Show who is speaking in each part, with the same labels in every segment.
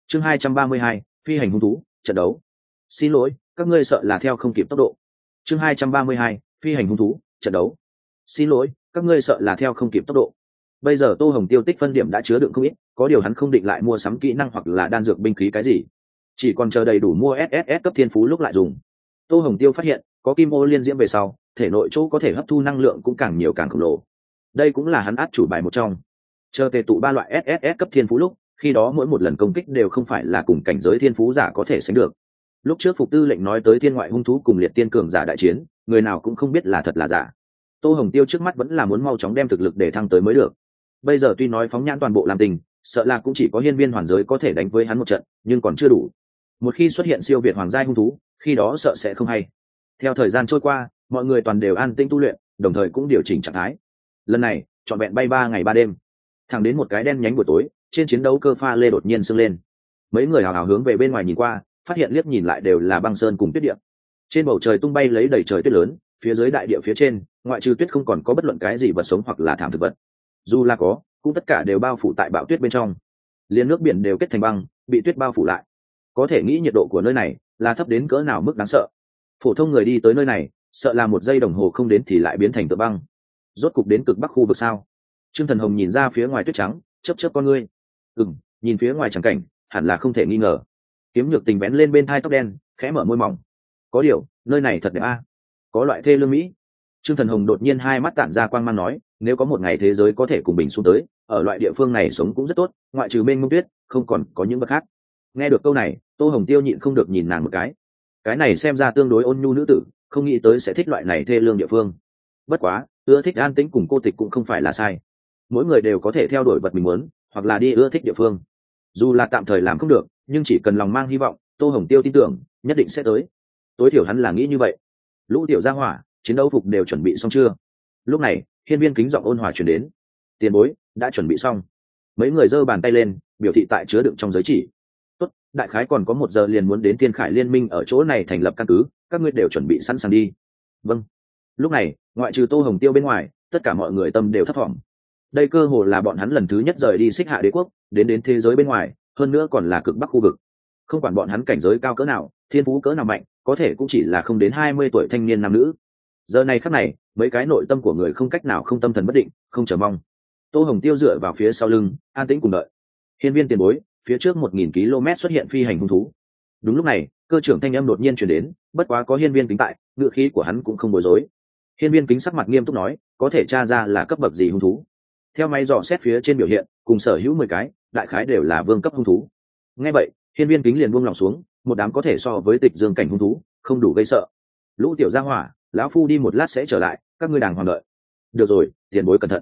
Speaker 1: Chương 232, phi hành hung thú, trận đấu. Xin lỗi, các ngươi sợ là theo không kịp tốc độ. Chương 232, phi hành hung thú, trận đấu. Xin lỗi, các ngươi sợ là theo không kịp tốc độ. Bây giờ Tô Hồng Tiêu tích phân điểm đã chứa đựng không ít, có điều hắn không định lại mua sắm kỹ năng hoặc là đan dược binh khí cái gì, chỉ còn chờ đầy đủ mua SSS cấp thiên phú lúc lại dùng. Tô Hồng Tiêu phát hiện, có kim ô liên diễm về sau, thể nội chỗ có thể hấp thu năng lượng cũng càng nhiều càng khổng lồ. Đây cũng là hắn át chủ bài một trong. Chờ tề tụ ba loại SSS cấp thiên phú lúc, khi đó mỗi một lần công kích đều không phải là cùng cảnh giới thiên phú giả có thể sánh được. Lúc trước Phục Tư lệnh nói tới thiên ngoại hung thú cùng liệt tiên cường giả đại chiến, người nào cũng không biết là thật là giả. Tô Hồng Tiêu trước mắt vẫn là muốn mau chóng đem thực lực để thăng tới mới được. Bây giờ tuy nói phóng nhãn toàn bộ làm tình, sợ là cũng chỉ có hiên viên hoàn giới có thể đánh với hắn một trận, nhưng còn chưa đủ. Một khi xuất hiện siêu việt hoàng giai hung thú, khi đó sợ sẽ không hay. Theo thời gian trôi qua, mọi người toàn đều an tĩnh tu luyện, đồng thời cũng điều chỉnh trạng thái. Lần này, trọn vẹn bay 3 ngày 3 đêm, thẳng đến một cái đen nhánh buổi tối, trên chiến đấu cơ pha lê đột nhiên sưng lên. Mấy người hào hào hướng về bên ngoài nhìn qua, phát hiện liếc nhìn lại đều là băng sơn cùng tuyết địa. Trên bầu trời tung bay lấy đầy trời tuyết lớn, phía dưới đại địa phía trên, ngoại trừ tuyết không còn có bất luận cái gì vật sống hoặc là thảm thực vật. Dù là có, cũng tất cả đều bao phủ tại bão tuyết bên trong. Liên nước biển đều kết thành băng, bị tuyết bao phủ lại. Có thể nghĩ nhiệt độ của nơi này là thấp đến cỡ nào mức đáng sợ. Phổ thông người đi tới nơi này, sợ là một giây đồng hồ không đến thì lại biến thành tựa băng. Rốt cục đến cực bắc khu vực sao? Trương Thần Hồng nhìn ra phía ngoài tuyết trắng, chớp chớp con ngươi. Nhìn phía ngoài chẳng cảnh, hẳn là không thể nghi ngờ. Kiếm Nhược Tình bén lên bên thai tóc đen, khẽ mở môi mỏng. Có điều, nơi này thật đẹp a. Có loại thê lương mỹ. Trương Thần Hồng đột nhiên hai mắt tản ra quang mang nói, nếu có một ngày thế giới có thể cùng bình xuống tới, ở loại địa phương này sống cũng rất tốt, ngoại trừ mênh mông tuyết, không còn có những vật khác. Nghe được câu này, Tô Hồng Tiêu nhịn không được nhìn nàng một cái này xem ra tương đối ôn nhu nữ tử, không nghĩ tới sẽ thích loại này thê lương địa phương. Bất quá, ưa thích an tĩnh cùng cô tịch cũng không phải là sai. Mỗi người đều có thể theo đuổi vật mình muốn, hoặc là đi ưa thích địa phương. Dù là tạm thời làm không được, nhưng chỉ cần lòng mang hy vọng, Tô Hồng Tiêu tin tưởng nhất định sẽ tới. Tối thiểu hắn là nghĩ như vậy. Lũ tiểu gia hỏa, chiến đấu phục đều chuẩn bị xong chưa? Lúc này, hiên viên kính giọng ôn hòa truyền đến. Tiền bối đã chuẩn bị xong. Mấy người giơ bàn tay lên, biểu thị tại chứa đựng trong giới chỉ. Tốt, đại khái còn có 1 giờ liền muốn đến Thiên Khải Liên minh ở chỗ này thành lập căn cứ, các ngươi đều chuẩn bị sẵn sàng đi. Vâng. Lúc này, ngoại trừ Tô Hồng Tiêu bên ngoài, tất cả mọi người tâm đều thấp thỏm. Đây cơ hồ là bọn hắn lần thứ nhất rời đi Xích Hạ Đế quốc, đến thế giới bên ngoài, hơn nữa còn là cực bắc khu vực. Không quản bọn hắn cảnh giới cao cỡ nào, thiên phú cỡ nào mạnh, có thể cũng chỉ là không đến 20 tuổi thanh niên nam nữ. Giờ này khắc này, mấy cái nội tâm của người không cách nào không tâm thần bất định, không chờ mong. Tô Hồng Tiêu dựa vào phía sau lưng, an tĩnh cùng đợi. Hiên viên tiền bối, phía trước 1000 km xuất hiện phi hành hung thú. Đúng lúc này, cơ trưởng thanh âm đột nhiên truyền đến, bất quá có hiên viên kính tại, ngữ khí của hắn cũng không bối rối. Hiên viên kính sắc mặt nghiêm túc nói, có thể tra ra là cấp bậc gì hung thú. Theo máy dò xét phía trên biểu hiện, cùng sở hữu 10 cái, đại khái đều là vương cấp hung thú. Nghe vậy, hiên viên kính liền buông lòng xuống, một đám có thể so với tịch dương cảnh hung thú, không đủ gây sợ. Lũ tiểu gia hỏa, lão phu đi một lát sẽ trở lại, các ngươi đàng hoàng đợi. Được rồi, tiền bối cẩn thận.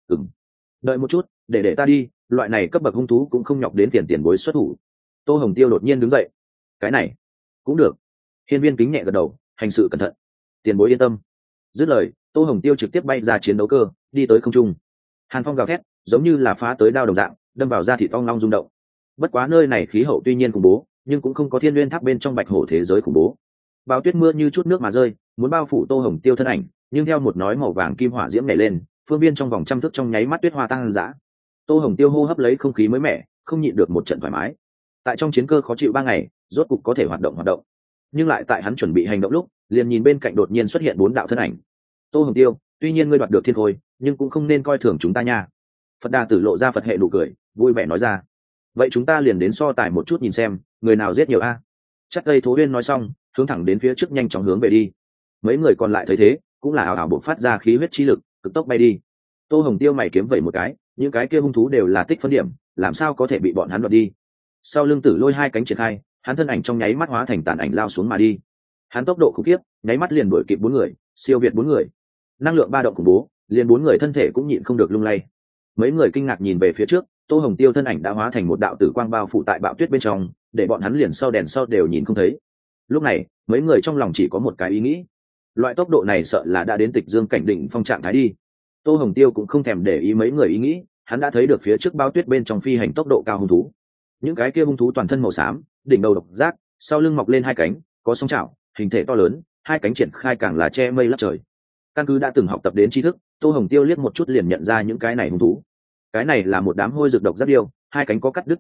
Speaker 1: Đợi một chút, để ta đi, loại này cấp bậc hung thú cũng không nhọc đến tiền bối xuất thủ. Tô Hồng Tiêu đột nhiên đứng dậy. Cái này cũng được. Hiên viên kính nhẹ gật đầu, hành sự cẩn thận. Tiền bối yên tâm. Dứt lời, Tô Hồng Tiêu trực tiếp bay ra chiến đấu cơ, đi tới không trung. Hàn phong gào thét, giống như là phá tới đao đồng dạng, đâm vào da thịt ong long rung động. Bất quá nơi này khí hậu tuy nhiên khủng bố, nhưng cũng không có thiên nguyên tháp bên trong bạch hổ thế giới khủng bố. Bão tuyết mưa như chút nước mà rơi, muốn bao phủ Tô Hồng Tiêu thân ảnh, nhưng theo một nói màu vàng kim hỏa diễm nhảy lên, phương viên trong vòng trăm thước trong nháy mắt tuyết hoa tăng dã. Tô Hồng Tiêu hô hấp lấy không khí mới mẻ, không nhịn được một trận thoải mái. Tại trong chiến cơ khó chịu 3 ngày, rốt cục có thể hoạt động. Nhưng lại tại hắn chuẩn bị hành động lúc, liền nhìn bên cạnh đột nhiên xuất hiện 4 đạo thân ảnh. Tô Hồng Tiêu, tuy nhiên ngươi đoạt được thiên khôi, nhưng cũng không nên coi thường chúng ta nha. Phật Đà Tử lộ ra Phật hệ nụ cười, vui vẻ nói ra. Vậy chúng ta liền đến so tài một chút nhìn xem, người nào giết nhiều a. Chắc Tây Thố Uyên nói xong, hướng thẳng đến phía trước nhanh chóng hướng về đi. Mấy người còn lại thấy thế, cũng là ảo ảo bộc phát ra khí huyết chi lực, cực tốc bay đi. Tô Hồng Tiêu mày kiếm vẩy một cái, những cái kia hung thú đều là tích phân điểm, làm sao có thể bị bọn hắn đoạt đi. Sau lưng Tử Lôi 2 cánh triển khai, hắn thân ảnh trong nháy mắt hóa thành tàn ảnh lao xuống mà đi. Hắn tốc độ khủng khiếp, nháy mắt liền đuổi kịp 4 người, siêu việt 4 người. Năng lượng ba động khủng bố, liền 4 người thân thể cũng nhịn không được lung lay. Mấy người kinh ngạc nhìn về phía trước, Tô Hồng Tiêu thân ảnh đã hóa thành một đạo tử quang bao phủ tại bão tuyết bên trong, để bọn hắn liền sau đèn sau đều nhìn không thấy. Lúc này, mấy người trong lòng chỉ có một cái ý nghĩ. Loại tốc độ này sợ là đã đến tịch dương cảnh đỉnh phong trạng thái đi. Tô Hồng Tiêu cũng không thèm để ý mấy người ý nghĩ, hắn đã thấy được phía trước bao tuyết bên trong phi hành tốc độ cao hung thú. Những cái kia hung thú toàn thân màu xám, đỉnh đầu độc giác, sau lưng mọc lên 2 cánh, có song chảo, hình thể to lớn, 2 cánh triển khai càng là che mây lấp trời. Căn cứ đã từng học tập đến tri thức, Tô Hồng Tiêu liếc một chút liền nhận ra những cái này hung thú. Cái này là một đám hôi rực độc giác điêu, 2 cánh có cắt đứt thủ đoạn,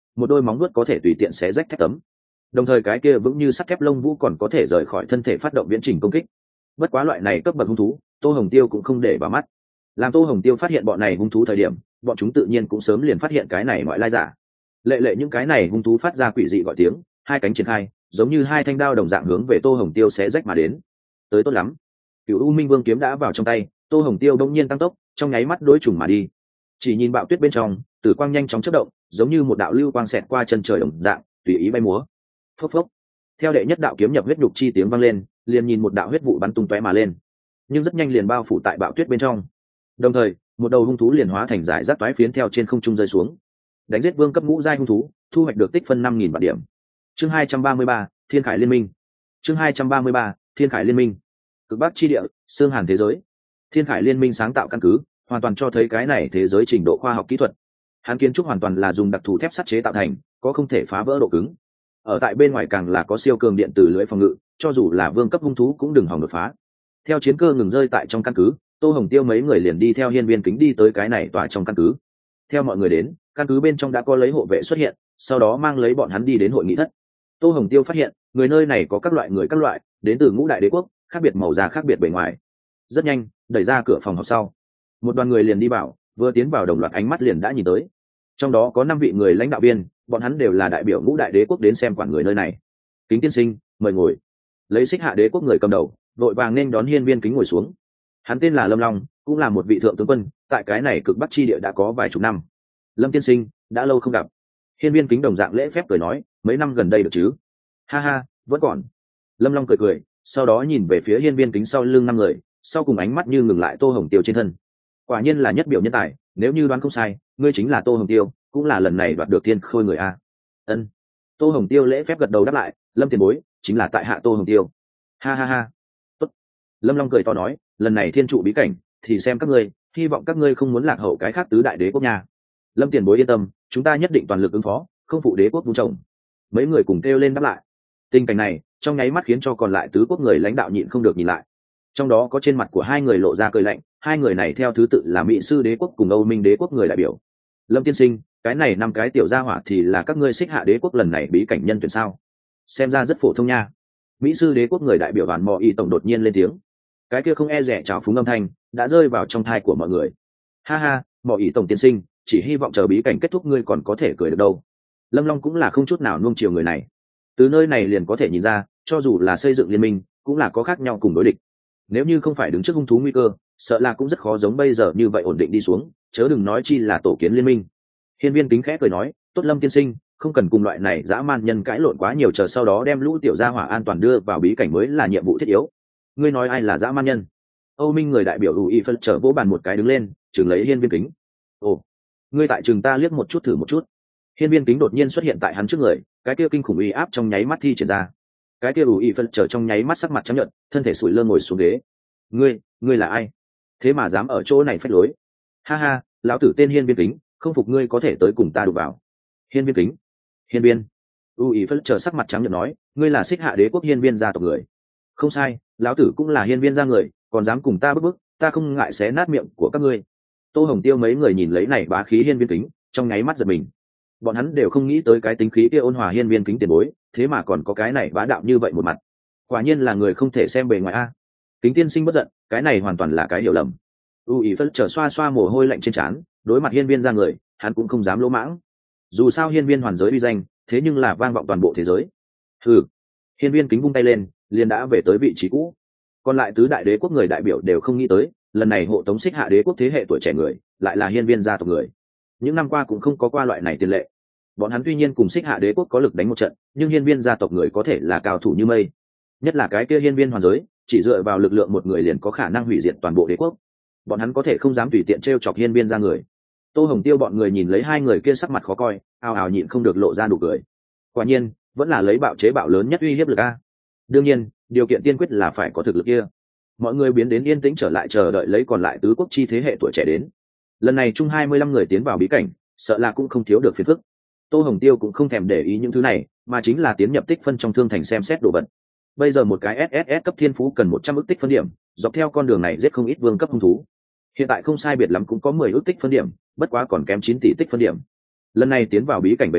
Speaker 1: một đôi móng vuốt có thể tùy tiện xé rách thép tấm, đồng thời cái kia vững như sắt thép lông vũ còn có thể rời khỏi thân thể phát động viễn trình công kích. Bất quá loại này cấp bậc hung thú, Tô Hồng Tiêu cũng không để vào mắt. Làm Tô Hồng Tiêu phát hiện bọn này hung thú thời điểm, bọn chúng tự nhiên cũng sớm liền phát hiện cái này ngoại lai giả. Lệ lệ những cái này hung thú phát ra quỷ dị gọi tiếng, hai cánh triển khai, giống như hai thanh đao đồng dạng hướng về Tô Hồng Tiêu xé rách mà đến. Tới tốt lắm. Cửu U Minh Vương kiếm đã vào trong tay, Tô Hồng Tiêu đông nhiên tăng tốc, trong nháy mắt đối trùng mà đi. Chỉ nhìn bạo tuyết bên trong, tử quang nhanh chóng chớp động, giống như một đạo lưu quang xẹt qua chân trời đồng dạng, tùy ý bay múa. Phốc phốc. Theo đệ nhất đạo kiếm nhập huyết nhục chi tiếng vang lên, liền nhìn một đạo huyết vụ bắn tung tóe mà lên, nhưng rất nhanh liền bao phủ tại bạo tuyết bên trong. Đồng thời, một đầu hung thú liền hóa thành giải rác toái phiến theo trên không trung rơi xuống. Đánh giết vương cấp ngũ giai hung thú, thu hoạch được tích phân 5000 vạn điểm. Chương 233, Thiên Khải Liên Minh. Chương 233, Thiên Khải Liên Minh. Cực Bắc chi địa, xương hàn thế giới. Thiên Khải Liên Minh sáng tạo căn cứ, hoàn toàn cho thấy cái này thế giới trình độ khoa học kỹ thuật. Hắn kiến trúc hoàn toàn là dùng đặc thù thép sắt chế tạo thành, có không thể phá vỡ độ cứng. Ở tại bên ngoài càng là có siêu cường điện tử lưới phòng ngự, cho dù là vương cấp hung thú cũng đừng hòng đột phá. Theo chiến cơ ngừng rơi tại trong căn cứ, Tô Hồng Tiêu mấy người liền đi theo Hiên Viên Kính đi tới cái này tòa trong căn cứ. Theo mọi người đến, căn cứ bên trong đã có lấy hộ vệ xuất hiện, sau đó mang lấy bọn hắn đi đến hội nghị thất. Tô Hồng Tiêu phát hiện, người nơi này có các loại người các loại, đến từ ngũ đại đế quốc, khác biệt màu da khác biệt bề ngoài. Rất nhanh, đẩy ra cửa phòng họp sau, một đoàn người liền đi vào, vừa tiến vào đồng loạt ánh mắt liền đã nhìn tới. Trong đó có 5 vị người lãnh đạo viên, bọn hắn đều là đại biểu ngũ đại đế quốc đến xem quản người nơi này. Kính tiên sinh, mời ngồi. Lấy Xích Hạ đế quốc người cầm đầu, vội vàng nên đón Hiên Viên Kính ngồi xuống. Hắn tên là Lâm Long, cũng là một vị thượng tướng quân, tại cái này cực bắc chi địa đã có vài chục năm. Lâm tiên sinh, đã lâu không gặp. Hiên Viên Kính đồng dạng lễ phép cười nói, mấy năm gần đây được chứ? Ha ha, vẫn còn. Lâm Long cười cười, sau đó nhìn về phía Hiên Viên Kính sau lưng 5 người, sau cùng ánh mắt như ngừng lại Tô Hồng Tiêu trên thân. Quả nhiên là nhất biểu nhân tài, nếu như đoán không sai, ngươi chính là Tô Hồng Tiêu, cũng là lần này đoạt được thiên khôi người a. Ân. Tô Hồng Tiêu lễ phép gật đầu đáp lại, Lâm tiền bối, chính là tại hạ Tô Hồng Tiêu. Ha ha ha. Tốt. Lâm Long cười to nói, lần này thiên trụ bí cảnh, thì xem các ngươi, hy vọng các ngươi không muốn lạc hậu cái khác tứ đại đế quốc nha. Lâm tiền bối yên tâm, chúng ta nhất định toàn lực ứng phó, không phụ đế quốc vung trồng. Mấy người cùng kêu lên đáp lại. Tình cảnh này, trong nháy mắt khiến cho còn lại tứ quốc người lãnh đạo nhịn không được nhìn lại. Trong đó có trên mặt của hai người lộ ra cười lạnh, hai người này theo thứ tự là Mỹ sư đế quốc cùng Âu Minh đế quốc người đại biểu. Lâm tiên sinh, cái này 5 cái tiểu gia hỏa thì là các ngươi Xích Hạ đế quốc lần này bí cảnh nhân tuyển sao? Xem ra rất phổ thông nha. Mỹ sư đế quốc người đại biểu đoàn Mộ Y tổng đột nhiên lên tiếng. Cái kia không e dè trào phúng âm thanh đã rơi vào trong thai của mọi người. Ha ha, Mộ Y tổng tiên sinh, chỉ hy vọng chờ bí cảnh kết thúc ngươi còn có thể cười được đâu. Lâm Long cũng là không chút nào nuông chiều người này. Từ nơi này liền có thể nhìn ra, cho dù là xây dựng liên minh, cũng là có khác nhau cùng đối địch. Nếu như không phải đứng trước hung thú nguy cơ, sợ là cũng rất khó giống bây giờ như vậy ổn định đi xuống, chớ đừng nói chi là tổ kiến liên minh. Hiên Viên Kính khẽ cười nói, tốt Lâm tiên sinh, không cần cùng loại này dã man nhân cãi lộn quá nhiều, chờ sau đó đem lũ tiểu gia hỏa an toàn đưa vào bí cảnh mới là nhiệm vụ thiết yếu. Ngươi nói ai là dã man nhân? Âu Minh người đại biểu Ui phân trở vỗ bàn một cái đứng lên, chừng lấy Hiên Viên Kính. Ồ, ngươi tại chừng ta liếc một chút thử một chút. Hiên Viên Kính đột nhiên xuất hiện tại hắn trước người, cái kia kinh khủng uy áp trong nháy mắt thi triển ra. Cái kia Ui phân trở trong nháy mắt sắc mặt trắng nhợt, thân thể sủi lơ ngồi xuống ghế. Ngươi là ai? Thế mà dám ở chỗ này phách lối? Ha ha, lão tử tên Hiên Viên Kính, không phục ngươi có thể tới cùng ta đụng vào. Hiên Viên Kính. Hiên Viên. Ui phân trở sắc mặt trắng nhợt nói, ngươi là Xích Hạ đế quốc Hiên Viên gia tộc người. Không sai, lão tử cũng là Hiên Viên gia người, còn dám cùng ta bức, ta không ngại xé nát miệng của các ngươi. Tô Hồng Tiêu mấy người nhìn lấy này bá khí Hiên Viên Kính, trong nháy mắt giật mình. Bọn hắn đều không nghĩ tới cái tính khí kia ôn hòa Hiên Viên Kính tiền bối, thế mà còn có cái này bá đạo như vậy một mặt. Quả nhiên là người không thể xem bề ngoài a. Kính tiên sinh bất giận, cái này hoàn toàn là cái hiểu lầm. Ui phân trở xoa xoa mồ hôi lạnh trên trán, đối mặt Hiên Viên gia người, hắn cũng không dám lỗ mãng. Dù sao Hiên Viên hoàn giới uy danh, thế nhưng là vang vọng toàn bộ thế giới. Hừ. Hiên Viên Kính vung tay lên, liền đã về tới vị trí cũ. Còn lại tứ đại đế quốc người đại biểu đều không nghĩ tới, lần này hộ tống Xích Hạ đế quốc thế hệ tuổi trẻ người, lại là Hiên Viên gia tộc người. Những năm qua cũng không có qua loại này tiền lệ. Bọn hắn tuy nhiên cùng Xích Hạ đế quốc có lực đánh một trận, nhưng Hiên Viên gia tộc người có thể là cao thủ như mây. Nhất là cái kia Hiên Viên hoàn giới, chỉ dựa vào lực lượng một người liền có khả năng hủy diệt toàn bộ đế quốc. Bọn hắn có thể không dám tùy tiện trêu chọc Hiên Viên gia người. Tô Hồng Tiêu bọn người nhìn lấy hai người kia sắc mặt khó coi, ào ào nhịn không được lộ ra nụ cười. Quả nhiên, vẫn là lấy bạo chế bạo lớn nhất uy hiếp lực a. Đương nhiên, điều kiện tiên quyết là phải có thực lực kia. Mọi người biến đến yên tĩnh trở lại chờ đợi lấy còn lại tứ quốc chi thế hệ tuổi trẻ đến. Lần này chung 25 người tiến vào bí cảnh, sợ là cũng không thiếu được phiền phức. Tô Hồng Tiêu cũng không thèm để ý những thứ này, mà chính là tiến nhập tích phân trong thương thành xem xét đồ vật. Bây giờ một cái SSS cấp thiên phú cần 100 ức tích phân điểm, dọc theo con đường này giết không ít vương cấp hung thú. Hiện tại không sai biệt lắm cũng có 10 ức tích phân điểm, bất quá còn kém 9 tỷ tích phân điểm. Lần này tiến vào bí cảnh về sau,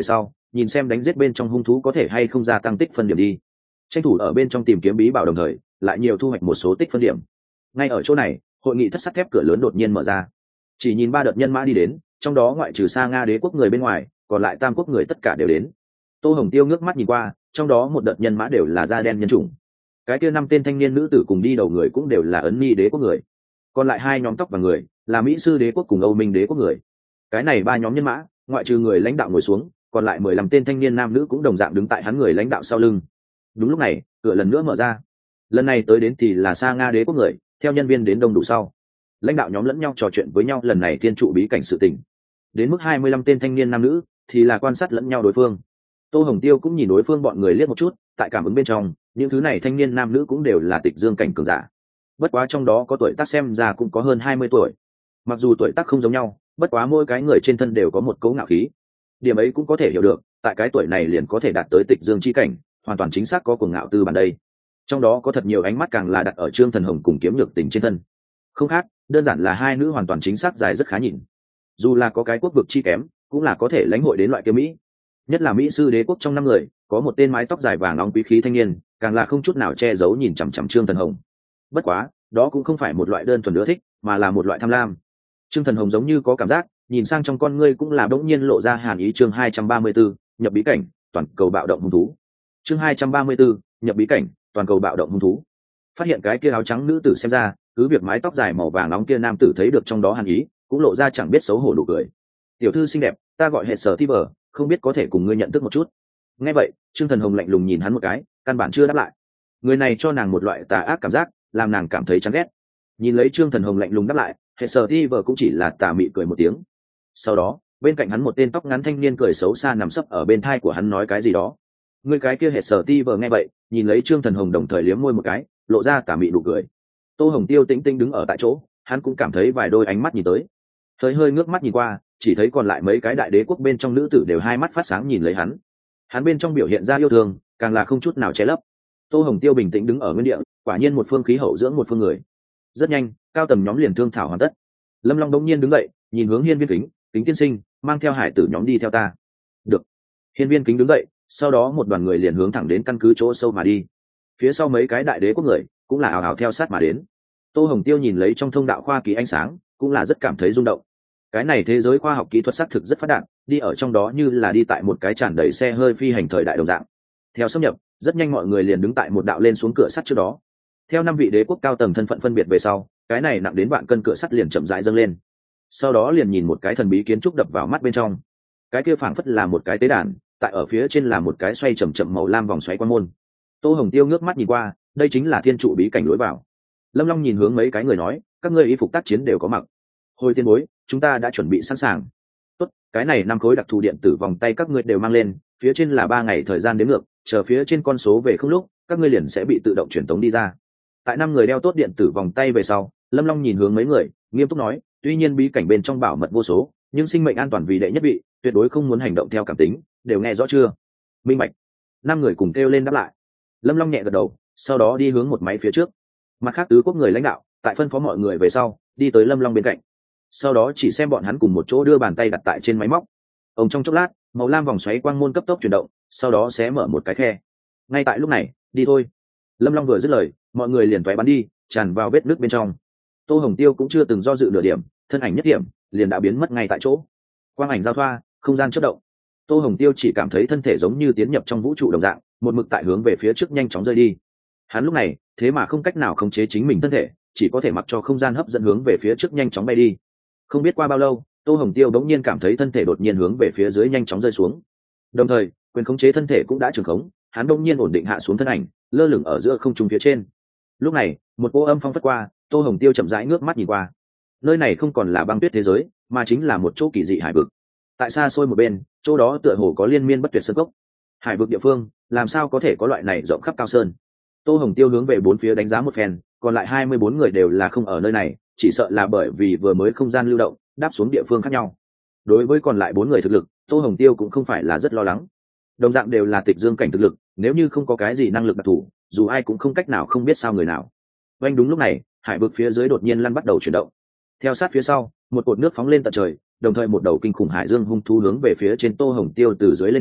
Speaker 1: nhìn xem đánh giết bên trong hung thú có thể hay không gia tăng tích phân điểm đi, tranh thủ ở bên trong tìm kiếm bí bảo đồng thời lại nhiều thu hoạch một số tích phân điểm. Ngay ở chỗ này, hội nghị thất sắt thép cửa lớn đột nhiên mở ra, chỉ nhìn 3 đợt nhân mã đi đến, trong đó ngoại trừ Sa Nga đế quốc người bên ngoài, còn lại Tam quốc người tất cả đều đến. Tô Hồng Tiêu ngước mắt nhìn qua, trong đó một đợt nhân mã đều là da đen nhân chủng, cái kia 5 tên thanh niên nữ tử cùng đi đầu người cũng đều là Ấn Ni đế quốc người, còn lại 2 nhóm tóc và người là Mỹ sư đế quốc cùng Âu Minh đế quốc người. Cái này 3 nhóm nhân mã, ngoại trừ người lãnh đạo ngồi xuống, còn lại 15 tên thanh niên nam nữ cũng đồng dạng đứng tại hắn người lãnh đạo sau lưng. Đúng lúc này, cửa lần nữa mở ra. Lần này tới đến thì là Sa Nga đế quốc người, theo nhân viên đến đông đủ sau, lãnh đạo nhóm lẫn nhau trò chuyện với nhau lần này thiên trụ bí cảnh sự tình. Đến mức 25 tên thanh niên nam nữ thì là quan sát lẫn nhau đối phương. Tô Hồng Tiêu cũng nhìn đối phương bọn người liếc một chút, tại cảm ứng bên trong, những thứ này thanh niên nam nữ cũng đều là tịch dương cảnh cường giả. Bất quá trong đó có tuổi tác xem ra cũng có hơn 20 tuổi. Mặc dù tuổi tác không giống nhau, bất quá mỗi cái người trên thân đều có một cấu ngạo khí. Điểm ấy cũng có thể hiểu được, tại cái tuổi này liền có thể đạt tới tịch dương chi cảnh, hoàn toàn chính xác có cuồng ngạo tư bản đây. Trong đó có thật nhiều ánh mắt càng là đặt ở Trương Thần Hồng cùng Kiếm Nhược Tình trên thân. Không khác, đơn giản là hai nữ hoàn toàn chính xác dài rất khá nhìn. Dù là có cái quốc vực chi kém, cũng là có thể lãnh hội đến loại kia Mỹ. Nhất là Mỹ sư đế quốc trong 5 người, có một tên mái tóc dài vàng nóng quý khí thanh niên, càng là không chút nào che giấu nhìn chằm chằm Trương Thần Hồng. Bất quá, đó cũng không phải một loại đơn thuần ưa thích, mà là một loại tham lam. Trương Thần Hồng giống như có cảm giác, nhìn sang trong con ngươi cũng là đột nhiên lộ ra hàn ý. Chương 234, nhập bí cảnh, toàn cầu bạo động hung thú. Chương 234, nhập bí cảnh, toàn cầu bạo động hung thú. Phát hiện cái kia áo trắng nữ tử xem ra, cứ việc mái tóc dài màu vàng nóng kia nam tử thấy được trong đó hàn ý, cũng lộ ra chẳng biết xấu hổ nụ cười. Tiểu thư xinh đẹp, ta gọi hệ sở ti vờ, không biết có thể cùng ngươi nhận thức một chút. Nghe vậy, Trương Thần Hồng lạnh lùng nhìn hắn một cái, căn bản chưa đáp lại. Người này cho nàng một loại tà ác cảm giác, làm nàng cảm thấy chán ghét. Nhìn lấy Trương Thần Hồng lạnh lùng đáp lại, hệ sở ti vờ cũng chỉ là tà mị cười một tiếng. Sau đó, bên cạnh hắn một tên tóc ngắn thanh niên cười xấu xa nằm sấp ở bên thai của hắn nói cái gì đó. Người cái kia hệ sở ti vờ nghe vậy, nhìn lấy Trương Thần Hồng đồng thời liếm môi một cái, lộ ra tà mị nụ cười. Tô Hồng Tiêu tĩnh tĩnh đứng ở tại chỗ, hắn cũng cảm thấy vài đôi ánh mắt nhìn tới. Hơi ngước mắt nhìn qua, chỉ thấy còn lại mấy cái đại đế quốc bên trong nữ tử đều hai mắt phát sáng nhìn lấy hắn. Hắn bên trong biểu hiện ra yêu thương, càng là không chút nào che lấp. Tô Hồng Tiêu bình tĩnh đứng ở nguyên địa, quả nhiên một phương khí hậu dưỡng một phương người. Rất nhanh, cao tầm nhóm liền thương thảo hoàn tất. Lâm Long đống nhiên đứng dậy, nhìn hướng Hiên Viên Kính, Kính tiên sinh, mang theo hải tử nhóm đi theo ta. Được. Hiên Viên Kính đứng dậy, sau đó một đoàn người liền hướng thẳng đến căn cứ chỗ sâu mà đi. Phía sau mấy cái đại đế quốc người cũng là ảo ảo theo sát mà đến. Tô Hồng Tiêu nhìn lấy trong thông đạo khoa ký ánh sáng, cũng là rất cảm thấy rung động. Cái này thế giới khoa học kỹ thuật xác thực rất phát đạt, đi ở trong đó như là đi tại một cái tràn đầy xe hơi phi hành thời đại đồng dạng. Theo xâm nhập, rất nhanh mọi người liền đứng tại một đạo lên xuống cửa sắt trước đó. Theo 5 vị đế quốc cao tầng thân phận phân biệt về sau, cái này nặng đến vạn cân cửa sắt liền chậm rãi dâng lên. Sau đó liền nhìn một cái thần bí kiến trúc đập vào mắt bên trong. Cái kia phảng phất là một cái tế đàn, tại ở phía trên là một cái xoay chậm chậm màu lam vòng xoáy quan môn. Tô Hồng Tiêu ngước mắt nhìn qua, đây chính là thiên trụ bí cảnh lối vào. Lâm Long nhìn hướng mấy cái người nói, các ngươi y phục tác chiến đều có mặc. Hồi tiên bối, chúng ta đã chuẩn bị sẵn sàng. Tốt, cái này 5 khối đặc thù điện tử vòng tay các ngươi đều mang lên, phía trên là 3 ngày thời gian đếm ngược, chờ phía trên con số về không lúc, các ngươi liền sẽ bị tự động truyền tống đi ra. Tại 5 người đeo tốt điện tử vòng tay về sau, Lâm Long nhìn hướng mấy người, nghiêm túc nói, tuy nhiên bí cảnh bên trong bảo mật vô số, nhưng sinh mệnh an toàn vì đệ nhất vị, tuyệt đối không muốn hành động theo cảm tính, đều nghe rõ chưa? Minh bạch. 5 người cùng kêu lên đáp lại. Lâm Long nhẹ gật đầu, sau đó đi hướng một máy phía trước. Mặt khác tứ quốc người lãnh đạo, tại phân phó mọi người về sau, đi tới Lâm Long bên cạnh. Sau đó chỉ xem bọn hắn cùng một chỗ đưa bàn tay đặt tại trên máy móc. Ông trong chốc lát, màu lam vòng xoáy quang môn cấp tốc chuyển động, sau đó sẽ mở một cái khe. Ngay tại lúc này, đi thôi. Lâm Long vừa dứt lời, mọi người liền toé bắn đi, tràn vào vết nước bên trong. Tô Hồng Tiêu cũng chưa từng do dự nửa điểm, thân ảnh nhất điểm, liền đã biến mất ngay tại chỗ. Quang ảnh giao thoa, không gian chớp động. Tô Hồng Tiêu chỉ cảm thấy thân thể giống như tiến nhập trong vũ trụ đồng dạng, một mực tại hướng về phía trước nhanh chóng rơi đi. Hắn lúc này, thế mà không cách nào khống chế chính mình thân thể, chỉ có thể mặc cho không gian hấp dẫn hướng về phía trước nhanh chóng bay đi. Không biết qua bao lâu, Tô Hồng Tiêu bỗng nhiên cảm thấy thân thể đột nhiên hướng về phía dưới nhanh chóng rơi xuống. Đồng thời, quyền khống chế thân thể cũng đã trường khống, hắn bỗng nhiên ổn định hạ xuống thân ảnh, lơ lửng ở giữa không trung phía trên. Lúc này, một cỗ âm phong phất qua, Tô Hồng Tiêu chậm rãi ngước mắt nhìn qua. Nơi này không còn là băng tuyết thế giới, mà chính là một chỗ kỳ dị hải vực. Tại xa xôi một bên, chỗ đó tựa hồ có liên miên bất tuyệt sơn cốc. Hải vực địa phương, làm sao có thể có loại này rộng khắp cao sơn? Tô Hồng Tiêu hướng về bốn phía đánh giá một phen, còn lại 24 người đều là không ở nơi này, chỉ sợ là bởi vì vừa mới không gian lưu động, đáp xuống địa phương khác nhau. Đối với còn lại 4 người thực lực, Tô Hồng Tiêu cũng không phải là rất lo lắng. Đồng dạng đều là tịch dương cảnh thực lực, nếu như không có cái gì năng lực đặc thù, dù ai cũng không cách nào không biết sao người nào. Vành đúng lúc này, hải vực phía dưới đột nhiên lăn bắt đầu chuyển động. Theo sát phía sau, một cột nước phóng lên tận trời, đồng thời một đầu kinh khủng hải dương hung thú hướng về phía trên Tô Hồng Tiêu từ dưới lên trên,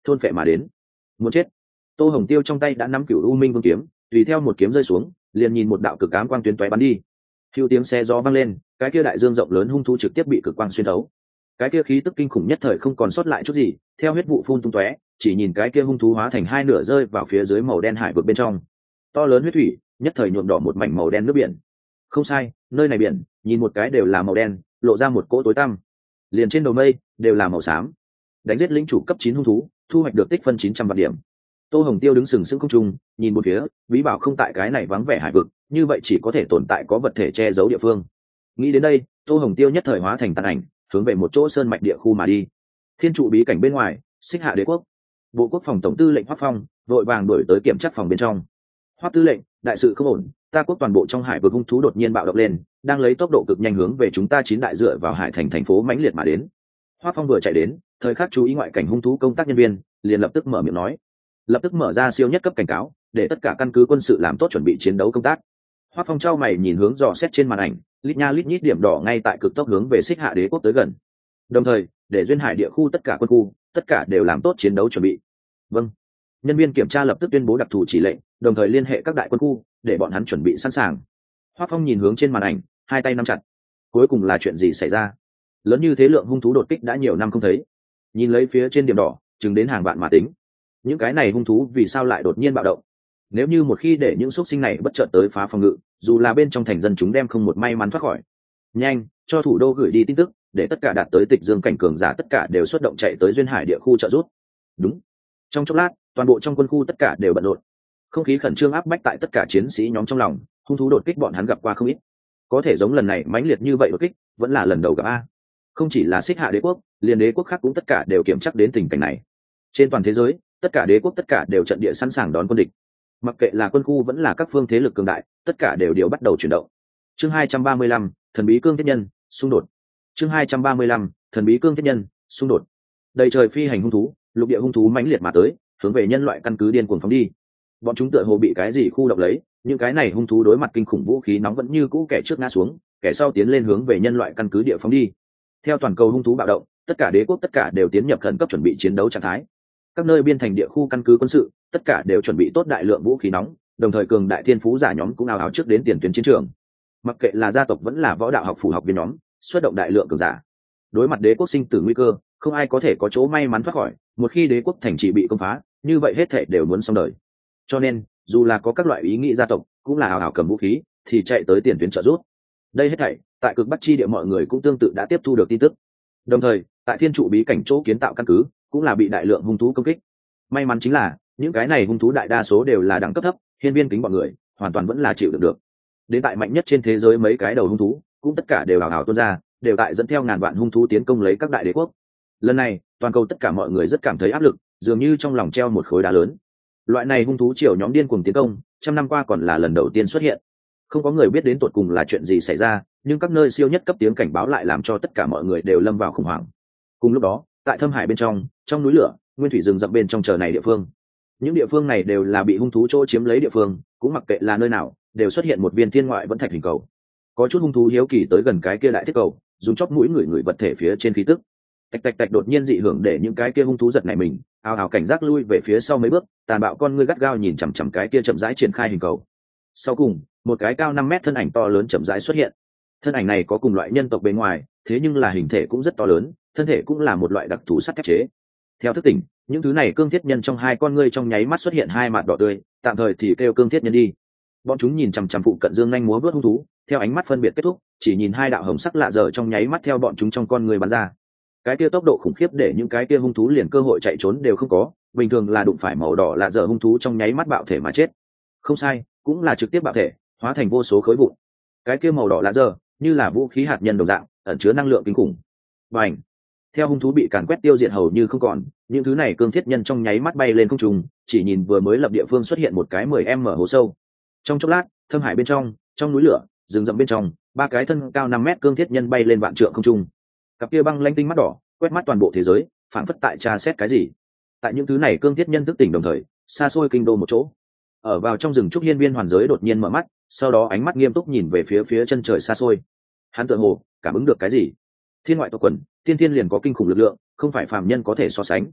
Speaker 1: thôn phệ mà đến. Muốn chết. Tô Hồng Tiêu trong tay đã nắm Cửu U Minh Vương kiếm, tùy theo một kiếm rơi xuống, liền nhìn một đạo cực ám quang tuyến tóe bắn đi. Hưu tiếng xe gió vang lên, cái kia đại dương rộng lớn hung thú trực tiếp bị cực quang xuyên thấu. Cái kia khí tức kinh khủng nhất thời không còn sót lại chút gì, theo huyết vụ phun tung tóe, chỉ nhìn cái kia hung thú hóa thành hai nửa rơi vào phía dưới màu đen hải vực bên trong. To lớn huyết thủy, nhất thời nhuộm đỏ một mảnh màu đen nước biển. Không sai, nơi này biển, nhìn một cái đều là màu đen, lộ ra một cỗ tối tăm. Liền trên đầu mây đều là màu xám. Đánh giết lĩnh chủ cấp 9 hung thú, thu hoạch được tích phân 900 vạn điểm. Tô Hồng Tiêu đứng sừng sững không trung, nhìn một phía, bí bảo không tại cái này vắng vẻ hải vực, như vậy chỉ có thể tồn tại có vật thể che giấu địa phương. Nghĩ đến đây, Tô Hồng Tiêu nhất thời hóa thành tàn ảnh, hướng về một chỗ sơn mạch địa khu mà đi. Thiên trụ bí cảnh bên ngoài, Xích Hạ Đế quốc, Bộ Quốc phòng tổng tư lệnh Hoắc Phong vội vàng đuổi tới kiểm tra phòng bên trong. Hoắc tư lệnh, đại sự không ổn, ta quốc toàn bộ trong hải vực hung thú đột nhiên bạo động lên, đang lấy tốc độ cực nhanh hướng về chúng ta 9 đại dựa vào hải thành thành phố mãnh liệt mà đến. Hoắc Phong vừa chạy đến, thời khắc chú ý ngoại cảnh hung thú công tác nhân viên, liền lập tức mở miệng nói, lập tức mở ra siêu nhất cấp cảnh cáo, để tất cả căn cứ quân sự làm tốt chuẩn bị chiến đấu công tác. Hoắc Phong trao mày nhìn hướng dò xét trên màn ảnh, lít nha lít nhít điểm đỏ ngay tại cực tốc hướng về Xích Hạ Đế quốc tới gần. Đồng thời, để duyên hải địa khu tất cả quân khu, tất cả đều làm tốt chiến đấu chuẩn bị. Vâng. Nhân viên kiểm tra lập tức tuyên bố đặc thù chỉ lệnh, đồng thời liên hệ các đại quân khu, để bọn hắn chuẩn bị sẵn sàng. Hoắc Phong nhìn hướng trên màn ảnh, hai tay nắm chặt. Cuối cùng là chuyện gì xảy ra? Lớn như thế lượng hung thú đột kích đã nhiều năm không thấy. Nhìn lấy phía trên điểm đỏ, chừng đến hàng vạn mà tính. Những cái này hung thú vì sao lại đột nhiên bạo động? Nếu như một khi để những xuất sinh này bất chợt tới phá phòng ngự, dù là bên trong thành dân chúng đem không một may mắn thoát khỏi. Nhanh, cho thủ đô gửi đi tin tức, để tất cả đạt tới Tịch Dương cảnh cường giả tất cả đều xuất động chạy tới duyên hải địa khu trợ giúp. Đúng. Trong chốc lát, toàn bộ trong quân khu tất cả đều bận rộn. Không khí khẩn trương áp bách tại tất cả chiến sĩ nhóm trong lòng, hung thú đột kích bọn hắn gặp qua không ít. Có thể giống lần này mãnh liệt như vậy đột kích, vẫn là lần đầu gặp a. Không chỉ là Xích Hạ Đế quốc, liền đế quốc khác cũng tất cả đều kiểm chắc đến tình cảnh này. Trên toàn thế giới, tất cả đế quốc tất cả đều trận địa sẵn sàng đón quân địch. Mặc kệ là quân khu vẫn là các phương thế lực cường đại, tất cả đều bắt đầu chuyển động. Chương 235, thần bí cương thiết nhân, xung đột. Chương 235, thần bí cương thiết nhân, xung đột. Đầy trời phi hành hung thú, lục địa hung thú mãnh liệt mà tới, hướng về nhân loại căn cứ điên cuồng phóng đi. Bọn chúng tựa hồ bị cái gì khu động lấy, những cái này hung thú đối mặt kinh khủng vũ khí nóng vẫn như cũ kẻ trước ngã xuống, kẻ sau tiến lên hướng về nhân loại căn cứ địa phóng đi. Theo toàn cầu hung thú bạo động, tất cả đế quốc tất cả đều tiến nhập khẩn cấp chuẩn bị chiến đấu trạng thái. Các nơi biên thành địa khu căn cứ quân sự, tất cả đều chuẩn bị tốt đại lượng vũ khí nóng, đồng thời cường đại thiên phú giả nhóm cũng ào ào trước đến tiền tuyến chiến trường. Mặc kệ là gia tộc vẫn là võ đạo học phủ học viên nhóm, xuất động đại lượng cường giả. Đối mặt đế quốc sinh tử nguy cơ, không ai có thể có chỗ may mắn thoát khỏi, một khi đế quốc thành trì bị công phá, như vậy hết thảy đều muốn xong đời. Cho nên, dù là có các loại ý nghĩ gia tộc, cũng là ào ào cầm vũ khí, thì chạy tới tiền tuyến trợ giúp. Đây hết thảy, tại cực Bắc chi địa mọi người cũng tương tự đã tiếp thu được tin tức. Đồng thời, tại thiên trụ bí cảnh chỗ kiến tạo căn cứ, cũng là bị đại lượng hung thú công kích. May mắn chính là, những cái này hung thú đại đa số đều là đẳng cấp thấp, hiên viên kính bọn người, hoàn toàn vẫn là chịu đựng được. Đến tại mạnh nhất trên thế giới mấy cái đầu hung thú, cũng tất cả đều hào hào tuôn ra, đều tại dẫn theo ngàn vạn hung thú tiến công lấy các đại đế quốc. Lần này, toàn cầu tất cả mọi người rất cảm thấy áp lực, dường như trong lòng treo một khối đá lớn. Loại này hung thú triều nhóm điên cuồng tiến công, trăm năm qua còn là lần đầu tiên xuất hiện. Không có người biết đến tột cùng là chuyện gì xảy ra, nhưng các nơi siêu nhất cấp tiếng cảnh báo lại làm cho tất cả mọi người đều lâm vào khủng hoảng. Cùng lúc đó, tại Thâm Hải bên trong núi lửa, nguyên thủy rừng rậm bên trong chờ này địa phương, những địa phương này đều là bị hung thú chỗ chiếm lấy địa phương, cũng mặc kệ là nơi nào, đều xuất hiện một viên thiên ngoại vẫn thạch hình cầu. Có chút hung thú hiếu kỳ tới gần cái kia đại thiết cầu, dùng chóp mũi người vật thể phía trên khí tức. Tạch tạch tạch, đột nhiên dị hưởng để những cái kia hung thú giật nảy mình, ào ào cảnh giác lui về phía sau mấy bước, tàn bạo con ngươi gắt gao nhìn chằm chằm cái kia chậm rãi triển khai hình cầu. Sau cùng, một cái cao 5 mét thân ảnh to lớn chậm rãi xuất hiện. Thân ảnh này có cùng loại nhân tộc bên ngoài, thế nhưng là hình thể cũng rất to lớn, thân thể cũng là một loại đặc thù sắt thép chế. Theo thức tỉnh, những thứ này cương thiết nhân trong hai con ngươi trong nháy mắt xuất hiện hai mặt đỏ tươi, tạm thời thì kêu cương thiết nhân đi. Bọn chúng nhìn chằm chằm phụ cận dương nhanh múa vớt hung thú, theo ánh mắt phân biệt kết thúc, chỉ nhìn hai đạo hồng sắc lạ dở trong nháy mắt theo bọn chúng trong con người bắn ra. Cái kia tốc độ khủng khiếp để những cái kia hung thú liền cơ hội chạy trốn đều không có, bình thường là đụng phải màu đỏ lạ dở hung thú trong nháy mắt bạo thể mà chết. Không sai, cũng là trực tiếp bạo thể, hóa thành vô số khối vụn. Cái kia màu đỏ lạ dở như là vũ khí hạt nhân đồng dạng, ẩn chứa năng lượng kinh khủng. Bành! Theo hung thú bị càn quét tiêu diệt hầu như không còn, những thứ này cương thiết nhân trong nháy mắt bay lên không trung, chỉ nhìn vừa mới lập địa phương xuất hiện một cái 10m hố sâu. Trong chốc lát, Thâm Hải bên trong núi lửa, rừng rậm bên trong, ba cái thân cao 5 mét cương thiết nhân bay lên vạn trượng không trung. Cặp kia băng lanh tinh mắt đỏ, quét mắt toàn bộ thế giới, phảng phất tại tra xét cái gì. Tại những thứ này cương thiết nhân thức tỉnh đồng thời, xa xôi kinh đô một chỗ, ở vào trong rừng trúc hiên viên hoàn giới đột nhiên mở mắt, sau đó ánh mắt nghiêm túc nhìn về phía chân trời xa xôi. Hắn tựa hồ cảm ứng được cái gì. Thiên ngoại tộc quần, tiên thiên liền có kinh khủng lực lượng, không phải phàm nhân có thể so sánh.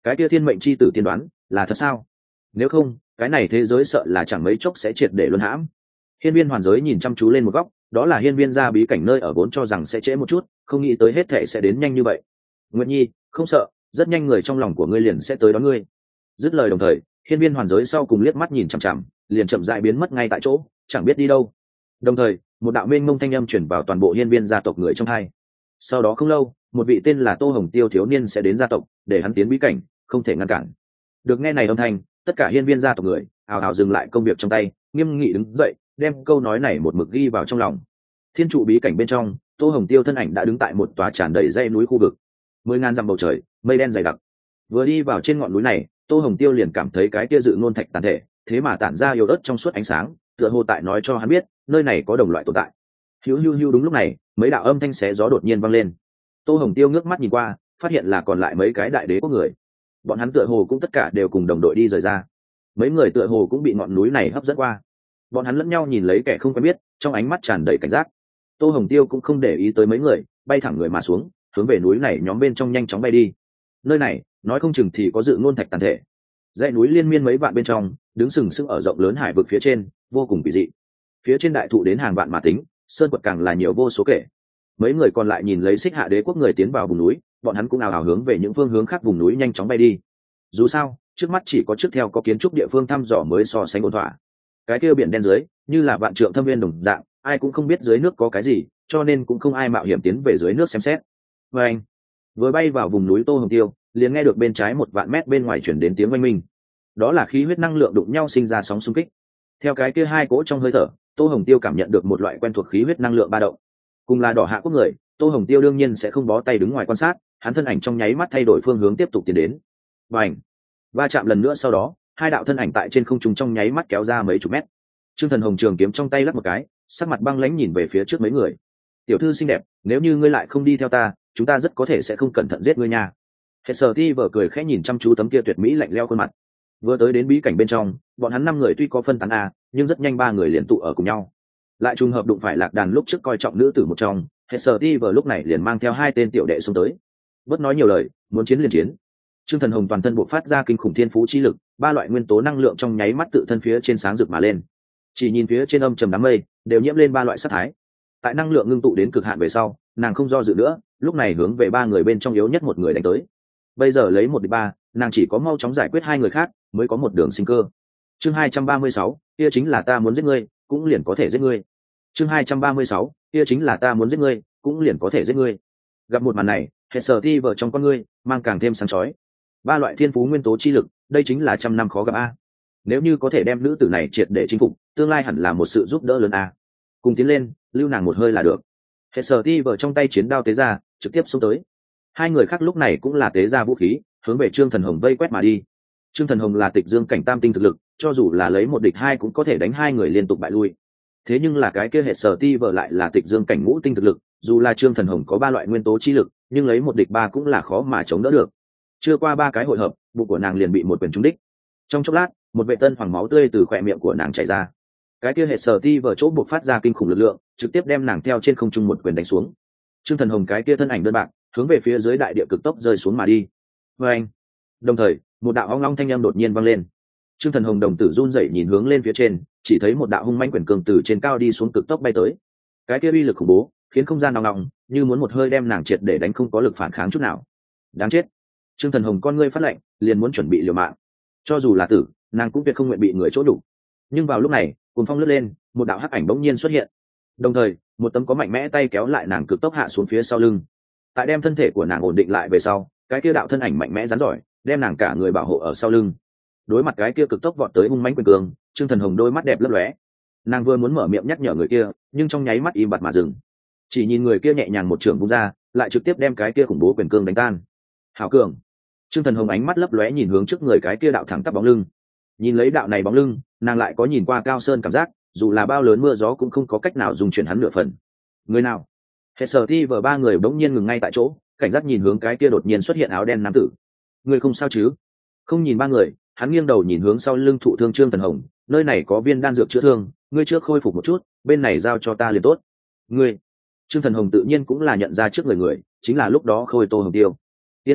Speaker 1: cái kia thiên mệnh chi tử tiên đoán là thật sao? Nếu không, cái này thế giới sợ là chẳng mấy chốc sẽ triệt để luân hãm. Hiên viên hoàn giới nhìn chăm chú lên một góc, đó là hiên viên gia bí cảnh nơi ở vốn cho rằng sẽ trễ một chút, không nghĩ tới hết thể sẽ đến nhanh như vậy. Nguyệt Nhi, không sợ, rất nhanh người trong lòng của ngươi liền sẽ tới đón ngươi. Dứt lời đồng thời, hiên viên hoàn giới sau cùng liếc mắt nhìn chằm chằm, liền chậm rãi biến mất ngay tại chỗ, chẳng biết đi đâu. Đồng thời, một đạo mênh mông thanh âm truyền vào toàn bộ hiên viên gia tộc người trong hai. Sau đó không lâu, một vị tên là Tô Hồng Tiêu thiếu niên sẽ đến gia tộc, để hắn tiến bí cảnh, không thể ngăn cản. Được nghe này âm thanh, tất cả hiên viên gia tộc người hào hào dừng lại công việc trong tay, nghiêm nghị đứng dậy, đem câu nói này một mực ghi vào trong lòng. Thiên trụ bí cảnh bên trong, Tô Hồng Tiêu thân ảnh đã đứng tại một tòa tràn đầy dãy núi khu vực. 10.000 dặm bầu trời, mây đen dày đặc. Vừa đi vào trên ngọn núi này, Tô Hồng Tiêu liền cảm thấy cái kia dự ngôn thạch tàn thể, thế mà tản ra yếu ớt trong suốt ánh sáng, tựa hồ tại nói cho hắn biết, nơi này có đồng loại tồn tại. Hiu hiu hiu, đúng lúc này, mấy đạo âm thanh xé gió đột nhiên vang lên. Tô Hồng Tiêu ngước mắt nhìn qua, phát hiện là còn lại mấy cái đại đế quốc người. Bọn hắn tựa hồ cũng tất cả đều cùng đồng đội đi rời ra. Mấy người tựa hồ cũng bị ngọn núi này hấp dẫn qua. Bọn hắn lẫn nhau nhìn lấy kẻ không quen biết, trong ánh mắt tràn đầy cảnh giác. Tô Hồng Tiêu cũng không để ý tới mấy người, bay thẳng người mà xuống, hướng về núi này nhóm bên trong nhanh chóng bay đi. Nơi này, nói không chừng thì có dự ngôn thạch tàn thể. Dãy núi liên miên mấy vạn bên trong, đứng sừng sững ở rộng lớn hải vực phía trên, vô cùng kỳ dị. Phía trên đại thụ đến hàng vạn mà tính, sơn quật càng là nhiều vô số kể. Mấy người còn lại nhìn lấy Xích Hạ đế quốc người tiến vào vùng núi, bọn hắn cũng ào ào hướng về những phương hướng khác vùng núi nhanh chóng bay đi. Dù sao, trước mắt chỉ có trước theo có kiến trúc địa phương thăm dò mới so sánh ổn thỏa. Cái kia biển đen dưới, như là vạn trượng thâm viên đồng dạng, ai cũng không biết dưới nước có cái gì, cho nên cũng không ai mạo hiểm tiến về dưới nước xem xét. Và anh vừa bay vào vùng núi Tô Hồng Tiêu, liền nghe được bên trái 1 vạn mét bên ngoài chuyển đến tiếng oanh minh. Đó là khí huyết năng lượng đụng nhau sinh ra sóng xung kích. Theo cái kia hai cỗ trong hơi thở, Tô Hồng Tiêu cảm nhận được một loại quen thuộc khí huyết năng lượng ba động. Cùng là đỏ hạ quốc người, Tô Hồng Tiêu đương nhiên sẽ không bó tay đứng ngoài quan sát, hắn thân ảnh trong nháy mắt thay đổi phương hướng tiếp tục tiến đến. Bành! Va chạm lần nữa sau đó, hai đạo thân ảnh tại trên không trung trong nháy mắt kéo ra mấy chục mét. Trương Thần Hồng trường kiếm trong tay lắc một cái, sắc mặt băng lãnh nhìn về phía trước mấy người. Tiểu thư xinh đẹp, nếu như ngươi lại không đi theo ta, chúng ta rất có thể sẽ không cẩn thận giết ngươi nha. Hệ Sở Ti vờ cười khẽ nhìn chăm chú tấm kia tuyệt mỹ lạnh lẽo khuôn mặt. Vừa tới đến bí cảnh bên trong, bọn hắn 5 người tuy có phân tán a, nhưng rất nhanh 3 người liền tụ ở cùng nhau. Lại trùng hợp đụng phải Lạc Đàn lúc trước coi trọng nữ tử một trong, Hệ Sở Ti vờ lúc này liền mang theo 2 tên tiểu đệ xuống tới. Bất nói nhiều lời, muốn chiến liền chiến. Trương Thần Hồng toàn thân bộc phát ra kinh khủng thiên phú chi lực, 3 loại nguyên tố năng lượng trong nháy mắt tự thân phía trên sáng rực mà lên. Chỉ nhìn phía trên âm trầm đám mây, đều nhiễm lên 3 loại sát thái. Tại năng lượng ngưng tụ đến cực hạn về sau, nàng không do dự nữa, lúc này hướng về 3 người bên trong yếu nhất một người đánh tới. Bây giờ lấy 1 địch 3, nàng chỉ có mau chóng giải quyết 2 người khác, mới có một đường sinh cơ. Chương 236, kia chính là ta muốn giết ngươi, cũng liền có thể giết ngươi. Chương 236, kia chính là ta muốn giết ngươi, cũng liền có thể giết ngươi. Gặp một màn này, Hệ Sở Ti vợ trong con ngươi mang càng thêm sáng chói. 3 loại thiên phú nguyên tố chi lực, đây chính là trăm năm khó gặp a. Nếu như có thể đem nữ tử này triệt để chinh phục, tương lai hẳn là một sự giúp đỡ lớn a. Cùng tiến lên, lưu nàng một hơi là được. Hệ Sở Ti vợ trong tay chiến đao tế ra, trực tiếp xông tới. 2 người khác lúc này cũng là tế ra vũ khí, hướng về Trương Thần Hồng vây quét mà đi. Trương Thần Hồng là tịch dương cảnh tam tinh thực lực, cho dù là lấy 1 địch 2 cũng có thể đánh 2 người liên tục bại lui. Thế nhưng là cái kia Hệ Sở Ti vợ lại là tịch dương cảnh ngũ tinh thực lực, dù là Trương Thần Hồng có 3 loại nguyên tố chi lực, nhưng lấy 1 địch 3 cũng là khó mà chống đỡ được. Chưa qua 3 cái hội hợp, bụng của nàng liền bị một quyền trúng đích. Trong chốc lát, một vệ tân hoàng máu tươi từ khóe miệng của nàng chảy ra. Cái kia Hệ Sở Ti vợ chỗ buộc phát ra kinh khủng lực lượng, trực tiếp đem nàng theo trên không trung một quyền đánh xuống. Trương Thần Hồng cái kia thân ảnh đơn bạc, hướng về phía dưới đại địa cực tốc rơi xuống mà đi. Và anh, đồng thời, một đạo ong long thanh âm đột nhiên vang lên. Trương Thần Hồng đồng tử run rẩy nhìn hướng lên phía trên, chỉ thấy một đạo hung mãnh quyền cường từ trên cao đi xuống cực tốc bay tới. Cái kia uy lực khủng bố, khiến không gian nòng nòng, như muốn một hơi đem nàng triệt để đánh không có lực phản kháng chút nào. Đáng chết! Trương Thần Hồng con ngươi phát lạnh, liền muốn chuẩn bị liều mạng. Cho dù là tử, nàng cũng tuyệt không nguyện bị người chỗ đủ. Nhưng vào lúc này, cuồng phong lướt lên, một đạo hắc ảnh bỗng nhiên xuất hiện. Đồng thời, một tấm có mạnh mẽ tay kéo lại nàng cực tốc hạ xuống phía sau lưng. Tại đem thân thể của nàng ổn định lại về sau, cái kia đạo thân ảnh mạnh mẽ rắn giỏi, đem nàng cả người bảo hộ ở sau lưng. Đối mặt cái kia cực tốc vọt tới hung mãnh quyền cường, Trương Thần Hồng đôi mắt đẹp lấp lóe. Nàng vừa muốn mở miệng nhắc nhở người kia, nhưng trong nháy mắt im bặt mà dừng. Chỉ nhìn người kia nhẹ nhàng một trường vung ra, lại trực tiếp đem cái kia khủng bố quyền cương đánh tan. Hảo cường! Trương Thần Hồng ánh mắt lấp lóe nhìn hướng trước người cái kia đạo thẳng tắp bóng lưng. Nhìn lấy đạo này bóng lưng, nàng lại có nhìn qua Cao Sơn cảm giác, dù là bao lớn mưa gió cũng không có cách nào dùng chuyển hắn nửa phần. Người nào? Hệ Sở Ti vờ 3 người bỗng nhiên ngừng ngay tại chỗ, cảnh giác nhìn hướng cái kia đột nhiên xuất hiện áo đen nam tử. Người không sao chứ? Không nhìn 3 người, hắn nghiêng đầu nhìn hướng sau lưng thụ thương Trương Thần Hồng, nơi này có viên đan dược chữa thương, ngươi trước khôi phục một chút, bên này giao cho ta liền tốt. Ngươi? Trương Thần Hồng tự nhiên cũng là nhận ra trước người, chính là lúc đó Khôi Tô Hồng Tiêu. Yên tâm,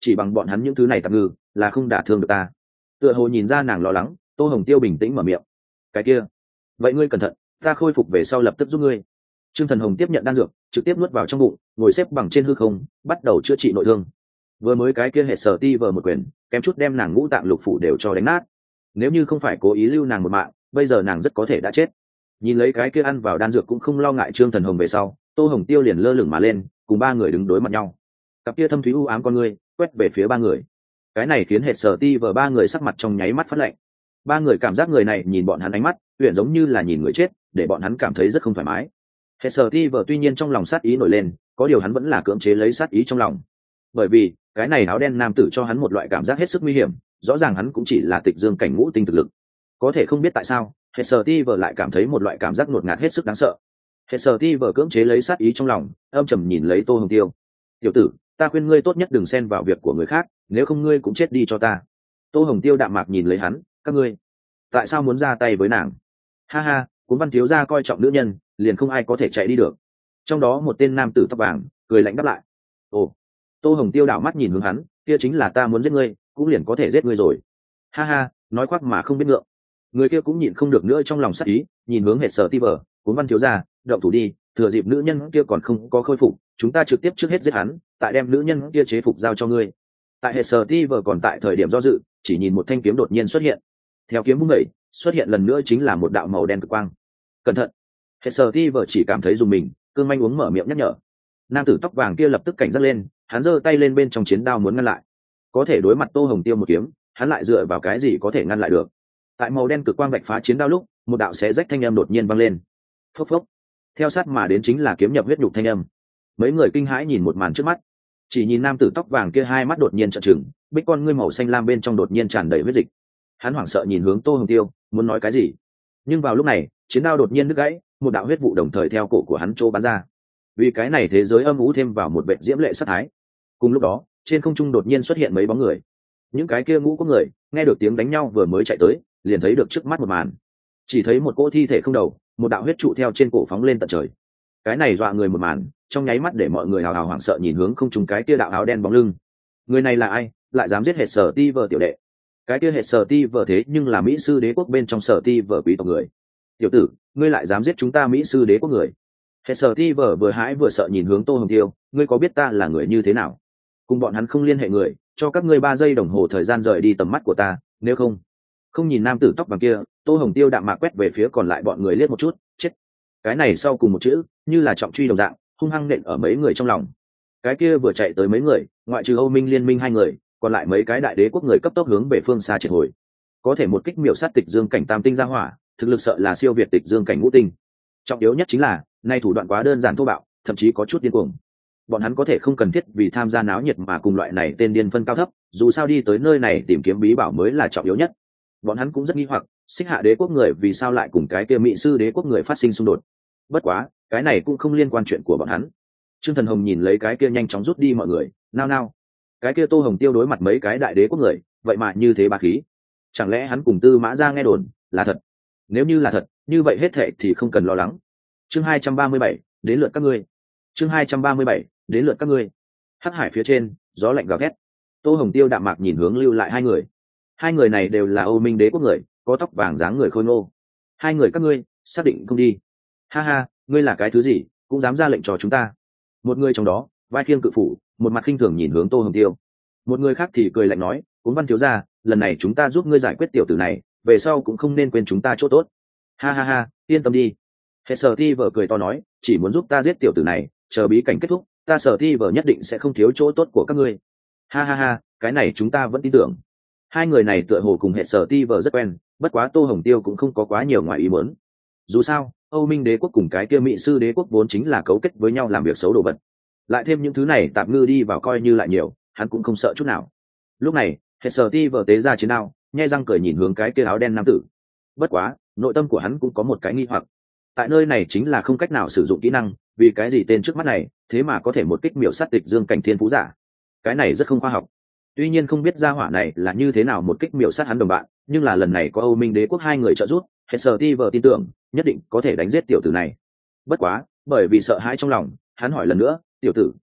Speaker 1: chỉ bằng bọn hắn những thứ này tạm ngư là không đả thương được ta. Tựa hồ nhìn ra nàng lo lắng, Tô Hồng Tiêu bình tĩnh mở miệng. Cái kia, vậy ngươi cẩn thận, ta khôi phục về sau lập tức giúp ngươi. Trương Thần Hồng tiếp nhận đan dược, trực tiếp nuốt vào trong bụng, ngồi xếp bằng trên hư không, bắt đầu chữa trị nội thương. Vừa mới cái kia hệ sở ti vờ một quyền, kém chút đem nàng ngũ tạng lục phủ đều cho đánh nát. Nếu như không phải cố ý lưu nàng một mạng, bây giờ nàng rất có thể đã chết. Nhìn lấy cái kia ăn vào đan dược cũng không lo ngại Trương Thần Hồng về sau, Tô Hồng Tiêu liền lơ lửng mà lên, cùng ba người đứng đối mặt nhau. Cặp kia thâm thúy u ám con người quét về phía ba người. Cái này khiến hệ sở ti vờ ba người sắc mặt trong nháy mắt phát lạnh. Ba người cảm giác người này nhìn bọn hắn ánh mắt uyển giống như là nhìn người chết, để bọn hắn cảm thấy rất không thoải mái. Hệ sở ti vờ tuy nhiên trong lòng sát ý nổi lên, có điều hắn vẫn là cưỡng chế lấy sát ý trong lòng, bởi vì cái này áo đen nam tử cho hắn một loại cảm giác hết sức nguy hiểm. Rõ ràng hắn cũng chỉ là tịch dương cảnh ngũ tinh thực lực, có thể không biết tại sao hệ sở ti vờ lại cảm thấy một loại cảm giác ngột ngạt hết sức đáng sợ. Hệ sở ti vờ cưỡng chế lấy sát ý trong lòng, âm trầm nhìn lấy Tô Hồng Tiêu. Tiểu tử, ta khuyên ngươi tốt nhất đừng xen vào việc của người khác, nếu không ngươi cũng chết đi cho ta. Tô Hồng Tiêu đạm mạc nhìn lấy hắn, các ngươi tại sao muốn ra tay với nàng? Ha ha, Cuốn Văn thiếu gia coi trọng nữ nhân, liền không ai có thể chạy đi được. Trong đó một tên nam tử tóc vàng cười lạnh đáp lại. Ồ. Tô Hồng Tiêu đảo mắt nhìn hướng hắn, kia chính là ta muốn giết ngươi, cũng liền có thể giết ngươi rồi. Ha ha, nói khoác mà không biết ngượng. Người kia cũng nhịn không được nữa trong lòng sát ý, nhìn hướng hệ sở ti vờ, Cuốn Văn thiếu gia, động thủ đi, thừa dịp nữ nhân kia còn không có khôi phục, chúng ta trực tiếp trước hết giết hắn, tại đem nữ nhân kia chế phục giao cho ngươi. Tại hệ sở ti vờ còn tại thời điểm do dự, chỉ nhìn một thanh kiếm đột nhiên xuất hiện. Theo kiếm vung đẩy, xuất hiện lần nữa chính là một đạo màu đen cực quang. Cẩn thận. Hệ sở ti vờ chỉ cảm thấy dùng mình, cương manh uống mở miệng nhắc nhở. Nam tử tóc vàng kia lập tức cảnh giác lên, hắn giơ tay lên bên trong chiến đao muốn ngăn lại. Có thể đối mặt Tô Hồng Tiêu một kiếm, hắn lại dựa vào cái gì có thể ngăn lại được? Tại màu đen cực quang vạch phá chiến đao lúc, một đạo xé rách thanh âm đột nhiên vang lên. Phốc phốc. Theo sát mà đến chính là kiếm nhập huyết nhục thanh âm. Mấy người kinh hãi nhìn một màn trước mắt, chỉ nhìn nam tử tóc vàng kia hai mắt đột nhiên trợn trừng, bích con ngươi màu xanh lam bên trong đột nhiên tràn đầy huyết dịch. Hắn hoảng sợ nhìn hướng Tô Hồng Tiêu, muốn nói cái gì, nhưng vào lúc này chiến đao đột nhiên đứt gãy, một đạo huyết vụ đồng thời theo cổ của hắn trô bắn ra. Vì cái này thế giới âm u thêm vào một vệ diễm lệ sát thái. Cùng lúc đó trên không trung đột nhiên xuất hiện mấy bóng người. Những cái kia ngũ có người nghe được tiếng đánh nhau vừa mới chạy tới, liền thấy được trước mắt một màn, chỉ thấy một cỗ thi thể không đầu, một đạo huyết trụ theo trên cổ phóng lên tận trời. Cái này dọa người một màn, trong nháy mắt để mọi người hào hào hoảng sợ nhìn hướng không trung cái kia đạo áo đen bóng lưng. Người này là ai, lại dám giết hệ sở ti vờ tiểu đệ? Cái kia hệ sở ti vờ thế nhưng là mỹ sư đế quốc bên trong sở ti vờ quý tộc người. Tiểu tử, ngươi lại dám giết chúng ta mỹ sư đế quốc người? Hệ sở ti vờ vừa hãi vừa sợ nhìn hướng Tô Hồng Tiêu, ngươi có biết ta là người như thế nào? Cùng bọn hắn không liên hệ người, cho các ngươi 3 giây đồng hồ thời gian rời đi tầm mắt của ta, nếu không. Không nhìn nam tử tóc vàng kia, Tô Hồng Tiêu đạm mạc quét về phía còn lại bọn người liếc một chút, chết. Cái này sau cùng một chữ như là trọng truy đồng dạng, hung hăng nện ở mấy người trong lòng. Cái kia vừa chạy tới mấy người, ngoại trừ Âu Minh liên minh 2 người, còn lại mấy cái đại đế quốc người cấp tốc hướng về phương xa triệt hồi. Có thể một kích miểu sát tịch dương cảnh tam tinh ra hỏa, thực lực sợ là siêu việt tịch dương cảnh ngũ tinh. Trọng yếu nhất chính là, nay thủ đoạn quá đơn giản thô bạo, thậm chí có chút điên cuồng. Bọn hắn có thể không cần thiết vì tham gia náo nhiệt mà cùng loại này tên điên phân cao thấp, dù sao đi tới nơi này tìm kiếm bí bảo mới là trọng yếu nhất. Bọn hắn cũng rất nghi hoặc, Xích Hạ đế quốc người vì sao lại cùng cái kia mỹ sư đế quốc người phát sinh xung đột. Bất quá cái này cũng không liên quan chuyện của bọn hắn. Trương Thần Hồng nhìn lấy cái kia nhanh chóng rút đi mọi người, nao nao. Cái kia Tô Hồng Tiêu đối mặt mấy cái đại đế quốc người, vậy mà như thế bá khí. Chẳng lẽ hắn cùng Tư Mã Gia nghe đồn là thật? Nếu như là thật, như vậy hết thệ thì không cần lo lắng. Chương 237, đến lượt các ngươi. Chương 237, đến lượt các ngươi. Hắc hải phía trên, gió lạnh gào thét. Tô Hồng Tiêu đạm mạc nhìn hướng lưu lại 2 người. 2 người này đều là Âu Minh đế quốc người, có tóc vàng dáng người khôi ngô. 2 người các ngươi xác định không đi? Ha ha, ngươi là cái thứ gì, cũng dám ra lệnh cho chúng ta? Một người trong đó vai khiêng cự phủ, một mặt khinh thường nhìn hướng Tô Hồng Tiêu. Một người khác thì cười lạnh nói, Cuốn Văn thiếu gia, lần này chúng ta giúp ngươi giải quyết tiểu tử này, về sau cũng không nên quên chúng ta chỗ tốt. Ha ha ha, yên tâm đi. Hệ sở ti vợ cười to nói, chỉ muốn giúp ta giết tiểu tử này, chờ bí cảnh kết thúc, ta sở ti vợ nhất định sẽ không thiếu chỗ tốt của các ngươi. Ha ha ha, cái này chúng ta vẫn tin tưởng. 2 người này tựa hồ cùng hệ sở ti vợ rất quen, bất quá Tô Hồng Tiêu cũng không có quá nhiều ngoài ý muốn. Dù sao Âu Minh đế quốc cùng cái kia mỹ sư đế quốc vốn chính là cấu kết với nhau làm việc xấu đồ vật, lại thêm những thứ này tạp ngư đi vào coi như lại nhiều, hắn cũng không sợ chút nào. Lúc này hệ sở ti vợ tế ra chiến đao, nhai răng cười nhìn hướng cái kia áo đen nam tử. Bất quá nội tâm của hắn cũng có một cái nghi hoặc, tại nơi này chính là không cách nào sử dụng kỹ năng, vì cái gì tên trước mắt này thế mà có thể một kích miểu sát tịch dương cảnh thiên phú giả? Cái này rất không khoa học. Tuy nhiên không biết gia hỏa này là như thế nào một kích miểu sát hắn đồng bạn, nhưng là lần này có Âu Minh đế quốc 2 người trợ giúp, hệ sở ti vợ tin tưởng nhất định có thể đánh giết tiểu tử này. Bất quá bởi vì sợ hãi trong lòng, hắn hỏi lần nữa, tiểu tử,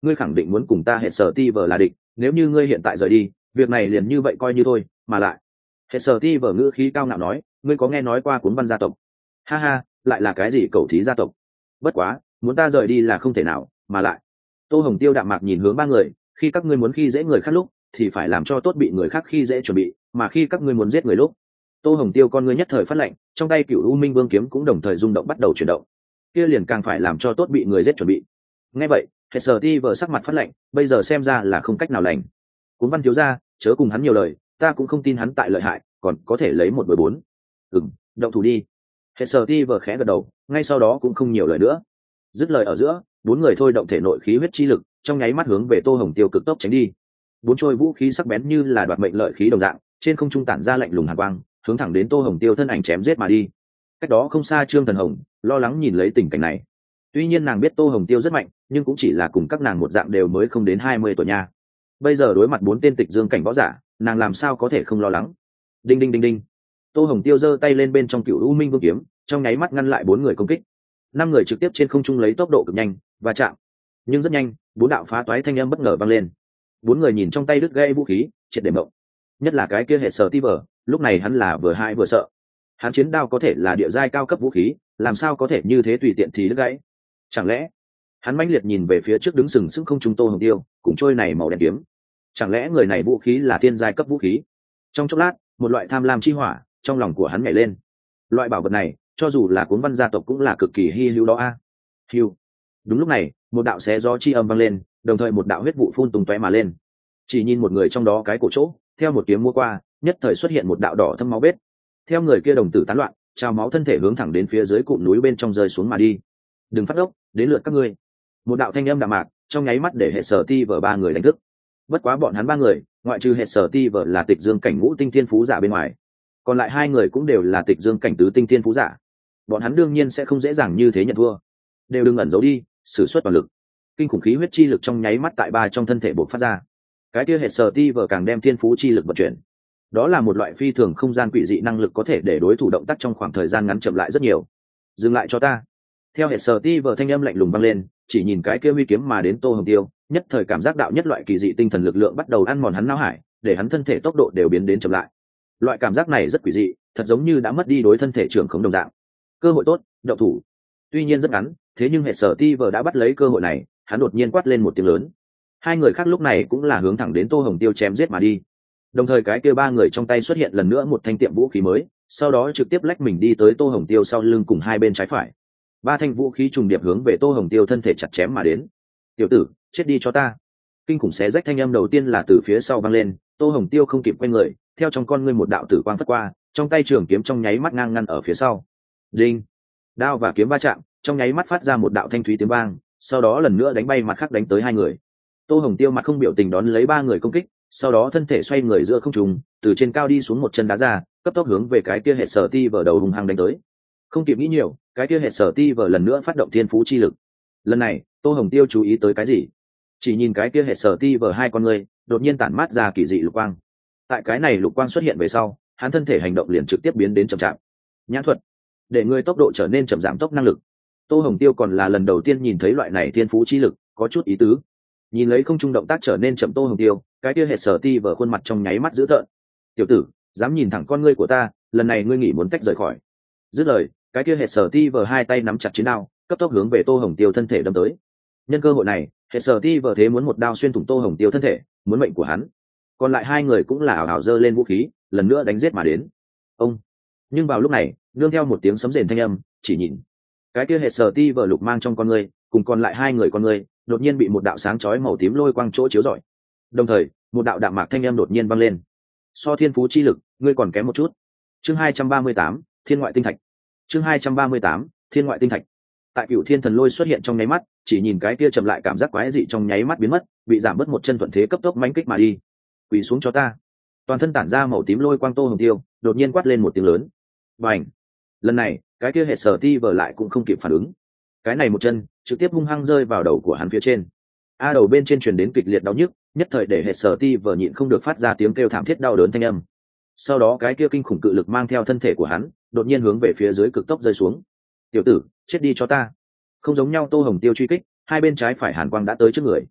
Speaker 1: ngươi khẳng định muốn cùng ta hệ sở ti vờ là địch, nếu như ngươi hiện tại rời đi, việc này liền như vậy coi như thôi, mà lại hệ sở ti vờ ngữ khí cao ngạo nói, ngươi có nghe nói qua cuốn văn gia tộc? Ha ha, lại là cái gì cầu thí gia tộc? Bất quá muốn ta rời đi là không thể nào, mà lại Tô Hồng Tiêu đạm mạc nhìn hướng ba người, khi các ngươi muốn khi dễ người khác lúc thì phải làm cho tốt bị người khác khi dễ chuẩn bị, mà khi các ngươi muốn giết người lúc, Tô Hồng Tiêu con ngươi nhất thời phát lệnh, trong tay Cửu U Minh Vương kiếm cũng đồng thời rung động bắt đầu chuyển động, kia liền càng phải làm cho tốt bị người giết chuẩn bị. Nghe vậy hệ sở ti vờ sắc mặt phát lệnh, bây giờ xem ra là không cách nào lành. Cuốn văn thiếu gia, chớ cùng hắn nhiều lời, ta cũng không tin hắn tại lợi hại còn có thể lấy 1-4. Động thủ đi. Hệ sở ti vờ khẽ gật đầu, ngay sau đó cũng không nhiều lời nữa. Dứt lời ở giữa, 4 người thôi động thể nội khí huyết chi lực, trong nháy mắt hướng về Tô Hồng Tiêu cực tốc tránh đi. 4 trôi vũ khí sắc bén như là đoạt mệnh lợi khí đồng dạng, trên không trung tản ra lạnh lùng hàn quang, hướng thẳng đến Tô Hồng Tiêu thân ảnh chém giết mà đi. Cách đó không xa Trương Thần Hồng lo lắng nhìn lấy tình cảnh này. Tuy nhiên nàng biết Tô Hồng Tiêu rất mạnh, nhưng cũng chỉ là cùng các nàng một dạng đều mới không đến 20 tuổi nha. Bây giờ đối mặt 4 tên tịch dương cảnh võ giả, nàng làm sao có thể không lo lắng. Đinh đinh đinh đinh. Tô Hồng Tiêu giơ tay lên bên trong Cửu U Minh Vương kiếm, trong nháy mắt ngăn lại 4 người công kích. 5 người trực tiếp trên không trung lấy tốc độ cực nhanh và chạm, nhưng rất nhanh 4 đạo phá toái thanh âm bất ngờ vang lên. 4 người nhìn trong tay đứt gãy vũ khí, triệt để mộng. Nhất là cái kia hệ sở ti vờ, lúc này hắn là vừa hãi vừa sợ. Hắn chiến đao có thể là địa giai cao cấp vũ khí, làm sao có thể như thế tùy tiện thì đứt gãy? Chẳng lẽ hắn mãnh liệt nhìn về phía trước đứng sừng sững không trung Tô Hồng Tiêu, cùng trôi này màu đen kiếm. Chẳng lẽ người này vũ khí là thiên giai cấp vũ khí? Trong chốc lát, một loại tham lam chi hỏa trong lòng của hắn nhảy lên. Loại bảo vật này, cho dù là cuốn văn gia tộc cũng là cực kỳ hi hữu đó a. Hưu. Đúng lúc này, một đạo xé gió chi âm vang lên, đồng thời một đạo huyết vụ phun tung tóe mà lên. Chỉ nhìn một người trong đó cái cổ chỗ, theo một kiếm mua qua, nhất thời xuất hiện một đạo đỏ thâm máu vết. Theo người kia đồng tử tán loạn, trào máu thân thể hướng thẳng đến phía dưới cụm núi bên trong rơi xuống mà đi. Đừng phát ốc, đến lượt các ngươi. Một đạo thanh âm đạm mạc, trong nháy mắt để hệ sở ti vở 3 người đánh thức. Bất quá bọn hắn 3 người, ngoại trừ hệ sở ti vở là tịch dương cảnh ngũ tinh thiên phú giả bên ngoài, còn lại 2 người cũng đều là tịch dương cảnh tứ tinh thiên phú giả. Bọn hắn đương nhiên sẽ không dễ dàng như thế nhận thua, đều đừng ẩn giấu đi, sử xuất toàn lực. Kinh khủng khí huyết chi lực trong nháy mắt tại 3 trong thân thể bộc phát ra. Cái kia hệ sở ti vở càng đem thiên phú chi lực vận chuyển. Đó là một loại phi thường không gian quỷ dị năng lực có thể để đối thủ động tác trong khoảng thời gian ngắn chậm lại rất nhiều. Dừng lại cho ta. Theo hệ sở ti vở thanh âm lạnh lùng vang lên, chỉ nhìn cái kia huy kiếm mà đến Tô Hồng Tiêu, nhất thời cảm giác đạo nhất loại kỳ dị tinh thần lực lượng bắt đầu ăn mòn hắn não hải, để hắn thân thể tốc độ đều biến đến chậm lại. Loại cảm giác này rất quỷ dị, thật giống như đã mất đi đối thân thể trưởng khống đồng dạng. Cơ hội tốt, động thủ. Tuy nhiên rất ngắn, thế nhưng hệ sở ti vở đã bắt lấy cơ hội này, hắn đột nhiên quát lên một tiếng lớn. 2 người khác lúc này cũng là hướng thẳng đến Tô Hồng Tiêu chém giết mà đi. Đồng thời cái kia 3 người trong tay xuất hiện lần nữa một thanh tiệm vũ khí mới, sau đó trực tiếp lách mình đi tới Tô Hồng Tiêu sau lưng cùng 2 bên trái phải. 3 thanh vũ khí trùng điệp hướng về Tô Hồng Tiêu thân thể chặt chém mà đến. Tiểu tử, chết đi cho ta. Kinh khủng xé rách thanh âm đầu tiên là từ phía sau vang lên, Tô Hồng Tiêu không kịp quay người, theo trong con ngươi một đạo tử quang phất qua, trong tay trường kiếm trong nháy mắt ngang ngăn ở phía sau. Đinh. Đao và kiếm va chạm, trong nháy mắt phát ra một đạo thanh thúy tiếng vang, sau đó lần nữa đánh bay mặt khác đánh tới 2 người. Tô Hồng Tiêu mặt không biểu tình đón lấy 3 người công kích, sau đó thân thể xoay người giữa không trung, từ trên cao đi xuống một chân đá ra, cấp tốc hướng về cái kia hệ sở ti vở đầu hung hăng đánh tới. Không kịp nghĩ nhiều, cái kia hệ sở ti vở lần nữa phát động thiên phú chi lực. Lần này, Tô Hồng Tiêu chú ý tới cái gì? Chỉ nhìn cái kia hệ sở ti vở 2 con người, đột nhiên tản mát ra kỳ dị lục quang. Tại cái này lục quang xuất hiện về sau, hắn thân thể hành động liền trực tiếp biến đến chậm chạp. Nhãn thuật, để người tốc độ trở nên chậm giảm tốc năng lực. Tô Hồng Tiêu còn là lần đầu tiên nhìn thấy loại này thiên phú chi lực, có chút ý tứ. Nhìn lấy không trung động tác trở nên chậm Tô Hồng Tiêu, cái kia hệ sở ti vở khuôn mặt trong nháy mắt dữ tợn. Tiểu tử, dám nhìn thẳng con ngươi của ta, lần này ngươi nghĩ muốn tách rời khỏi. Dứt lời, cái kia hệ sở ti vở 2 tay nắm chặt chiến đao, cấp tốc hướng về Tô Hồng Tiêu thân thể đâm tới. Nhân cơ hội này, hệ sở ti vở thế muốn một đao xuyên thủng Tô Hồng Tiêu thân thể, muốn mệnh của hắn. Còn lại 2 người cũng là ảo ảo giơ lên vũ khí, lần nữa đánh giết mà đến. Ông. Nhưng vào lúc này, nương theo một tiếng sấm rền thanh âm, chỉ nhìn cái kia hệ sở ti vở lục mang trong con ngươi, cùng còn lại 2 người con ngươi, đột nhiên bị một đạo sáng chói màu tím lôi quang chỗ chiếu rọi. Đồng thời, một đạo đạm mạc thanh âm đột nhiên vang lên. So thiên phú chi lực, ngươi còn kém một chút. Chương 238, Thiên ngoại tinh thạch. Chương 238, Thiên ngoại tinh thạch. Tại Cửu Thiên thần lôi xuất hiện trong nháy mắt, chỉ nhìn cái kia chậm lại cảm giác quái dị trong nháy mắt biến mất, bị giảm bớt một chân thuận thế cấp tốc mãnh kích mà đi. Quỳ xuống cho ta. Toàn thân tản ra màu tím lôi quang Tô Hồng Tiêu, đột nhiên quát lên một tiếng lớn. Bành. Lần này, cái kia hệ sở ti vở lại cũng không kịp phản ứng. Cái này một chân trực tiếp hung hăng rơi vào đầu của hắn phía trên. A đầu bên trên truyền đến kịch liệt đau nhức, nhất thời để hệ sở ti vở nhịn không được phát ra tiếng kêu thảm thiết đau đớn thanh âm. Sau đó cái kia kinh khủng cự lực mang theo thân thể của hắn, đột nhiên hướng về phía dưới cực tốc rơi xuống. Tiểu tử, chết đi cho ta. Không giống nhau Tô Hồng Tiêu truy kích, 2 bên trái phải hàn quang đã tới trước người.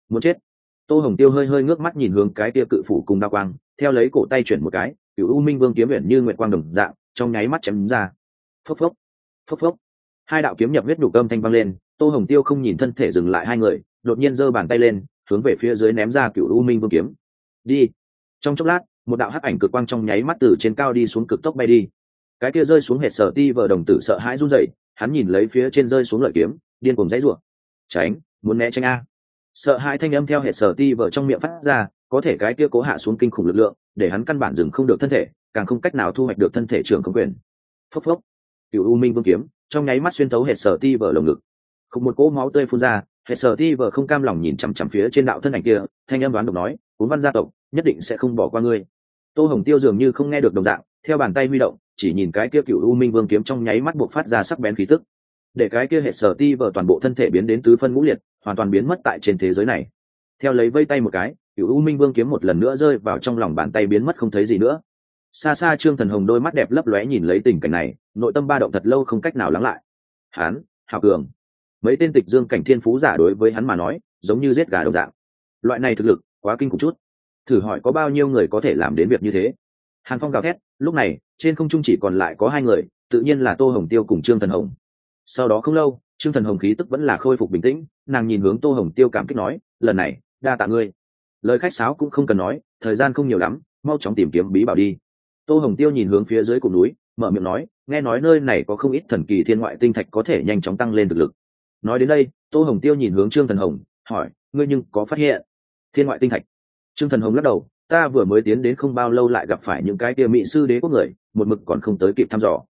Speaker 1: muốn chết. Tô Hồng Tiêu hơi hơi ngước mắt nhìn hướng cái kia cự phủ cùng đao quang, theo lấy cổ tay chuyển một cái, cửu u minh vương kiếm uyển như nguyệt quang đồng dạng, trong nháy mắt chém ra. Phốc phốc, phốc phốc, hai đạo kiếm nhập huyết nhục âm thanh vang lên. Tô Hồng Tiêu không nhìn thân thể dừng lại hai người, đột nhiên giơ bàn tay lên, hướng về phía dưới ném ra cửu u minh vương kiếm. Đi. Trong chốc lát, một đạo hắc ảnh cực quang trong nháy mắt từ trên cao đi xuống cực tốc bay đi. Cái kia rơi xuống hệt Sở Ti vợ đồng tử sợ hãi run rẩy, hắn nhìn lấy phía trên rơi xuống lợi kiếm, điên cuồng giãy giụa. Tránh, muốn né tránh a. Sợ hãi thanh âm theo hệt Sở Ti vợ trong miệng phát ra, có thể cái kia cố hạ xuống kinh khủng lực lượng, để hắn căn bản dừng không được thân thể, càng không cách nào thu hoạch được thân thể trưởng không quyền. Phốc phốc, cửu u minh vương kiếm trong nháy mắt xuyên thấu hệt Sở Ti vợ lồng ngực, không một cỗ máu tươi phun ra. Hệt Sở Ti vợ không cam lòng nhìn chằm chằm phía trên đạo thân ảnh kia, thanh âm đoán độc nói, cuốn văn gia tộc nhất định sẽ không bỏ qua ngươi. Tô Hồng Tiêu dường như không nghe được đồng dạng, theo bàn tay huy động, chỉ nhìn cái kia cựu u minh vương kiếm trong nháy mắt buộc phát ra sắc bén khí tức, để cái kia hệ Sở Ti vợ toàn bộ thân thể biến đến tứ phân ngũ liệt, hoàn toàn biến mất tại trên thế giới này. Theo lấy vây tay một cái, cựu u minh vương kiếm một lần nữa rơi vào trong lòng bàn tay biến mất không thấy gì nữa. Xa xa Trương Thần Hồng đôi mắt đẹp lấp lóe nhìn lấy tình cảnh này, nội tâm ba động thật lâu không cách nào lắng lại. Hắn, hào cường. Mấy tên tịch dương cảnh thiên phú giả đối với hắn mà nói, giống như giết gà đồng dạng. Loại này thực lực quá kinh khủng chút. Thử hỏi có bao nhiêu người có thể làm đến việc như thế? Hàn Phong gào thét, lúc này trên không trung chỉ còn lại có hai người, tự nhiên là Tô Hồng Tiêu cùng Trương Thần Hồng. Sau đó không lâu, Trương Thần Hồng khí tức vẫn là khôi phục bình tĩnh, nàng nhìn hướng Tô Hồng Tiêu cảm kích nói, lần này đa tạ ngươi. Lời khách sáo cũng không cần nói, thời gian không nhiều lắm, mau chóng tìm kiếm bí bảo đi. Tô Hồng Tiêu nhìn hướng phía dưới cùng núi, mở miệng nói, nghe nói nơi này có không ít thần kỳ thiên ngoại tinh thạch có thể nhanh chóng tăng lên thực lực. Nói đến đây, Tô Hồng Tiêu nhìn hướng Trương Thần Hồng, hỏi, ngươi nhưng có phát hiện thiên ngoại tinh thạch? Trương Thần Hồng lắc đầu, ta vừa mới tiến đến không bao lâu lại gặp phải những cái kia mỹ sư đế quốc người, một mực còn không tới kịp thăm dò.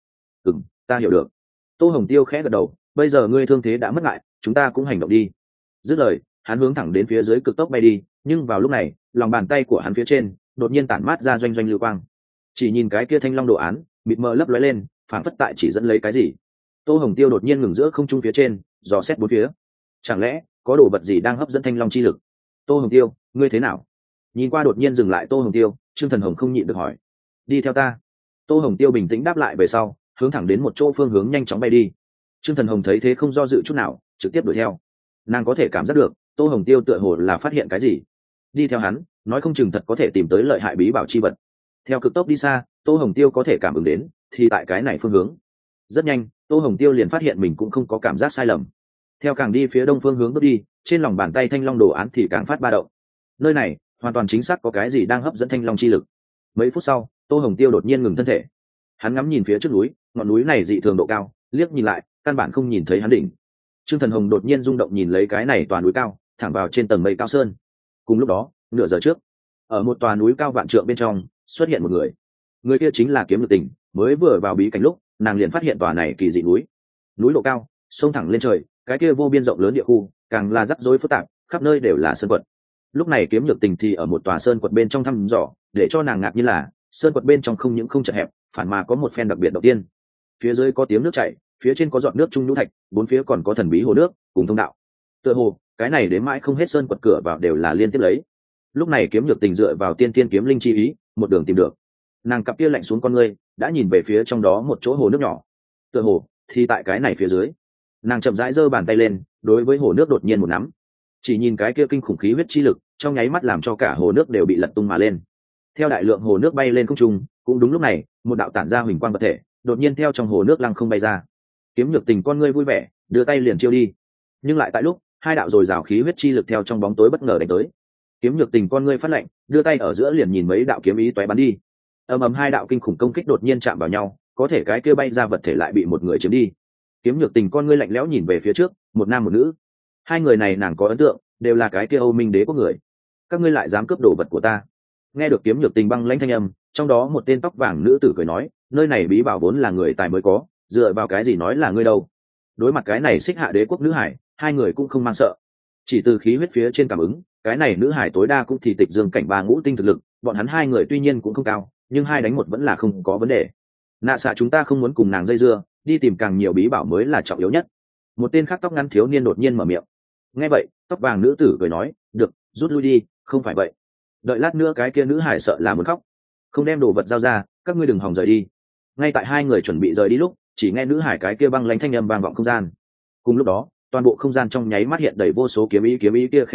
Speaker 1: Ta hiểu được. Tô Hồng Tiêu khẽ gật đầu, bây giờ ngươi thương thế đã mất lại, chúng ta cũng hành động đi. Dứt lời, hắn hướng thẳng đến phía dưới cực tốc bay đi, nhưng vào lúc này, lòng bàn tay của hắn phía trên đột nhiên tản mát ra doanh doanh lưu quang. Chỉ nhìn cái kia thanh long đồ án, mịt mờ lấp lóe lên, phảng phất tại chỉ dẫn lấy cái gì. Tô Hồng Tiêu đột nhiên ngừng giữa không trung phía trên, dò xét bốn phía. Chẳng lẽ có đồ vật gì đang hấp dẫn thanh long chi lực? Tô Hồng Tiêu, ngươi thế nào? Nhìn qua đột nhiên dừng lại Tô Hồng Tiêu, Trương Thần Hồng không nhịn được hỏi, đi theo ta. Tô Hồng Tiêu bình tĩnh đáp lại về sau, hướng thẳng đến một chỗ phương hướng nhanh chóng bay đi. Trương Thần Hồng thấy thế không do dự chút nào, trực tiếp đuổi theo. Nàng có thể cảm giác được Tô Hồng Tiêu tựa hồ là phát hiện cái gì, đi theo hắn nói không chừng thật có thể tìm tới lợi hại bí bảo chi vật. Theo cực tốc đi xa, Tô Hồng Tiêu có thể cảm ứng đến thì tại cái này phương hướng. Rất nhanh, Tô Hồng Tiêu liền phát hiện mình cũng không có cảm giác sai lầm. Theo càng đi phía đông phương hướng bước đi, trên lòng bàn tay thanh long đồ án thì càng phát ba động. Nơi này hoàn toàn chính xác có cái gì đang hấp dẫn thanh long chi lực. Mấy phút sau, Tô Hồng Tiêu đột nhiên ngừng thân thể. Hắn ngắm nhìn phía trước núi, ngọn núi này dị thường độ cao, liếc nhìn lại căn bản không nhìn thấy hắn đỉnh. Trương Thần Hồng đột nhiên rung động nhìn lấy cái này tòa núi cao, thẳng vào trên tầng mây cao sơn. Cùng lúc đó, nửa giờ trước, ở một tòa núi cao vạn trượng bên trong xuất hiện một người. Người kia chính là Kiếm Lực Tình. Mới vừa vào bí cảnh lúc, nàng liền phát hiện tòa này kỳ dị núi. Núi độ cao, sông thẳng lên trời, cái kia vô biên rộng lớn địa khu, càng là rắc rối phức tạp, khắp nơi đều là sơn quật. Lúc này Kiếm Nhược Tình thì ở một tòa sơn quật bên trong thăm dò, để cho nàng ngạc nhiên là sơn quật bên trong không những không chật hẹp, phản mà có một phen đặc biệt đầu tiên. Phía dưới có tiếng nước chảy, phía trên có giọt nước trung nhũ thạch, bốn phía còn có thần bí hồ nước cùng thông đạo. Tựa hồ cái này đến mãi không hết sơn quật cửa vào đều là liên tiếp lấy. Lúc này Kiếm Nhược Tình dựa vào tiên tiên kiếm linh chi ý, một đường tìm được. Nàng cặp kia lạnh xuống con ngươi, đã nhìn về phía trong đó một chỗ hồ nước nhỏ. Tựa hồ thì tại cái này phía dưới. Nàng chậm rãi giơ bàn tay lên, đối với hồ nước đột nhiên một nắm. Chỉ nhìn cái kia kinh khủng khí huyết chi lực, trong nháy mắt làm cho cả hồ nước đều bị lật tung mà lên. Theo đại lượng hồ nước bay lên không trung, cũng đúng lúc này, một đạo tản ra huỳnh quang vật thể, đột nhiên theo trong hồ nước lăng không bay ra. Kiếm Nhược Tình con ngươi vui vẻ, đưa tay liền chiêu đi. Nhưng lại tại lúc, hai đạo dồi dào khí huyết chi lực theo trong bóng tối bất ngờ đánh tới. Kiếm Nhược Tình con ngươi phát lạnh, đưa tay ở giữa liền nhìn mấy đạo kiếm ý tóe bắn đi. Ầm ầm hai đạo kinh khủng công kích đột nhiên chạm vào nhau, có thể cái kia bay ra vật thể lại bị một người chiếm đi. Kiếm Nhược Tình con ngươi lạnh lẽo nhìn về phía trước, một nam một nữ. Hai người này nàng có ấn tượng, đều là cái kia Âu Minh đế quốc người. Các ngươi lại dám cướp đồ vật của ta? Nghe được Kiếm Nhược Tình băng lãnh thanh âm, trong đó một tên tóc vàng nữ tử cười nói, nơi này bí bảo vốn là người tài mới có, dựa vào cái gì nói là ngươi đâu? Đối mặt cái này xích hạ đế quốc nữ hải, hai người cũng không mang sợ. Chỉ từ khí huyết phía trên cảm ứng, cái này nữ hải tối đa cũng thì tịch dương cảnh 3 ngũ tinh thực lực, bọn hắn hai người tuy nhiên cũng không cao, nhưng hai đánh một vẫn là không có vấn đề. Nạ xạ chúng ta không muốn cùng nàng dây dưa, đi tìm càng nhiều bí bảo mới là trọng yếu nhất. Một tên khác tóc ngắn thiếu niên đột nhiên mở miệng. Nghe vậy, tóc vàng nữ tử cười nói, được, rút lui đi, không phải vậy. Đợi lát nữa cái kia nữ hải sợ là muốn khóc. Không đem đồ vật giao ra, các ngươi đừng hòng rời đi. Ngay tại hai người chuẩn bị rời đi lúc, chỉ nghe nữ hải cái kia băng lãnh thanh âm vang vọng không gian. Cùng lúc đó, toàn bộ không gian trong nháy mắt hiện đầy vô số kiếm ý kia khẽ nhúc đích,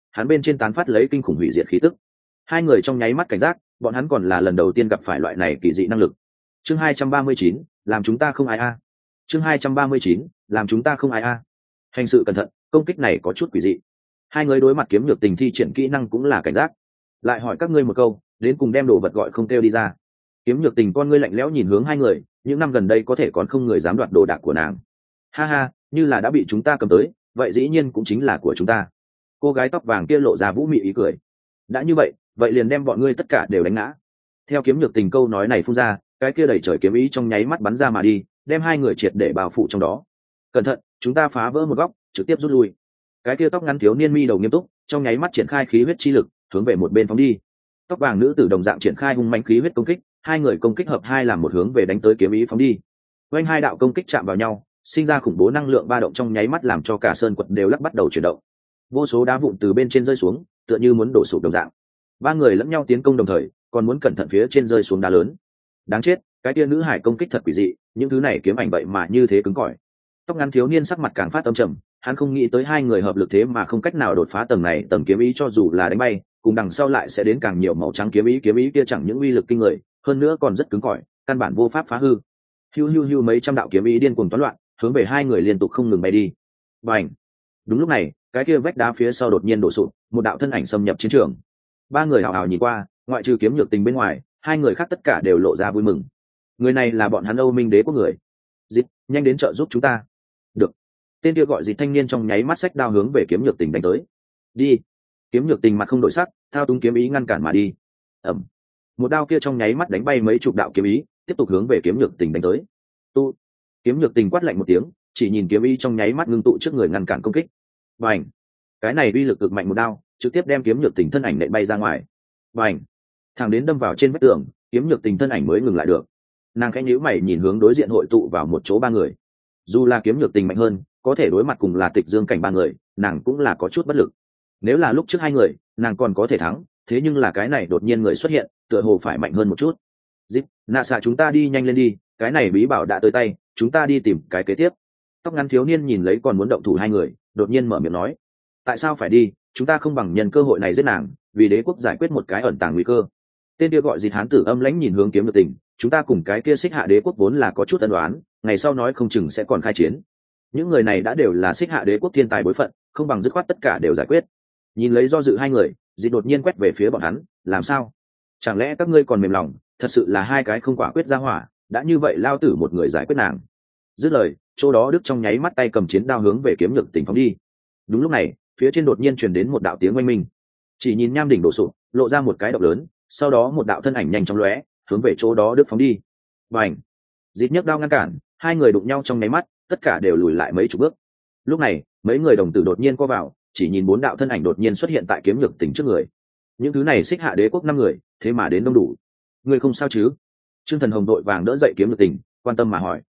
Speaker 1: hắn bên trên tán phát lấy kinh khủng hủy diệt khí tức. Hai người trong nháy mắt cảnh giác, bọn hắn còn là lần đầu tiên gặp phải loại này kỳ dị năng lực. Chương 239, làm chúng ta không ai a. Chương 239, làm chúng ta không ai a. Hành sự cẩn thận, công kích này có chút quỷ dị. Hai người đối mặt Kiếm Nhược Tình thi triển kỹ năng cũng là cảnh giác. Lại hỏi các ngươi một câu, đến cùng đem đồ vật gọi không kêu đi ra. Kiếm Nhược Tình con ngươi lạnh lẽo nhìn hướng hai người, những năm gần đây có thể còn không người dám đoạt đồ đạc của nàng. Ha ha, như là đã bị chúng ta cầm tới, vậy dĩ nhiên cũng chính là của chúng ta. Cô gái tóc vàng kia lộ ra vũ mị ý cười. Đã như vậy, vậy liền đem bọn ngươi tất cả đều đánh ngã. Theo Kiếm Nhược Tình câu nói này phun ra, cái kia đẩy trời kiếm ý trong nháy mắt bắn ra mà đi, đem hai người triệt để bao phủ trong đó. Cẩn thận, chúng ta phá vỡ một góc, trực tiếp rút lui. Cái kia tóc ngắn thiếu niên mi đầu nghiêm túc, trong nháy mắt triển khai khí huyết chi lực, hướng về một bên phóng đi. Tóc vàng nữ tử đồng dạng triển khai hung mãnh khí huyết công kích, hai người công kích hợp hai làm một hướng về đánh tới kiếm ý phóng đi. Quanh hai đạo công kích chạm vào nhau, sinh ra khủng bố năng lượng ba động trong nháy mắt làm cho cả sơn quật đều lắc bắt đầu chuyển động. Vô số đá vụn từ bên trên rơi xuống, tựa như muốn đổ sụp đồng dạng. Ba người lẫn nhau tiến công đồng thời, còn muốn cẩn thận phía trên rơi xuống đá lớn. Đáng chết, cái kia nữ hải công kích thật quỷ dị, những thứ này kiếm ảnh vậy mà như thế cứng cỏi. Tóc ngắn thiếu niên sắc mặt càng phát âm trầm, hắn không nghĩ tới hai người hợp lực thế mà không cách nào đột phá tầng này tầng kiếm ý, cho dù là đánh bay cùng đằng sau lại sẽ đến càng nhiều màu trắng kiếm ý kia chẳng những uy lực kinh người, hơn nữa còn rất cứng cỏi, căn bản vô pháp phá hư. Hiu hiu hiu mấy trăm đạo kiếm ý điên cuồng toán loạn, hướng về hai người liên tục không ngừng bay đi. Bành! Đúng lúc này, cái kia vách đá phía sau đột nhiên đổ sụp, một đạo thân ảnh xâm nhập chiến trường. Ba người hào hào nhìn qua, ngoại trừ Kiếm Nhược Tình bên ngoài, hai người khác tất cả đều lộ ra vui mừng. Người này là bọn hắn Âu Minh Đế quốc người. Dịch, nhanh đến trợ giúp chúng ta. Được. Tên kia gọi Dịch thanh niên trong nháy mắt xách đao hướng về Kiếm Nhược Tình đánh tới. Đi. Kiếm Nhược Tình mặt không đổi sắc, thao túng kiếm ý ngăn cản mà đi. Ầm. Một đao kia trong nháy mắt đánh bay mấy chục đạo kiếm ý, tiếp tục hướng về Kiếm Nhược Tình đánh tới. Tu. Kiếm Nhược Tình quát lạnh một tiếng, chỉ nhìn kiếm ý trong nháy mắt ngưng tụ trước người ngăn cản công kích. Bành. Cái này uy lực cực mạnh một đao, trực tiếp đem Kiếm Nhược Tình thân ảnh nện bay ra ngoài. Bành. Thẳng đến đâm vào trên vách tường, Kiếm Nhược Tình thân ảnh mới ngừng lại được. Nàng khẽ nhíu mày nhìn hướng đối diện hội tụ vào một chỗ ba người. Dù là Kiếm Nhược Tình mạnh hơn, có thể đối mặt cùng là Tịch Dương cảnh ba người, nàng cũng là có chút bất lực. Nếu là lúc trước hai người, nàng còn có thể thắng, thế nhưng là cái này đột nhiên người xuất hiện, tựa hồ phải mạnh hơn một chút. Dịch, nạ xạ chúng ta đi nhanh lên đi, cái này bí bảo đã tới tay, chúng ta đi tìm cái kế tiếp. Tóc ngắn thiếu niên nhìn lấy còn muốn động thủ hai người, đột nhiên mở miệng nói: tại sao phải đi, chúng ta không bằng nhân cơ hội này giết nàng, vì đế quốc giải quyết một cái ẩn tàng nguy cơ. Tên kia gọi Dịch hán tử âm lãnh nhìn hướng Kiếm Nhược Tình, chúng ta cùng cái kia Xích Hạ đế quốc vốn là có chút ân đoán, ngày sau nói không chừng sẽ còn khai chiến. Những người này đã đều là Xích Hạ đế quốc thiên tài bối phận, không bằng dứt khoát tất cả đều giải quyết. Nhìn lấy do dự hai người, Dịch đột nhiên quét về phía bọn hắn, làm sao? Chẳng lẽ các ngươi còn mềm lòng? Thật sự là hai cái không quả quyết ra hỏa, đã như vậy lao tử một người giải quyết nàng. Dứt lời, chỗ đó Đức trong nháy mắt tay cầm chiến đao hướng về Kiếm Nhược Tình phóng đi. Đúng lúc này, phía trên đột nhiên truyền đến một đạo tiếng oanh minh. Chỉ nhìn nham đỉnh đổ sụp, lộ ra một cái động lớn, sau đó một đạo thân ảnh nhanh chóng lóe, hướng về chỗ đó Đức phóng đi. Bành! Dịch nhấc đao ngăn cản, hai người đụng nhau trong nháy mắt, tất cả đều lùi lại mấy chục bước. Lúc này, mấy người đồng tử đột nhiên co vào, chỉ nhìn bốn đạo thân ảnh đột nhiên xuất hiện tại Kiếm Nhược Tình trước người. Những thứ này Xích Hạ đế quốc 5 người, thế mà đến đông đủ. Người không sao chứ? Trương Thần Hồng đội vàng đỡ dậy Kiếm Nhược Tình, quan tâm mà hỏi.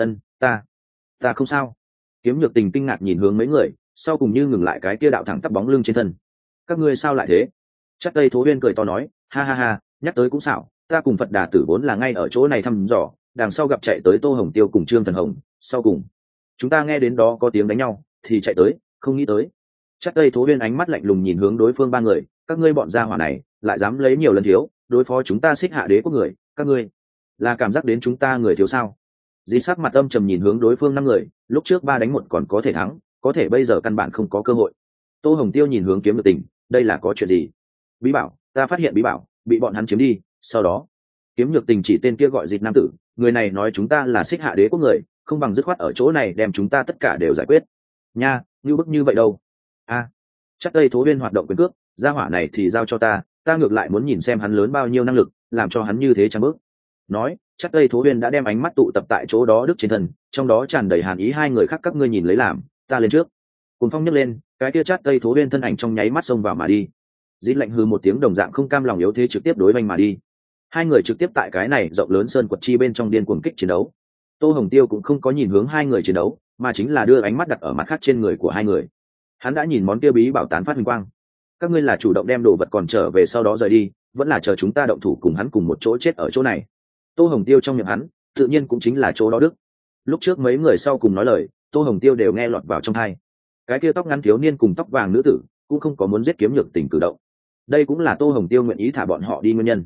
Speaker 1: Ta không sao. Kiếm Nhược Tình kinh ngạc nhìn hướng mấy người, sau cùng như ngừng lại cái kia đạo thẳng tắp bóng lưng trên thân. Các ngươi sao lại thế? Chắc Tây Thố Huyên cười to nói, ha ha ha, nhắc tới cũng xảo, ta cùng Phật Đà Tử vốn là ngay ở chỗ này thăm dò, đằng sau gặp chạy tới Tô Hồng Tiêu cùng Trương Thần Hồng, sau cùng chúng ta nghe đến đó có tiếng đánh nhau, thì chạy tới, không nghĩ tới. Chắc Tây Thố Huyên ánh mắt lạnh lùng nhìn hướng đối phương ba người, các ngươi bọn gia hỏa này, lại dám lấy nhiều lần thiếu, đối phó chúng ta Xích Hạ đế quốc người, các ngươi là cảm giác đến chúng ta người thiếu sao? Dĩ sắc mặt âm trầm nhìn hướng đối phương 5 người, lúc trước 3 đánh 1 còn có thể thắng, có thể bây giờ căn bản không có cơ hội. Tô Hồng Tiêu nhìn hướng Kiếm Nhược Tình, đây là có chuyện gì? Bí bảo, ta phát hiện bí bảo bị bọn hắn chiếm đi, sau đó Kiếm Nhược Tình chỉ tên kia gọi Dịch nam tử, người này nói chúng ta là Xích Hạ đế quốc người, không bằng dứt khoát ở chỗ này đem chúng ta tất cả đều giải quyết. Nha, như bức như vậy đâu? Chắc Tây Thố Huyên hoạt động quyền cước, gia hỏa này thì giao cho ta ngược lại muốn nhìn xem hắn lớn bao nhiêu năng lực, làm cho hắn như thế chẳng bước. Nói, Chắc Tây Thố Huyên đã đem ánh mắt tụ tập tại chỗ đó Đức trên thân, trong đó tràn đầy hàn ý, hai người khác các ngươi nhìn lấy làm, ta lên trước. Cùng phong nhấc lên, cái kia Chắc Tây Thố Huyên thân ảnh trong nháy mắt xông vào mà đi. Dĩ lạnh hừ một tiếng đồng dạng không cam lòng yếu thế trực tiếp đối vanh mà đi. Hai người trực tiếp tại cái này rộng lớn sơn quật chi bên trong điên cuồng kích chiến đấu. Tô Hồng Tiêu cũng không có nhìn hướng hai người chiến đấu, mà chính là đưa ánh mắt đặt ở mặt khác trên người của hai người. Hắn đã nhìn món kia bí bảo tán phát huỳnh quang. Các ngươi là chủ động đem đồ vật còn trở về sau đó rời đi, vẫn là chờ chúng ta động thủ cùng hắn cùng một chỗ chết ở chỗ này? Tô Hồng Tiêu trong miệng hắn, tự nhiên cũng chính là chỗ đó Đức. Lúc trước mấy người sau cùng nói lời, Tô Hồng Tiêu đều nghe lọt vào trong tai. Cái kia tóc ngắn thiếu niên cùng tóc vàng nữ tử, cũng không có muốn giết kiếm nhược tình cử động. Đây cũng là Tô Hồng Tiêu nguyện ý thả bọn họ đi nguyên nhân.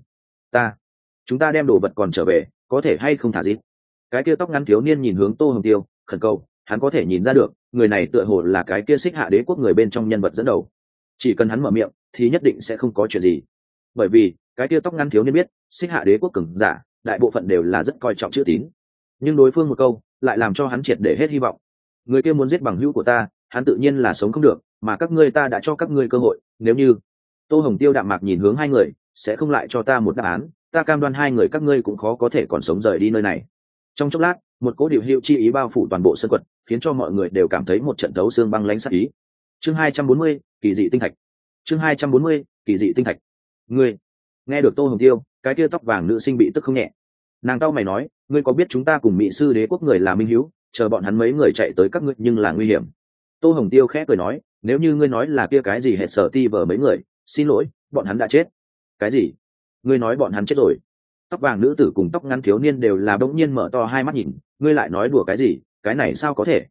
Speaker 1: Chúng ta đem đồ vật còn trở về, có thể hay không thả gì? Cái kia tóc ngắn thiếu niên nhìn hướng Tô Hồng Tiêu, khẩn cầu. Hắn có thể nhìn ra được, người này tựa hồ là cái kia Xích Hạ Đế quốc người bên trong nhân vật dẫn đầu. Chỉ cần hắn mở miệng, thì nhất định sẽ không có chuyện gì. Bởi vì cái kia tóc ngắn thiếu niên biết, Xích Hạ Đế quốc cường giả, đại bộ phận đều là rất coi trọng chữ tín. Nhưng đối phương một câu, lại làm cho hắn triệt để hết hy vọng. Người kia muốn giết bằng hữu của ta, hắn tự nhiên là sống không được, mà các ngươi ta đã cho các ngươi cơ hội, nếu như Tô Hồng Tiêu đạm mạc nhìn hướng hai người, sẽ không lại cho ta một đáp án, ta cam đoan hai người các ngươi cũng khó có thể còn sống rời đi nơi này. Trong chốc lát, một cỗ điều hưu chi ý bao phủ toàn bộ sân quật, khiến cho mọi người đều cảm thấy một trận đấu xương băng lãnh sát ý. Chương 240, kỳ dị tinh thạch. Chương 240, kỳ dị tinh thạch. Ngươi nghe được Tô Hồng Tiêu, cái kia tóc vàng nữ sinh bị tức không nhẹ. Nàng cau mày nói, ngươi có biết chúng ta cùng Mỹ sư đế quốc người là minh hữu, chờ bọn hắn mấy người chạy tới các ngươi nhưng là nguy hiểm. Tô Hồng Tiêu khẽ cười nói, nếu như ngươi nói là kia cái gì hệ sở ti vờ mấy người, xin lỗi, bọn hắn đã chết. Cái gì? Ngươi nói bọn hắn chết rồi? Tóc vàng nữ tử cùng tóc ngắn thiếu niên đều là bỗng nhiên mở to hai mắt nhìn, ngươi lại nói đùa cái gì? Cái này sao có thể?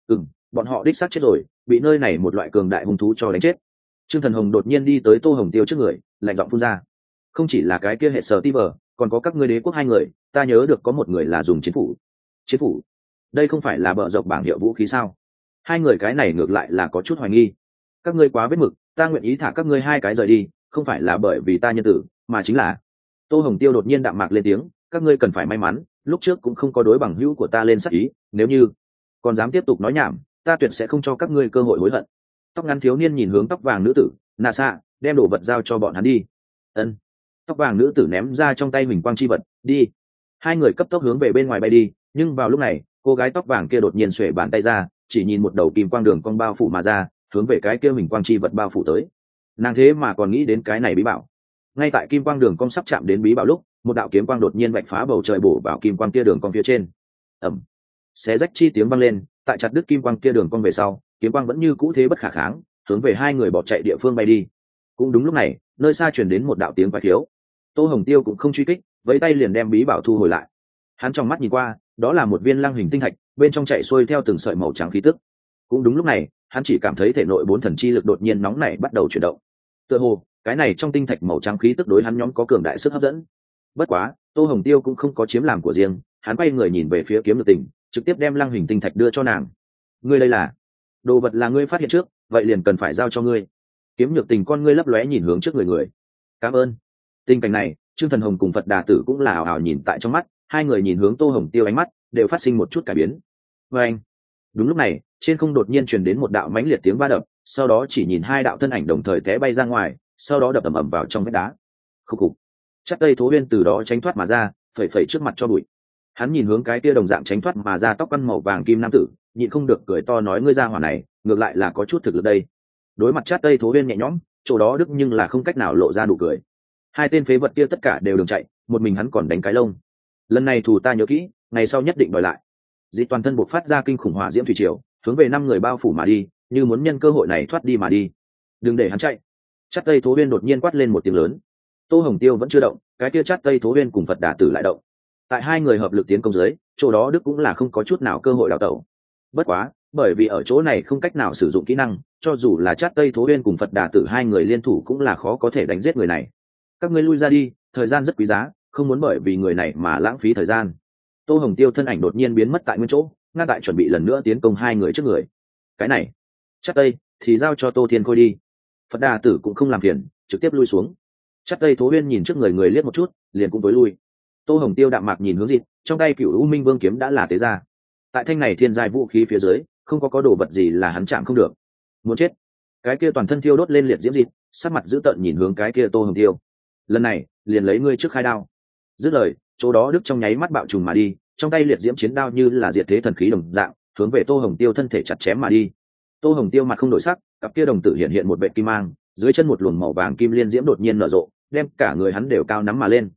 Speaker 1: Bọn họ đích xác chết rồi, bị nơi này một loại cường đại hung thú cho đánh chết. Trương Thần Hồng đột nhiên đi tới Tô Hồng Tiêu trước người, lạnh giọng phun ra, không chỉ là cái kia hệ sở ti vờ, còn có các ngươi đế quốc hai người, ta nhớ được có một người là dùng chiến phủ. Chiến phủ? Đây không phải là bợ dọc bảng hiệu vũ khí sao? Hai người cái này ngược lại là có chút hoài nghi. Các ngươi quá vết mực, ta nguyện ý thả các ngươi hai cái rời đi, không phải là bởi vì ta nhân tử, mà chính là Tô Hồng Tiêu đột nhiên đạm mạc lên tiếng, các ngươi cần phải may mắn, lúc trước cũng không có đối bằng hữu của ta lên sát ý, nếu như còn dám tiếp tục nói nhảm, ta tuyệt sẽ không cho các ngươi cơ hội hối hận. Tóc ngắn thiếu niên nhìn hướng tóc vàng nữ tử, nà xạ, đem đồ vật giao cho bọn hắn đi. Ân. Tóc vàng nữ tử ném ra trong tay mình quang chi vật, đi. Hai người cấp tốc hướng về bên ngoài bay đi, nhưng vào lúc này, cô gái tóc vàng kia đột nhiên xuề bàn tay ra, chỉ nhìn một đầu kim quang đường cong bao phủ mà ra, hướng về cái kia mình quang chi vật bao phủ tới. Nàng thế mà còn nghĩ đến cái này bí bảo. Ngay tại kim quang đường cong sắp chạm đến bí bảo lúc, một đạo kiếm quang đột nhiên vạch phá bầu trời bổ vào kim quang kia đường cong phía trên. Ầm. Xé rách chi tiếng vang lên, tại chặt đứt kim quang kia đường cong về sau, kiếm quang vẫn như cũ thế bất khả kháng, hướng về hai người bỏ chạy địa phương bay đi. Cũng đúng lúc này, nơi xa truyền đến một đạo tiếng quái khiếu. Tô Hồng Tiêu cũng không truy kích, vẫy tay liền đem bí bảo thu hồi lại. Hắn trong mắt nhìn qua, đó là một viên lăng hình tinh thạch, bên trong chạy xuôi theo từng sợi màu trắng khí tức. Cũng đúng lúc này, hắn chỉ cảm thấy thể nội bốn thần chi lực đột nhiên nóng nảy bắt đầu chuyển động. Tựa hồ, cái này trong tinh thạch màu trắng khí tức đối hắn nhóm có cường đại sức hấp dẫn. Bất quá, Tô Hồng Tiêu cũng không có chiếm làm của riêng, hắn quay người nhìn về phía kiếm nhược tình, trực tiếp đem lăng hình tinh thạch đưa cho nàng. Ngươi đây là đồ vật là ngươi phát hiện trước, vậy liền cần phải giao cho ngươi. Kiếm nhược tình con ngươi lấp lóe nhìn hướng trước người. Cảm ơn. Tình cảnh này, Trương Thần Hồng cùng Phật Đà Tử cũng là ảo ảo nhìn tại trong mắt, hai người nhìn hướng Tô Hồng Tiêu ánh mắt đều phát sinh một chút cải biến. Và anh. Đúng lúc này, trên không đột nhiên truyền đến một đạo mãnh liệt tiếng va đập, sau đó chỉ nhìn hai đạo thân ảnh đồng thời té bay ra ngoài, sau đó đập ầm ầm vào trong vách đá. Khúc khục. Chắc Tây Thố Uyên từ đó tránh thoát mà ra, phẩy phẩy trước mặt cho bụi. Hắn nhìn hướng cái kia đồng dạng tránh thoát mà ra tóc ăn màu vàng kim nam tử, nhịn không được cười to nói, ngươi ra hỏa này, ngược lại là có chút thực lực đây. Đối mặt Chát Tây Thố Uyên nhẹ nhõm, chỗ đó đức nhưng là không cách nào lộ ra nụ cười. Hai tên phế vật kia tất cả đều đường chạy, một mình hắn còn đánh cái lông. Lần này thù ta nhớ kỹ, ngày sau nhất định đòi lại. Dị toàn thân buộc phát ra kinh khủng hỏa diễm thủy triều, hướng về năm người bao phủ mà đi, như muốn nhân cơ hội này thoát đi mà đi. Đừng để hắn chạy. Chát Tây Thố Uyên đột nhiên quát lên một tiếng lớn. Tô Hồng Tiêu vẫn chưa động, cái kia Chát Tây Thố Uyên cùng Phật Đà Tử lại động. Tại hai người hợp lực tiến công dưới, chỗ đó đức cũng là không có chút nào cơ hội đào tẩu. Bất quá, bởi vì ở chỗ này không cách nào sử dụng kỹ năng, cho dù là Chát Tây Thố Uyên cùng Phật Đà Tử hai người liên thủ cũng là khó có thể đánh giết người này. Các ngươi lui ra đi, thời gian rất quý giá, không muốn bởi vì người này mà lãng phí thời gian. Tô Hồng Tiêu thân ảnh đột nhiên biến mất tại nguyên chỗ, ngay tại chuẩn bị lần nữa tiến công hai người trước người. Cái này, Chát Tây thì giao cho Tô Thiên Khôi đi. Phật Đà Tử cũng không làm phiền, trực tiếp lui xuống. Chát Tây Thố Uyên nhìn trước người liếc một chút, liền cũng tối lui. Tô Hồng Tiêu đạm mạc nhìn hướng Dịt, trong tay Cửu U Minh Vương kiếm đã là tế ra. Tại thanh này thiên giai vũ khí phía dưới, không có đồ vật gì là hắn chạm không được. Muốn chết. Cái kia toàn thân thiêu đốt lên liệt diễm Dịt, sắc mặt dữ tợn nhìn hướng cái kia Tô Hồng Tiêu. Lần này, liền lấy ngươi trước khai đao. Dứt lời, chỗ đó đức trong nháy mắt bạo trùng mà đi, trong tay liệt diễm chiến đao như là diệt thế thần khí đồng dạng, hướng về Tô Hồng Tiêu thân thể chặt chém mà đi. Tô Hồng Tiêu mặt không đổi sắc, cặp kia đồng tử hiện hiện một vệt kim mang, dưới chân một luồng màu vàng kim liên diễm đột nhiên nở rộ, đem cả người hắn đều cao nắm mà lên.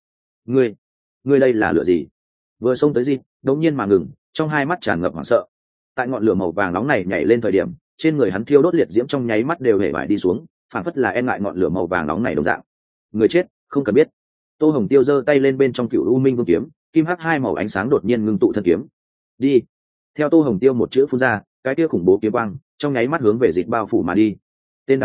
Speaker 1: Ngươi đây là lửa gì? Vừa xông tới Dịt, đống nhiên mà ngừng, trong hai mắt tràn ngập hoảng sợ. Tại ngọn lửa màu vàng nóng này nhảy lên thời điểm, trên người hắn thiêu đốt liệt diễm trong nháy mắt đều hể vải đi xuống, phản phất là e ngại ngọn lửa màu vàng nóng này đồng dạng. Người chết, không cần biết. Tô Hồng Tiêu giơ tay lên bên trong Cửu U Minh Vương kiếm, kim hắc hai màu ánh sáng đột nhiên ngưng tụ thân kiếm. Đi. Theo Tô Hồng Tiêu một chữ phun ra, cái kia khủng bố kiếm quang trong nháy mắt hướng về Dịt bao phủ mà đi. Tên đang chết,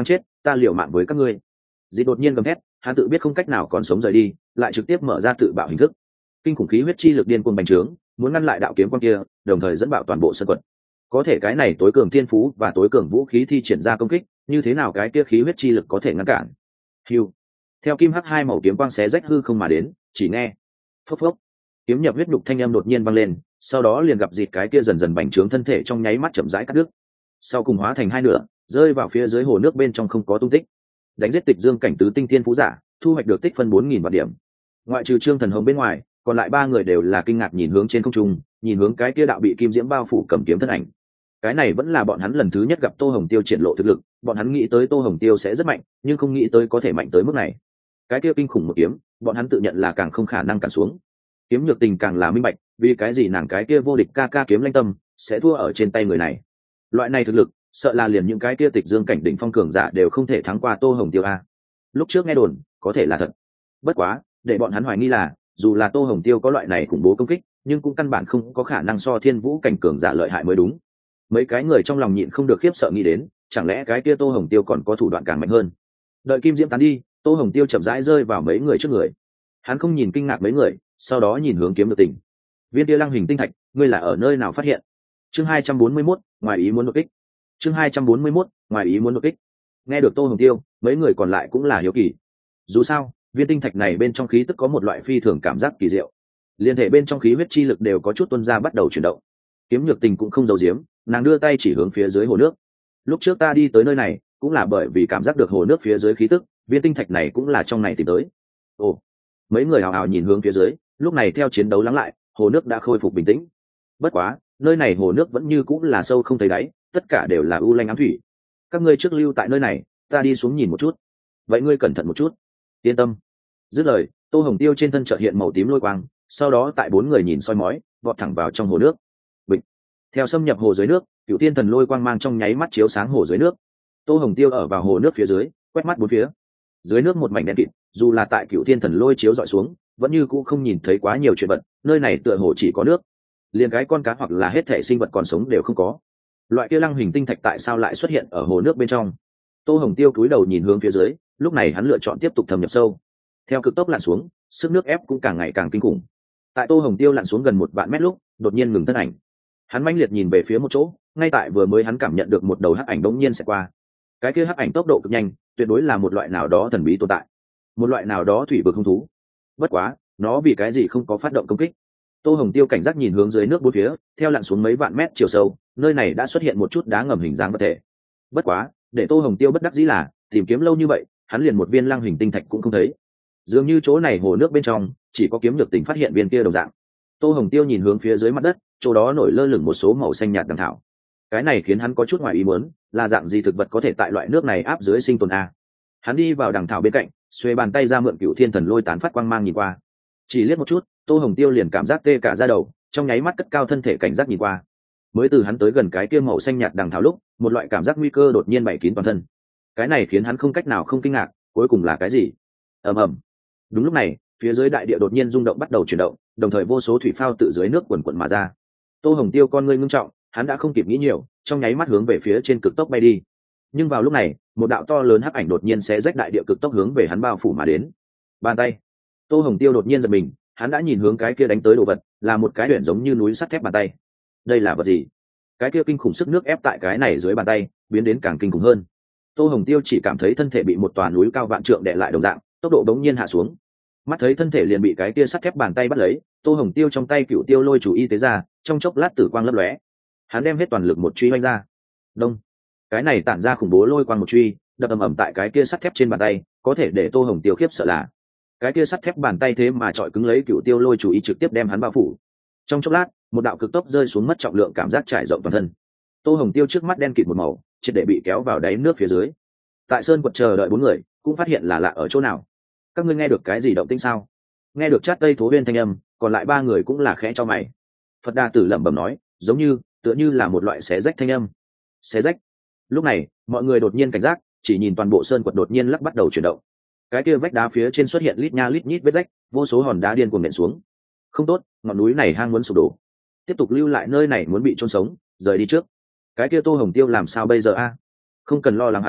Speaker 1: ta liều mạng với các ngươi. Dịp đột nhiên gầm hét, hắn tự biết không cách nào còn sống rời đi, lại trực tiếp mở ra tự bạo hình thức. Kinh khủng khí huyết chi lực điên cuồng bành trướng, muốn ngăn lại đạo kiếm quang kia, đồng thời dẫn bạo toàn bộ sân quật. Có thể cái này tối cường thiên phú và tối cường vũ khí thi triển ra công kích, như thế nào cái kia khí huyết chi lực có thể ngăn cản? Hưu. Theo kim hắc hai màu kiếm quang xé rách hư không mà đến, chỉ nghe phốc phốc, kiếm nhập huyết nhục thanh âm đột nhiên vang lên, sau đó liền gặp dịt cái kia dần dần bành trướng thân thể trong nháy mắt chậm rãi cắt đứt, sau cùng hóa thành hai nửa, rơi vào phía dưới hồ nước bên trong không có tung tích. Đánh giết tịch dương cảnh tứ tinh thiên phú giả, thu hoạch được tích phân 4000 vạn điểm. Ngoại trừ Trương Thần Hồng bên ngoài, còn lại ba người đều là kinh ngạc nhìn hướng trên không trung, nhìn hướng cái kia đạo bị kim diễm bao phủ cầm kiếm thân ảnh. Cái này vẫn là bọn hắn lần thứ nhất gặp Tô Hồng Tiêu triển lộ thực lực, bọn hắn nghĩ tới Tô Hồng Tiêu sẽ rất mạnh, nhưng không nghĩ tới có thể mạnh tới mức này. Cái kia kinh khủng một kiếm, bọn hắn tự nhận là càng không khả năng cản xuống. Kiếm Nhược Tình càng là minh bạch, vì cái gì nàng cái kia vô địch ca ca kiếm lanh tâm sẽ thua ở trên tay người này. Loại này thực lực, sợ là liền những cái kia tịch dương cảnh đỉnh phong cường giả đều không thể thắng qua Tô Hồng Tiêu a. Lúc trước nghe đồn, có thể là thật. Bất quá, để bọn hắn hoài nghi là, dù là Tô Hồng Tiêu có loại này khủng bố công kích, nhưng cũng căn bản không có khả năng so thiên vũ cảnh cường giả lợi hại mới đúng. Mấy cái người trong lòng nhịn không được khiếp sợ nghĩ đến, chẳng lẽ cái kia Tô Hồng Tiêu còn có thủ đoạn càng mạnh hơn. Đợi kim diễm tán đi, Tô Hồng Tiêu chậm rãi rơi vào mấy người trước người. Hắn không nhìn kinh ngạc mấy người, sau đó nhìn hướng Kiếm Nhược Tình. Viên kia lăng hình tinh thạch, ngươi là ở nơi nào phát hiện? Chương 241, ngoài ý muốn đột kích. Chương 241, ngoài ý muốn đột kích. Nghe được Tô Hồng Tiêu, mấy người còn lại cũng là hiếu kỳ. Dù sao, viên tinh thạch này bên trong khí tức có một loại phi thường cảm giác kỳ diệu. Liên hệ bên trong khí huyết chi lực đều có chút tuôn ra bắt đầu chuyển động. Kiếm Nhược Tình cũng không giấu giếm, nàng đưa tay chỉ hướng phía dưới hồ nước. Lúc trước ta đi tới nơi này, cũng là bởi vì cảm giác được hồ nước phía dưới khí tức, viên tinh thạch này cũng là trong này tìm tới. Ồ, mấy người hào hào nhìn hướng phía dưới, lúc này theo chiến đấu lắng lại, hồ nước đã khôi phục bình tĩnh. Bất quá, nơi này hồ nước vẫn như cũng là sâu không thấy đáy, tất cả đều là u lanh ám thủy. Các ngươi trước lưu tại nơi này, ta đi xuống nhìn một chút. Vậy ngươi cẩn thận một chút. Yên tâm. Dứt lời, Tô Hồng Tiêu trên thân chợt hiện màu tím lôi quang, sau đó tại bốn người nhìn soi mói, vọt thẳng vào trong hồ nước. Bịch. Theo xâm nhập hồ dưới nước, Cửu Thiên Thần lôi quang mang trong nháy mắt chiếu sáng hồ dưới nước. Tô Hồng Tiêu ở vào hồ nước phía dưới, quét mắt bốn phía. Dưới nước một mảnh đen kịt, dù là tại Cửu Thiên Thần lôi chiếu dọi xuống, vẫn như cũ không nhìn thấy quá nhiều chuyện vật, nơi này tựa hồ chỉ có nước. Liền cái con cá hoặc là hết thể sinh vật còn sống đều không có. Loại kia lăng hình tinh thạch tại sao lại xuất hiện ở hồ nước bên trong? Tô Hồng Tiêu cúi đầu nhìn hướng phía dưới, lúc này hắn lựa chọn tiếp tục thâm nhập sâu. Theo cực tốc lặn xuống, sức nước ép cũng càng ngày càng kinh khủng. Tại Tô Hồng Tiêu lặn xuống gần 1 vạn mét lúc, đột nhiên ngừng thân ảnh. Hắn mãnh liệt nhìn về phía một chỗ, ngay tại vừa mới hắn cảm nhận được một đầu hắc ảnh đống nhiên sẽ qua. Cái kia hắc ảnh tốc độ cực nhanh, tuyệt đối là một loại nào đó thần bí tồn tại, một loại nào đó thủy vực hung thú. Bất quá, nó vì cái gì không có phát động công kích? Tô Hồng Tiêu cảnh giác nhìn hướng dưới nước bốn phía, theo lặn xuống mấy vạn mét chiều sâu, nơi này đã xuất hiện một chút đá ngầm hình dáng vật thể. Bất quá, để Tô Hồng Tiêu bất đắc dĩ là, tìm kiếm lâu như vậy, hắn liền một viên lăng hình tinh thạch cũng không thấy. Dường như chỗ này hồ nước bên trong, chỉ có Kiếm Nhược Tình phát hiện viên kia đồng dạng. Tô Hồng Tiêu nhìn hướng phía dưới mặt đất, chỗ đó nổi lơ lửng một số màu xanh nhạt đằng thảo. Cái này khiến hắn có chút ngoài ý muốn, là dạng gì thực vật có thể tại loại nước này áp dưới sinh tồn a? Hắn đi vào đằng thảo bên cạnh, xuề bàn tay ra mượn Cửu Thiên Thần lôi tán phát quang mang nhìn qua. Chỉ liếc một chút, Tô Hồng Tiêu liền cảm giác tê cả da đầu, trong nháy mắt cất cao thân thể cảnh giác nhìn qua. Mới từ hắn tới gần cái kia màu xanh nhạt đằng thảo lúc, một loại cảm giác nguy cơ đột nhiên bày kín toàn thân. Cái này khiến hắn không cách nào không kinh ngạc, cuối cùng là cái gì? Ầm ầm. Đúng lúc này, phía dưới đại địa đột nhiên rung động bắt đầu chuyển động, đồng thời vô số thủy phao tự dưới nước quần quần mà ra. Tô Hồng Tiêu con ngươi ngưng trọng, hắn đã không kịp nghĩ nhiều, trong nháy mắt hướng về phía trên cực tốc bay đi. Nhưng vào lúc này, một đạo to lớn hắc ảnh đột nhiên xé rách đại địa cực tốc hướng về hắn bao phủ mà đến. Bàn tay. Tô Hồng Tiêu đột nhiên giật mình, hắn đã nhìn hướng cái kia đánh tới đồ vật, là một cái huyền giống như núi sắt thép bàn tay. Đây là vật gì? Cái kia kinh khủng sức nước ép tại cái này dưới bàn tay, biến đến càng kinh khủng hơn. Tô Hồng Tiêu chỉ cảm thấy thân thể bị một tòa núi cao vạn trượng đè lại đồng dạng, tốc độ bỗng nhiên hạ xuống. Mắt thấy thân thể liền bị cái kia sắt thép bàn tay bắt lấy, Tô Hồng Tiêu trong tay Cửu Tiêu lôi chủ y tế ra, trong chốc lát tử quang lấp lóe. Hắn đem hết toàn lực một truy vung ra. Đông. Cái này tản ra khủng bố lôi quang một truy, đập ầm ầm tại cái kia sắt thép trên bàn tay, có thể để Tô Hồng Tiêu khiếp sợ là cái kia sắt thép bàn tay thế mà trọi cứng lấy Cửu Tiêu lôi chủ y trực tiếp đem hắn bao phủ. Trong chốc lát, một đạo cực tốc rơi xuống mất trọng lượng cảm giác trải rộng toàn thân. Tô Hồng Tiêu trước mắt đen kịt một màu, triệt để bị kéo vào đáy nước phía dưới. Tại sơn quật chờ đợi bốn người, cũng phát hiện là lạ ở chỗ nào. Các ngươi nghe được cái gì động tĩnh sao? Nghe được Chát Tây Thố Huyên thanh âm, còn lại ba người cũng là khẽ cho mày. Phật Đà Tử lẩm bẩm nói, giống như, tựa như là một loại xé rách thanh âm. Xé rách. Lúc này, mọi người đột nhiên cảnh giác, chỉ nhìn toàn bộ sơn quật đột nhiên lắc bắt đầu chuyển động. Cái kia vách đá phía trên xuất hiện lít nha lít nhít vết rách, vô số hòn đá điên cuồng nện xuống. Không tốt, ngọn núi này hang muốn sụp đổ. Tiếp tục lưu lại nơi này muốn bị chôn sống, rời đi trước. Cái kia Tô Hồng Tiêu làm sao bây giờ a? Không cần lo lắng hắn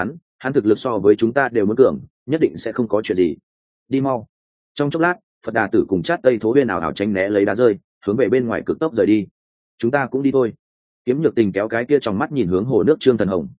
Speaker 1: hắn thực lực so với chúng ta đều muốn cường, nhất định sẽ không có chuyện gì. Đi mau. Trong chốc lát, Phật Đà Tử cùng Chát Tây Thố Huyên ảo ảo tránh né lấy đá rơi, hướng về bên ngoài cực tốc rời đi. Chúng ta cũng đi thôi. Kiếm Nhược Tình kéo cái kia trong mắt nhìn hướng hồ nước Trương Thần Hồng.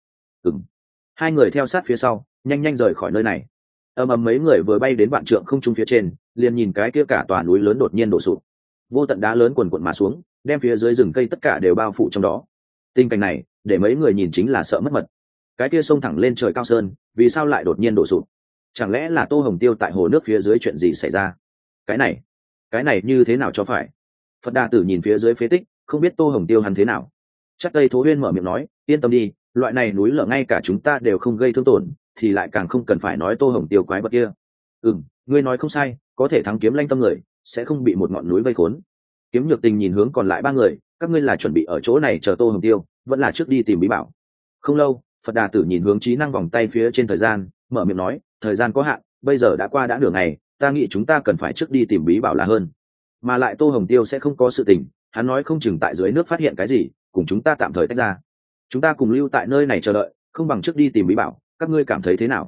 Speaker 1: Hai người theo sát phía sau, nhanh nhanh rời khỏi nơi này. Ầm ầm, mấy người vừa bay đến vạn trượng không trung phía trên, liền nhìn cái kia cả tòa núi lớn đột nhiên đổ sụp. Vô tận đá lớn quần quần mà xuống, đem phía dưới rừng cây tất cả đều bao phủ trong đó. Tình cảnh này, để mấy người nhìn chính là sợ mất mật. Cái kia sông thẳng lên trời cao sơn, vì sao lại đột nhiên đổ sụp? Chẳng lẽ là Tô Hồng Tiêu tại hồ nước phía dưới chuyện gì xảy ra? Cái này như thế nào cho phải? Phật Đà Tử nhìn phía dưới phế tích, không biết Tô Hồng Tiêu hắn thế nào. Chắc Tây Thố Huyên mở miệng nói, yên tâm đi, loại này núi lở ngay cả chúng ta đều không gây thương tổn, thì lại càng không cần phải nói Tô Hồng Tiêu quái vật kia. Ngươi nói không sai, có thể thắng Kiếm Lanh tâm người, sẽ không bị một ngọn núi vây khốn. Kiếm Nhược Tình nhìn hướng còn lại ba người, các ngươi là chuẩn bị ở chỗ này chờ Tô Hồng Tiêu, vẫn là trước đi tìm bí bảo? Không lâu, Phật Đà Tử nhìn hướng trí năng vòng tay phía trên thời gian, mở miệng nói, thời gian có hạn, bây giờ đã qua đã nửa ngày, ta nghĩ chúng ta cần phải trước đi tìm bí bảo là hơn. Mà lại Tô Hồng Tiêu sẽ không có sự tình, hắn nói không chừng tại dưới nước phát hiện cái gì, cùng chúng ta tạm thời tách ra. Chúng ta cùng lưu tại nơi này chờ đợi, không bằng trước đi tìm bí bảo, các ngươi cảm thấy thế nào?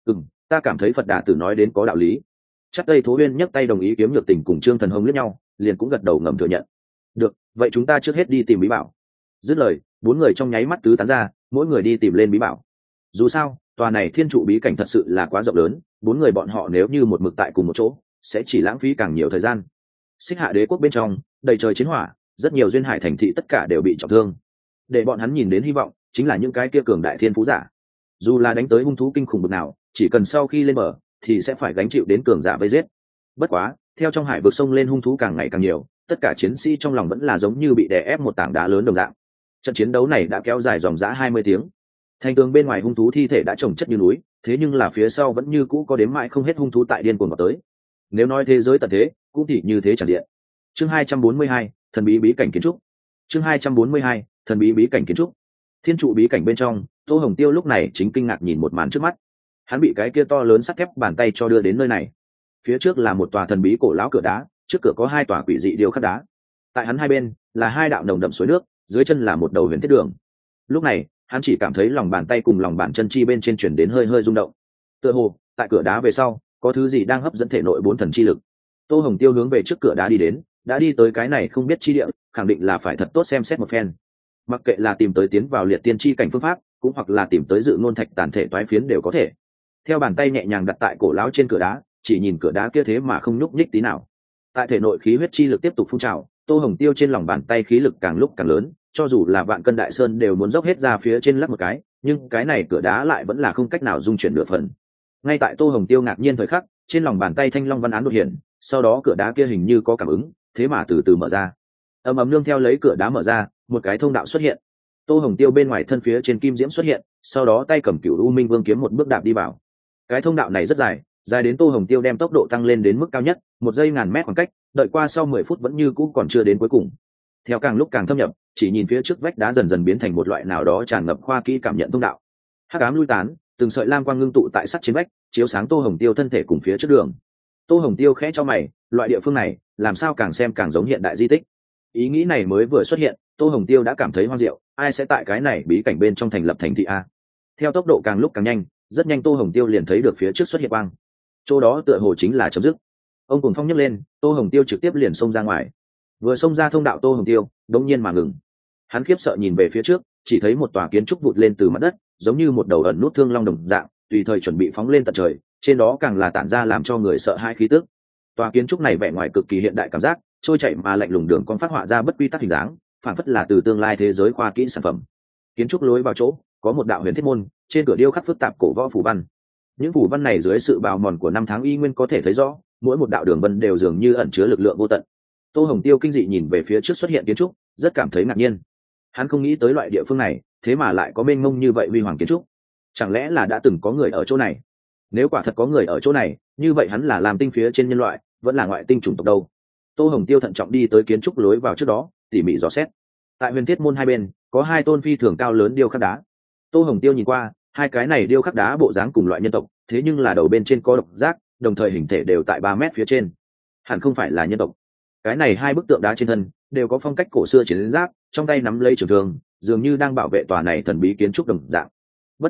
Speaker 1: Ta cảm thấy Phật Đà Tử nói đến có đạo lý. Chắc Tây Thố Huyên nhấc tay đồng ý. Kiếm Nhược Tình cùng Trương Thần Hồng liếc nhau, liền cũng gật đầu ngầm thừa nhận. Được, vậy chúng ta trước hết đi tìm bí bảo. Dứt lời, bốn người trong nháy mắt tứ tán ra, mỗi người đi tìm lên bí bảo. Dù sao, tòa này thiên trụ bí cảnh thật sự là quá rộng lớn, bốn người bọn họ nếu như một mực tại cùng một chỗ, sẽ chỉ lãng phí càng nhiều thời gian. Xích Hạ Đế quốc bên trong, đầy trời chiến hỏa, rất nhiều duyên hải thành thị tất cả đều bị trọng thương. Để bọn hắn nhìn đến hy vọng, chính là những cái kia cường đại thiên phú giả. Dù là đánh tới hung thú kinh khủng bực nào, chỉ cần sau khi lên bờ, thì sẽ phải gánh chịu đến cường giả vây giết. Bất quá, theo trong hải vực sông lên hung thú càng ngày càng nhiều, tất cả chiến sĩ trong lòng vẫn là giống như bị đè ép một tảng đá lớn đồng dạng. Trận chiến đấu này đã kéo dài dòng dã 20 tiếng. Thành tường bên ngoài hung thú thi thể đã chồng chất như núi, thế nhưng là phía sau vẫn như cũ có đếm mãi không hết hung thú tại điên cuồng vào tới. Nếu nói thế giới tận thế, cũng thì như thế chẳng diện. Chương 242, thần bí bí cảnh kiến trúc. Chương 242, thần bí bí cảnh kiến trúc. Thiên trụ bí cảnh bên trong, Tô Hồng Tiêu lúc này chính kinh ngạc nhìn một màn trước mắt. Hắn bị cái kia to lớn sắt thép bàn tay cho đưa đến nơi này. Phía trước là một tòa thần bí cổ lão cửa đá, trước cửa có hai tòa quỷ dị điêu khắc đá. Tại hắn hai bên là hai đạo nồng đậm suối nước, dưới chân là một đầu huyền thiết đường. Lúc này, hắn chỉ cảm thấy lòng bàn tay cùng lòng bàn chân chi bên trên chuyển đến hơi hơi rung động. Tựa hồ, tại cửa đá về sau, có thứ gì đang hấp dẫn thể nội bốn thần chi lực. Tô Hồng Tiêu hướng về trước cửa đá đi đến, đã đi tới cái này không biết chi địa, khẳng định là phải thật tốt xem xét một phen. Mặc kệ là tìm tới tiến vào liệt tiên chi cảnh phương pháp, cũng hoặc là tìm tới dự ngôn thạch tàn thể toái phiến đều có thể. Theo bàn tay nhẹ nhàng đặt tại cổ lão trên cửa đá, chỉ nhìn cửa đá kia thế mà không nhúc nhích tí nào. Tại thể nội khí huyết chi lực tiếp tục phun trào, Tô Hồng Tiêu trên lòng bàn tay khí lực càng lúc càng lớn, cho dù là vạn cân đại sơn đều muốn dốc hết ra phía trên lắp một cái, nhưng cái này cửa đá lại vẫn là không cách nào dung chuyển nửa phần. Ngay tại Tô Hồng Tiêu ngạc nhiên thời khắc, trên lòng bàn tay thanh long văn án đột hiện, sau đó cửa đá kia hình như có cảm ứng, thế mà từ từ mở ra. Ầm ầm, nương theo lấy cửa đá mở ra, một cái thông đạo xuất hiện. Tô Hồng Tiêu bên ngoài thân phía trên kim diễm xuất hiện, sau đó tay cầm Cửu U Minh Vương kiếm một bước đạp đi vào. Cái thông đạo này rất dài, dài đến Tô Hồng Tiêu đem tốc độ tăng lên đến mức cao nhất, một giây ngàn mét khoảng cách, đợi qua sau 10 phút vẫn như cũ còn chưa đến cuối cùng. Theo càng lúc càng thâm nhập, chỉ nhìn phía trước vách đá dần dần biến thành một loại nào đó tràn ngập khoa kỹ cảm nhận thông đạo. Hắc ám lui tán, từng sợi lam quang ngưng tụ tại sắt trên vách, chiếu sáng Tô Hồng Tiêu thân thể cùng phía trước đường. Tô Hồng Tiêu khẽ cho mày, loại địa phương này, làm sao càng xem càng giống hiện đại di tích. Ý nghĩ này mới vừa xuất hiện, Tô Hồng Tiêu đã cảm thấy hoang diệu, ai sẽ tại cái này bí cảnh bên trong thành lập thành thị a? Theo tốc độ càng lúc càng nhanh, rất nhanh Tô Hồng Tiêu liền thấy được phía trước xuất hiện quang. Chỗ đó tựa hồ chính là chấm dứt. Ông cùng phong nhấc lên, Tô Hồng Tiêu trực tiếp liền xông ra ngoài. Vừa xông ra thông đạo, Tô Hồng Tiêu đột nhiên mà ngừng. Hắn khiếp sợ nhìn về phía trước, chỉ thấy một tòa kiến trúc vụt lên từ mặt đất, giống như một đầu ẩn nút thương long đồng dạng, tùy thời chuẩn bị phóng lên tận trời, trên đó càng là tản ra làm cho người sợ hãi khí tức. Tòa kiến trúc này vẻ ngoài cực kỳ hiện đại cảm giác, trôi chảy mà lạnh lùng đường con phát họa ra bất quy tắc hình dáng, phản phất là từ tương lai thế giới khoa kỹ sản phẩm. Kiến trúc lối vào chỗ có một đạo huyền thiết môn, trên cửa điêu khắc phức tạp cổ võ phù văn. Những phù văn này dưới sự bào mòn của năm tháng y nguyên có thể thấy rõ, mỗi một đạo đường vân đều dường như ẩn chứa lực lượng vô tận. Tô Hồng Tiêu kinh dị nhìn về phía trước xuất hiện kiến trúc, rất cảm thấy ngạc nhiên. Hắn không nghĩ tới loại địa phương này, thế mà lại có mênh mông như vậy huy hoàng kiến trúc. Chẳng lẽ là đã từng có người ở chỗ này? Nếu quả thật có người ở chỗ này, như vậy hắn là làm tinh phía trên nhân loại, vẫn là ngoại tinh chủng tộc đâu? Tô Hồng Tiêu thận trọng đi tới kiến trúc lối vào trước đó, tỉ mỉ dò xét. Tại huyền thiết môn hai bên, có hai tôn phi thường cao lớn điêu khắc đá. Tô Hồng Tiêu nhìn qua, hai cái này điêu khắc đá bộ dáng cùng loại nhân tộc, thế nhưng là đầu bên trên có độc giác, đồng thời hình thể đều tại 3 mét phía trên. Hẳn không phải là nhân tộc. Cái này hai bức tượng đá trên thân đều có phong cách cổ xưa chiến giáp, trong tay nắm lấy trường thương, dường như đang bảo vệ tòa này thần bí kiến trúc đồng dạng. Bất quá,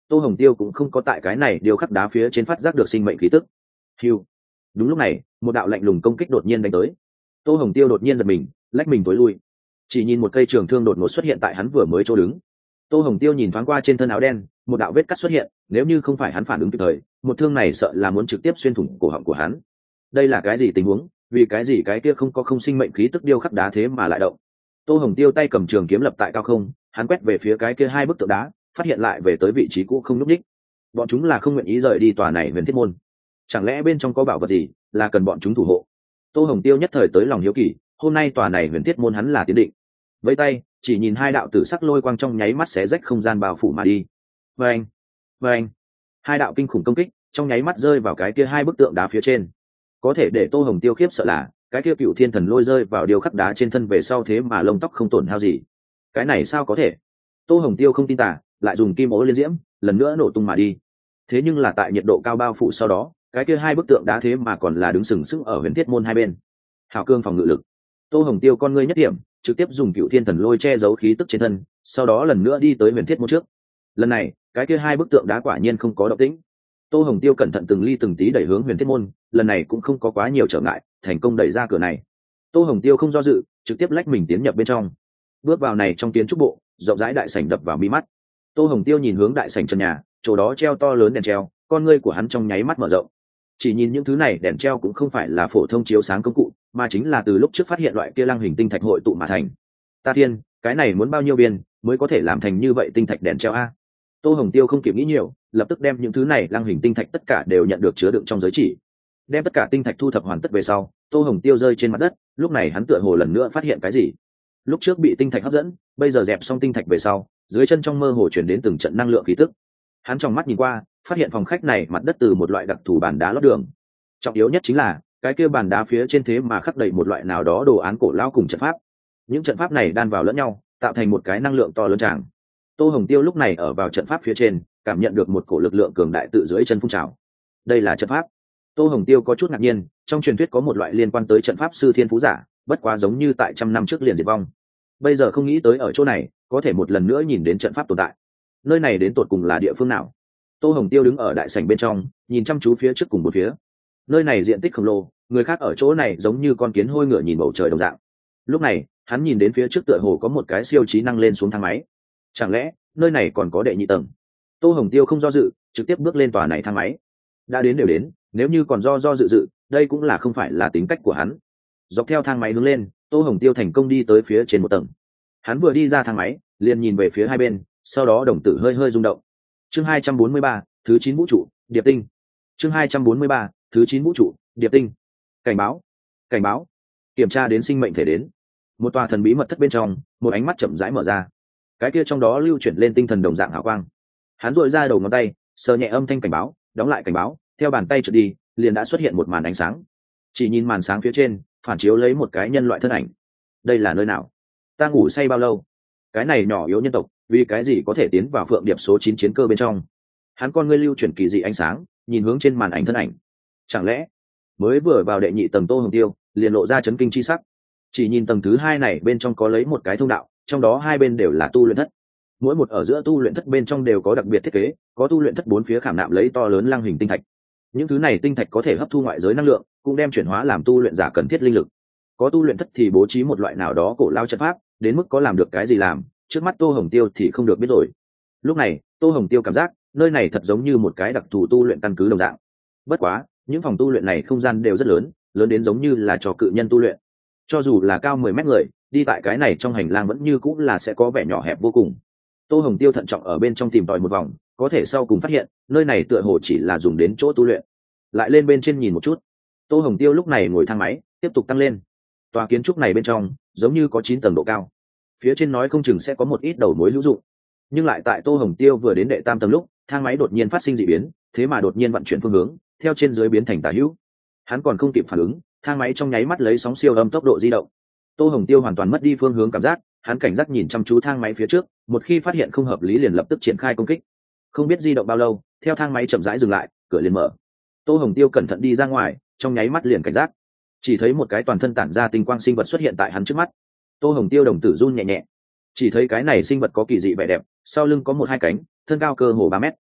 Speaker 1: Tô Hồng Tiêu cũng không có tại cái này điêu khắc đá phía trên phát giác được sinh mệnh khí tức. Hưu. Đúng lúc này, một đạo lạnh lùng công kích đột nhiên đánh tới. Tô Hồng Tiêu đột nhiên giật mình, lách mình tối lui. Chỉ nhìn một cây trường thương đột ngột xuất hiện tại hắn vừa mới chỗ đứng. Tô Hồng Tiêu nhìn thoáng qua trên thân áo đen, một đạo vết cắt xuất hiện, nếu như không phải hắn phản ứng kịp thời, một thương này sợ là muốn trực tiếp xuyên thủng cổ họng của hắn. Đây là cái gì tình huống? Vì cái gì cái kia không có không sinh mệnh khí tức điêu khắc đá thế mà lại động? Tô Hồng Tiêu tay cầm trường kiếm lập tại cao không, hắn quét về phía cái kia hai bức tượng đá, phát hiện lại về tới vị trí cũ không lúc đích. Bọn chúng là không nguyện ý rời đi tòa này Huyền Thiết môn. Chẳng lẽ bên trong có bảo vật gì, là cần bọn chúng thủ hộ? Tô Hồng Tiêu nhất thời tới lòng hiếu kỳ, hôm nay tòa này Huyền Thiết môn hắn là tiến định. Với tay, chỉ nhìn hai đạo tử sắc lôi quang trong nháy mắt xé rách không gian bao phủ mà đi. Vâng, vâng, hai đạo kinh khủng công kích trong nháy mắt rơi vào cái kia hai bức tượng đá phía trên. Có thể để Tô Hồng Tiêu khiếp sợ là cái kia Cựu Thiên Thần Lôi rơi vào điêu khắc đá trên thân về sau thế mà lông tóc không tổn hao gì. Cái này sao có thể? Tô Hồng Tiêu không tin tả, lại dùng kim ố liên diễm lần nữa nổ tung mà đi. Thế nhưng là tại nhiệt độ cao bao phủ sau đó, cái kia hai bức tượng đá thế mà còn là đứng sừng sững ở Huyền Thiết môn hai bên. Hào cương phòng ngự lực. Tô Hồng Tiêu con ngươi nhất điểm, trực tiếp dùng Cựu Thiên Thần Lôi che giấu khí tức trên thân, sau đó lần nữa đi tới Huyền Thiết môn trước. Lần này, cái kia hai bức tượng đá quả nhiên không có động tĩnh. Tô Hồng Tiêu cẩn thận từng ly từng tí đẩy hướng Huyền Thiết môn, lần này cũng không có quá nhiều trở ngại, thành công đẩy ra cửa này. Tô Hồng Tiêu không do dự, trực tiếp lách mình tiến nhập bên trong. Bước vào này trong kiến trúc bộ, rộng rãi đại sảnh đập vào mi mắt. Tô Hồng Tiêu nhìn hướng đại sảnh trần nhà, chỗ đó treo to lớn đèn treo, con ngươi của hắn trong nháy mắt mở rộng. Chỉ nhìn những thứ này, đèn treo cũng không phải là phổ thông chiếu sáng công cụ, mà chính là từ lúc trước phát hiện loại kia lăng hình tinh thạch hội tụ mà thành. Ta thiên, cái này muốn bao nhiêu viên mới có thể làm thành như vậy tinh thạch đèn treo a? Tô Hồng Tiêu không kịp nghĩ nhiều, lập tức đem những thứ này lăng hình tinh thạch tất cả đều nhận được chứa đựng trong giới chỉ. Đem tất cả tinh thạch thu thập hoàn tất về sau, Tô Hồng Tiêu rơi trên mặt đất, lúc này hắn tựa hồ lần nữa phát hiện cái gì. Lúc trước bị tinh thạch hấp dẫn, bây giờ dẹp xong tinh thạch về sau, dưới chân trong mơ hồ chuyển đến từng trận năng lượng khí tức. Hắn trong mắt nhìn qua, phát hiện phòng khách này mặt đất từ một loại đặc thù bàn đá lót đường. Trọng yếu nhất chính là cái kia bàn đá phía trên thế mà khắc đầy một loại nào đó đồ án cổ lão cùng trận pháp. Những trận pháp này đan vào lẫn nhau, tạo thành một cái năng lượng to lớn tràng. Tô Hồng Tiêu lúc này ở vào trận pháp phía trên, cảm nhận được một cổ lực lượng cường đại tự dưới chân phun trào. Đây là trận pháp. Tô Hồng Tiêu có chút ngạc nhiên, trong truyền thuyết có một loại liên quan tới trận pháp sư thiên phú giả, bất quá giống như tại trăm năm trước liền diệt vong. Bây giờ không nghĩ tới ở chỗ này có thể một lần nữa nhìn đến trận pháp tồn tại. Nơi này đến tột cùng là địa phương nào? Tô Hồng Tiêu đứng ở đại sảnh bên trong, nhìn chăm chú phía trước cùng một phía. Nơi này diện tích khổng lồ, người khác ở chỗ này giống như con kiến hôi ngựa nhìn bầu trời đồng dạng. Lúc này, hắn nhìn đến phía trước tựa hồ có một cái siêu trí năng lên xuống thang máy. Chẳng lẽ nơi này còn có đệ nhị tầng? Tô Hồng Tiêu không do dự, trực tiếp bước lên tòa này thang máy. Đã đến đều đến, nếu như còn do dự, đây cũng là không phải là tính cách của hắn. Dọc theo thang máy hướng lên, Tô Hồng Tiêu thành công đi tới phía trên một tầng. Hắn vừa đi ra thang máy, liền nhìn về phía hai bên, sau đó đồng tử hơi hơi rung động. Chương 243, thứ 9 vũ trụ, Điệp Tinh. Chương 243, thứ 9 vũ trụ, Điệp Tinh. Cảnh báo, cảnh báo, kiểm tra đến sinh mệnh thể đến. Một tòa thần bí mật thất bên trong, một ánh mắt chậm rãi mở ra. Cái kia trong đó lưu chuyển lên tinh thần đồng dạng hào quang. Hắn duỗi ra đầu ngón tay, sờ nhẹ âm thanh cảnh báo, đóng lại cảnh báo, theo bàn tay trượt đi, liền đã xuất hiện một màn ánh sáng. Chỉ nhìn màn sáng phía trên, phản chiếu lấy một cái nhân loại thân ảnh. Đây là nơi nào? Ta ngủ say bao lâu? Cái này nhỏ yếu nhân tộc, vì cái gì có thể tiến vào Phượng Điệp số 9 chiến cơ bên trong? Hắn con ngươi lưu chuyển kỳ dị ánh sáng, nhìn hướng trên màn ảnh thân ảnh. Chẳng lẽ mới vừa vào đệ nhị tầng Tô Hồng Tiêu, liền lộ ra chấn kinh chi sắc. Chỉ nhìn tầng thứ hai này bên trong có lấy một cái thông đạo, trong đó hai bên đều là tu luyện thất. Mỗi một ở giữa tu luyện thất bên trong đều có đặc biệt thiết kế, có tu luyện thất bốn phía khảm nạm lấy to lớn lăng hình tinh thạch. Những thứ này tinh thạch có thể hấp thu ngoại giới năng lượng, cũng đem chuyển hóa làm tu luyện giả cần thiết linh lực. Có tu luyện thất thì bố trí một loại nào đó cổ lao trận pháp, đến mức có làm được cái gì làm, trước mắt Tô Hồng Tiêu thì không được biết rồi. Lúc này, Tô Hồng Tiêu cảm giác, nơi này thật giống như một cái đặc thù tu luyện căn cứ đồng dạng. Bất quá, những phòng tu luyện này không gian đều rất lớn, lớn đến giống như là trò cự nhân tu luyện. Cho dù là cao 10 mét người, đi tại cái này trong hành lang vẫn như cũng là sẽ có vẻ nhỏ hẹp vô cùng. Tô Hồng Tiêu thận trọng ở bên trong tìm tòi một vòng, có thể sau cùng phát hiện, nơi này tựa hồ chỉ là dùng đến chỗ tu luyện. Lại lên bên trên nhìn một chút. Tô Hồng Tiêu lúc này ngồi thang máy, tiếp tục tăng lên. Tòa kiến trúc này bên trong, giống như có 9 tầng độ cao. Phía trên nói không chừng sẽ có một ít đầu mối hữu dụng. Nhưng lại tại Tô Hồng Tiêu vừa đến đệ tam tầng lúc, thang máy đột nhiên phát sinh dị biến, thế mà đột nhiên vận chuyển phương hướng, theo trên dưới biến thành tả hữu. Hắn còn không kịp phản ứng, thang máy trong nháy mắt lấy sóng siêu âm tốc độ di động. Tô Hồng Tiêu hoàn toàn mất đi phương hướng cảm giác, hắn cảnh giác nhìn chăm chú thang máy phía trước, một khi phát hiện không hợp lý liền lập tức triển khai công kích. Không biết di động bao lâu, theo thang máy chậm rãi dừng lại, cửa liền mở. Tô Hồng Tiêu cẩn thận đi ra ngoài, trong nháy mắt liền cảnh giác, chỉ thấy một cái toàn thân tản ra tinh quang sinh vật xuất hiện tại hắn trước mắt. Tô Hồng Tiêu đồng tử run nhẹ nhẹ, chỉ thấy cái này sinh vật có kỳ dị vẻ đẹp, sau lưng có một hai cánh, thân cao cơ hồ 3 mét.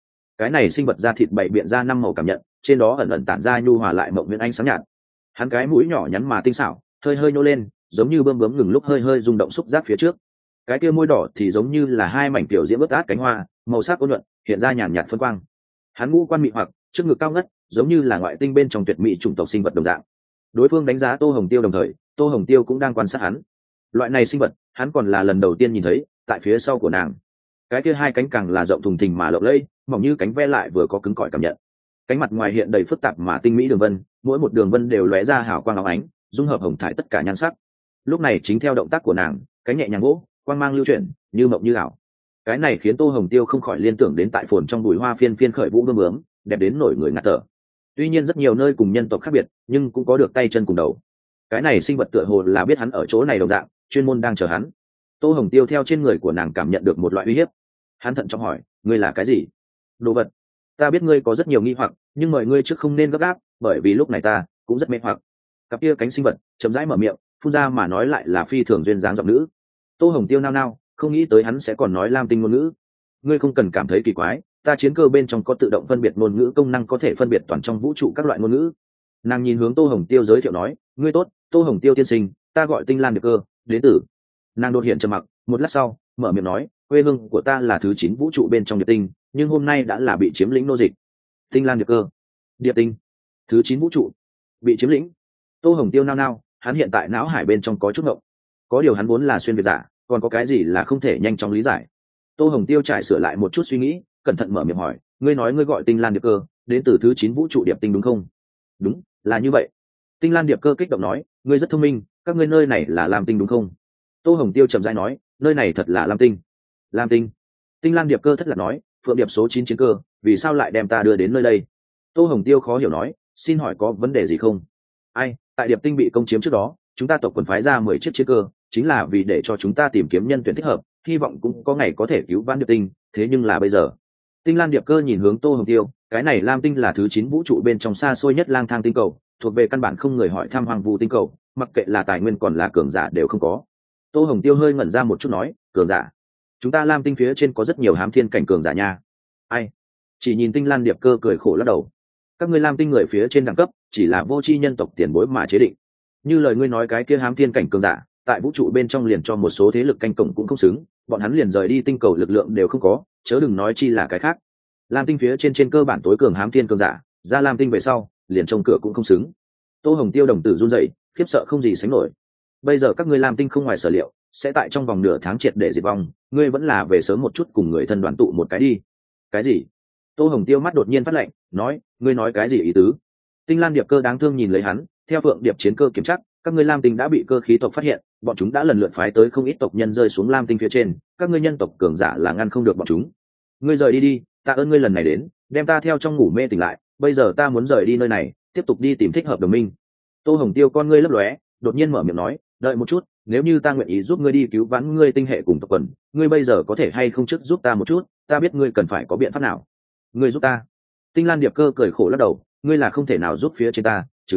Speaker 1: cái này sinh vật da thịt bày biện ra năm màu cảm nhận, trên đó ẩn ẩn tản ra nhu hòa lại mộng nguyên ánh sáng nhạt. Hắn cái mũi nhỏ nhắn mà tinh xảo, hơi hơi nhô lên, giống như bướm bướm ngừng lúc hơi hơi rung động xúc giác phía trước. Cái kia môi đỏ thì giống như là hai mảnh tiểu diễm ướt át cánh hoa, màu sắc ôn nhuận, hiện ra nhàn nhạt phân quang. Hắn ngũ quan mị hoặc, trước ngực cao ngất, giống như là ngoại tinh bên trong tuyệt mỹ chủng tộc sinh vật đồng dạng. Đối phương đánh giá Tô Hồng Tiêu đồng thời, Tô Hồng Tiêu cũng đang quan sát hắn. Loại này sinh vật, hắn còn là lần đầu tiên nhìn thấy, tại phía sau của nàng. Cái kia hai cánh càng là rộng thùng thình mà lộng lẫy, mỏng như cánh ve lại vừa có cứng cỏi cảm nhận. Cánh mặt ngoài hiện đầy phức tạp mà tinh mỹ đường vân, mỗi một đường vân đều lóe ra hào quang óng ánh, dung hợp hồng thải tất cả nhan sắc. Lúc này chính theo động tác của nàng, cánh nhẹ nhàng vỗ, quang mang lưu chuyển, như mộng như ảo. Cái này khiến Tô Hồng Tiêu không khỏi liên tưởng đến tại phồn trong bụi hoa phiên phiên khởi vũ bướm bướm, đẹp đến nổi người ngạt thở. Tuy nhiên rất nhiều nơi cùng nhân tộc khác biệt, nhưng cũng có được tay chân cùng đầu. Cái này sinh vật tựa hồ là biết hắn ở chỗ này đồng dạng, chuyên môn đang chờ hắn. Tô Hồng Tiêu theo trên người của nàng cảm nhận được một loại uy hiếp. Hắn thận trọng hỏi, ngươi là cái gì? Đồ vật. Ta biết ngươi có rất nhiều nghi hoặc, nhưng mời ngươi trước không nên gấp gáp, bởi vì lúc này ta cũng rất mê hoặc. Cặp kia cánh sinh vật chậm rãi mở miệng, phun ra mà nói lại là phi thường duyên dáng giọng nữ. Tô Hồng Tiêu nao nao, không nghĩ tới hắn sẽ còn nói lam tinh ngôn ngữ. Ngươi không cần cảm thấy kỳ quái, ta chiến cơ bên trong có tự động phân biệt ngôn ngữ công năng, có thể phân biệt toàn trong vũ trụ các loại ngôn ngữ. Nàng nhìn hướng Tô Hồng Tiêu giới thiệu nói, ngươi tốt, Tô Hồng Tiêu tiên sinh, ta gọi Tinh Lan Điệp Cơ, đến từ. Nàng đột hiện trầm mặc, một lát sau mở miệng nói, quê hương của ta là thứ 9 vũ trụ bên trong Điệp Tinh, nhưng hôm nay đã là bị chiếm lĩnh nô dịch. Tinh Lan Điệp Cơ, Điệp Tinh, thứ 9 vũ trụ bị chiếm lĩnh. Tô Hồng Tiêu nao nao, hắn hiện tại não hải bên trong có chút ngộng. Có điều hắn vốn là xuyên việt giả, còn có cái gì là không thể nhanh chóng lý giải. Tô Hồng Tiêu trải sửa lại một chút suy nghĩ, cẩn thận mở miệng hỏi, ngươi nói ngươi gọi Tinh Lan Điệp Cơ, đến từ thứ 9 vũ trụ Điệp Tinh đúng không? Đúng, là như vậy. Tinh Lan Điệp Cơ kích động nói, ngươi rất thông minh, các ngươi nơi này là Lam Tinh đúng không? Tô Hồng Tiêu chậm rãi nói, nơi này thật là Lam Tinh. Lam Tinh. Tinh Lan Điệp Cơ thất lạc nói, Phượng Điệp số 9 chiến cơ, vì sao lại đem ta đưa đến nơi đây? Tô Hồng Tiêu khó hiểu nói, xin hỏi có vấn đề gì không? Ai, tại Điệp Tinh bị công chiếm trước đó, chúng ta tộc quần phái ra 10 chiếc chiến cơ, chính là vì để cho chúng ta tìm kiếm nhân tuyển thích hợp, hy vọng cũng có ngày có thể cứu vãn Điệp Tinh, thế nhưng là bây giờ. Tinh Lan Điệp Cơ nhìn hướng Tô Hồng Tiêu, cái này Lam Tinh là thứ 9 vũ trụ bên trong xa xôi nhất lang thang tinh cầu, thuộc về căn bản không người hỏi thăm hoàng vu tinh cầu, mặc kệ là tài nguyên còn là cường giả đều không có. Tô Hồng Tiêu hơi ngẩn ra một chút nói, cường giả? Chúng ta Lam Tinh phía trên có rất nhiều hám thiên cảnh cường giả nha. Ai? Chỉ nhìn Tinh Lan Điệp Cơ cười khổ lắc đầu. Các ngươi Lam Tinh người phía trên đẳng cấp chỉ là vô tri nhân tộc tiền bối mà chế định. Như lời ngươi nói cái kia hám thiên cảnh cường giả, tại vũ trụ bên trong liền cho một số thế lực canh cổng cũng không xứng, bọn hắn liền rời đi tinh cầu lực lượng đều không có, chớ đừng nói chi là cái khác. Lam Tinh phía trên cơ bản tối cường hám thiên cường giả, ra Lam Tinh về sau, liền trông cửa cũng không xứng. Tô Hồng Tiêu đồng tử run rẩy, khiếp sợ không gì sánh nổi. Bây giờ các ngươi Lam Tinh không ngoài sở liệu, sẽ tại trong vòng nửa tháng triệt để diệt vong, ngươi vẫn là về sớm một chút cùng người thân đoàn tụ một cái đi. Cái gì? Tô Hồng Tiêu mắt đột nhiên phát lạnh, nói, ngươi nói cái gì ý tứ? Tinh Lan Điệp Cơ đáng thương nhìn lấy hắn, theo Phượng Điệp chiến cơ kiểm chắc, các ngươi Lam Tinh đã bị cơ khí tộc phát hiện, bọn chúng đã lần lượt phái tới không ít tộc nhân rơi xuống Lam Tinh phía trên, các ngươi nhân tộc cường giả là ngăn không được bọn chúng. Ngươi rời đi đi, tạ ơn ngươi lần này đến, đem ta theo trong ngủ mê tỉnh lại, bây giờ ta muốn rời đi nơi này, tiếp tục đi tìm thích hợp đồng minh. Tô Hồng Tiêu con ngươi lấp lóe, đột nhiên mở miệng nói, đợi một chút, nếu như ta nguyện ý giúp ngươi đi cứu vãn ngươi tinh hệ cùng tộc quần, ngươi bây giờ có thể hay không trước giúp ta một chút, ta biết ngươi cần phải có biện pháp nào. Ngươi giúp ta? Tinh Lan Điệp Cơ cười khổ lắc đầu, ngươi là không thể nào giúp phía trên ta, trừ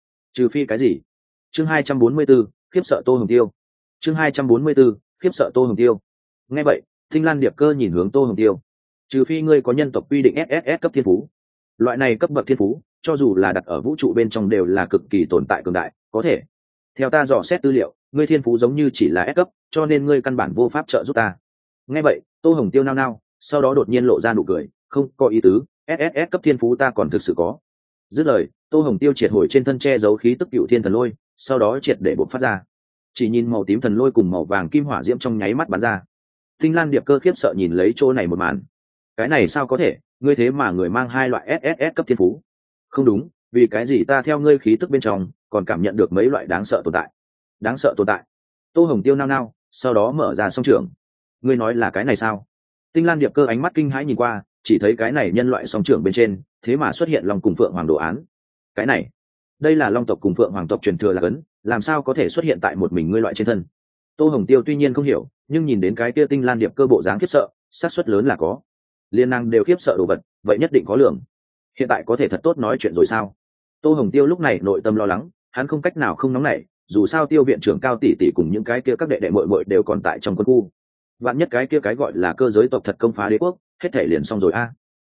Speaker 1: phi cái gì? Chương 244, khiếp sợ Tô Hồng Tiêu. Chương 244, khiếp sợ Tô Hồng Tiêu. Nghe vậy, Tinh Lan Điệp Cơ nhìn hướng Tô Hồng Tiêu. Trừ phi ngươi có nhân tộc quy định SSS cấp thiên phú. Loại này cấp bậc thiên phú, cho dù là đặt ở vũ trụ bên trong đều là cực kỳ tồn tại cường đại, có thể. Theo ta dò xét tư liệu, ngươi thiên phú giống như chỉ là S cấp, cho nên ngươi căn bản vô pháp trợ giúp ta. Nghe vậy, Tô Hồng Tiêu nao nao, sau đó đột nhiên lộ ra nụ cười, không có ý tứ, SSS cấp thiên phú ta còn thực sự có. Dứt lời, Tô Hồng Tiêu triệt hồi trên thân che giấu khí tức cựu thiên thần lôi, sau đó triệt để bộc phát ra. Chỉ nhìn màu tím thần lôi cùng màu vàng kim hỏa diễm trong nháy mắt bắn ra. Tinh Lan Điệp Cơ khiếp sợ nhìn lấy chỗ này một màn. Cái này sao có thể, ngươi thế mà người mang hai loại SSS cấp thiên phú? Không đúng, vì cái gì ta theo ngươi khí tức bên trong còn cảm nhận được mấy loại đáng sợ tồn tại? Đáng sợ tồn tại? Tô Hồng Tiêu nao nao, sau đó mở ra song trưởng. Ngươi nói là cái này sao? Tinh Lan Điệp Cơ ánh mắt kinh hãi nhìn qua, chỉ thấy cái này nhân loại song trưởng bên trên, thế mà xuất hiện long cùng phượng hoàng đồ án. Cái này, đây là long tộc cùng phượng hoàng tộc truyền thừa là ấn, làm sao có thể xuất hiện tại một mình ngươi loại trên thân? Tô Hồng Tiêu tuy nhiên không hiểu, nhưng nhìn đến cái kia Tinh Lan Điệp Cơ bộ dáng khiếp sợ, xác suất lớn là có. Liên năng đều khiếp sợ đồ vật, vậy nhất định có lượng. Hiện tại có thể thật tốt nói chuyện rồi sao? Tô Hồng Tiêu lúc này nội tâm lo lắng, hắn không cách nào không nóng nảy, dù sao Tiêu viện trưởng Cao tỷ tỷ cùng những cái kia các đệ đệ muội muội đều còn tại trong quân khu. Vạn nhất cái kia cái gọi là cơ giới tộc thật công phá đế quốc, hết thể liền xong rồi a.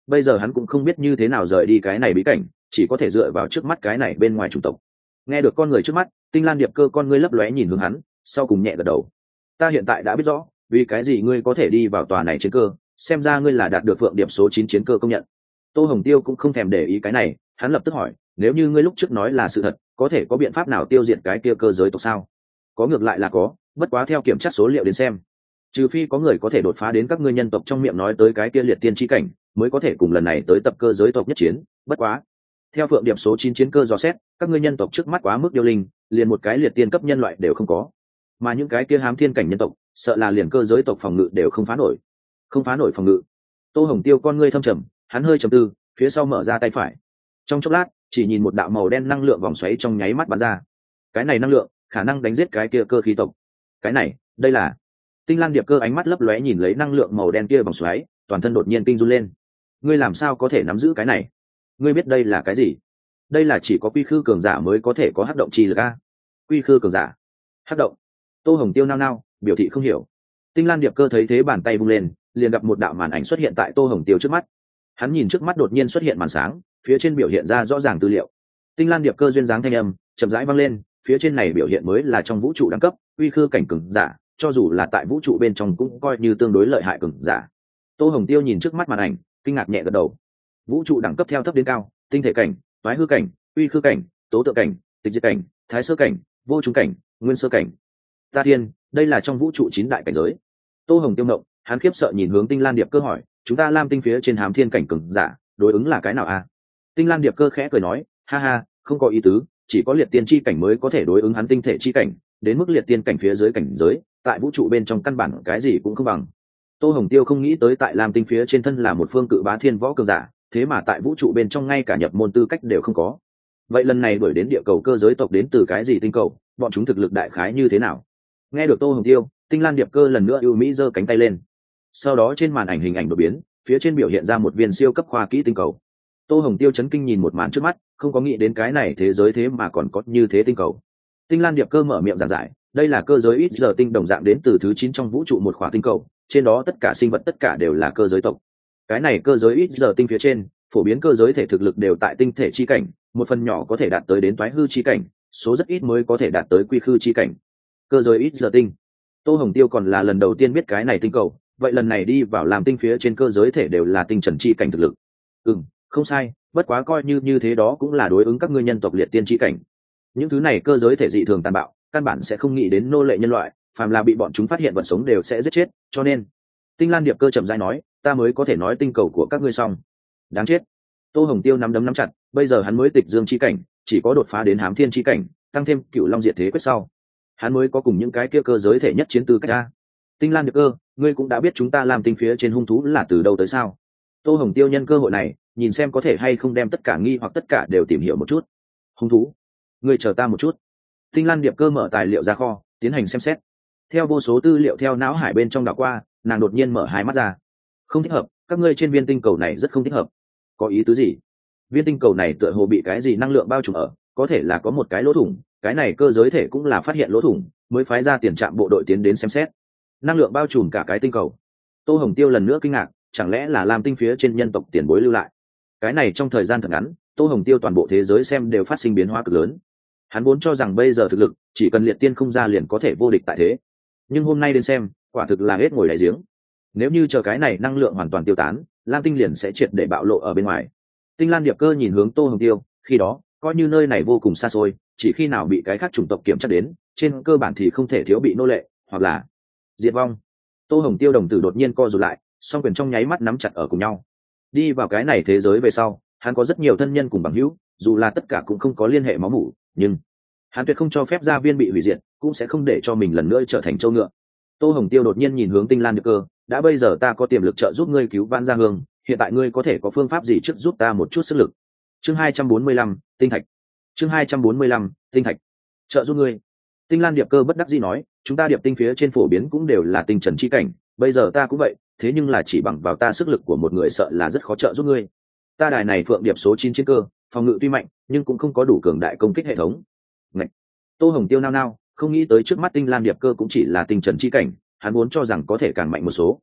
Speaker 1: bây giờ hắn cũng không biết như thế nào rời đi cái này bí cảnh, chỉ có thể dựa vào trước mắt cái này bên ngoài chủng tộc. Nghe được con người trước mắt, Tinh Lan Điệp Cơ con ngươi lấp lóe nhìn hướng hắn, sau cùng nhẹ gật đầu. Ta hiện tại đã biết rõ vì cái gì ngươi có thể đi vào tòa này chiến cơ, xem ra ngươi là đạt được Phượng Điệp số 9 chiến cơ công nhận. Tô Hồng Tiêu cũng không thèm để ý cái này, hắn lập tức hỏi, nếu như ngươi lúc trước nói là sự thật, có thể có biện pháp nào tiêu diệt cái kia cơ giới tộc sao? Có, ngược lại là có, bất quá theo kiểm tra số liệu đến xem, trừ phi có người có thể đột phá đến các ngươi nhân tộc trong miệng nói tới cái kia liệt tiên chi cảnh, mới có thể cùng lần này tới tập cơ giới tộc nhất chiến. Bất quá theo Phượng Điệp số 9 chiến cơ dò xét, các ngươi nhân tộc trước mắt quá mức điêu linh, liền một cái liệt tiên cấp nhân loại đều không có, mà những cái kia hám thiên cảnh nhân tộc sợ là liền cơ giới tộc phòng ngự đều không phá nổi. Không phá nổi phòng ngự? Tô Hồng Tiêu con ngươi thâm trầm, hắn hơi trầm tư, phía sau mở ra tay phải, trong chốc lát chỉ nhìn một đạo màu đen năng lượng vòng xoáy trong nháy mắt bắn ra. Cái này năng lượng khả năng đánh giết cái kia cơ khí tộc. Cái này, đây là... Tinh Lan Điệp Cơ ánh mắt lấp lóe nhìn lấy năng lượng màu đen kia vòng xoáy, toàn thân đột nhiên kinh run lên. Ngươi làm sao có thể nắm giữ cái này? Ngươi biết đây là cái gì? Đây là chỉ có quy khư cường giả mới có thể có hắc động chi lực a. Quy khư cường giả? Hắc động? Tô Hồng Tiêu nao nao, biểu thị không hiểu. Tinh Lan Điệp Cơ thấy thế bàn tay vung lên, liền gặp một đạo màn ảnh xuất hiện tại Tô Hồng Tiêu trước mắt. Hắn nhìn trước mắt đột nhiên xuất hiện màn sáng, phía trên biểu hiện ra rõ ràng tư liệu. Tinh Lan Điệp Cơ duyên dáng thanh âm chậm rãi vang lên, phía trên này biểu hiện mới là trong vũ trụ đẳng cấp uy khư cảnh cường giả, cho dù là tại vũ trụ bên trong cũng coi như tương đối lợi hại cường giả. Tô Hồng Tiêu nhìn trước mắt màn ảnh, kinh ngạc nhẹ gật đầu. Vũ trụ đẳng cấp theo thấp đến cao, tinh thể cảnh, toái hư cảnh, uy khư cảnh, tố tự cảnh, tịch diệt cảnh, thái sơ cảnh, vô trùng cảnh, nguyên sơ cảnh. Ta thiên, đây là trong vũ trụ 9 đại cảnh giới. Tô Hồng Tiêu ngộng, hắn khiếp sợ nhìn hướng Tinh Lan Điệp Cơ hỏi, chúng ta Lam Tinh phía trên hám thiên cảnh cường giả, đối ứng là cái nào a? Tinh Lan Điệp Cơ khẽ cười nói, ha ha, không có ý tứ, chỉ có liệt tiên chi cảnh mới có thể đối ứng hắn tinh thể chi cảnh, đến mức liệt tiên cảnh phía dưới cảnh giới, tại vũ trụ bên trong căn bản cái gì cũng không bằng. Tô Hồng Tiêu không nghĩ tới tại Lam Tinh phía trên thân là một phương cự bá thiên võ cường giả, thế mà tại vũ trụ bên trong ngay cả nhập môn tư cách đều không có. Vậy lần này đuổi đến địa cầu cơ giới tộc đến từ cái gì tinh cầu, bọn chúng thực lực đại khái như thế nào? Nghe được Tô Hồng Tiêu, Tinh Lan Điệp Cơ lần nữa ưu mỹ giơ cánh tay lên. Sau đó trên màn ảnh hình ảnh đột biến, phía trên biểu hiện ra một viên siêu cấp khoa kỹ tinh cầu. Tô Hồng Tiêu chấn kinh nhìn một màn trước mắt, không có nghĩ đến cái này thế giới thế mà còn có như thế tinh cầu. Tinh Lan Điệp Cơ mở miệng giảng giải, đây là cơ giới ít giờ tinh đồng dạng đến từ thứ 9 trong vũ trụ một khỏa tinh cầu, trên đó tất cả sinh vật tất cả đều là cơ giới tộc. Cái này cơ giới ít giờ tinh phía trên, phổ biến cơ giới thể thực lực đều tại tinh thể chi cảnh, một phần nhỏ có thể đạt tới đến toái hư chi cảnh, số rất ít mới có thể đạt tới quy khư chi cảnh. Cơ giới ít giờ tinh. Tô Hồng Tiêu còn là lần đầu tiên biết cái này tinh cầu, vậy lần này đi vào làm tinh phía trên cơ giới thể đều là tinh trần chi cảnh thực lực. Không sai, bất quá coi như thế đó cũng là đối ứng các ngươi nhân tộc liệt tiên chi cảnh. Những thứ này cơ giới thể dị thường tàn bạo, căn bản sẽ không nghĩ đến nô lệ nhân loại, phàm là bị bọn chúng phát hiện vật sống đều sẽ giết chết, cho nên Tinh Lan Điệp Cơ chậm rãi nói, ta mới có thể nói tinh cầu của các ngươi xong. Đáng chết. Tô Hồng Tiêu nắm đấm nắm chặt, bây giờ hắn mới tịch dương chi cảnh, chỉ có đột phá đến hám thiên chi cảnh, tăng thêm cựu long diệt thế quyết sau, hắn mới có cùng những cái kia cơ giới thể nhất chiến tư cách a. Tinh Lan Điệp Cơ, ngươi cũng đã biết chúng ta làm tinh phía trên hung thú là từ đâu tới sao? Tô Hồng Tiêu nhân cơ hội này, nhìn xem có thể hay không đem tất cả nghi hoặc tất cả đều tìm hiểu một chút. Hung thú? Ngươi chờ ta một chút. Tinh Lan Điệp Cơ mở tài liệu ra kho, tiến hành xem xét. Theo vô số tư liệu theo não hải bên trong đảo qua, nàng đột nhiên mở hai mắt ra. Không thích hợp, các ngươi trên viên tinh cầu này rất không thích hợp. Có ý tứ gì? Viên tinh cầu này tựa hồ bị cái gì năng lượng bao trùm ở, có thể là có một cái lỗ thủng, cái này cơ giới thể cũng là phát hiện lỗ thủng, mới phái ra tiền trạm bộ đội tiến đến xem xét. Năng lượng bao trùm cả cái tinh cầu. Tô Hồng Tiêu lần nữa kinh ngạc, chẳng lẽ là Lam Tinh phía trên nhân tộc tiền bối lưu lại? Cái này trong thời gian thật ngắn, Tô Hồng Tiêu toàn bộ thế giới xem đều phát sinh biến hóa cực lớn. Hắn vốn cho rằng bây giờ thực lực chỉ cần liệt tiên không ra liền có thể vô địch tại thế, nhưng hôm nay đến xem, quả thực là hết ngồi đáy giếng. Nếu như chờ cái này năng lượng hoàn toàn tiêu tán, Lam Tinh liền sẽ triệt để bạo lộ ở bên ngoài. Tinh Lan Điệp Cơ nhìn hướng Tô Hồng Tiêu, khi đó coi như nơi này vô cùng xa xôi, chỉ khi nào bị cái khác chủng tộc kiểm tra đến, trên cơ bản thì không thể thiếu bị nô lệ hoặc là diệt vong. Tô Hồng Tiêu đồng tử đột nhiên co rụt lại, song quyền trong nháy mắt nắm chặt ở cùng nhau. Đi vào cái này thế giới về sau, hắn có rất nhiều thân nhân cùng bằng hữu, dù là tất cả cũng không có liên hệ máu mủ, nhưng hắn tuyệt không cho phép gia viên bị hủy diệt, cũng sẽ không để cho mình lần nữa trở thành trâu ngựa. Tô Hồng Tiêu đột nhiên nhìn hướng Tinh Lan Điệp Cơ, đã bây giờ ta có tiềm lực trợ giúp ngươi cứu vãn gia hương, hiện tại ngươi có thể có phương pháp gì trước giúp ta một chút sức lực? Chương 245, tinh thạch. Chương 245, tinh thạch. Trợ giúp ngươi. Tinh Lan Điệp Cơ bất đắc dĩ nói, chúng ta điệp tinh phía trên phổ biến cũng đều là tinh trần chi cảnh, bây giờ ta cũng vậy, thế nhưng là chỉ bằng vào ta sức lực của một người sợ là rất khó trợ giúp ngươi. Ta đài này Phượng Điệp số 9 chiến cơ, phòng ngự tuy mạnh, nhưng cũng không có đủ cường đại công kích hệ thống. Ngậy. Tô Hồng Tiêu nao nao, không nghĩ tới trước mắt Tinh Lan Điệp Cơ cũng chỉ là tinh trần chi cảnh, hắn muốn cho rằng có thể càng mạnh một số.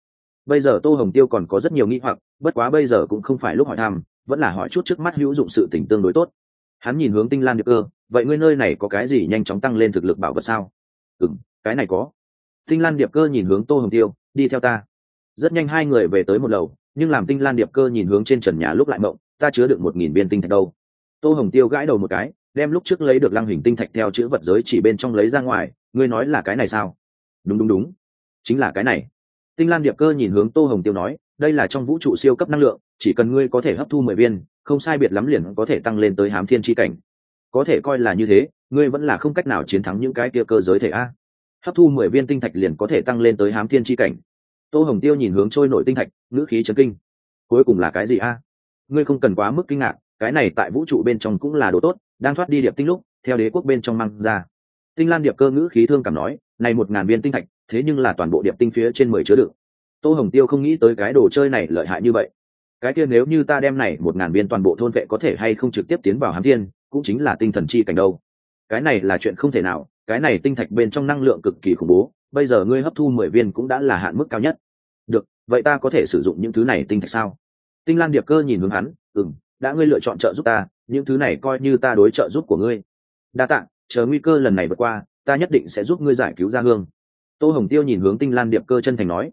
Speaker 1: Bây giờ Tô Hồng Tiêu còn có rất nhiều nghi hoặc, bất quá bây giờ cũng không phải lúc hỏi thăm, vẫn là hỏi chút trước mắt hữu dụng sự tình tương đối tốt. Hắn nhìn hướng Tinh Lan Điệp Cơ, vậy ngươi nơi này có cái gì nhanh chóng tăng lên thực lực bảo vật sao? Cái này có. Tinh Lan Điệp Cơ nhìn hướng Tô Hồng Tiêu, đi theo ta. Rất nhanh hai người về tới một lầu, nhưng làm Tinh Lan Điệp Cơ nhìn hướng trên trần nhà lúc lại mộng, ta chứa được 1000 viên tinh thạch đâu. Tô Hồng Tiêu gãi đầu một cái, đem lúc trước lấy được lăng hình tinh thạch theo chữ vật giới chỉ bên trong lấy ra ngoài, ngươi nói là cái này sao? Đúng, chính là cái này. Tinh Lan Điệp Cơ nhìn hướng Tô Hồng Tiêu nói, đây là trong vũ trụ siêu cấp năng lượng, chỉ cần ngươi có thể hấp thu 10 viên, không sai biệt lắm liền có thể tăng lên tới hám thiên chi cảnh. Có thể coi là như thế, ngươi vẫn là không cách nào chiến thắng những cái kia cơ giới thể a. Hấp thu 10 viên tinh thạch liền có thể tăng lên tới hám thiên chi cảnh. Tô Hồng Tiêu nhìn hướng trôi nổi tinh thạch, ngữ khí chấn kinh. Cuối cùng là cái gì a? Ngươi không cần quá mức kinh ngạc, cái này tại vũ trụ bên trong cũng là đồ tốt, đang thoát đi điệp tinh lúc, theo đế quốc bên trong mang ra. Tinh Lan Điệp Cơ ngữ khí thương cảm nói, này 1000 viên tinh thạch, thế nhưng là toàn bộ điệp tinh phía trên 10 chứa đựng. Tô Hồng Tiêu không nghĩ tới cái đồ chơi này lợi hại như vậy. Cái kia nếu như ta đem này 1000 viên toàn bộ thôn vệ có thể hay không trực tiếp tiến vào hám thiên, cũng chính là tinh thần chi cảnh đâu. Cái này là chuyện không thể nào, cái này tinh thạch bên trong năng lượng cực kỳ khủng bố, bây giờ ngươi hấp thu 10 viên cũng đã là hạn mức cao nhất. Được, vậy ta có thể sử dụng những thứ này tinh thạch sao? Tinh Lan Điệp Cơ nhìn hướng hắn, đã ngươi lựa chọn trợ giúp ta, những thứ này coi như ta đối trợ giúp của ngươi. Đa tạ, chờ nguy cơ lần này vượt qua, ta nhất định sẽ giúp ngươi giải cứu gia hương. Tô Hồng Tiêu nhìn hướng Tinh Lan Điệp Cơ chân thành nói,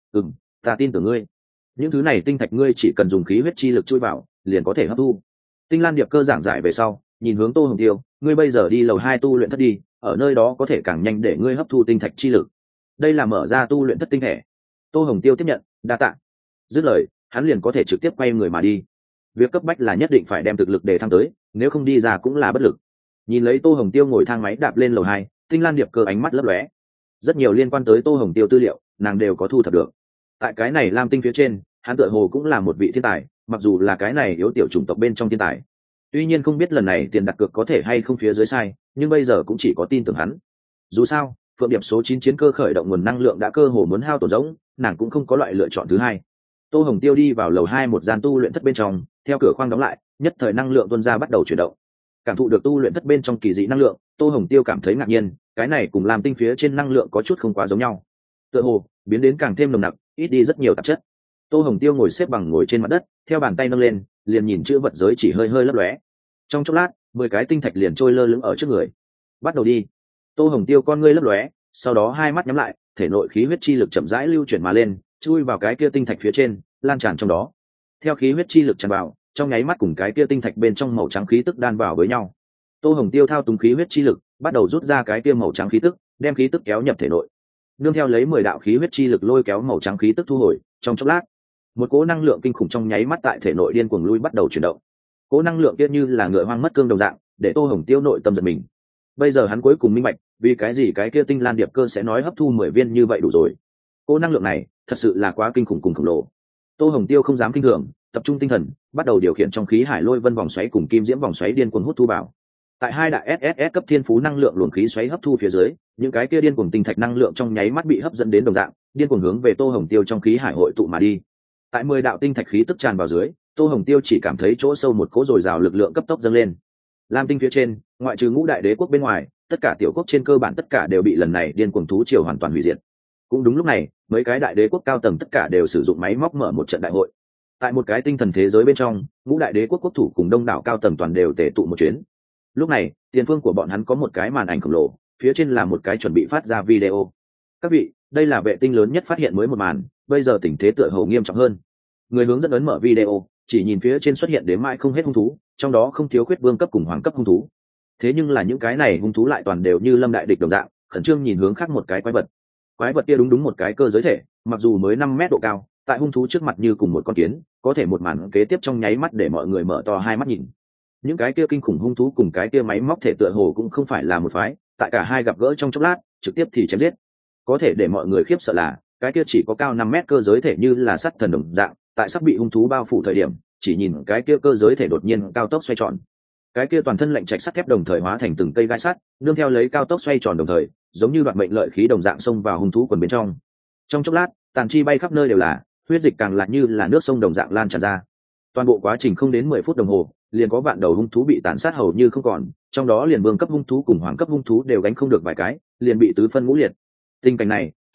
Speaker 1: ta tin tưởng ngươi. Những thứ này tinh thạch ngươi chỉ cần dùng khí huyết chi lực chui vào, liền có thể hấp thu. Tinh Lan Điệp Cơ giảng giải về sau, nhìn hướng Tô Hồng Tiêu, ngươi bây giờ đi lầu 2 tu luyện thất đi, ở nơi đó có thể càng nhanh để ngươi hấp thu tinh thạch chi lực. Đây là mở ra tu luyện thất tinh thể. Tô Hồng Tiêu tiếp nhận, đa tạ. Dứt lời, hắn liền có thể trực tiếp quay người mà đi. Việc cấp bách là nhất định phải đem thực lực để thăng tới, nếu không đi ra cũng là bất lực. Nhìn lấy Tô Hồng Tiêu ngồi thang máy đạp lên lầu 2, Tinh Lan Điệp Cơ ánh mắt lấp lóe. Rất nhiều liên quan tới Tô Hồng Tiêu tư liệu, nàng đều có thu thập được. Tại cái này Lam Tinh phía trên, hắn tựa hồ cũng là một vị thiên tài, mặc dù là cái này yếu tiểu chủng tộc bên trong thiên tài. Tuy nhiên không biết lần này tiền đặt cược có thể hay không phía dưới sai, nhưng bây giờ cũng chỉ có tin tưởng hắn. Dù sao, Phượng Điệp số 9 chiến cơ khởi động nguồn năng lượng đã cơ hồ muốn hao tổn rỗng, nàng cũng không có loại lựa chọn thứ hai. Tô Hồng Tiêu đi vào lầu 2 một gian tu luyện thất bên trong, theo cửa khoang đóng lại, nhất thời năng lượng tuôn ra bắt đầu chuyển động. Cảm thụ được tu luyện thất bên trong kỳ dị năng lượng, Tô Hồng Tiêu cảm thấy ngạc nhiên, cái này cùng Lam Tinh phía trên năng lượng có chút không quá giống nhau. Tựa hồ biến đến càng thêm nồng nặc, ít đi rất nhiều tạp chất. Tô Hồng Tiêu ngồi xếp bằng ngồi trên mặt đất, theo bàn tay nâng lên, liền nhìn chữ vật giới chỉ hơi hơi lấp lóe. Trong chốc lát, 10 cái tinh thạch liền trôi lơ lửng ở trước người. Bắt đầu đi. Tô Hồng Tiêu con ngươi lấp lóe, sau đó hai mắt nhắm lại, thể nội khí huyết chi lực chậm rãi lưu chuyển mà lên, chui vào cái kia tinh thạch phía trên, lan tràn trong đó. Theo khí huyết chi lực tràn vào, trong nháy mắt cùng cái kia tinh thạch bên trong màu trắng khí tức đan vào với nhau. Tô Hồng Tiêu thao túng khí huyết chi lực, bắt đầu rút ra cái kia màu trắng khí tức, đem khí tức kéo nhập thể nội. Nương theo lấy 10 đạo khí huyết chi lực lôi kéo màu trắng khí tức thu hồi, trong chốc lát, một cỗ năng lượng kinh khủng trong nháy mắt tại thể nội điên cuồng lui bắt đầu chuyển động. Cỗ năng lượng kia như là ngựa hoang mất cương đồng dạng, để Tô Hồng Tiêu nội tâm giật mình. Bây giờ hắn cuối cùng minh bạch, vì cái gì cái kia Tinh Lan Điệp Cơ sẽ nói hấp thu 10 viên như vậy đủ rồi. Cỗ năng lượng này, thật sự là quá kinh khủng cùng khổng lồ. Tô Hồng Tiêu không dám kinh thường, tập trung tinh thần, bắt đầu điều khiển trong khí hải lôi vân vòng xoáy cùng kim diễm vòng xoáy điên cuồng hút thu vào. Tại hai đại SSS cấp thiên phú năng lượng luồng khí xoáy hấp thu phía dưới, những cái kia điên cuồng tinh thạch năng lượng trong nháy mắt bị hấp dẫn đến đồng dạng, điên cuồng hướng về Tô Hồng Tiêu trong khí hải hội tụ mà đi. Tại 10 đạo tinh thạch khí tức tràn vào dưới, Tô Hồng Tiêu chỉ cảm thấy chỗ sâu một cỗ dồi dào lực lượng cấp tốc dâng lên. Lam Tinh phía trên, ngoại trừ Ngũ Đại Đế quốc bên ngoài, tất cả tiểu quốc trên cơ bản tất cả đều bị lần này điên cuồng thú triều hoàn toàn hủy diệt. Cũng đúng lúc này, mấy cái đại đế quốc cao tầng tất cả đều sử dụng máy móc mở một trận đại hội. Tại một cái tinh thần thế giới bên trong, Ngũ Đại Đế quốc quốc thủ cùng đông đảo cao tầng toàn đều tề tụ một chuyến. Lúc này, tiền phương của bọn hắn có một cái màn ảnh khổng lồ, phía trên là một cái chuẩn bị phát ra video. Các vị, đây là vệ tinh lớn nhất phát hiện mới một màn, bây giờ tình thế tựa hồ nghiêm trọng hơn. Người hướng dẫn ấn mở video, chỉ nhìn phía trên xuất hiện đến mãi không hết hung thú, trong đó không thiếu khuyết vương cấp cùng hoàng cấp hung thú. Thế nhưng là những cái này hung thú lại toàn đều như lâm đại địch đồng dạng, khẩn trương nhìn hướng khác một cái quái vật. Quái vật kia đúng một cái cơ giới thể, mặc dù mới 5 mét độ cao, tại hung thú trước mặt như cùng một con kiến, có thể một màn kế tiếp trong nháy mắt để mọi người mở to hai mắt nhìn. Những cái kia kinh khủng hung thú cùng cái kia máy móc thể tựa hồ cũng không phải là một phái, tại cả hai gặp gỡ trong chốc lát, trực tiếp thì chém giết. Có thể để mọi người khiếp sợ là, cái kia chỉ có cao 5 mét cơ giới thể như là sắt thần đồng dạng, tại sắp bị hung thú bao phủ thời điểm, chỉ nhìn cái kia cơ giới thể đột nhiên cao tốc xoay tròn. Cái kia toàn thân lạnh trạch sắt thép đồng thời hóa thành từng cây gai sắt, nương theo lấy cao tốc xoay tròn đồng thời, giống như đoạn mệnh lợi khí đồng dạng xông vào hung thú quần bên trong. Trong chốc lát, tàn chi bay khắp nơi đều là, huyết dịch càng lại như là nước sông đồng dạng lan tràn ra. Toàn bộ quá trình không đến 10 phút đồng hồ, liền có vạn đầu hung thú bị tàn sát hầu như không còn, trong đó liền vương cấp hung thú cùng hoàng cấp hung thú đều gánh không được vài cái, liền bị tứ phân ngũ liệt. Tình cảnh này,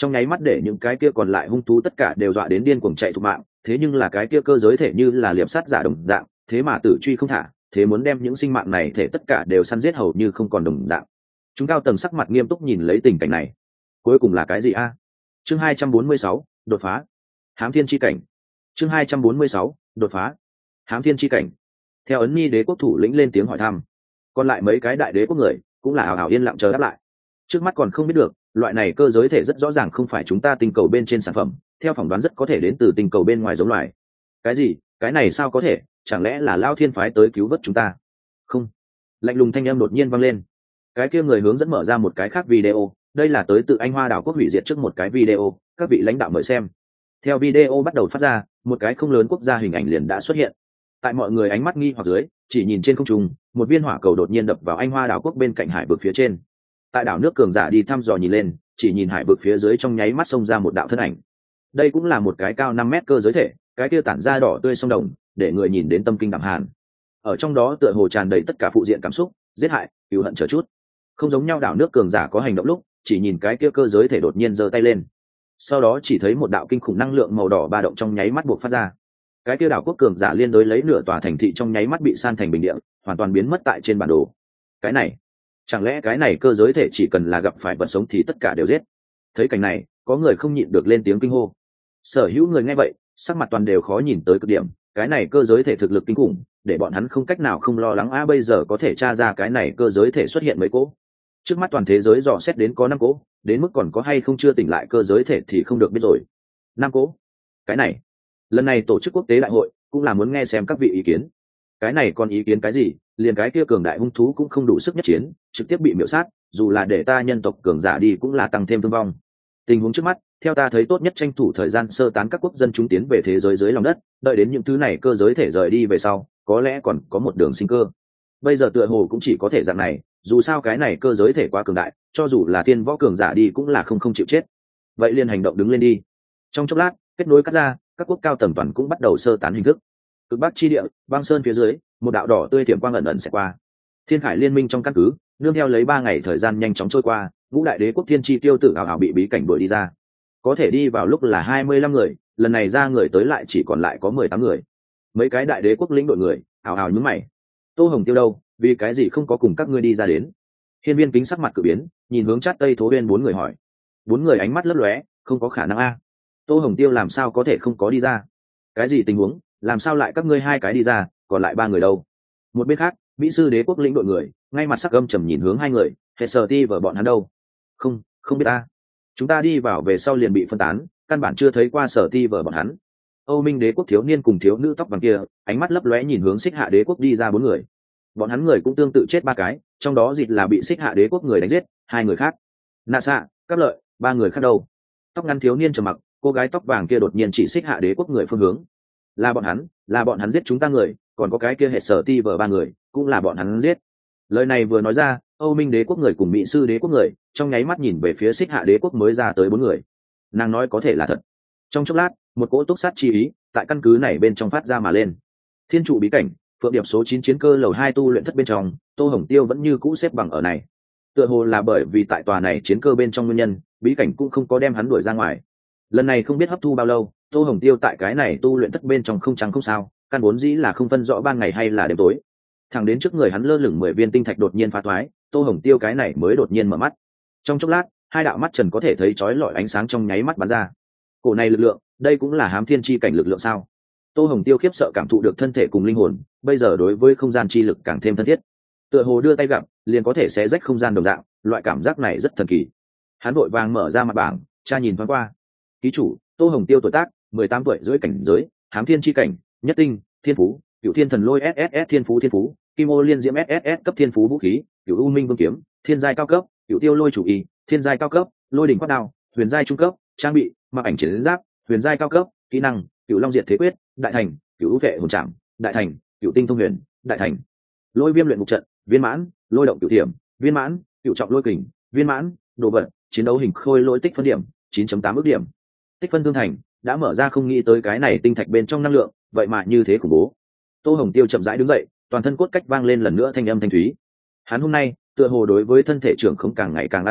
Speaker 1: trong nháy mắt để những cái kia còn lại hung thú tất cả đều dọa đến điên cuồng chạy thục mạng. Thế nhưng là cái kia cơ giới thể như là liệp sát giả đồng dạng, thế mà tử truy không thả, thế muốn đem những sinh mạng này thể tất cả đều săn giết hầu như không còn đồng dạng. Chúng cao tầng sắc mặt nghiêm túc nhìn lấy tình cảnh này. Cuối cùng là cái gì a? Chương 246, đột phá. Hám thiên chi cảnh. Chương 246, đột phá. Hám thiên chi cảnh. Theo ấn ni đế quốc thủ lĩnh lên tiếng hỏi thăm, còn lại mấy cái đại đế quốc người cũng là ảo ảo yên lặng chờ đáp lại. Trước mắt còn không biết được, loại này cơ giới thể rất rõ ràng không phải chúng ta tinh cầu bên trên sản phẩm, theo phỏng đoán rất có thể đến từ tinh cầu bên ngoài giống loài. Cái gì? Cái này sao có thể? Chẳng lẽ là Lao Thiên phái tới cứu vớt chúng ta? Không. Lạnh lùng thanh âm đột nhiên vang lên. Cái kia người hướng dẫn mở ra một cái khác video, đây là tới tự Anh Hoa đảo quốc hủy diệt trước một cái video, các vị lãnh đạo mời xem. Theo video bắt đầu phát ra, một cái không lớn quốc gia hình ảnh liền đã xuất hiện. Tại mọi người ánh mắt nghi hoặc dưới, chỉ nhìn trên không trung, một viên hỏa cầu đột nhiên đập vào Anh Hoa đảo quốc bên cạnh hải vực phía trên. Tại đảo nước cường giả đi thăm dò nhìn lên, chỉ nhìn hải vực phía dưới trong nháy mắt xông ra một đạo thân ảnh. Đây cũng là một cái cao 5 mét cơ giới thể, cái kia tản ra đỏ tươi sông đồng, để người nhìn đến tâm kinh đảm hàn. Ở trong đó tựa hồ tràn đầy tất cả phụ diện cảm xúc, giết hại, cừu hận chờ chút. Không giống nhau đảo nước cường giả có hành động lúc, chỉ nhìn cái kia cơ giới thể đột nhiên giơ tay lên. Sau đó chỉ thấy một đạo kinh khủng năng lượng màu đỏ ba động trong nháy mắt buộc phát ra. Cái kia đảo quốc cường giả liên đối lấy nửa tòa thành thị trong nháy mắt bị san thành bình địa, hoàn toàn biến mất tại trên bản đồ. Cái này, chẳng lẽ cái này cơ giới thể chỉ cần là gặp phải vật sống thì tất cả đều giết? Thấy cảnh này, có người không nhịn được lên tiếng kinh hô. Sở hữu người nghe vậy, sắc mặt toàn đều khó nhìn tới cực điểm. Cái này cơ giới thể thực lực kinh khủng, để bọn hắn không cách nào không lo lắng bây giờ có thể tra ra cái này cơ giới thể xuất hiện mấy cỗ. Trước mắt toàn thế giới dò xét đến có 5 cỗ, đến mức còn có hay không chưa tỉnh lại cơ giới thể thì không được biết rồi. 5 cỗ. Cái này, lần này tổ chức quốc tế đại hội cũng là muốn nghe xem các vị ý kiến. Cái này còn ý kiến cái gì? Liền cái kia cường đại hung thú cũng không đủ sức nhất chiến, trực tiếp bị miểu sát, dù là để ta nhân tộc cường giả đi cũng là tăng thêm thương vong. Tình huống trước mắt, theo ta thấy tốt nhất tranh thủ thời gian sơ tán các quốc dân chúng tiến về thế giới dưới lòng đất, đợi đến những thứ này cơ giới thể rời đi về sau, có lẽ còn có một đường sinh cơ. Bây giờ tựa hồ cũng chỉ có thể dạng này, dù sao cái này cơ giới thể quá cường đại, cho dù là thiên võ cường giả đi cũng là không chịu chết. Vậy liền hành động đứng lên đi. Trong chốc lát, kết nối cắt ra, các quốc cao tầng toàn cũng bắt đầu sơ tán hình thức. Cực bắc chi địa, băng sơn phía dưới, một đạo đỏ tươi tiệm quang ẩn ẩn sẽ qua. Thiên Khải liên minh trong căn cứ, nương theo lấy 3 ngày thời gian nhanh chóng trôi qua, Vũ đại đế quốc thiên chi tiêu tử ảo ảo bị bí cảnh đuổi đi ra. Có thể đi vào lúc là 25 người, lần này ra người tới lại chỉ còn lại có 18 người. Mấy cái đại đế quốc lĩnh đội người, ảo ảo nhướng mày. Tô Hồng Tiêu đâu, vì cái gì không có cùng các ngươi đi ra đến? Hiên Viên Kính sắc mặt cử biến, nhìn hướng Trát Tây Thố Uyên 4 người hỏi. 4 người ánh mắt lấp lóe, không có khả năng a. Tô Hồng Tiêu làm sao có thể không có đi ra? Cái gì tình huống, làm sao lại các ngươi 2 cái đi ra, còn lại 3 người đâu? Một bên khác, Mỹ sư đế quốc lĩnh đội người, ngay mặt sắc âm trầm nhìn hướng 2 người, hệ sở ti vợ bọn hắn đâu? Không biết ta. Chúng ta đi vào về sau liền bị phân tán, căn bản chưa thấy qua sở ti vợ bọn hắn. Âu Minh đế quốc thiếu niên cùng thiếu nữ tóc vàng kia, ánh mắt lấp lóe nhìn hướng Xích Hạ đế quốc đi ra 4 người. Bọn hắn người cũng tương tự chết 3 cái, trong đó Dịch là bị Xích Hạ đế quốc người đánh giết, 2 người khác. Nạ Xạ, Cáp Lợi, 3 người khác đâu? Tóc ngắn thiếu niên trầm mặc, cô gái tóc vàng kia đột nhiên chỉ Xích Hạ đế quốc người phương hướng. Là bọn hắn giết chúng ta người, còn có cái kia hệ sở ti vợ 3 người, cũng là bọn hắn giết. Lời này vừa nói ra, Âu Minh đế quốc người cùng Mỹ sư đế quốc người, trong nháy mắt nhìn về phía Xích Hạ đế quốc mới ra tới 4 người. Nàng nói có thể là thật. Trong chốc lát, một cỗ túc sát chi ý tại căn cứ này bên trong phát ra mà lên. Thiên trụ bí cảnh, Phượng Điệp số 9 chiến cơ lầu 2 tu luyện thất bên trong, Tô Hồng Tiêu vẫn như cũ xếp bằng ở này. Tựa hồ là bởi vì tại tòa này chiến cơ bên trong nguyên nhân, bí cảnh cũng không có đem hắn đuổi ra ngoài. Lần này không biết hấp thu bao lâu, Tô Hồng Tiêu tại cái này tu luyện thất bên trong không trắng không sao, căn vốn dĩ là không phân rõ ban ngày hay là đêm tối. Thẳng đến trước người hắn lơ lửng 10 viên tinh thạch đột nhiên phá thoái, Tô Hồng Tiêu cái này mới đột nhiên mở mắt. Trong chốc lát, 2 đạo mắt trần có thể thấy chói lọi ánh sáng trong nháy mắt bắn ra. Cổ này lực lượng, đây cũng là hám thiên chi cảnh lực lượng sao? Tô Hồng Tiêu khiếp sợ cảm thụ được thân thể cùng linh hồn, bây giờ đối với không gian chi lực càng thêm thân thiết. Tựa hồ đưa tay gặp, liền có thể xé rách không gian đồng dạng, loại cảm giác này rất thần kỳ. Hắn vội vàng mở ra mặt bảng, tra nhìn thoáng qua. Ký chủ, Tô Hồng Tiêu tuổi tác, 18 tuổi dưới cảnh giới, hám thiên chi cảnh, nhất tinh, thiên phú, Cửu Thiên Thần Lôi SSS thiên phú, Kim Ô Liên Diễm SSS cấp thiên phú vũ khí, Cửu U Minh Vương kiếm, thiên giai cao cấp, Cửu Tiêu Lôi chủ y, thiên giai cao cấp, Lôi đỉnh quát đao, huyền giai trung cấp, trang bị, mặc ảnh chiến giáp, huyền giai cao cấp, kỹ năng, Cửu Long Diệt Thế Quyết, đại thành, Cửu Vệ hồn trảm, đại thành, Cửu Tinh thông huyền, đại thành. Lôi viêm luyện ngục trận, viên mãn, lôi động cửu thiểm, viên mãn, Cửu trọng lôi kình, viên mãn, đồ vật, chiến đấu hình khôi lỗi tích phân điểm, 9.8 ước điểm. Tích phân tương thành, đã mở ra không nghĩ tới cái này tinh thạch bên trong năng lượng, vậy mà như thế khủng bố. Tô Hồng Tiêu chậm rãi đứng dậy, toàn thân cốt cách vang lên lần nữa thanh âm thanh thúy. Hắn hôm nay, tựa hồ đối với thân thể trưởng không càng ngày càng ăn ý,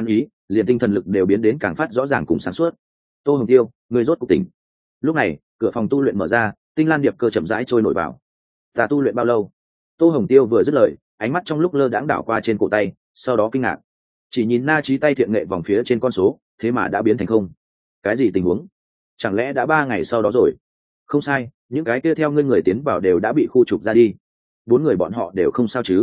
Speaker 1: liền tinh thần lực đều biến đến càng phát rõ ràng cùng sáng suốt. Tô Hồng Tiêu, người rốt cuộc tỉnh. Lúc này cửa phòng tu luyện mở ra, Tinh Lan Điệp Cơ chậm rãi trôi nổi vào. Ta tu luyện bao lâu? Tô Hồng Tiêu vừa dứt lời, ánh mắt trong lúc lơ đãng đảo qua trên cổ tay, sau đó kinh ngạc, chỉ nhìn na trí tay thiện nghệ vòng phía trên con số, thế mà đã biến thành không. Cái gì tình huống? Chẳng lẽ đã 3 ngày sau đó rồi? Không sai, những cái kia theo ngươi người tiến vào đều đã bị khu trục ra đi. 4 người bọn họ đều không sao chứ?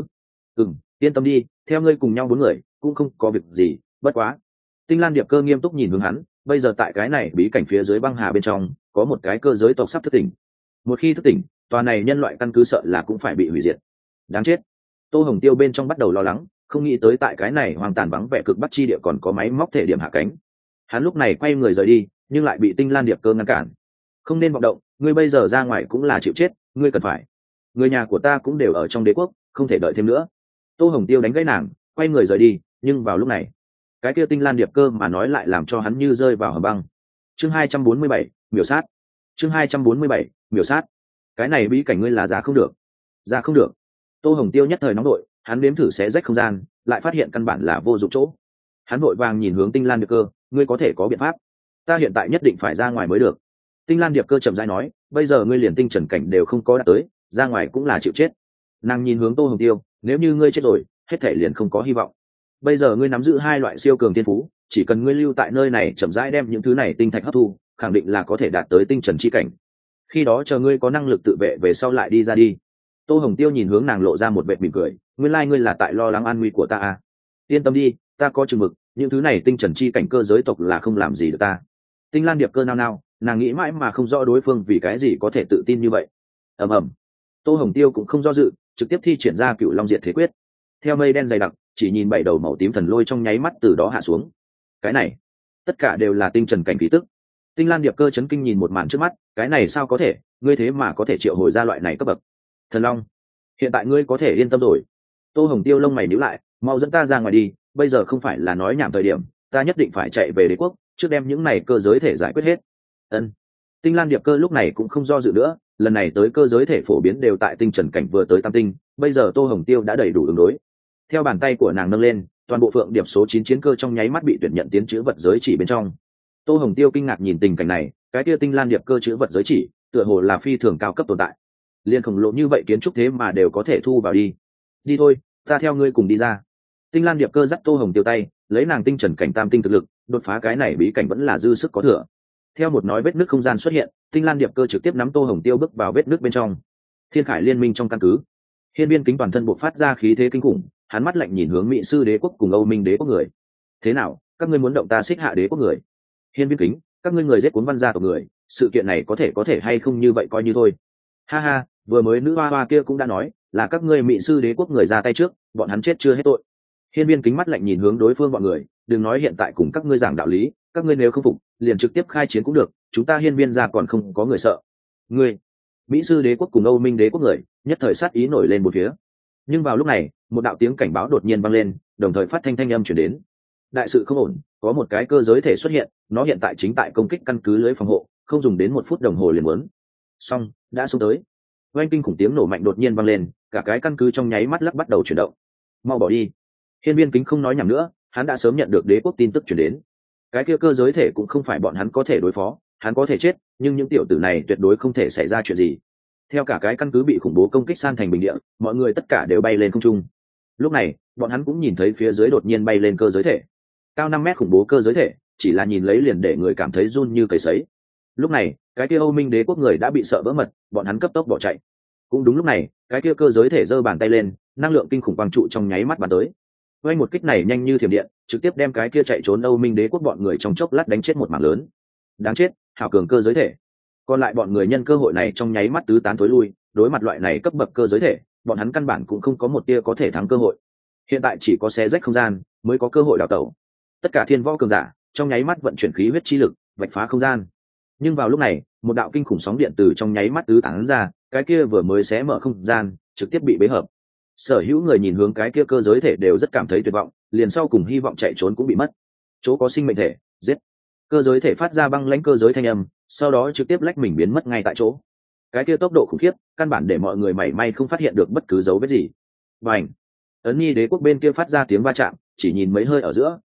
Speaker 1: Yên tâm đi, theo ngươi cùng nhau 4 người cũng không có việc gì. Bất quá, Tinh Lan Điệp Cơ nghiêm túc nhìn hướng hắn, bây giờ tại cái này bí cảnh phía dưới băng hà bên trong có một cái cơ giới tộc sắp thức tỉnh. Một khi thức tỉnh, tòa này nhân loại căn cứ sợ là cũng phải bị hủy diệt. Đáng chết. Tô Hồng Tiêu bên trong bắt đầu lo lắng, không nghĩ tới tại cái này hoang tàn vắng vẻ cực bắc chi địa còn có máy móc thể điểm hạ cánh. Hắn lúc này quay người rời đi, nhưng lại bị Tinh Lan Điệp Cơ ngăn cản. Không nên vọng động, ngươi bây giờ ra ngoài cũng là chịu chết, ngươi cần phải. Người nhà của ta cũng đều ở trong đế quốc, không thể đợi thêm nữa. Tô Hồng Tiêu đánh gãy nàng, quay người rời đi, nhưng vào lúc này, cái kia Tinh Lan Điệp Cơ mà nói lại làm cho hắn như rơi vào hầm băng. Chương 247, miểu sát. Chương 247, miểu sát. Cái này bí cảnh ngươi là ra không được. Ra không được. Tô Hồng Tiêu nhất thời nóng nội, hắn nếm thử xé rách không gian, lại phát hiện căn bản là vô dụng chỗ. Hắn vội vàng nhìn hướng Tinh Lan Điệp Cơ, ngươi có thể có biện pháp. Ta hiện tại nhất định phải ra ngoài mới được. Tinh Lan Điệp Cơ chậm rãi nói, bây giờ ngươi liền tinh trần cảnh đều không có đạt tới, ra ngoài cũng là chịu chết. Nàng nhìn hướng Tô Hồng Tiêu, nếu như ngươi chết rồi, hết thể liền không có hy vọng. Bây giờ ngươi nắm giữ 2 loại siêu cường thiên phú, chỉ cần ngươi lưu tại nơi này chậm rãi đem những thứ này tinh thạch hấp thu, khẳng định là có thể đạt tới tinh trần chi cảnh. Khi đó chờ ngươi có năng lực tự vệ về sau lại đi ra đi. Tô Hồng Tiêu nhìn hướng nàng lộ ra một vệt mỉm cười, nguyên lai ngươi là tại lo lắng an nguy của ta à? Yên tâm đi, ta có chừng mực, những thứ này tinh trần chi cảnh cơ giới tộc là không làm gì được ta. Tinh Lan Điệp Cơ nao nao, nàng nghĩ mãi mà không rõ đối phương vì cái gì có thể tự tin như vậy. Ầm ầm. Tô Hồng Tiêu cũng không do dự, trực tiếp thi triển ra Cựu Long Diệt Thế Quyết. Theo mây đen dày đặc, chỉ nhìn 7 đầu màu tím thần lôi trong nháy mắt từ đó hạ xuống. Cái này, tất cả đều là tinh trần cảnh khí tức. Tinh Lan Điệp Cơ chấn kinh nhìn một màn trước mắt, cái này sao có thể, ngươi thế mà có thể triệu hồi ra loại này cấp bậc. Thần Long, hiện tại ngươi có thể yên tâm rồi. Tô Hồng Tiêu lông mày nhíu lại, mau dẫn ta ra ngoài đi, bây giờ không phải là nói nhảm thời điểm, ta nhất định phải chạy về đế quốc, trước đem những này cơ giới thể giải quyết hết. Ân. Tinh Lan Điệp Cơ lúc này cũng không do dự nữa, lần này tới cơ giới thể phổ biến đều tại tinh trần cảnh vừa tới tam tinh, bây giờ Tô Hồng Tiêu đã đầy đủ ứng đối. Theo bàn tay của nàng nâng lên, toàn bộ Phượng Điệp số 9 chiến cơ trong nháy mắt bị tuyển nhận tiến chữ vật giới chỉ bên trong. Tô Hồng Tiêu kinh ngạc nhìn tình cảnh này, cái kia Tinh Lan Điệp Cơ chữ vật giới chỉ, tựa hồ là phi thường cao cấp tồn tại. Liên khổng lồ như vậy kiến trúc thế mà đều có thể thu vào đi. Đi thôi, ta theo ngươi cùng đi ra. Tinh Lan Điệp Cơ dắt Tô Hồng Tiêu tay, lấy nàng tinh trần cảnh tam tinh thực lực, đột phá cái này bí cảnh vẫn là dư sức có thừa. Theo một nói vết nứt không gian xuất hiện, Tinh Lan Điệp Cơ trực tiếp nắm Tô Hồng Tiêu bước vào vết nứt bên trong. Thiên Khải Liên Minh trong căn cứ, Hiên Viên Kính toàn thân bộc phát ra khí thế kinh khủng, hắn mắt lạnh nhìn hướng Mỹ Sư Đế quốc cùng Âu Minh Đế quốc người. Thế nào, các ngươi muốn động ta xích hạ đế quốc người? Hiên Viên Kính, các ngươi người giết cuốn văn gia tộc người, sự kiện này có thể hay không như vậy coi như thôi. Ha ha, vừa mới nữ hoa hoa kia cũng đã nói, là các ngươi Mỹ Sư Đế quốc người ra tay trước, bọn hắn chết chưa hết tội. Hiên Viên Kính mắt lạnh nhìn hướng đối phương bọn người, đừng nói hiện tại cùng các ngươi giảng đạo lý, các ngươi nếu không phục, liền trực tiếp khai chiến cũng được, chúng ta Hiên Viên gia còn không có người sợ. Ngươi, Mỹ Sư Đế quốc cùng Âu Minh Đế quốc người, nhất thời sát ý nổi lên một phía. Nhưng vào lúc này, một đạo tiếng cảnh báo đột nhiên vang lên, đồng thời phát thanh âm truyền đến. Đại sự không ổn, có một cái cơ giới thể xuất hiện, nó hiện tại chính tại công kích căn cứ lưới phòng hộ, không dùng đến 1 phút đồng hồ liền muốn. Xong, đã xuống tới. Oanh kinh khủng tiếng nổ mạnh đột nhiên vang lên, cả cái căn cứ trong nháy mắt lắc bắt đầu chuyển động. Mau bỏ đi. Hiên Viên Kính không nói nhảm nữa, hắn đã sớm nhận được đế quốc tin tức truyền đến. Cái kia cơ giới thể cũng không phải bọn hắn có thể đối phó, hắn có thể chết, nhưng những tiểu tử này tuyệt đối không thể xảy ra chuyện gì. Theo cả cái căn cứ bị khủng bố công kích san thành bình địa, mọi người tất cả đều bay lên không trung. Lúc này, bọn hắn cũng nhìn thấy phía dưới đột nhiên bay lên cơ giới thể. Cao 5 mét khủng bố cơ giới thể, chỉ là nhìn lấy liền để người cảm thấy run như cầy sấy. Lúc này, cái kia Âu Minh Đế quốc người đã bị sợ vỡ mật, bọn hắn cấp tốc bỏ chạy. Cũng đúng lúc này, cái kia cơ giới thể giơ bàn tay lên, năng lượng kinh khủng quang trụ trong nháy mắt bắn tới. Với một kích này nhanh như thiểm điện, trực tiếp đem cái kia chạy trốn Âu Minh Đế quốc bọn người trong chốc lát đánh chết một mảng lớn. Đáng chết, hào cường cơ giới thể. Còn lại bọn người nhân cơ hội này trong nháy mắt tứ tán tối lui, đối mặt loại này cấp bậc cơ giới thể, bọn hắn căn bản cũng không có một tia có thể thắng cơ hội. Hiện tại chỉ có xé rách không gian mới có cơ hội đào tẩu. Tất cả thiên võ cường giả trong nháy mắt vận chuyển khí huyết chi lực, vạch phá không gian. Nhưng vào lúc này, một đạo kinh khủng sóng điện từ trong nháy mắt tứ tán ra, cái kia vừa mới xé mở không gian, trực tiếp bị bế hợp. Sở hữu người nhìn hướng cái kia cơ giới thể đều rất cảm thấy tuyệt vọng, liền sau cùng hy vọng chạy trốn cũng bị mất. Chỗ có sinh mệnh thể, giết. Cơ giới thể phát ra băng lãnh cơ giới thanh âm, sau đó trực tiếp lách mình biến mất ngay tại chỗ. Cái kia tốc độ khủng khiếp, căn bản để mọi người mảy may không phát hiện được bất cứ dấu vết gì. Bành! Ấn Nhi Đế quốc bên kia phát ra tiếng va chạm, chỉ nhìn mấy hơi ở giữa,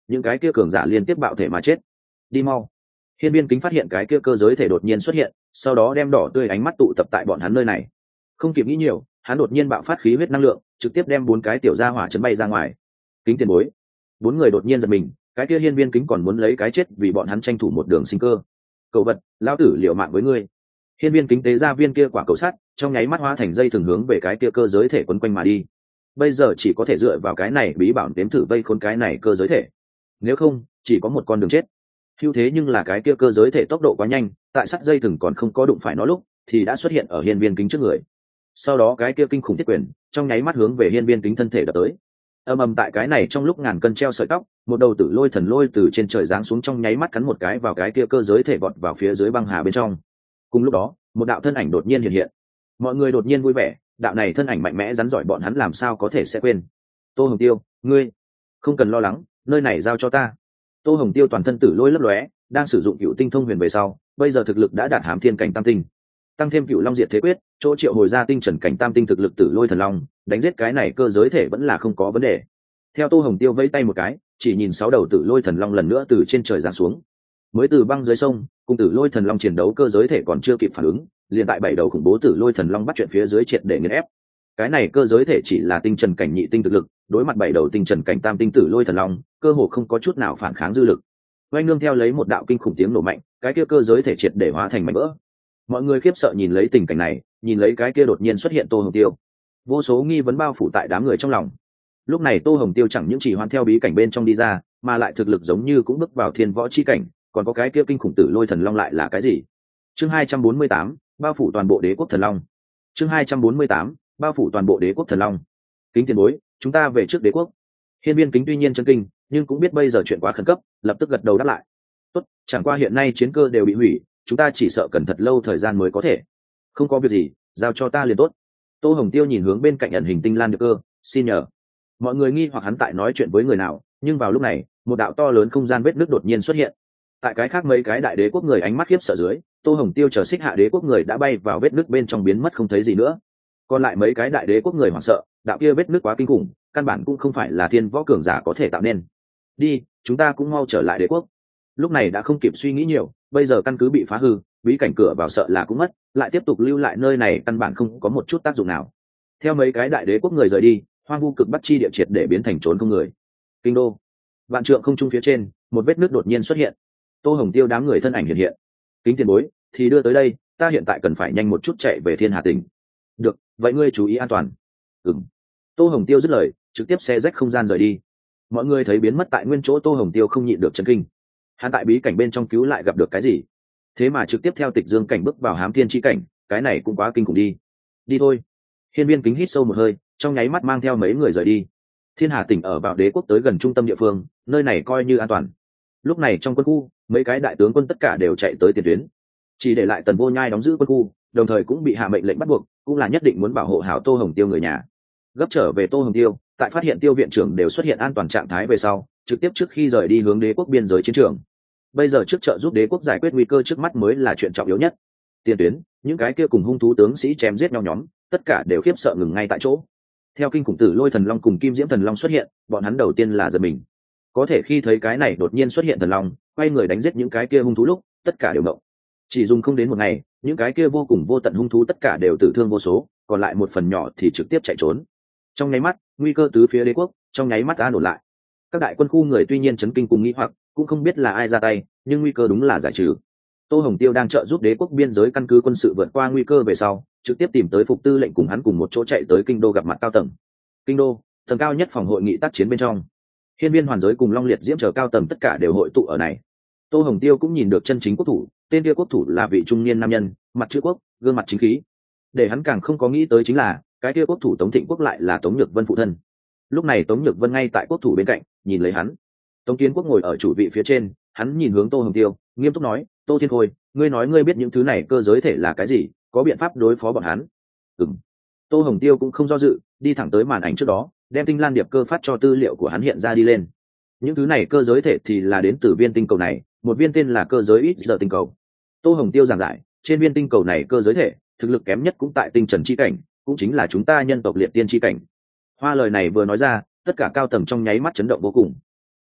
Speaker 1: những cái kia cường giả liên tiếp bạo thể mà chết. Đi mau. Hiên Viên Kính phát hiện cái kia cơ giới thể đột nhiên xuất hiện, sau đó đem đỏ tươi ánh mắt tụ tập tại bọn hắn nơi này. Không kịp nghĩ nhiều, hắn đột nhiên bạo phát khí huyết năng lượng, trực tiếp đem 4 cái tiểu gia hỏa chấn bay ra ngoài. Kính tiền bối. 4 người đột nhiên giật mình, cái kia Hiên Viên Kính còn muốn lấy cái chết vì bọn hắn tranh thủ một đường sinh cơ. Cậu vật, lão tử liều mạng với ngươi. Hiên Viên Kính tế ra viên kia quả cầu sắt, trong nháy mắt hóa thành dây thường hướng về cái kia cơ giới thể quấn quanh mà đi. Bây giờ chỉ có thể dựa vào cái này bí bảo đếm thử vây khốn cái này cơ giới thể. Nếu không, chỉ có một con đường chết. Hưu thế nhưng là cái kia cơ giới thể tốc độ quá nhanh, tại sắt dây thừng còn không có đụng phải nó lúc, thì đã xuất hiện ở Hiên Viên Kính trước người. Sau đó cái kia kinh khủng thiết quyền, trong nháy mắt hướng về Hiên Viên Kính thân thể đập tới. Ầm ầm, tại cái này trong lúc ngàn cân treo sợi tóc, một đầu tử lôi thần lôi từ trên trời giáng xuống, trong nháy mắt cắn một cái vào cái kia cơ giới thể, vọt vào phía dưới băng hà bên trong. Cùng lúc đó, một đạo thân ảnh đột nhiên hiện hiện. Mọi người đột nhiên vui vẻ, đạo này thân ảnh mạnh mẽ rắn giỏi, bọn hắn làm sao có thể sẽ quên. Tô Hồng Tiêu, ngươi không cần lo lắng, nơi này giao cho ta. Tô Hồng Tiêu toàn thân tử lôi lấp lóe, đang sử dụng Cựu Tinh Thông Huyền về sau, bây giờ thực lực đã đạt Hám Thiên cảnh tam tinh, tăng thêm Cựu Long Diệt Thế Quyết, chỗ triệu hồi ra tinh trần cảnh tam tinh thực lực tử lôi thần long, đánh giết cái này cơ giới thể vẫn là không có vấn đề. Theo Tô Hồng Tiêu vẫy tay một cái, chỉ nhìn 6 đầu tử lôi thần long lần nữa từ trên trời giáng xuống. Mới từ băng dưới sông, cùng tử lôi thần long chiến đấu, cơ giới thể còn chưa kịp phản ứng, liền tại 7 đầu khủng bố tử lôi thần long bắt chuyện phía dưới triệt để nghiền ép. Cái này cơ giới thể chỉ là tinh trần cảnh nhị tinh thực lực, đối mặt 7 đầu tinh trần cảnh tam tinh tử lôi thần long, cơ hồ không có chút nào phản kháng dư lực. Oanh nương theo lấy một đạo kinh khủng tiếng nổ mạnh, cái kia cơ giới thể triệt để hóa thành mảnh vỡ. Mọi người khiếp sợ nhìn lấy tình cảnh này, nhìn lấy cái kia đột nhiên xuất hiện Tô Hồng Tiêu, vô số nghi vấn bao phủ tại đám người trong lòng. Lúc này Tô Hồng Tiêu chẳng những chỉ hoan theo bí cảnh bên trong đi ra, mà lại thực lực giống như cũng bước vào thiên võ chi cảnh, còn có cái kia kinh khủng tử lôi thần long lại là cái gì? Chương 248, bao phủ toàn bộ đế quốc thần long. Chương 248, bao phủ toàn bộ đế quốc thần long. Kính tiền bối, chúng ta về trước đế quốc. Hiên Viên Kính tuy nhiên chấn kinh, nhưng cũng biết bây giờ chuyện quá khẩn cấp, lập tức gật đầu đáp lại. Tốt, chẳng qua hiện nay chiến cơ đều bị hủy, chúng ta chỉ sợ cần thật lâu thời gian mới có thể. Không có việc gì, giao cho ta liền tốt. Tô Hồng Tiêu nhìn hướng bên cạnh ẩn hình tinh lan được cơ, xin nhờ. Mọi người nghi hoặc hắn tại nói chuyện với người nào, nhưng vào lúc này, một đạo to lớn không gian vết nứt đột nhiên xuất hiện. Tại cái khác mấy cái đại đế quốc người ánh mắt khiếp sợ dưới, Tô Hồng Tiêu chờ xích hạ đế quốc người đã bay vào vết nứt bên trong biến mất không thấy gì nữa. Còn lại mấy cái đại đế quốc người hoảng sợ, đạo kia vết nứt quá kinh khủng, căn bản cũng không phải là thiên võ cường giả có thể tạo nên. Đi, chúng ta cũng mau trở lại đế quốc. Lúc này đã không kịp suy nghĩ nhiều, bây giờ căn cứ bị phá hư, bí cảnh cửa vào sợ là cũng mất, lại tiếp tục lưu lại nơi này căn bản không có một chút tác dụng nào. Theo mấy cái đại đế quốc người rời đi, hoang vu cực bắc chi địa triệt để biến thành trốn không người. Kinh đô, vạn trượng không trung phía trên, một vết nứt đột nhiên xuất hiện. Tô Hồng Tiêu đám người thân ảnh hiện hiện. Kính tiền bối, thì đưa tới đây, ta hiện tại cần phải nhanh một chút chạy về Thiên Hà tỉnh. Được, vậy ngươi chú ý an toàn. Ừm. Tô Hồng Tiêu dứt lời, trực tiếp xe rách không gian rời đi. Mọi người thấy biến mất tại nguyên chỗ Tô Hồng Tiêu không nhịn được chấn kinh. Hắn tại bí cảnh bên trong cứu lại gặp được cái gì? Thế mà trực tiếp theo Tịch Dương cảnh bước vào Hám Thiên chi cảnh, cái này cũng quá kinh khủng đi. Đi thôi. Hiên Viên Kính hít sâu một hơi, trong nháy mắt mang theo mấy người rời đi. Thiên Hà tỉnh ở vào đế quốc tới gần trung tâm địa phương, nơi này coi như an toàn. Lúc này trong quân khu, mấy cái đại tướng quân tất cả đều chạy tới tiền tuyến, chỉ để lại Tần Vô Nhai đóng giữ quân khu, đồng thời cũng bị hạ mệnh lệnh bắt buộc, cũng là nhất định muốn bảo hộ hảo Tô Hồng Tiêu người nhà. Gấp trở về Tô Hồng Tiêu, tại phát hiện Tiêu viện trưởng đều xuất hiện an toàn trạng thái về sau, trực tiếp trước khi rời đi hướng đế quốc biên giới chiến trường. Bây giờ trước trợ giúp đế quốc giải quyết nguy cơ trước mắt mới là chuyện trọng yếu nhất. Tiền tuyến, những cái kia cùng hung thú tướng sĩ chém giết nhau nhóm, tất cả đều khiếp sợ ngừng ngay tại chỗ. Theo kinh khủng tử lôi thần long cùng kim diễm thần long xuất hiện, bọn hắn đầu tiên là giật mình. Có thể khi thấy cái này đột nhiên xuất hiện thần long, quay người đánh giết những cái kia hung thú lúc, tất cả đều ngộng. Chỉ dùng không đến một ngày, những cái kia vô cùng vô tận hung thú tất cả đều tử thương vô số, còn lại một phần nhỏ thì trực tiếp chạy trốn. Trong nháy mắt, nguy cơ tứ phía đế quốc, trong nháy mắt an ổn lại. Các đại quân khu người tuy nhiên chấn kinh cùng nghĩ hoặc, cũng không biết là ai ra tay, nhưng nguy cơ đúng là giải trừ. Tô Hồng Tiêu đang trợ giúp đế quốc biên giới căn cứ quân sự vượt qua nguy cơ về sau, trực tiếp tìm tới Phục Tư lệnh cùng hắn cùng một chỗ chạy tới kinh đô gặp mặt cao tầng. Kinh đô, tầng cao nhất phòng hội nghị tác chiến bên trong. Hiên Viên Hoàn Giới cùng Long Liệt Diễm chờ cao tầng tất cả đều hội tụ ở này. Tô Hồng Tiêu cũng nhìn được chân chính quốc thủ, tên kia quốc thủ là vị trung niên nam nhân, mặt chữ quốc, gương mặt chính khí. Để hắn càng không có nghĩ tới chính là, cái kia quốc thủ Tống Thịnh Quốc lại là Tống Nhược Vân phụ thân. Lúc này Tống Nhược Vân ngay tại quốc thủ bên cạnh, nhìn lấy hắn. Tống Kiến Quốc ngồi ở chủ vị phía trên, hắn nhìn hướng Tô Hồng Tiêu, nghiêm túc nói, Tô Thiên Khôi, ngươi nói ngươi biết những thứ này cơ giới thể là cái gì, có biện pháp đối phó bọn hắn? Ừm. Tô Hồng Tiêu cũng không do dự, đi thẳng tới màn ảnh trước đó, đem tinh lan điệp cơ phát cho tư liệu của hắn hiện ra đi lên. Những thứ này cơ giới thể thì là đến từ viên tinh cầu này, một viên tên là cơ giới ít giờ tinh cầu. Tô Hồng Tiêu giảng giải, trên viên tinh cầu này cơ giới thể, thực lực kém nhất cũng tại tinh trần chi cảnh, cũng chính là chúng ta nhân tộc liệt tiên chi cảnh. Hoa lời này vừa nói ra, tất cả cao tầng trong nháy mắt chấn động vô cùng.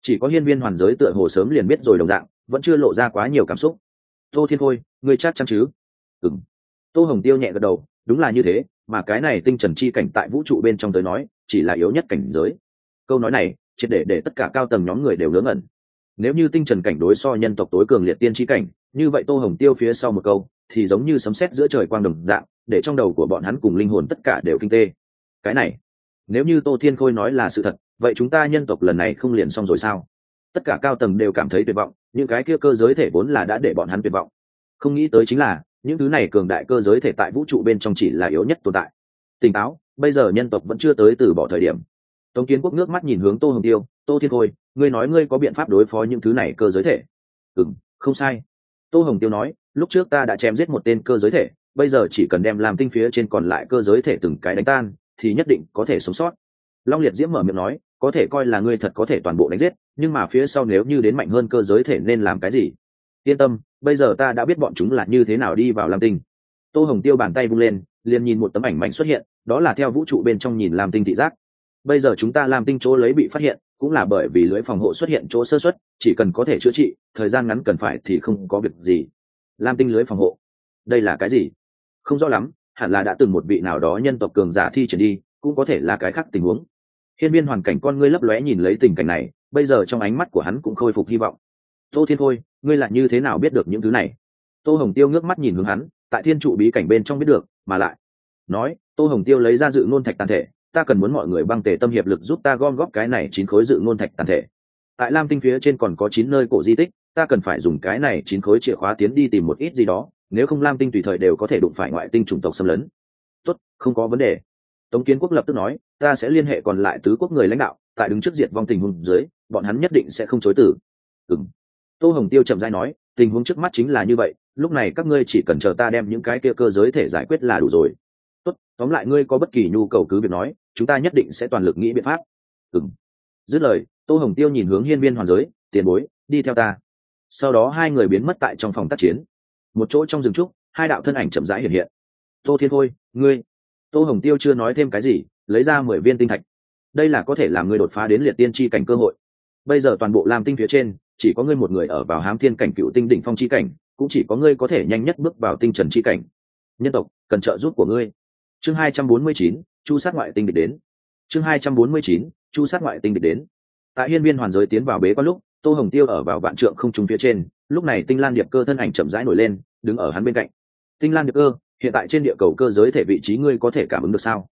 Speaker 1: Chỉ có hiên viên hoàn giới tựa hồ sớm liền biết rồi đồng dạng, vẫn chưa lộ ra quá nhiều cảm xúc. Tô Thiên Khôi, ngươi chắc chắn chứ? Ừm. Tô Hồng Tiêu nhẹ gật đầu, đúng là như thế, mà cái này tinh trần chi cảnh tại vũ trụ bên trong tới nói chỉ là yếu nhất cảnh giới. Câu nói này triệt để tất cả cao tầng nhóm người đều ngớ ngẩn. Nếu như tinh trần cảnh đối so nhân tộc tối cường liệt tiên chi cảnh, như vậy Tô Hồng Tiêu phía sau một câu thì giống như sấm sét giữa trời quang đồng dạng, để trong đầu của bọn hắn cùng linh hồn tất cả đều kinh tê. Cái này, nếu như Tô Thiên Khôi nói là sự thật, vậy chúng ta nhân tộc lần này không liền xong rồi sao? Tất cả cao tầng đều cảm thấy tuyệt vọng, những cái kia cơ giới thể vốn là đã để bọn hắn tuyệt vọng. Không nghĩ tới chính là những thứ này cường đại cơ giới thể tại vũ trụ bên trong chỉ là yếu nhất tồn tại. Tỉnh táo, bây giờ nhân tộc vẫn chưa tới từ bỏ thời điểm. Tống Kiến Quốc nước mắt nhìn hướng Tô Hồng Tiêu, Tô Thiên Khôi, ngươi nói ngươi có biện pháp đối phó những thứ này cơ giới thể? Không sai. Tô Hồng Tiêu nói, lúc trước ta đã chém giết một tên cơ giới thể, bây giờ chỉ cần đem làm tinh phía trên còn lại cơ giới thể từng cái đánh tan thì nhất định có thể sống sót. Long Liệt Diễm mở miệng nói, có thể coi là ngươi thật có thể toàn bộ đánh giết, nhưng mà phía sau nếu như đến mạnh hơn cơ giới thể nên làm cái gì? Yên tâm, bây giờ ta đã biết bọn chúng là như thế nào đi vào lam tinh. Tô Hồng Tiêu bàn tay vung lên, liền nhìn một tấm ảnh mạnh xuất hiện, đó là theo vũ trụ bên trong nhìn lam tinh thị giác. Bây giờ chúng ta lam tinh chỗ lấy bị phát hiện cũng là bởi vì lưới phòng hộ xuất hiện chỗ sơ suất, chỉ cần có thể chữa trị, thời gian ngắn cần phải thì không có việc gì. Lam tinh lưới phòng hộ, đây là cái gì? Không rõ lắm, hẳn là đã từng một vị nào đó nhân tộc cường giả thi triển đi, cũng có thể là cái khác tình huống. Hiên viên hoàn cảnh con ngươi lấp lóe nhìn lấy tình cảnh này, bây giờ trong ánh mắt của hắn cũng khôi phục hy vọng. Tô Thiên Khôi, ngươi là như thế nào biết được những thứ này? Tô Hồng Tiêu ngước mắt nhìn hướng hắn, tại thiên trụ bí cảnh bên trong biết được, mà lại nói, Tô Hồng Tiêu lấy ra dự ngôn thạch tàn thể, ta cần muốn mọi người băng tề tâm hiệp lực giúp ta gom góp cái này 9 khối dự ngôn thạch tàn thể. Tại lam tinh phía trên còn có 9 nơi cổ di tích, ta cần phải dùng cái này 9 khối chìa khóa tiến đi tìm một ít gì đó, nếu không lam tinh tùy thời đều có thể đụng phải ngoại tinh chủng tộc xâm lấn. Tốt, không có vấn đề. Tống Kiến Quốc lập tức nói, ta sẽ liên hệ còn lại tứ quốc người lãnh đạo, tại đứng trước diệt vong tình huống dưới, bọn hắn nhất định sẽ không chối từ. Tô Hồng Tiêu chậm rãi nói, tình huống trước mắt chính là như vậy, lúc này các ngươi chỉ cần chờ ta đem những cái kia cơ giới thể giải quyết là đủ rồi. Tốt, tóm lại ngươi có bất kỳ nhu cầu cứ việc nói, chúng ta nhất định sẽ toàn lực nghĩ biện pháp. Dứt lời, Tô Hồng Tiêu nhìn hướng hiên viên hoàn giới, tiền bối, đi theo ta. Sau đó hai người biến mất tại trong phòng tác chiến. Một chỗ trong rừng trúc, hai đạo thân ảnh chậm rãi hiện hiện. Tô Thiên Khôi, ngươi. Tô Hồng Tiêu chưa nói thêm cái gì, lấy ra 10 viên tinh thạch. Đây là có thể làm ngươi đột phá đến liệt tiên chi cảnh cơ hội. Bây giờ toàn bộ lam tinh phía trên, chỉ có ngươi một người ở vào hám thiên cảnh cựu tinh đỉnh phong chi cảnh, cũng chỉ có ngươi có thể nhanh nhất bước vào tinh trần chi cảnh. Nhân tộc cần trợ giúp của ngươi. Chương 249, chu sát ngoại tinh địch đến. Chương 249, chu sát ngoại tinh địch đến. Tại hiên viên hoàn giới tiến vào bế quan lúc, Tô Hồng Tiêu ở vào vạn trượng không trung phía trên, lúc này Tinh Lan Điệp Cơ thân ảnh chậm rãi nổi lên, đứng ở hắn bên cạnh. Tinh Lan Điệp Cơ, hiện tại trên địa cầu cơ giới thể vị trí ngươi có thể cảm ứng được sao?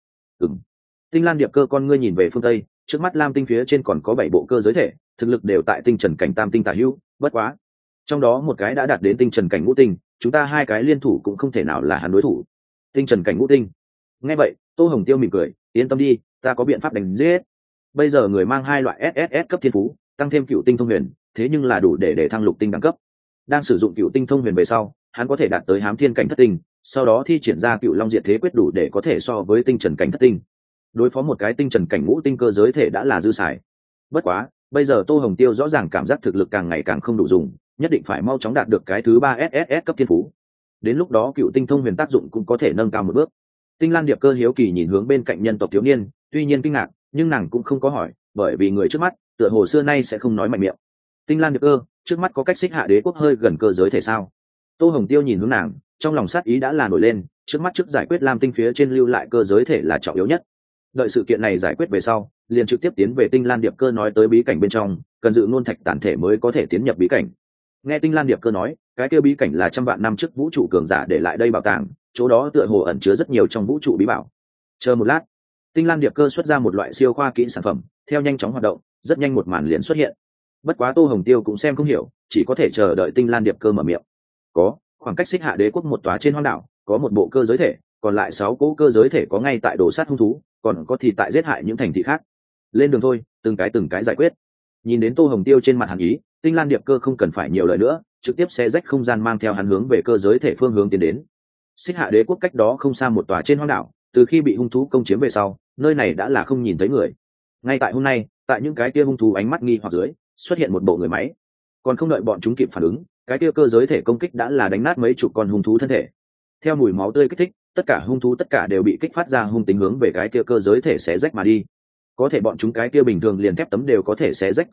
Speaker 1: Tinh Lan Điệp Cơ con ngươi nhìn về phương tây, trước mắt lam tinh phía trên còn có 7 bộ cơ giới thể, thực lực đều tại tinh trần cảnh tam tinh tả hữu, bất quá trong đó một cái đã đạt đến tinh trần cảnh ngũ tinh, chúng ta hai cái liên thủ cũng không thể nào là hắn đối thủ. Tinh trần cảnh ngũ tinh. Nghe vậy, Tô Hồng Tiêu mỉm cười, yên tâm đi, ta có biện pháp đánh giết. Bây giờ người mang 2 loại SSS cấp thiên phú, tăng thêm cựu tinh thông huyền, thế nhưng là đủ để thăng lục tinh đẳng cấp. Đang sử dụng cựu tinh thông huyền về sau, hắn có thể đạt tới hám thiên cảnh thất tinh, sau đó thi triển ra cựu long diệt thế quyết đủ để có thể so với tinh trần cảnh thất tinh. Đối phó một cái tinh trần cảnh ngũ tinh cơ giới thể đã là dư xài. Bất quá, bây giờ Tô Hồng Tiêu rõ ràng cảm giác thực lực càng ngày càng không đủ dùng, nhất định phải mau chóng đạt được cái thứ 3 SSS cấp thiên phú. Đến lúc đó cựu tinh thông huyền tác dụng cũng có thể nâng cao một bước. Tinh Lan Điệp Cơ hiếu kỳ nhìn hướng bên cạnh nhân tộc thiếu niên, tuy nhiên kinh ngạc, nhưng nàng cũng không có hỏi, bởi vì người trước mắt, tựa hồ xưa nay sẽ không nói mạnh miệng. Tinh Lan Điệp Cơ, trước mắt có cách xích hạ đế quốc hơi gần cơ giới thể sao? Tô Hồng Tiêu nhìn hướng nàng, trong lòng sát ý đã là nổi lên, trước mắt trước giải quyết lam tinh phía trên lưu lại cơ giới thể là trọng yếu nhất. Đợi sự kiện này giải quyết về sau, liền trực tiếp tiến về Tinh Lan Điệp Cơ nói tới bí cảnh bên trong, cần dự ngôn thạch tản thể mới có thể tiến nhập bí cảnh. Nghe Tinh Lan Điệp Cơ nói, cái kia bí cảnh là trăm vạn năm trước vũ trụ cường giả để lại đây bảo tàng, chỗ đó tựa hồ ẩn chứa rất nhiều trong vũ trụ bí bảo. Chờ một lát, Tinh Lan Điệp Cơ xuất ra một loại siêu khoa kỹ sản phẩm, theo nhanh chóng hoạt động, rất nhanh một màn liền xuất hiện. Bất quá Tô Hồng Tiêu cũng xem không hiểu, chỉ có thể chờ đợi Tinh Lan Điệp Cơ mở miệng. Có, khoảng cách xích hạ đế quốc một tòa trên hoang đảo, có một bộ cơ giới thể, còn lại 6 cỗ cơ giới thể có ngay tại đồ sát hung thú, còn có thì tại giết hại những thành thị khác. Lên đường thôi, từng cái giải quyết. Nhìn đến Tô Hồng Tiêu trên mặt hàn ý, Tinh Lan Điệp Cơ không cần phải nhiều lời nữa, trực tiếp xé rách không gian mang theo hắn hướng về cơ giới thể phương hướng tiến đến. Xích hạ đế quốc cách đó không xa một tòa trên hoang đảo, từ khi bị hung thú công chiếm về sau, nơi này đã là không nhìn thấy người. Ngay tại hôm nay, tại những cái kia hung thú ánh mắt nghi hoặc dưới, xuất hiện một bộ người máy. Còn không đợi bọn chúng kịp phản ứng, cái kia cơ giới thể công kích đã là đánh nát mấy chục con hung thú thân thể. Theo mùi máu tươi kích thích, tất cả hung thú tất cả đều bị kích phát ra hung tính hướng về cái kia cơ giới thể xé rách mà đi. Có thể bọn chúng cái kia bình thường liền thép tấm đều có thể xé rách công kích,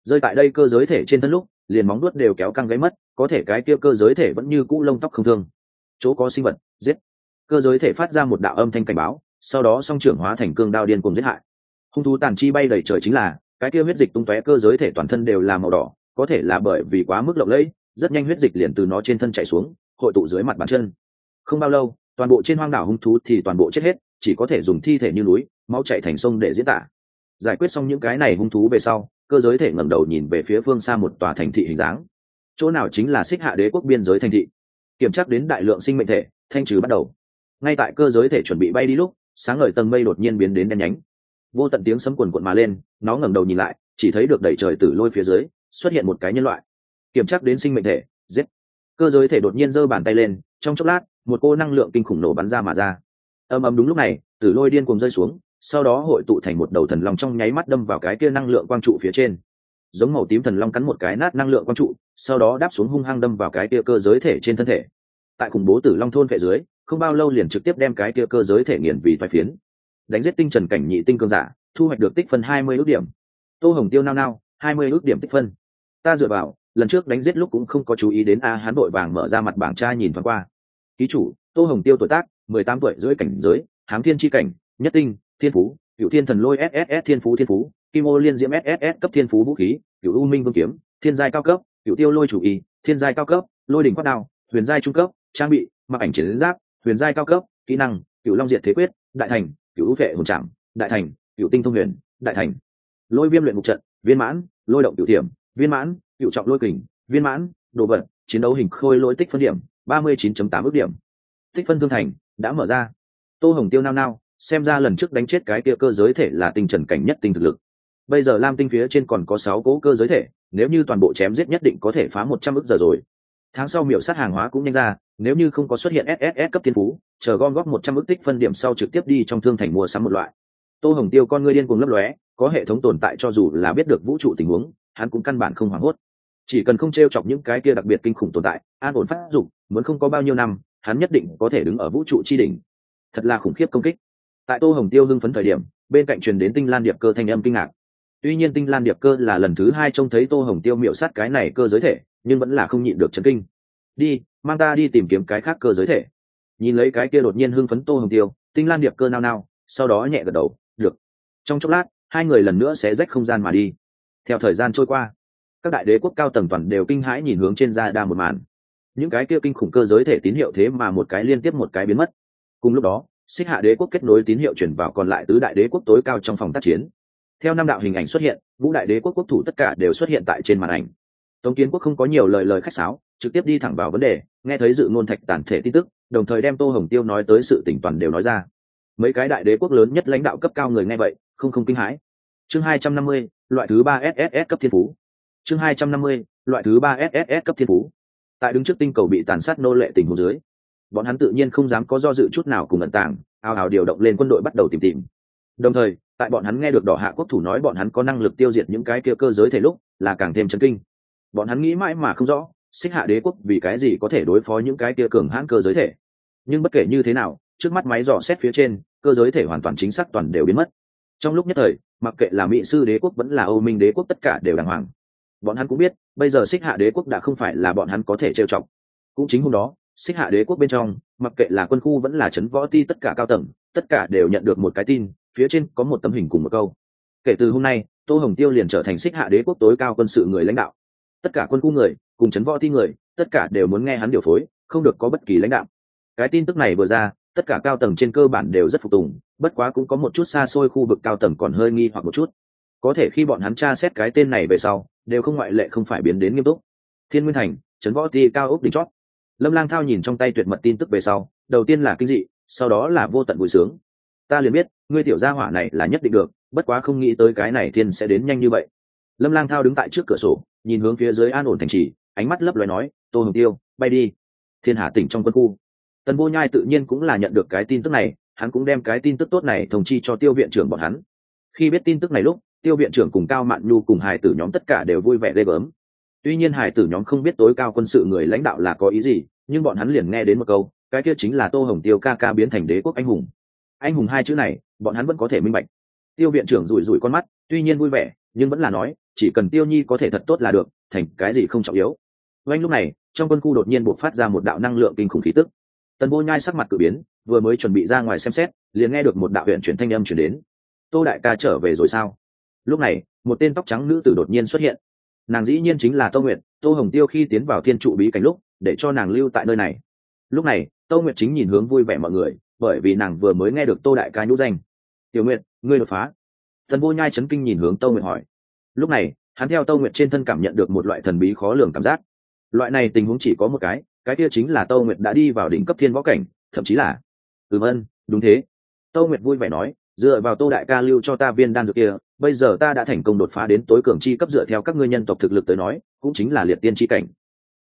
Speaker 1: rơi tại đây cơ giới thể trên thân lúc liền móng nuốt đều kéo căng gáy mất, có thể cái kia cơ giới thể vẫn như cũ lông tóc không thương. Chỗ có sinh vật, giết. Cơ giới thể phát ra một đạo âm thanh cảnh báo, sau đó song trưởng hóa thành cương đao điên cuồng giết hại. Hung thú tàn chi bay đầy trời chính là cái kia huyết dịch tung tóe, cơ giới thể toàn thân đều là màu đỏ, có thể là bởi vì quá mức lộng lẫy, rất nhanh huyết dịch liền từ nó trên thân chảy xuống, hội tụ dưới mặt bàn chân. Không bao lâu, toàn bộ trên hoang đảo hung thú thì toàn bộ chết hết, chỉ có thể dùng thi thể như núi, máu chảy thành sông để diễn tả. Giải quyết xong những cái này hung thú về sau, cơ giới thể ngẩng đầu nhìn về phía phương xa một tòa thành thị hình dáng. Chỗ nào chính là Xích Hạ Đế quốc biên giới thành thị. Kiểm tra đến đại lượng sinh mệnh thể, thanh trừ bắt đầu. Ngay tại cơ giới thể chuẩn bị bay đi lúc, sáng ngời tầng mây đột nhiên biến đến đen nhánh. Vô tận tiếng sấm cuồn cuộn mà lên, nó ngẩng đầu nhìn lại, chỉ thấy được đầy trời tử lôi phía dưới xuất hiện một cái nhân loại. Kiểm tra đến sinh mệnh thể, giết. Cơ giới thể đột nhiên giơ bàn tay lên, trong chốc lát, một cô năng lượng kinh khủng nổ bắn ra mà ra. Ầm ầm, đúng lúc này, tử lôi điên cuồng rơi xuống, sau đó hội tụ thành một đầu thần long, trong nháy mắt đâm vào cái kia năng lượng quang trụ phía trên. Giống màu tím thần long cắn một cái nát năng lượng quang trụ, sau đó đáp xuống hung hăng đâm vào cái kia cơ giới thể trên thân thể. Tại khủng bố tử long thôn phệ dưới, không bao lâu liền trực tiếp đem cái kia cơ giới thể nghiền vì toái phiến. Đánh giết tinh trần cảnh nhị tinh cường giả, thu hoạch được tích phân 20 ước điểm. Tô Hồng Tiêu nao nao, 20 ước điểm tích phân. Ta dựa vào, lần trước đánh giết lúc cũng không có chú ý đến a, hắn vội vàng mở ra mặt bảng tra nhìn thoáng qua. Ký chủ Tô Hồng Tiêu, tuổi tác 18 tuổi, dưới cảnh giới hám thiên chi cảnh, nhất tinh, thiên phú cựu thiên thần lôi SSS, thiên phú kim ô liên diễm SSS cấp, thiên phú vũ khí cựu u minh vương kiếm, thiên giai cao cấp cựu tiêu lôi chủ y, thiên giai cao cấp lôi đỉnh quát đao, huyền giai trung cấp trang bị mặc ảnh chiến giáp, huyền giai cao cấp kỹ năng cựu long diệt thế quyết, đại thành cựu u vệ hồn trảm, đại thành cựu tinh thông huyền, đại thành lôi viêm luyện ngục trận viên mãn, lôi động cựu tiềm viên mãn, cựu trọng lôi kình viên mãn, đồ vật chiến đấu hình khôi lỗi, tích phân điểm 39.8 ước điểm. Tích phân thương thành đã mở ra. Tô Hồng Tiêu nao nao, xem ra lần trước đánh chết cái kia cơ giới thể là tinh trần cảnh nhất tinh thực lực. Bây giờ lam tinh phía trên còn có 6 cỗ cơ giới thể, nếu như toàn bộ chém giết nhất định có thể phá 100 ức giờ rồi. Tháng sau miểu sát hàng hóa cũng nhanh ra, nếu như không có xuất hiện SSS cấp thiên phú, chờ gom góp 100 ức tích phân điểm sau trực tiếp đi trong thương thành mua sắm một loại. Tô Hồng Tiêu con ngươi điên cuồng lấp lóe, có hệ thống tồn tại cho dù là biết được vũ trụ tình huống, hắn cũng căn bản không hoảng hốt. Chỉ cần không trêu chọc những cái kia đặc biệt kinh khủng tồn tại, an ổn phát dục, muốn không có bao nhiêu năm, hắn nhất định có thể đứng ở vũ trụ chi đỉnh. Thật là khủng khiếp công kích. Tại Tô Hồng Tiêu hưng phấn thời điểm, bên cạnh truyền đến Tinh Lan Điệp Cơ thanh âm kinh ngạc. Tuy nhiên Tinh Lan Điệp Cơ là lần thứ 2 trông thấy Tô Hồng Tiêu miểu sát cái này cơ giới thể, nhưng vẫn là không nhịn được chấn kinh. Đi, mang ta đi tìm kiếm cái khác cơ giới thể. Nhìn lấy cái kia đột nhiên hưng phấn Tô Hồng Tiêu, Tinh Lan Điệp Cơ nao nao, sau đó nhẹ gật đầu, được. Trong chốc lát, hai người lần nữa sẽ rách không gian mà đi. Theo thời gian trôi qua, các đại đế quốc cao tầng toàn đều kinh hãi nhìn hướng trên radar một màn. Những cái kia kinh khủng cơ giới thể tín hiệu thế mà một cái liên tiếp một cái biến mất. Cùng lúc đó, Xích Hạ Đế quốc kết nối tín hiệu chuyển vào còn lại tứ đại đế quốc tối cao trong phòng tác chiến. Theo 5 đạo hình ảnh xuất hiện, ngũ đại đế quốc quốc thủ tất cả đều xuất hiện tại trên màn ảnh. Tống Kiến Quốc không có nhiều lời khách sáo, trực tiếp đi thẳng vào vấn đề, nghe thấy dự ngôn thạch tản thể tin tức, đồng thời đem Tô Hồng Tiêu nói tới sự tình toàn đều nói ra. Mấy cái đại đế quốc lớn nhất lãnh đạo cấp cao người nghe vậy, không kinh hãi. Chương 250, loại thứ 3 SSS cấp thiên phú. Chương 250, loại thứ 3 SSS cấp thiên phú. Tại đứng trước tinh cầu bị tàn sát nô lệ tình huống dưới, bọn hắn tự nhiên không dám có do dự chút nào cùng ẩn tàng, ào ào điều động lên quân đội bắt đầu tìm. Đồng thời, tại bọn hắn nghe được Đỏ Hạ quốc thủ nói bọn hắn có năng lực tiêu diệt những cái kia cơ giới thể lúc, là càng thêm chấn kinh. Bọn hắn nghĩ mãi mà không rõ, Xích Hạ Đế quốc vì cái gì có thể đối phó những cái kia cường hãn cơ giới thể. Nhưng bất kể như thế nào, trước mắt máy dò xét phía trên, cơ giới thể hoàn toàn chính xác toàn đều biến mất. Trong lúc nhất thời, mặc kệ là Mỹ Sư Đế quốc vẫn là Âu Minh Đế quốc, tất cả đều đàng hoàng. Bọn hắn cũng biết, bây giờ Xích Hạ Đế quốc đã không phải là bọn hắn có thể trêu chọc. Cũng chính hôm đó, Xích Hạ Đế quốc bên trong, mặc kệ là quân khu vẫn là trấn võ ti, tất cả cao tầng, tất cả đều nhận được một cái tin, phía trên có một tấm hình cùng một câu. Kể từ hôm nay, Tô Hồng Tiêu liền trở thành Xích Hạ Đế quốc tối cao quân sự người lãnh đạo. Tất cả quân khu người, cùng trấn võ ti người, tất cả đều muốn nghe hắn điều phối, không được có bất kỳ lãnh đạo. Cái tin tức này vừa ra, tất cả cao tầng trên cơ bản đều rất phục tùng, bất quá cũng có một chút xa xôi khu vực cao tầng còn hơi nghi hoặc một chút. Có thể khi bọn hắn tra xét cái tên này về sau, đều không ngoại lệ không phải biến đến nghiêm túc. Thiên Nguyên Thành, trấn võ ti cao ốc đỉnh chót. Lâm Lang Thao nhìn trong tay tuyệt mật tin tức về sau, đầu tiên là kinh dị, sau đó là vô tận vui sướng. Ta liền biết, ngươi tiểu gia hỏa này là nhất định được, bất quá không nghĩ tới cái này thiên sẽ đến nhanh như vậy. Lâm Lang Thao đứng tại trước cửa sổ, nhìn hướng phía dưới an ổn thành trì, ánh mắt lấp loé nói, Tô Hồng Tiêu, bay đi. Thiên Hà tỉnh trong quân khu, Tần Vô Nhai tự nhiên cũng là nhận được cái tin tức này, hắn cũng đem cái tin tức tốt này thông chi cho Tiêu viện trưởng bọn hắn. Khi biết tin tức này lúc, Tiêu viện trưởng cùng Cao Mạn Nhu cùng hài tử nhóm tất cả đều vui vẻ ghê gớm. Tuy nhiên hài tử nhóm không biết tối cao quân sự người lãnh đạo là có ý gì, nhưng bọn hắn liền nghe đến một câu, cái kia chính là Tô Hồng Tiêu ca ca biến thành đế quốc anh hùng. Anh hùng hai chữ này, bọn hắn vẫn có thể minh bạch. Tiêu viện trưởng rủi rủi con mắt, tuy nhiên vui vẻ, nhưng vẫn là nói chỉ cần Tiêu Nhi có thể thật tốt là được, thành cái gì không trọng yếu. Ngay lúc này trong quân khu đột nhiên bộc phát ra một đạo năng lượng kinh khủng khí tức. Tần Vô Nhai sắc mặt cử biến, vừa mới chuẩn bị ra ngoài xem xét, liền nghe được một đạo huyền chuyển thanh âm truyền đến. Tô đại ca trở về rồi sao? Lúc này một tên tóc trắng nữ tử đột nhiên xuất hiện. Nàng dĩ nhiên chính là Tô Nguyệt. Tô Hồng Tiêu khi tiến vào thiên trụ bí cảnh lúc để cho nàng lưu tại nơi này. Lúc này Tô Nguyệt chính nhìn hướng vui vẻ mọi người, bởi vì nàng vừa mới nghe được Tô đại ca nhũ danh. Tiểu Nguyệt, ngươi đột phá. Tần Vô Nhai chấn kinh nhìn hướng Tô Nguyệt hỏi. Lúc này hắn theo Tô Nguyệt trên thân cảm nhận được một loại thần bí khó lường cảm giác. Loại này tình huống chỉ có một cái kia chính là Tô Nguyệt đã đi vào đỉnh cấp thiên võ cảnh, thậm chí là vân, đúng thế. Tô Nguyệt vui vẻ nói, dựa vào Tô đại ca lưu cho ta viên đan dược kia, bây giờ ta đã thành công đột phá đến tối cường chi cấp, dựa theo các ngươi nhân tộc thực lực tới nói cũng chính là liệt tiên chi cảnh.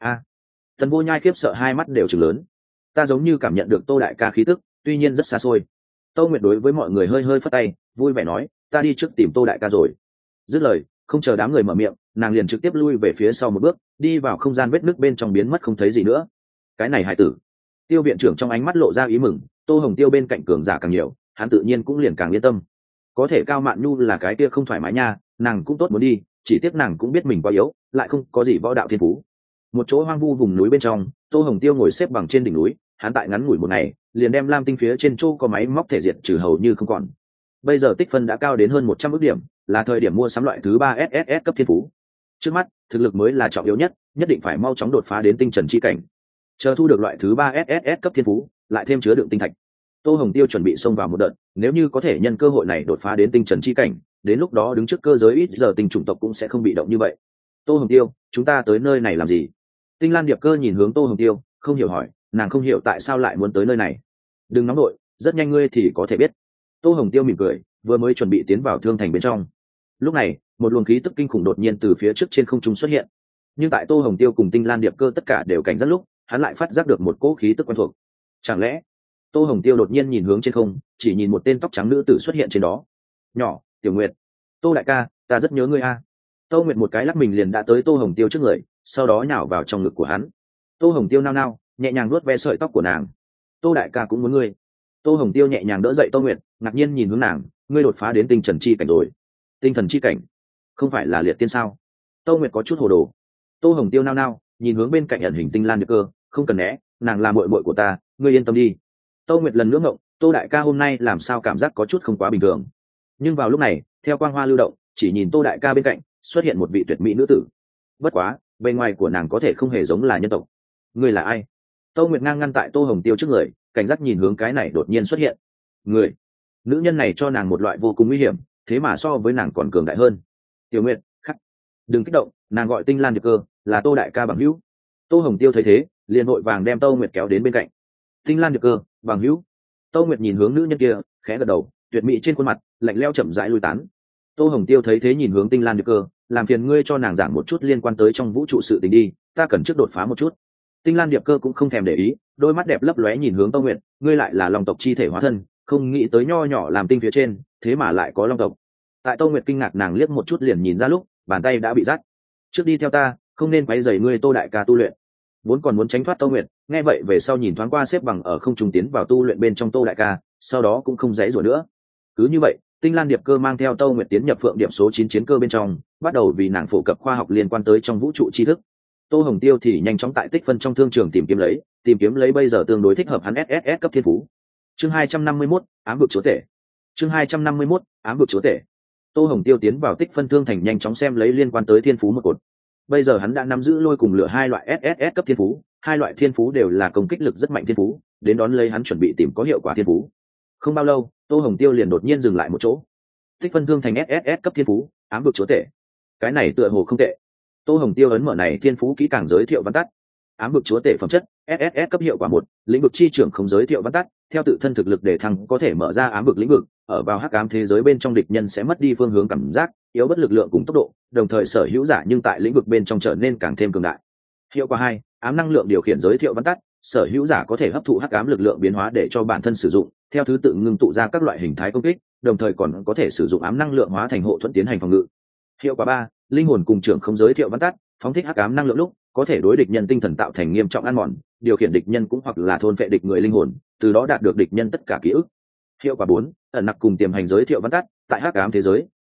Speaker 1: Tần Vô Nhai khiếp sợ hai mắt đều trừng lớn. Ta giống như cảm nhận được Tô đại ca khí tức, tuy nhiên rất xa xôi. Tô Nguyệt đối với mọi người hơi hơi phất tay, vui vẻ nói, ta đi trước tìm Tô đại ca rồi. Dứt lời không chờ đám người mở miệng, nàng liền trực tiếp lui về phía sau một bước, đi vào không gian vết nứt bên trong biến mất không thấy gì nữa. Cái này hải tử. Tiêu viện trưởng trong ánh mắt lộ ra ý mừng. Tô Hồng Tiêu bên cạnh cường giả càng nhiều, hắn tự nhiên cũng liền càng yên tâm. Có thể Cao Mạn Nhu là cái kia không thoải mái nha, nàng cũng tốt muốn đi, chỉ tiếc nàng cũng biết mình quá yếu, lại không có gì võ đạo thiên phú. Một chỗ hoang vu vùng núi bên trong, Tô Hồng Tiêu ngồi xếp bằng trên đỉnh núi, hắn tại ngắn ngủi một ngày liền đem lam tinh phía trên chỗ có máy móc thể diệt trừ hầu như không còn. Bây giờ tích phân đã cao đến hơn 100 ức điểm, là thời điểm mua sắm loại thứ 3 SSS cấp thiên phú. Trước mắt thực lực mới là trọng yếu nhất, nhất định phải mau chóng đột phá đến tinh trần chi cảnh. Chờ thu được loại thứ 3 SSS cấp thiên phú, lại thêm chứa đựng tinh thạch. Tô Hồng Tiêu chuẩn bị xông vào một đợt, nếu như có thể nhân cơ hội này đột phá đến tinh trần chi cảnh, đến lúc đó đứng trước cơ giới ít giờ tinh chủng tộc cũng sẽ không bị động như vậy. Tô Hồng Tiêu, chúng ta tới nơi này làm gì? Tinh Lan Điệp Cơ nhìn hướng Tô Hồng Tiêu, không hiểu hỏi, nàng không hiểu tại sao lại muốn tới nơi này. Đừng nóng đội, rất nhanh ngươi thì có thể biết. Tô Hồng Tiêu mỉm cười, vừa mới chuẩn bị tiến vào thương thành bên trong. Lúc này một luồng khí tức kinh khủng đột nhiên từ phía trước trên không trung xuất hiện, nhưng tại Tô Hồng Tiêu cùng Tinh Lan Điệp Cơ tất cả đều cảnh giác lúc, hắn lại phát giác được một cỗ khí tức quen thuộc. Chẳng lẽ? Tô Hồng Tiêu đột nhiên nhìn hướng trên không, chỉ nhìn một tên tóc trắng nữ tử xuất hiện trên đó. Nhỏ, Tiểu Nguyệt. Tô đại ca, ta rất nhớ ngươi a. Tô Nguyệt một cái lắc mình liền đã tới Tô Hồng Tiêu trước người, sau đó nhào vào trong ngực của hắn. Tô Hồng Tiêu nao nao, nhẹ nhàng nuốt ve sợi tóc của nàng. Tô đại ca cũng muốn ngươi. Tô Hồng Tiêu nhẹ nhàng đỡ dậy Tô Nguyệt, ngạc nhiên nhìn hướng nàng, ngươi đột phá đến tinh trần chi cảnh rồi. Tinh thần chi cảnh? Không phải là liệt tiên sao? Tô Nguyệt có chút hồ đồ. Tô Hồng Tiêu nao nao, nhìn hướng bên cạnh ẩn hình Tinh Lan Điệp Cơ, không cần né, nàng là muội muội của ta, ngươi yên tâm đi. Tô Nguyệt lần nữa ngộng, Tô đại ca hôm nay làm sao cảm giác có chút không quá bình thường. Nhưng vào lúc này, theo quang hoa lưu động, chỉ nhìn Tô đại ca bên cạnh xuất hiện một vị tuyệt mỹ nữ tử. Bất quá, bề ngoài của nàng có thể không hề giống là nhân tộc. Ngươi là ai? Tô Nguyệt ngang ngăn tại Tô Hồng Tiêu trước người, cảnh giác nhìn hướng cái này đột nhiên xuất hiện người. Nữ nhân này cho nàng một loại vô cùng nguy hiểm, thế mà so với nàng còn cường đại hơn. Tiểu Nguyệt, khắc, đừng kích động, nàng gọi Tinh Lan Điệp Cơ, là Tô đại ca bằng hữu. Tô Hồng Tiêu thấy thế, liền vội vàng đem Tô Nguyệt kéo đến bên cạnh. Tinh Lan Điệp Cơ, bằng hữu. Tô Nguyệt nhìn hướng nữ nhân kia, khẽ gật đầu, tuyệt mỹ trên khuôn mặt lạnh lẽo chậm rãi lui tán. Tô Hồng Tiêu thấy thế nhìn hướng Tinh Lan Điệp Cơ, làm phiền ngươi cho nàng giảng một chút liên quan tới trong vũ trụ sự tình đi, ta cần trước đột phá một chút. Tinh Lan Điệp Cơ cũng không thèm để ý, đôi mắt đẹp lấp lóe nhìn hướng Tô Nguyệt, ngươi lại là long tộc chi thể hóa thân, không nghĩ tới nho nhỏ làm tinh phía trên, thế mà lại có long tộc. Tại Tô Nguyệt kinh ngạc nàng liếc một chút liền nhìn ra lúc, bàn tay đã bị dắt. Trước đi theo ta, không nên quấy rầy ngươi Tô đại ca tu luyện. Vốn còn muốn tránh thoát Tô Nguyệt, nghe vậy về sau nhìn thoáng qua xếp bằng ở không trung tiến vào tu luyện bên trong Tô đại ca, sau đó cũng không giãy giụa nữa. Cứ như vậy, Tinh Lan Điệp Cơ mang theo Tô Nguyệt tiến nhập Phượng Điệp số 9 chiến cơ bên trong, bắt đầu vì nàng phổ cập khoa học liên quan tới trong vũ trụ tri thức. Tô Hồng Tiêu thì nhanh chóng tại tích phân trong thương trường tìm kiếm lấy bây giờ tương đối thích hợp hắn SSS cấp thiên phú. Chương 251, ám vực chúa tể. Chương 251, ám vực chúa tể. Tô Hồng Tiêu tiến vào tích phân thương thành nhanh chóng xem lấy liên quan tới thiên phú một cột. Bây giờ hắn đã nắm giữ lôi cùng lửa hai loại SSS cấp thiên phú, hai loại thiên phú đều là công kích lực rất mạnh thiên phú, đến đón lấy hắn chuẩn bị tìm có hiệu quả thiên phú. Không bao lâu, Tô Hồng Tiêu liền đột nhiên dừng lại một chỗ. Tích phân thương thành SSS cấp thiên phú, ám vực chúa tể. Cái này tựa hồ không tệ. Tô Hồng Tiêu ấn mở này thiên phú kỹ càng giới thiệu văn tắt. Ám vực chúa tể phẩm chất, SSS cấp hiệu quả 1, lĩnh vực chi trưởng không giới thiệu văn tắt, theo tự thân thực lực để thăng có thể mở ra ám vực lĩnh vực, ở vào hắc ám thế giới bên trong địch nhân sẽ mất đi phương hướng cảm giác, yếu bất lực lượng cùng tốc độ, đồng thời sở hữu giả nhưng tại lĩnh vực bên trong trở nên càng thêm cường đại. Hiệu quả 2, ám năng lượng điều khiển giới thiệu văn tắt, sở hữu giả có thể hấp thụ hắc ám lực lượng biến hóa để cho bản thân sử dụng, theo thứ tự ngưng tụ ra các loại hình thái công kích, đồng thời còn có thể sử dụng ám năng lượng hóa thành hộ thuẫn tiến hành phòng ngự. Hiệu quả 3, linh hồn cùng trưởng không giới thiệu văn tắt, phóng thích hắc ám năng lượng lúc có thể đối địch nhân tinh thần tạo thành nghiêm trọng ăn mòn, điều khiển địch nhân cũng hoặc là thôn phệ địch người linh hồn, từ đó đạt được địch nhân tất cả ký ức. Hiệu quả 4, ẩn nặc cùng tiềm hành giới thiệu văn tắt, tại hắc ám thế giới,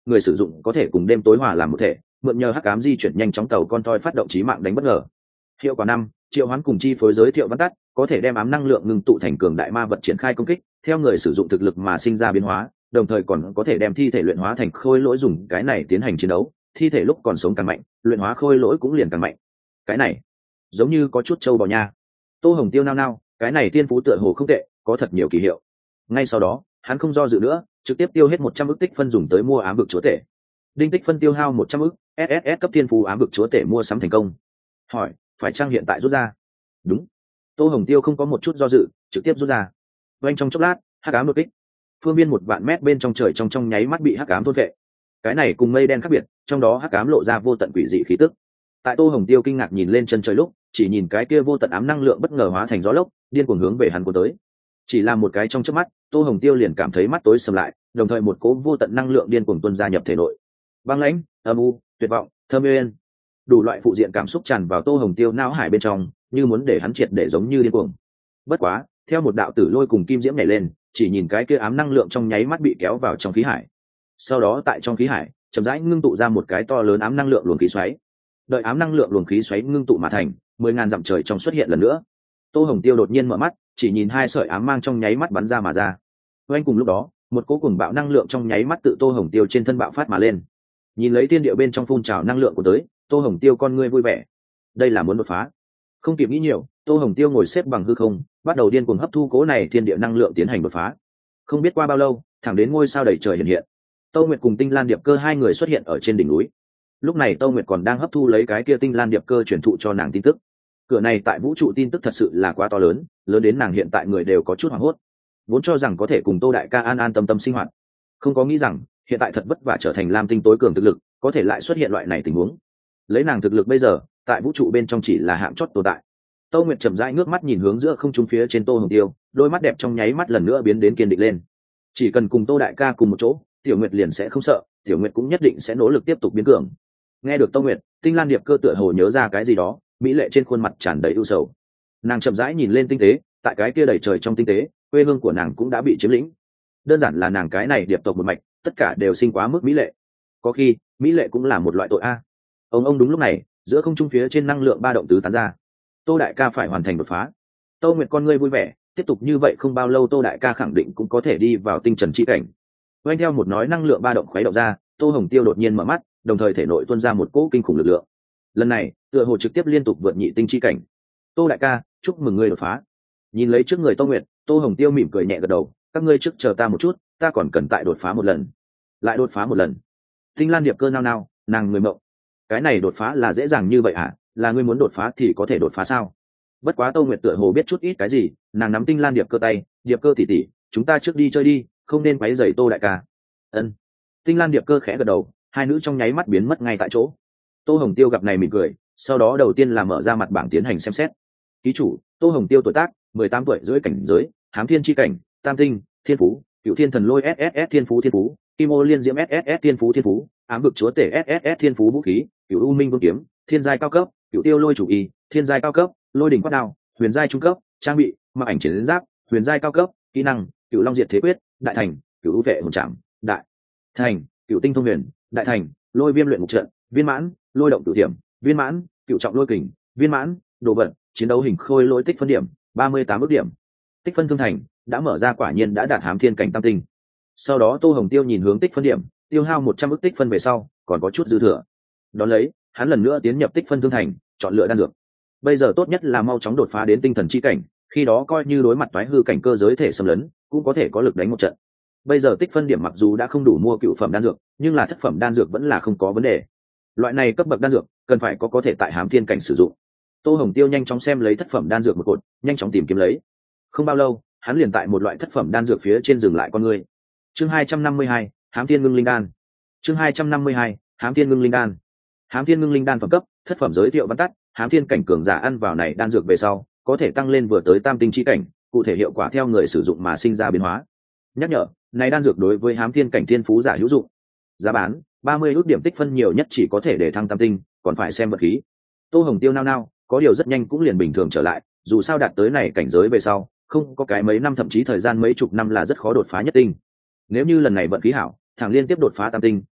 Speaker 1: người sử dụng có thể cùng đêm tối hòa làm một thể, mượn nhờ hắc ám di chuyển nhanh chóng tàu con toi phát động chí mạng đánh bất ngờ. Hiệu quả 5, triệu hoán cùng chi phối giới thiệu văn tắt, có thể đem ám năng lượng ngưng tụ thành cường đại ma vật triển khai công kích, theo người sử dụng thực lực mà sinh ra biến hóa, đồng thời còn có thể đem thi thể luyện hóa thành khôi lỗi dùng cái này tiến hành chiến đấu, thi thể lúc còn sống càng mạnh, luyện hóa khôi lỗi cũng liền càng mạnh. Cái này giống như có chút trâu bò nha. Tô Hồng Tiêu nao nao, cái này tiên phú tựa hồ không tệ, có thật nhiều kỳ hiệu. Ngay sau đó, hắn không do dự nữa, trực tiếp tiêu hết 100 ức tích phân dùng tới mua ám vực chúa tể. Đinh tích phân tiêu hao 100 ức, SSS cấp tiên phú ám vực chúa tể mua sắm thành công. Hỏi, phải chăng hiện tại rút ra? Đúng. Tô Hồng Tiêu không có một chút do dự, trực tiếp rút ra. Vành trong chốc lát, hắc ám đột kích. Phương viên 1 vạn mét bên trong trời trong nháy mắt bị hắc ám thôn vệ. Cái này cùng mây đen khác biệt, trong đó hắc ám lộ ra vô tận quỷ dị khí tức. Tại Tô Hồng Tiêu kinh ngạc nhìn lên chân trời lúc, chỉ nhìn cái kia vô tận ám năng lượng bất ngờ hóa thành gió lốc, điên cuồng hướng về hắn cuốn tới. Chỉ là một cái trong chớp mắt, Tô Hồng Tiêu liền cảm thấy mắt tối sầm lại, đồng thời một cỗ vô tận năng lượng điên cuồng tuôn ra nhập thể nội. Băng lãnh, âm u, tuyệt vọng, thâm uyên, đủ loại phụ diện cảm xúc tràn vào Tô Hồng Tiêu não hải bên trong, như muốn để hắn triệt để giống như điên cuồng. Bất quá, theo một đạo tử lôi cùng kim diễm nhảy lên, chỉ nhìn cái kia ám năng lượng trong nháy mắt bị kéo vào trong khí hải. Sau đó tại trong khí hải, chậm rãi ngưng tụ ra một cái to lớn ám năng lượng luồng khí xoáy. Đợi ám năng lượng luồng khí xoáy ngưng tụ mà thành, 10.000 dặm trời trong xuất hiện lần nữa. Tô Hồng Tiêu đột nhiên mở mắt, chỉ nhìn hai sợi ám mang trong nháy mắt bắn ra mà ra. Oanh cùng lúc đó, một cỗ cuồng bạo năng lượng trong nháy mắt tự Tô Hồng Tiêu trên thân bạo phát mà lên. Nhìn lấy thiên địa bên trong phun trào năng lượng của tới, Tô Hồng Tiêu con ngươi vui vẻ. Đây là muốn đột phá. Không kịp nghĩ nhiều, Tô Hồng Tiêu ngồi xếp bằng hư không, bắt đầu điên cuồng hấp thu cỗ này thiên địa năng lượng tiến hành đột phá. Không biết qua bao lâu, thẳng đến ngôi sao đầy trời hiện hiện. Tô Nguyệt cùng Tinh Lan Điệp Cơ hai người xuất hiện ở trên đỉnh núi. Lúc này Tô Nguyệt còn đang hấp thu lấy cái kia Tinh Lan Điệp Cơ truyền thụ cho nàng tin tức. Cửa này tại vũ trụ tin tức thật sự là quá to lớn, lớn đến nàng hiện tại người đều có chút hoảng hốt. Vốn cho rằng có thể cùng Tô đại ca an an tâm tâm sinh hoạt, không có nghĩ rằng hiện tại thật vất vả trở thành Lam Tinh tối cường thực lực, có thể lại xuất hiện loại này tình huống. Lấy nàng thực lực bây giờ, tại vũ trụ bên trong chỉ là hạng chót tồn tại. Tô Nguyệt chậm rãi ngước mắt nhìn hướng giữa không trung phía trên Tô Hồng Tiêu, đôi mắt đẹp trong nháy mắt lần nữa biến đến kiên định lên. Chỉ cần cùng Tô đại ca cùng một chỗ, Tiểu Nguyệt liền sẽ không sợ, Tiểu Nguyệt cũng nhất định sẽ nỗ lực tiếp tục biến cường. Nghe được Tô Nguyệt, Tinh Lan Điệp Cơ tựa hồ nhớ ra cái gì đó, mỹ lệ trên khuôn mặt tràn đầy ưu sầu. Nàng chậm rãi nhìn lên tinh tế, tại cái kia đầy trời trong tinh tế, quê hương của nàng cũng đã bị chiếm lĩnh. Đơn giản là nàng cái này điệp tộc một mạch, tất cả đều sinh quá mức mỹ lệ. Có khi, mỹ lệ cũng là một loại tội a. Ông đúng lúc này, giữa không trung phía trên năng lượng ba động tứ tán ra. Tô đại ca phải hoàn thành đột phá. Tô Nguyệt con ngươi vui vẻ, tiếp tục như vậy không bao lâu Tô đại ca khẳng định cũng có thể đi vào tinh trần chi cảnh. Quanh theo một nói năng lượng ba động khuấy động ra, Tô Hồng Tiêu đột nhiên mở mắt, đồng thời thể nội tuôn ra một cỗ kinh khủng lực lượng. Lần này, tựa hồ trực tiếp liên tục vượt nhị tinh chi cảnh. Tô đại ca, chúc mừng ngươi đột phá. Nhìn lấy trước người Tô Nguyệt, Tô Hồng Tiêu mỉm cười nhẹ gật đầu, các ngươi trước chờ ta một chút, ta còn cần tại đột phá một lần. Lại đột phá một lần. Tinh Lan Điệp Cơ nao nao, nàng người mộng. Cái này đột phá là dễ dàng như vậy à? Là ngươi muốn đột phá thì có thể đột phá sao? Bất quá Tô Nguyệt tựa hồ biết chút ít cái gì, nàng nắm Tinh Lan Điệp Cơ tay, Điệp Cơ tỷ tỷ, chúng ta trước đi chơi đi, không nên quấy rầy Tô đại ca. Ân. Tinh Lan Điệp Cơ khẽ gật đầu, hai nữ trong nháy mắt biến mất ngay tại chỗ. Tô Hồng Tiêu gặp này mỉm cười, sau đó đầu tiên là mở ra mặt bảng tiến hành xem xét. Ký chủ: Tô Hồng Tiêu, tuổi tác 18 tuổi, dưới cảnh giới hám thiên chi cảnh, tam tinh, thiên phú Cựu Thiên Thần Lôi SSS thiên phú, Kim Ô Liên Diễm SSS thiên phú, Ám Vực Chúa Tể SSS thiên phú vũ khí, Cựu U Minh Vương Kiếm thiên giai cao cấp, Cựu Tiêu Lôi Chủ Y thiên giai cao cấp, Lôi Đỉnh Quát Đao huyền giai trung cấp, trang bị mặc ảnh chiến giáp huyền giai cao cấp, kỹ năng Cựu Long Diệt Thế Quyết, đại thành Cựu U Vệ Hồn Trảm, đại thành Cựu Tinh Thông Huyền, đại thành Lôi Viêm Luyện Ngục Trận, viên mãn Lôi Động Cửu Tiềm, viên mãn Cựu Trọng Lôi Kình, viên mãn đồ vật chiến đấu hình khôi lỗi tích phân điểm 38 ước điểm, tích phân thương thành đã mở ra, quả nhiên đã đạt hám thiên cảnh tam tinh. Sau đó Tô Hồng Tiêu nhìn hướng tích phân điểm, tiêu hao 100 ước tích phân về sau còn có chút dư thừa, đón lấy hắn lần nữa tiến nhập tích phân thương thành, chọn lựa đan dược. Bây giờ tốt nhất là mau chóng đột phá đến tinh thần chi cảnh, khi đó coi như đối mặt toái hư cảnh cơ giới thể xâm lấn cũng có thể có lực đánh một trận. Bây giờ tích phân điểm mặc dù đã không đủ mua cựu phẩm đan dược, nhưng là thất phẩm đan dược vẫn là không có vấn đề. Loại này cấp bậc đan dược cần phải có thể tại hám thiên cảnh sử dụng. Tô Hồng Tiêu nhanh chóng xem lấy thất phẩm đan dược một cột, nhanh chóng tìm kiếm lấy. Không bao lâu, hắn liền tại một loại thất phẩm đan dược phía trên dừng lại con người. Chương 252, Hám Thiên Ngưng Linh Đan. Chương 252, Hám Thiên Ngưng Linh Đan. Hám Thiên Ngưng Linh Đan phẩm cấp, thất phẩm, giới thiệu văn tắt: hám thiên cảnh cường giả ăn vào này đan dược về sau, có thể tăng lên vừa tới tam tinh chi cảnh, cụ thể hiệu quả theo người sử dụng mà sinh ra biến hóa. Nhắc nhở, này đan dược đối với hám thiên cảnh thiên phú giả hữu dụng. Giá bán 30 ước điểm tích phân, nhiều nhất chỉ có thể để thăng tam tinh, còn phải xem vật khí. Tô Hồng Tiêu nao nao, có điều rất nhanh cũng liền bình thường trở lại, dù sao đạt tới này cảnh giới về sau, không có cái mấy năm thậm chí thời gian mấy chục năm là rất khó đột phá nhất tinh. Nếu như lần này vận khí hảo, thẳng liên tiếp đột phá tam tinh,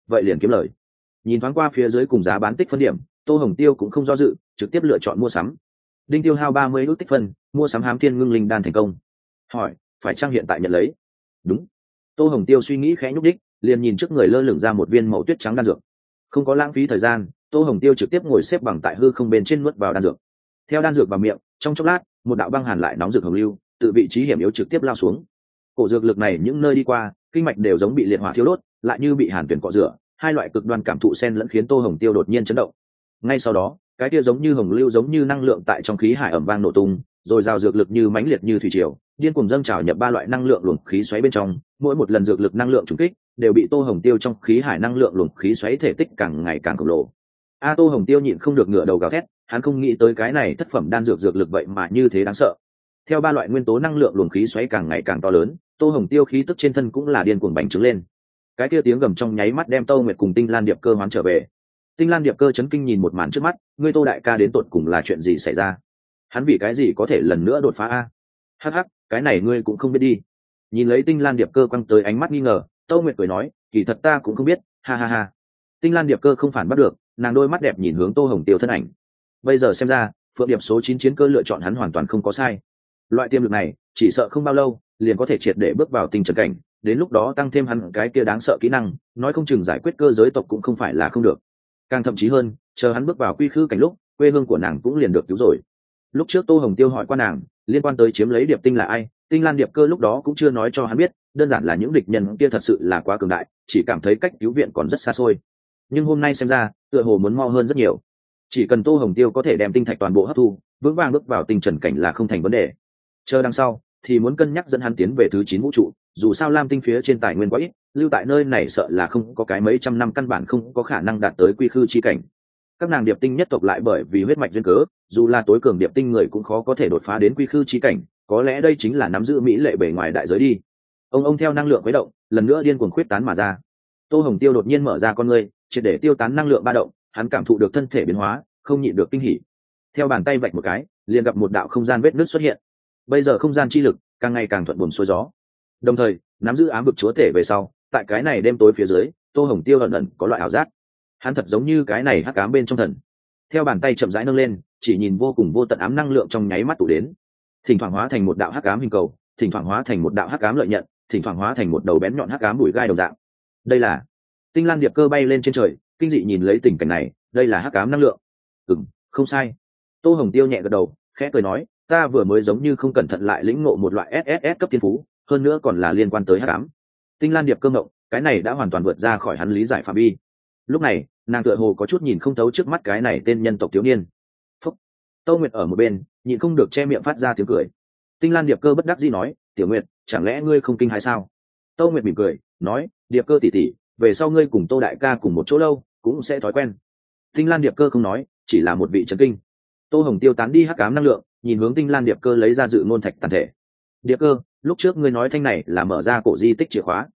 Speaker 1: vậy liền kiếm lời. Nhìn thoáng qua phía dưới cùng giá bán tích phân điểm, Tô Hồng Tiêu cũng không do dự, trực tiếp lựa chọn mua sắm. Đinh tiêu hao 30 ước tích phân, mua sắm hám thiên ngưng linh đan thành công. Hỏi, phải chăng hiện tại nhận lấy? Đúng. Tô Hồng Tiêu suy nghĩ khẽ nhúc đích, liền nhìn trước người lơ lửng ra một viên màu tuyết trắng đan dược. Không có lãng phí thời gian, Tô Hồng Tiêu trực tiếp ngồi xếp bằng tại hư không bên trên nuốt vào đan dược. Theo đan dược vào miệng, trong chốc lát, một đạo băng hàn lại nóng rực hồng lưu, từ vị trí hiểm yếu trực tiếp lao xuống. Cổ dược lực này những nơi đi qua, kinh mạch đều giống bị liệt hỏa thiêu đốt, lại như bị hàn tuyển cọ rửa, hai loại cực đoan cảm thụ xen lẫn khiến Tô Hồng Tiêu đột nhiên chấn động. Ngay sau đó, cái kia giống như hồng lưu giống như năng lượng tại trong khí hải ầm vang nổ tung, rồi rào dược lực như mãnh liệt như thủy triều, điên cuồng dâng trào nhập ba loại năng lượng luồng khí xoáy bên trong, mỗi một lần dược lực năng lượng trùng kích, đều bị Tô Hồng Tiêu trong khí hải năng lượng luồng khí xoáy thể tích càng ngày càng khổng lồ. Tô Hồng Tiêu nhịn không được ngửa đầu gào thét, hắn không nghĩ tới cái này thất phẩm đan dược dược lực vậy mà như thế đáng sợ. Theo ba loại nguyên tố năng lượng luồng khí xoáy càng ngày càng to lớn, Tô Hồng Tiêu khí tức trên thân cũng là điên cuồng bành trướng lên. Cái kia tiếng gầm trong nháy mắt đem Tô Nguyệt cùng Tinh Lan Điệp Cơ hoán trở về. Tinh Lan Điệp Cơ chấn kinh nhìn một màn trước mắt, ngươi Tô đại ca đến tột cùng là chuyện gì xảy ra? Hắn vì cái gì có thể lần nữa đột phá a? Hắc hắc, cái này ngươi cũng không biết đi. Nhìn lấy Tinh Lan Điệp Cơ quăng tới ánh mắt nghi ngờ, Tô Nguyệt cười nói, kỳ thật ta cũng không biết, ha ha ha. Tinh Lan Điệp Cơ không phản bắt được, nàng đôi mắt đẹp nhìn hướng Tô Hồng Tiêu thân ảnh. Bây giờ xem ra, Phượng Điệp số 9 chiến cơ lựa chọn hắn hoàn toàn không có sai. Loại tiềm lực này, chỉ sợ không bao lâu, liền có thể triệt để bước vào tinh trần cảnh, đến lúc đó tăng thêm hắn cái kia đáng sợ kỹ năng, nói không chừng giải quyết cơ giới tộc cũng không phải là không được. Càng thậm chí hơn, chờ hắn bước vào quy khư cảnh lúc, quê hương của nàng cũng liền được cứu rồi. Lúc trước Tô Hồng Tiêu hỏi qua nàng, liên quan tới chiếm lấy Điệp Tinh là ai, Tinh Lan Điệp Cơ lúc đó cũng chưa nói cho hắn biết, đơn giản là những địch nhân kia thật sự là quá cường đại, chỉ cảm thấy cách cứu viện còn rất xa xôi. Nhưng hôm nay xem ra, tựa hồ muốn mo hơn rất nhiều. Chỉ cần Tô Hồng Tiêu có thể đem tinh thạch toàn bộ hấp thu, vững vàng bước vào tinh trần cảnh là không thành vấn đề. Chờ đằng sau thì muốn cân nhắc dẫn hắn tiến về thứ 9 vũ trụ, dù sao Lam Tinh phía trên tài nguyên quá ít, lưu tại nơi này sợ là không có cái mấy trăm năm căn bản không có khả năng đạt tới quy khư chi cảnh. Các nàng Điệp Tinh nhất tộc lại bởi vì huyết mạch duyên cớ, dù là tối cường Điệp Tinh người cũng khó có thể đột phá đến quy khư chi cảnh, có lẽ đây chính là nắm giữ mỹ lệ bề ngoài đại giới đi. Ông theo năng lượng khuấy động, lần nữa điên cuồng khuyết tán mà ra. Tô Hồng Tiêu đột nhiên mở ra con ngươi, triệt để tiêu tán năng lượng ba động, hắn cảm thụ được thân thể biến hóa, không nhịn được kinh hỉ. Theo bàn tay vạch một cái, liền gặp một đạo không gian vết nứt xuất hiện. Bây giờ không gian chi lực càng ngày càng thuận buồm xuôi gió. Đồng thời, nắm giữ ám vực chúa tể về sau, tại cái này đêm tối phía dưới, Tô Hồng Tiêu ẩn ẩn có loại ảo giác. Hắn thật giống như cái này hắc ám bên trong thần. Theo bàn tay chậm rãi nâng lên, chỉ nhìn vô cùng vô tận ám năng lượng trong nháy mắt tụ đến. Thỉnh thoảng hóa thành một đạo hắc ám hình cầu, thỉnh thoảng hóa thành một đạo hắc ám lợi nhận, thỉnh thoảng hóa thành một đầu bén nhọn hắc ám bùi gai đồng dạng. Đây là Tinh Lan Điệp Cơ bay lên trên trời, kinh dị nhìn lấy tình cảnh này, đây là hắc ám năng lượng. Không sai. Tô Hồng Tiêu nhẹ gật đầu, khẽ cười nói, ta vừa mới giống như không cẩn thận lại lĩnh ngộ một loại SSS cấp thiên phú, hơn nữa còn là liên quan tới hắc ám. Tinh Lan Điệp Cơ ngộng, cái này đã hoàn toàn vượt ra khỏi hắn lý giải phạm vi. Lúc này, nàng tựa hồ có chút nhìn không thấu trước mắt cái này tên nhân tộc thiếu niên. Phúc. Tô Nguyệt ở một bên, nhịn không được che miệng phát ra tiếng cười. Tinh Lan Điệp Cơ bất đắc dĩ nói, Tiểu Nguyệt, chẳng lẽ ngươi không kinh hay sao? Tô Nguyệt mỉm cười, nói, Điệp Cơ tỷ tỷ, về sau ngươi cùng Tô đại ca cùng một chỗ lâu, cũng sẽ thói quen. Tinh Lan Điệp Cơ không nói, chỉ là một vị trấn kinh. Tô Hồng Tiêu tán đi hắc ám năng lượng, nhìn hướng Tinh Lan Điệp Cơ lấy ra dự ngôn thạch tàn thể. Điệp Cơ, lúc trước ngươi nói thanh này là mở ra cổ di tích chìa khóa.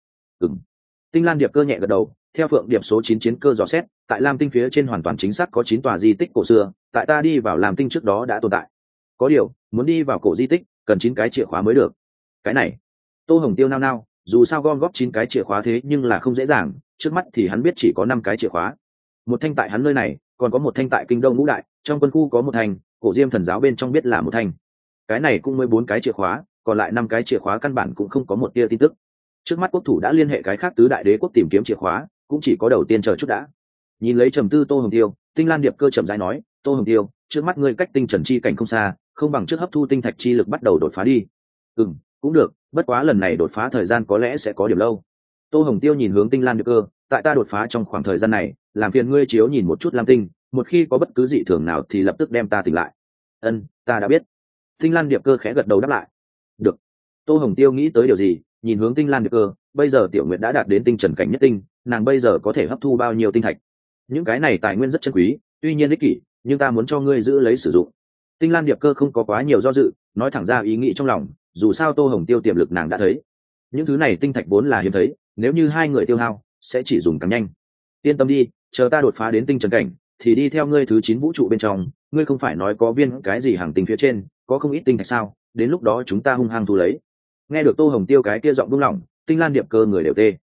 Speaker 1: Tinh Lan Điệp Cơ nhẹ gật đầu, theo Phượng Điệp số 9 chiến cơ dò xét, tại Lam Tinh phía trên hoàn toàn chính xác có 9 tòa di tích cổ xưa, tại ta đi vào Lam Tinh trước đó đã tồn tại. Có điều, muốn đi vào cổ di tích, cần 9 cái chìa khóa mới được. Cái này, Tô Hồng Tiêu nao, dù sao gom góp 9 cái chìa khóa thế nhưng là không dễ dàng, trước mắt thì hắn biết chỉ có 5 cái chìa khóa. Một thanh tại hắn nơi này, còn có một thanh tại Kinh Đông Ngũ Đại, trong quân khu có một thanh, cổ Diêm thần giáo bên trong biết là một thanh. Cái này cũng mới 4 cái chìa khóa, còn lại 5 cái chìa khóa căn bản cũng không có một tia tin tức. Trước mắt quốc thủ đã liên hệ cái khác tứ đại đế quốc tìm kiếm chìa khóa, cũng chỉ có đầu tiên chờ chút đã. Nhìn lấy trầm tư Tô Hồng Tiêu, Tinh Lan Điệp Cơ chậm rãi nói, Tô Hồng Tiêu, trước mắt ngươi cách tinh trần chi cảnh không xa, không bằng trước hấp thu tinh thạch chi lực bắt đầu đột phá đi. Cũng được, bất quá lần này đột phá thời gian có lẽ sẽ có điểm lâu. Tô Hồng Tiêu nhìn hướng Tinh Lan Điệp Cơ, tại ta đột phá trong khoảng thời gian này, làm phiền ngươi chiếu nhìn một chút Lam Tinh, một khi có bất cứ dị thường nào thì lập tức đem ta tỉnh lại. Ta đã biết. Tinh Lan Điệp Cơ khẽ gật đầu đáp lại. Được. Tô Hồng Tiêu nghĩ tới điều gì, nhìn hướng Tinh Lan Điệp Cơ, bây giờ Tiểu Nguyệt đã đạt đến tinh trần cảnh nhất tinh, nàng bây giờ có thể hấp thu bao nhiêu tinh thạch? Những cái này tài nguyên rất chân quý, tuy nhiên ích kỷ, nhưng ta muốn cho ngươi giữ lấy sử dụng. Tinh Lan Điệp Cơ không có quá nhiều do dự, nói thẳng ra ý nghĩ trong lòng, dù sao Tô Hồng Tiêu tiềm lực nàng đã thấy. Những thứ này tinh thạch vốn là hiếm thấy, nếu như hai người tiêu hao, sẽ chỉ dùng càng nhanh. Yên tâm đi, chờ ta đột phá đến tinh trần cảnh, thì đi theo ngươi thứ 9 vũ trụ bên trong, ngươi không phải nói có viên cái gì hàng tinh phía trên, có không ít tinh thạch sao? Đến lúc đó chúng ta hung hăng thu lấy. Nghe được Tô Hồng Tiêu cái kia giọng buông lỏng, Tinh Lan Điệp Cơ người đều tê.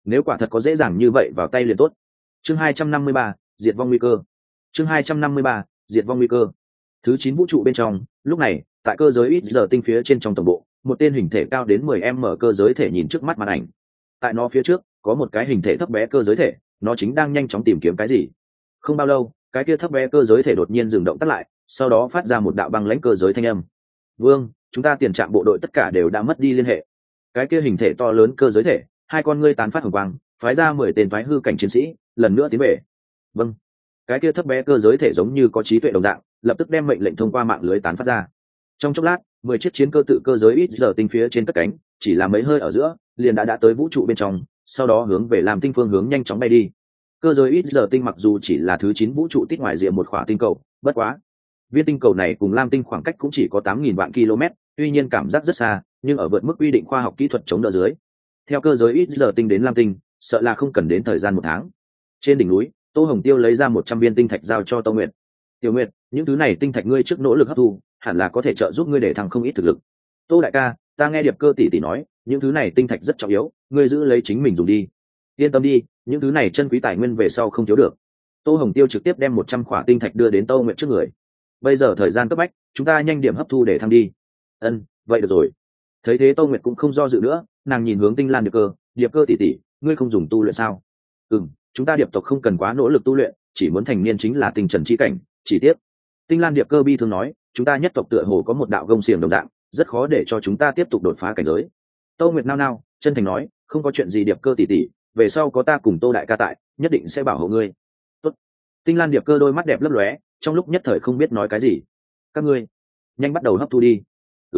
Speaker 1: nếu quả thật có dễ dàng như vậy vào tay liền tốt. Chương 253, diệt vong nguy cơ. Chương 253, diệt vong nguy cơ. Thứ 9 vũ trụ bên trong, lúc này, tại cơ giới ít giờ tinh phía trên trong tổng bộ, một tên hình thể cao đến 10m cơ giới thể nhìn trước mắt màn ảnh. Tại nó phía trước, có một cái hình thể thấp bé cơ giới thể, nó chính đang nhanh chóng tìm kiếm cái gì. Không bao lâu, cái kia thấp bé cơ giới thể đột nhiên dừng động tắt lại, sau đó phát ra một đạo băng lãnh cơ giới thanh âm. Vương, chúng ta tiền trạm bộ đội tất cả đều đã mất đi liên hệ. Cái kia hình thể to lớn cơ giới thể, hai con ngươi tán phát hồng quang, phái ra 10 tên phái hư cảnh chiến sĩ, lần nữa tiến về. Vâng. Cái kia thấp bé cơ giới thể giống như có trí tuệ đồng dạng, lập tức đem mệnh lệnh thông qua mạng lưới tán phát ra. Trong chốc lát, 10 chiếc chiến cơ tự cơ giới ít giờ tinh phía trên cất cánh, chỉ là mấy hơi ở giữa, liền đã tới vũ trụ bên trong, sau đó hướng về làm tinh phương hướng nhanh chóng bay đi. Cơ giới ít giờ tinh mặc dù chỉ là thứ 9 vũ trụ tít ngoài rìa một khỏa tinh cầu, bất quá, viên tinh cầu này cùng lam tinh khoảng cách cũng chỉ có 8.000 vạn km, tuy nhiên cảm giác rất xa, nhưng ở vượt mức quy định khoa học kỹ thuật chống đỡ dưới. Theo cơ giới ít giờ tinh đến lam tinh, sợ là không cần đến thời gian 1 tháng. Trên đỉnh núi, Tô Hồng Tiêu lấy ra 100 viên tinh thạch giao cho Tô Nguyệt. Tiểu Nguyệt, những thứ này tinh thạch ngươi trước nỗ lực hấp thu, hẳn là có thể trợ giúp ngươi để thăng không ít thực lực. Tô đại ca, ta nghe Điệp Cơ tỷ tỷ nói, những thứ này tinh thạch rất trọng yếu, ngươi giữ lấy chính mình dùng đi. Yên tâm đi, những thứ này chân quý tài nguyên về sau không thiếu được. Tô Hồng Tiêu trực tiếp đem 100 khỏa tinh thạch đưa đến Tô Nguyệt trước người. Bây giờ thời gian cấp bách, chúng ta nhanh điểm hấp thu để thăng đi. Ân, vậy được rồi. Thấy thế Tô Nguyệt cũng không do dự nữa, nàng nhìn hướng Tinh Lan Điệp Cơ tỷ tỷ, ngươi không dùng tu luyện sao? Chúng ta Điệp tộc không cần quá nỗ lực tu luyện, chỉ muốn thành niên chính là tinh trần chi cảnh, chỉ tiếc. Tinh Lan Điệp Cơ bi thường nói, chúng ta nhất tộc tựa hồ có một đạo gông xiềng đồng dạng, rất khó để cho chúng ta tiếp tục đột phá cảnh giới. Tô Nguyệt nao nao, chân thành nói, không có chuyện gì Điệp Cơ tỷ tỷ, về sau có ta cùng Tô đại ca tại, nhất định sẽ bảo hộ ngươi. Tốt. Tinh Lan Điệp Cơ đôi mắt đẹp lấp lóe, trong lúc nhất thời không biết nói cái gì. Các ngươi, nhanh bắt đầu hấp thu đi.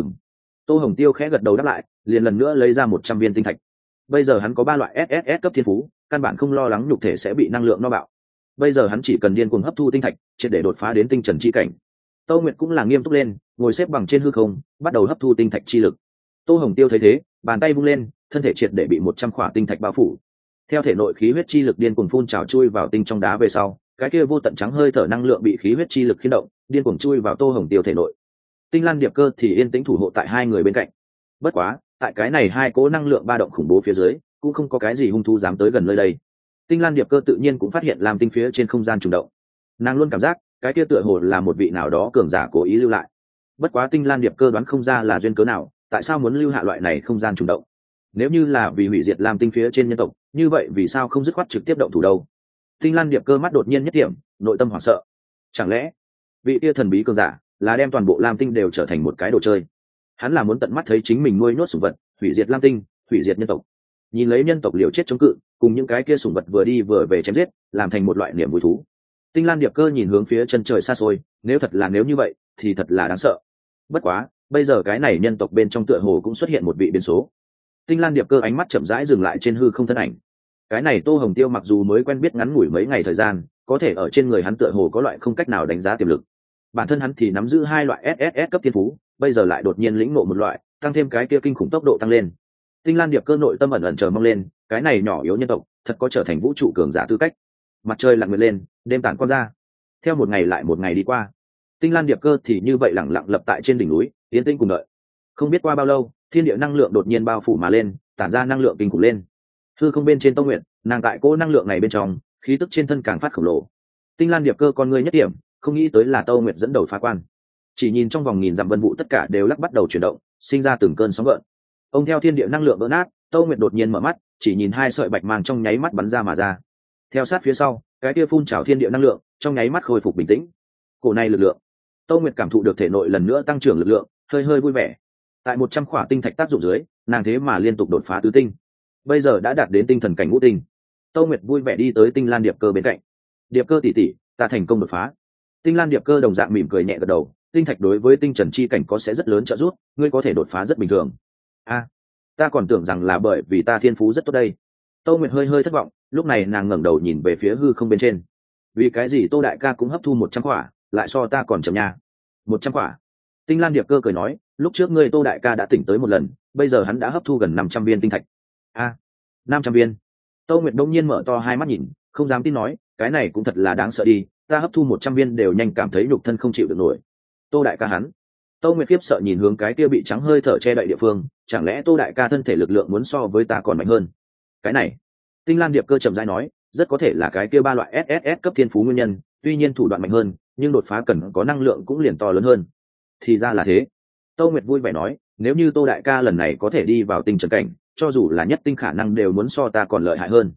Speaker 1: Tô Hồng Tiêu khẽ gật đầu đáp lại, liền lần nữa lấy ra 100 viên tinh thạch. Bây giờ hắn có 3 loại SSS cấp thiên phú, căn bản không lo lắng nhục thể sẽ bị năng lượng no bạo. Bây giờ hắn chỉ cần điên cuồng hấp thu tinh thạch, triệt để đột phá đến tinh trần chi cảnh. Tô Nguyệt cũng là nghiêm túc lên, ngồi xếp bằng trên hư không, bắt đầu hấp thu tinh thạch chi lực. Tô Hồng Tiêu thấy thế, bàn tay vung lên, thân thể triệt để bị 100 khỏa tinh thạch bao phủ. Theo thể nội khí huyết chi lực điên cuồng phun trào chui vào tinh trong đá về sau, cái kia vô tận trắng hơi thở năng lượng bị khí huyết chi lực khiên động, điên cuồng chui vào Tô Hồng Tiêu thể nội. Tinh Lan Điệp Cơ thì yên tĩnh thủ hộ tại hai người bên cạnh. Bất quá, tại cái này hai cố năng lượng ba động khủng bố phía dưới, cũng không có cái gì hung thú dám tới gần nơi đây. Tinh Lan Điệp Cơ tự nhiên cũng phát hiện làm tinh phía trên không gian trùng động. Nàng luôn cảm giác, cái kia tựa hồ là một vị nào đó cường giả cố ý lưu lại. Bất quá Tinh Lan Điệp Cơ đoán không ra là duyên cớ nào, tại sao muốn lưu hạ loại này không gian trùng động? Nếu như là vì hủy diệt làm tinh phía trên nhân tộc, như vậy vì sao không dứt khoát trực tiếp động thủ đâu? Tinh Lan Điệp Cơ mắt đột nhiên nhất điểm, nội tâm hoảng sợ. Chẳng lẽ, vị kia thần bí cường giả là đem toàn bộ lam tinh đều trở thành một cái đồ chơi? Hắn là muốn tận mắt thấy chính mình nuôi nhốt sủng vật, hủy diệt lam tinh, hủy diệt nhân tộc. Nhìn lấy nhân tộc liều chết chống cự, cùng những cái kia sủng vật vừa đi vừa về chém giết, làm thành một loại niềm vui thú. Tinh Lan Điệp Cơ nhìn hướng phía chân trời xa xôi, nếu như vậy, thì thật là đáng sợ. Bất quá, bây giờ cái này nhân tộc bên trong tựa hồ cũng xuất hiện một vị biến số. Tinh Lan Điệp Cơ ánh mắt chậm rãi dừng lại trên hư không thân ảnh. Cái này Tô Hồng Tiêu mặc dù mới quen biết ngắn ngủi mấy ngày thời gian, có thể ở trên người hắn tựa hồ có loại không cách nào đánh giá tiềm lực. Bản thân hắn thì nắm giữ 2 loại SSS cấp thiên phú, bây giờ lại đột nhiên lĩnh ngộ một loại, tăng thêm cái kia kinh khủng tốc độ tăng lên. Tinh Lan Điệp Cơ nội tâm ẩn ẩn chờ mong lên, cái này nhỏ yếu nhân tộc, thật có trở thành vũ trụ cường giả tư cách. Mặt trời lặn nguyệt lên, đêm tàn quang ra. Theo một ngày lại một ngày đi qua, Tinh Lan Điệp Cơ thì như vậy lặng lặng lập tại trên đỉnh núi, yên tĩnh cùng đợi. Không biết qua bao lâu, thiên địa năng lượng đột nhiên bao phủ mà lên, tản ra năng lượng kinh khủng lên. Hư không bên trên Tô Nguyệt, nàng tại cỗ năng lượng này bên trong, khí tức trên thân càng phát khổng lồ. Tinh Lan Điệp Cơ con ngươi nhất điểm, không nghĩ tới là Tô Nguyệt dẫn đầu phá quan. Chỉ nhìn trong vòng nghìn dặm vân vụ tất cả đều lắc bắt đầu chuyển động, sinh ra từng cơn sóng gợn. Ông theo thiên địa năng lượng vỡ nát, Tô Nguyệt đột nhiên mở mắt, chỉ nhìn 2 sợi bạch mang trong nháy mắt bắn ra mà ra. Theo sát phía sau, cái kia phun trào thiên địa năng lượng, trong nháy mắt khôi phục bình tĩnh. Cổ này lực lượng, Tô Nguyệt cảm thụ được thể nội lần nữa tăng trưởng lực lượng, hơi hơi vui vẻ. Tại 100 khỏa tinh thạch tác dụng dưới, nàng thế mà liên tục đột phá tứ tinh. Bây giờ đã đạt đến tinh thần cảnh ngũ tinh. Tô Nguyệt vui vẻ đi tới Tinh Lan Điệp Cơ bên cạnh. Điệp Cơ tỷ tỷ, ta thành công đột phá. Tinh Lan Điệp Cơ đồng dạng mỉm cười nhẹ gật đầu, tinh thạch đối với tinh trần chi cảnh có sẽ rất lớn trợ giúp, ngươi có thể đột phá rất bình thường. Ta còn tưởng rằng là bởi vì ta thiên phú rất tốt đây. Tô Nguyệt hơi hơi thất vọng, lúc này nàng ngẩng đầu nhìn về phía hư không bên trên. Vì cái gì Tô đại ca cũng hấp thu 100 quả, lại so ta còn chậm nha. 100 quả. Tinh Lan Điệp Cơ cười nói, lúc trước ngươi Tô đại ca đã tỉnh tới một lần, bây giờ hắn đã hấp thu gần 500 viên tinh thạch. 500 viên. Tô Nguyệt đông nhiên mở to hai mắt nhìn, không dám tin nói, cái này cũng thật là đáng sợ đi, ta hấp thu 100 viên đều nhanh cảm thấy nhục thân không chịu được nổi. Tô đại ca hắn. Tô Nguyệt khiếp sợ nhìn hướng cái kia bị trắng hơi thở che đậy địa phương, chẳng lẽ Tô đại ca thân thể lực lượng muốn so với ta còn mạnh hơn? Cái này. Tinh Lan Điệp Cơ chậm rãi nói, rất có thể là cái kia ba loại SSS cấp thiên phú nguyên nhân, tuy nhiên thủ đoạn mạnh hơn, nhưng đột phá cần có năng lượng cũng liền to lớn hơn. Thì ra là thế. Tô Nguyệt vui vẻ nói, nếu như Tô đại ca lần này có thể đi vào tinh trần cảnh, cho dù là nhất tinh khả năng đều muốn so ta còn lợi hại hơn.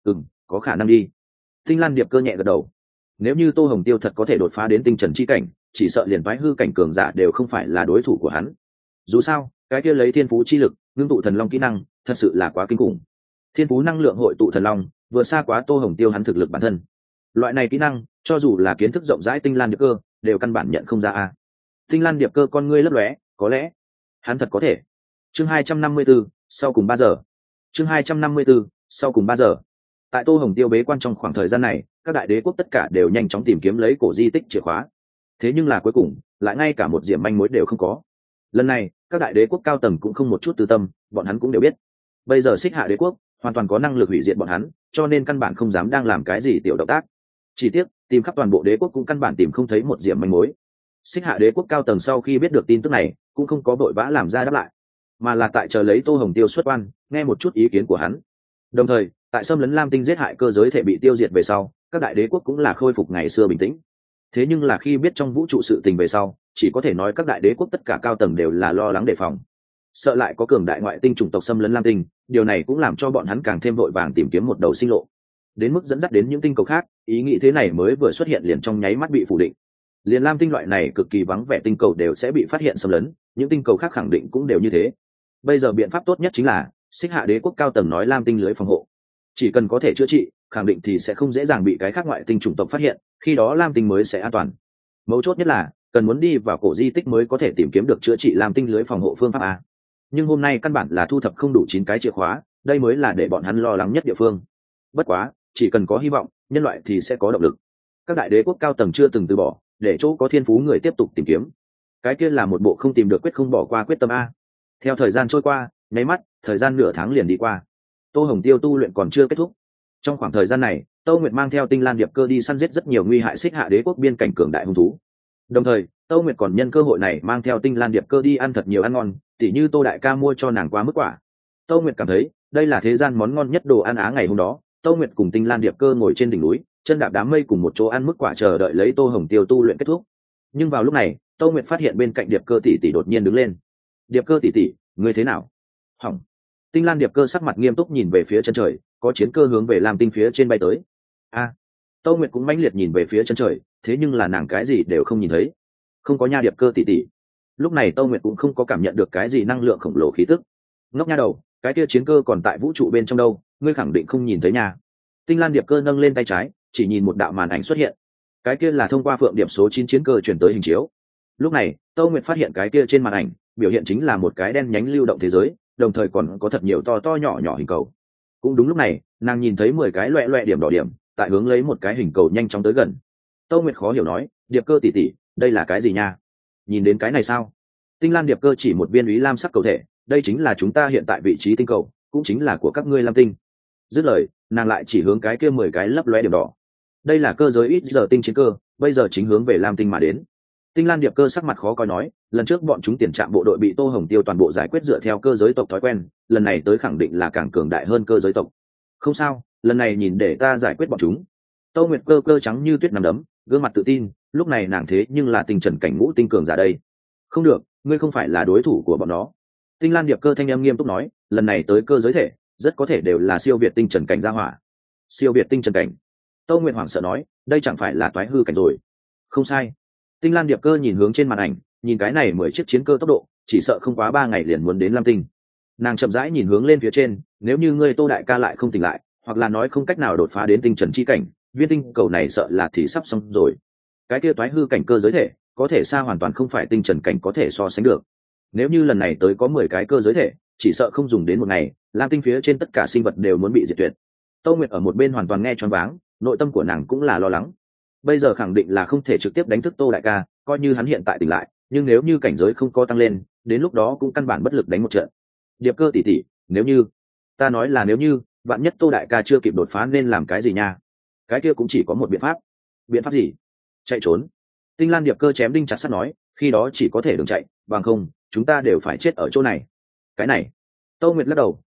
Speaker 1: Có khả năng đi. Tinh Lan Điệp Cơ nhẹ gật đầu. Nếu như Tô Hồng Tiêu thật có thể đột phá đến tinh trần chi cảnh, chỉ sợ liền phái hư cảnh cường giả đều không phải là đối thủ của hắn. Dù sao, cái kia lấy thiên phú chi lực ngưng tụ thần long kỹ năng thật sự là quá kinh khủng. Thiên phú năng lượng hội tụ thần long vừa xa quá Tô Hồng Tiêu hắn thực lực bản thân. Loại này kỹ năng cho dù là kiến thức rộng rãi Tinh Lan Điệp Cơ đều căn bản nhận không ra a. Tinh Lan Điệp Cơ con ngươi lấp lóe, có lẽ hắn thật có thể. Chương 254, sau cùng 3 giờ. Chương 254, sau cùng 3 giờ. Tại Tô Hồng Tiêu bế quan trong khoảng thời gian này, các đại đế quốc tất cả đều nhanh chóng tìm kiếm lấy cổ di tích chìa khóa. Thế nhưng là cuối cùng lại ngay cả một điểm manh mối đều không có. Lần này các đại đế quốc cao tầng cũng không một chút tư tâm, bọn hắn cũng đều biết bây giờ Xích Hạ đế quốc hoàn toàn có năng lực hủy diệt bọn hắn, cho nên căn bản không dám đang làm cái gì tiểu động tác. Chỉ tiếc tìm khắp toàn bộ đế quốc cũng căn bản tìm không thấy một điểm manh mối. Xích Hạ đế quốc cao tầng sau khi biết được tin tức này cũng không có vội vã làm ra đáp lại, mà là tại chờ lấy Tô Hồng Tiêu xuất quan, nghe một chút ý kiến của hắn. Đồng thời tại xâm lấn Lam Tinh giết hại cơ giới thể bị tiêu diệt về sau, các đại đế quốc cũng là khôi phục ngày xưa bình tĩnh. Thế nhưng là khi biết trong vũ trụ sự tình về sau, chỉ có thể nói các đại đế quốc tất cả cao tầng đều là lo lắng đề phòng, sợ lại có cường đại ngoại tinh chủng tộc xâm lấn Lam Tinh. Điều này cũng làm cho bọn hắn càng thêm vội vàng tìm kiếm một đầu sinh lộ, đến mức dẫn dắt đến những tinh cầu khác. Ý nghĩ thế này mới vừa xuất hiện liền trong nháy mắt bị phủ định. Liền Lam Tinh loại này cực kỳ vắng vẻ tinh cầu đều sẽ bị phát hiện xâm lấn, những tinh cầu khác khẳng định cũng đều như thế. Bây giờ biện pháp tốt nhất chính là Xích Hạ đế quốc cao tầng nói Lam Tinh lưới phòng hộ, chỉ cần có thể chữa trị, khẳng định thì sẽ không dễ dàng bị cái khác ngoại tinh chủng tộc phát hiện, khi đó Lam Tinh mới sẽ an toàn. Mấu chốt nhất là cần muốn đi vào cổ di tích mới có thể tìm kiếm được chữa trị Lam Tinh lưới phòng hộ phương pháp a. Nhưng hôm nay căn bản là thu thập không đủ 9 cái chìa khóa, đây mới là để bọn hắn lo lắng nhất địa phương. Bất quá chỉ cần có hy vọng, nhân loại thì sẽ có động lực. Các đại đế quốc cao tầng chưa từng từ bỏ, để chỗ có thiên phú người tiếp tục tìm kiếm. Cái kia là một bộ không tìm được quyết không bỏ qua quyết tâm a. Theo thời gian trôi qua, nháy mắt thời gian nửa tháng liền đi qua. Tô Hồng Tiêu tu luyện còn chưa kết thúc. Trong khoảng thời gian này, Tô Nguyệt mang theo Tinh Lan Điệp Cơ đi săn giết rất nhiều nguy hại Xích Hạ đế quốc biên cảnh cường đại hung thú. Đồng thời Tô Nguyệt còn nhân cơ hội này mang theo Tinh Lan Điệp Cơ đi ăn thật nhiều ăn ngon, tỉ như Tô đại ca mua cho nàng quá mức quả. Tô Nguyệt cảm thấy đây là thế gian món ngon nhất đồ ăn Á. Ngày hôm đó Tô Nguyệt cùng Tinh Lan Điệp Cơ ngồi trên đỉnh núi, chân đạp đám mây cùng một chỗ ăn mức quả chờ đợi lấy Tô Hồng Tiêu tu luyện kết thúc. Nhưng vào lúc này Tô Nguyệt phát hiện bên cạnh Điệp Cơ tỷ tỷ đột nhiên đứng lên. Điệp Cơ tỷ tỷ, ngươi thế nào? Hỏng. Tinh Lan Điệp Cơ sắc mặt nghiêm túc nhìn về phía chân trời, có chiến cơ hướng về Lam Tinh phía trên bay tới. Tô Nguyệt cũng mãnh liệt nhìn về phía chân trời, thế nhưng là nàng cái gì đều không nhìn thấy. Không có nha Điệp Cơ tỷ tỷ. Lúc này Tô Nguyệt cũng không có cảm nhận được cái gì năng lượng khổng lồ khí tức. Ngốc nha đầu, cái kia chiến cơ còn tại vũ trụ bên trong đâu, ngươi khẳng định không nhìn thấy nha. Tinh Lan Điệp Cơ nâng lên tay trái, chỉ nhìn một đạo màn ảnh xuất hiện. Cái kia là thông qua Phượng Điệp số 9 chiến cơ chuyển tới hình chiếu. Lúc này Tô Nguyệt phát hiện cái kia trên màn ảnh biểu hiện chính là một cái đen nhánh lưu động thế giới, đồng thời còn có thật nhiều to to nhỏ nhỏ hình cầu. Cũng đúng lúc này nàng nhìn thấy 10 cái loẹ loẹ điểm đỏ điểm tại hướng lấy một cái hình cầu nhanh chóng tới gần. Tô Nguyệt khó hiểu nói, Điệp Cơ tỷ tỷ, đây là cái gì nha? Nhìn đến cái này sao? Tinh Lan Điệp Cơ chỉ một viên úy lam sắc cầu thể, đây chính là chúng ta hiện tại vị trí tinh cầu, cũng chính là của các ngươi Lam Tinh. Dứt lời nàng lại chỉ hướng cái kia 10 cái lấp loe điểm đỏ. Đây là cơ giới ít giờ tinh chiến cơ, bây giờ chính hướng về Lam Tinh mà đến. Tinh Lan Điệp Cơ sắc mặt khó coi nói, lần trước bọn chúng tiền trạm bộ đội bị Tô Hồng Tiêu toàn bộ giải quyết dựa theo cơ giới tộc thói quen, lần này tới khẳng định là càng cường đại hơn cơ giới tộc. Không sao, lần này nhìn để ta giải quyết bọn chúng. Tô Nguyệt cơ cơ trắng như tuyết nằm đấm, gương mặt tự tin, lúc này nàng thế nhưng là tinh trần cảnh ngũ tinh cường giả đây. Không được, ngươi không phải là đối thủ của bọn nó. Tinh Lan Điệp Cơ thanh em nghiêm túc nói, lần này tới cơ giới thể rất có thể đều là siêu việt tinh trần cảnh gia hỏa. Siêu việt tinh trần cảnh? Tô Nguyệt hoảng sợ nói, đây chẳng phải là toái hư cảnh rồi. Không sai. Tinh Lan Điệp Cơ nhìn hướng trên màn ảnh, nhìn cái này 10 chiếc chiến cơ tốc độ, chỉ sợ không quá 3 ngày liền muốn đến Lam Tinh. Nàng chậm rãi nhìn hướng lên phía trên, nếu như ngươi Tô đại ca lại không tỉnh lại, hoặc là nói không cách nào đột phá đến tinh trần chi cảnh, viên tinh cầu này sợ là thì sắp xong rồi. Cái kia toái hư cảnh cơ giới thể có thể xa hoàn toàn không phải tinh trần cảnh có thể so sánh được. Nếu như lần này tới có 10 cái cơ giới thể, chỉ sợ không dùng đến một ngày, Lam Tinh phía trên tất cả sinh vật đều muốn bị diệt tuyệt. Tô Nguyệt ở một bên hoàn toàn nghe choáng váng, nội tâm của nàng cũng là lo lắng. Bây giờ khẳng định là không thể trực tiếp đánh thức Tô đại ca, coi như hắn hiện tại tỉnh lại, nhưng nếu như cảnh giới không có tăng lên, đến lúc đó cũng căn bản bất lực đánh một trận. Điệp Cơ tỷ tỷ, nếu như, ta nói là nếu như, vạn nhất Tô đại ca chưa kịp đột phá nên làm cái gì nha? Cái kia cũng chỉ có một biện pháp. Biện pháp gì? Chạy trốn. Tinh Lan Điệp Cơ chém đinh chặt sắt nói, khi đó chỉ có thể đường chạy, bằng không chúng ta đều phải chết ở chỗ này. Cái này. Tô Nguyệt lắc đầu,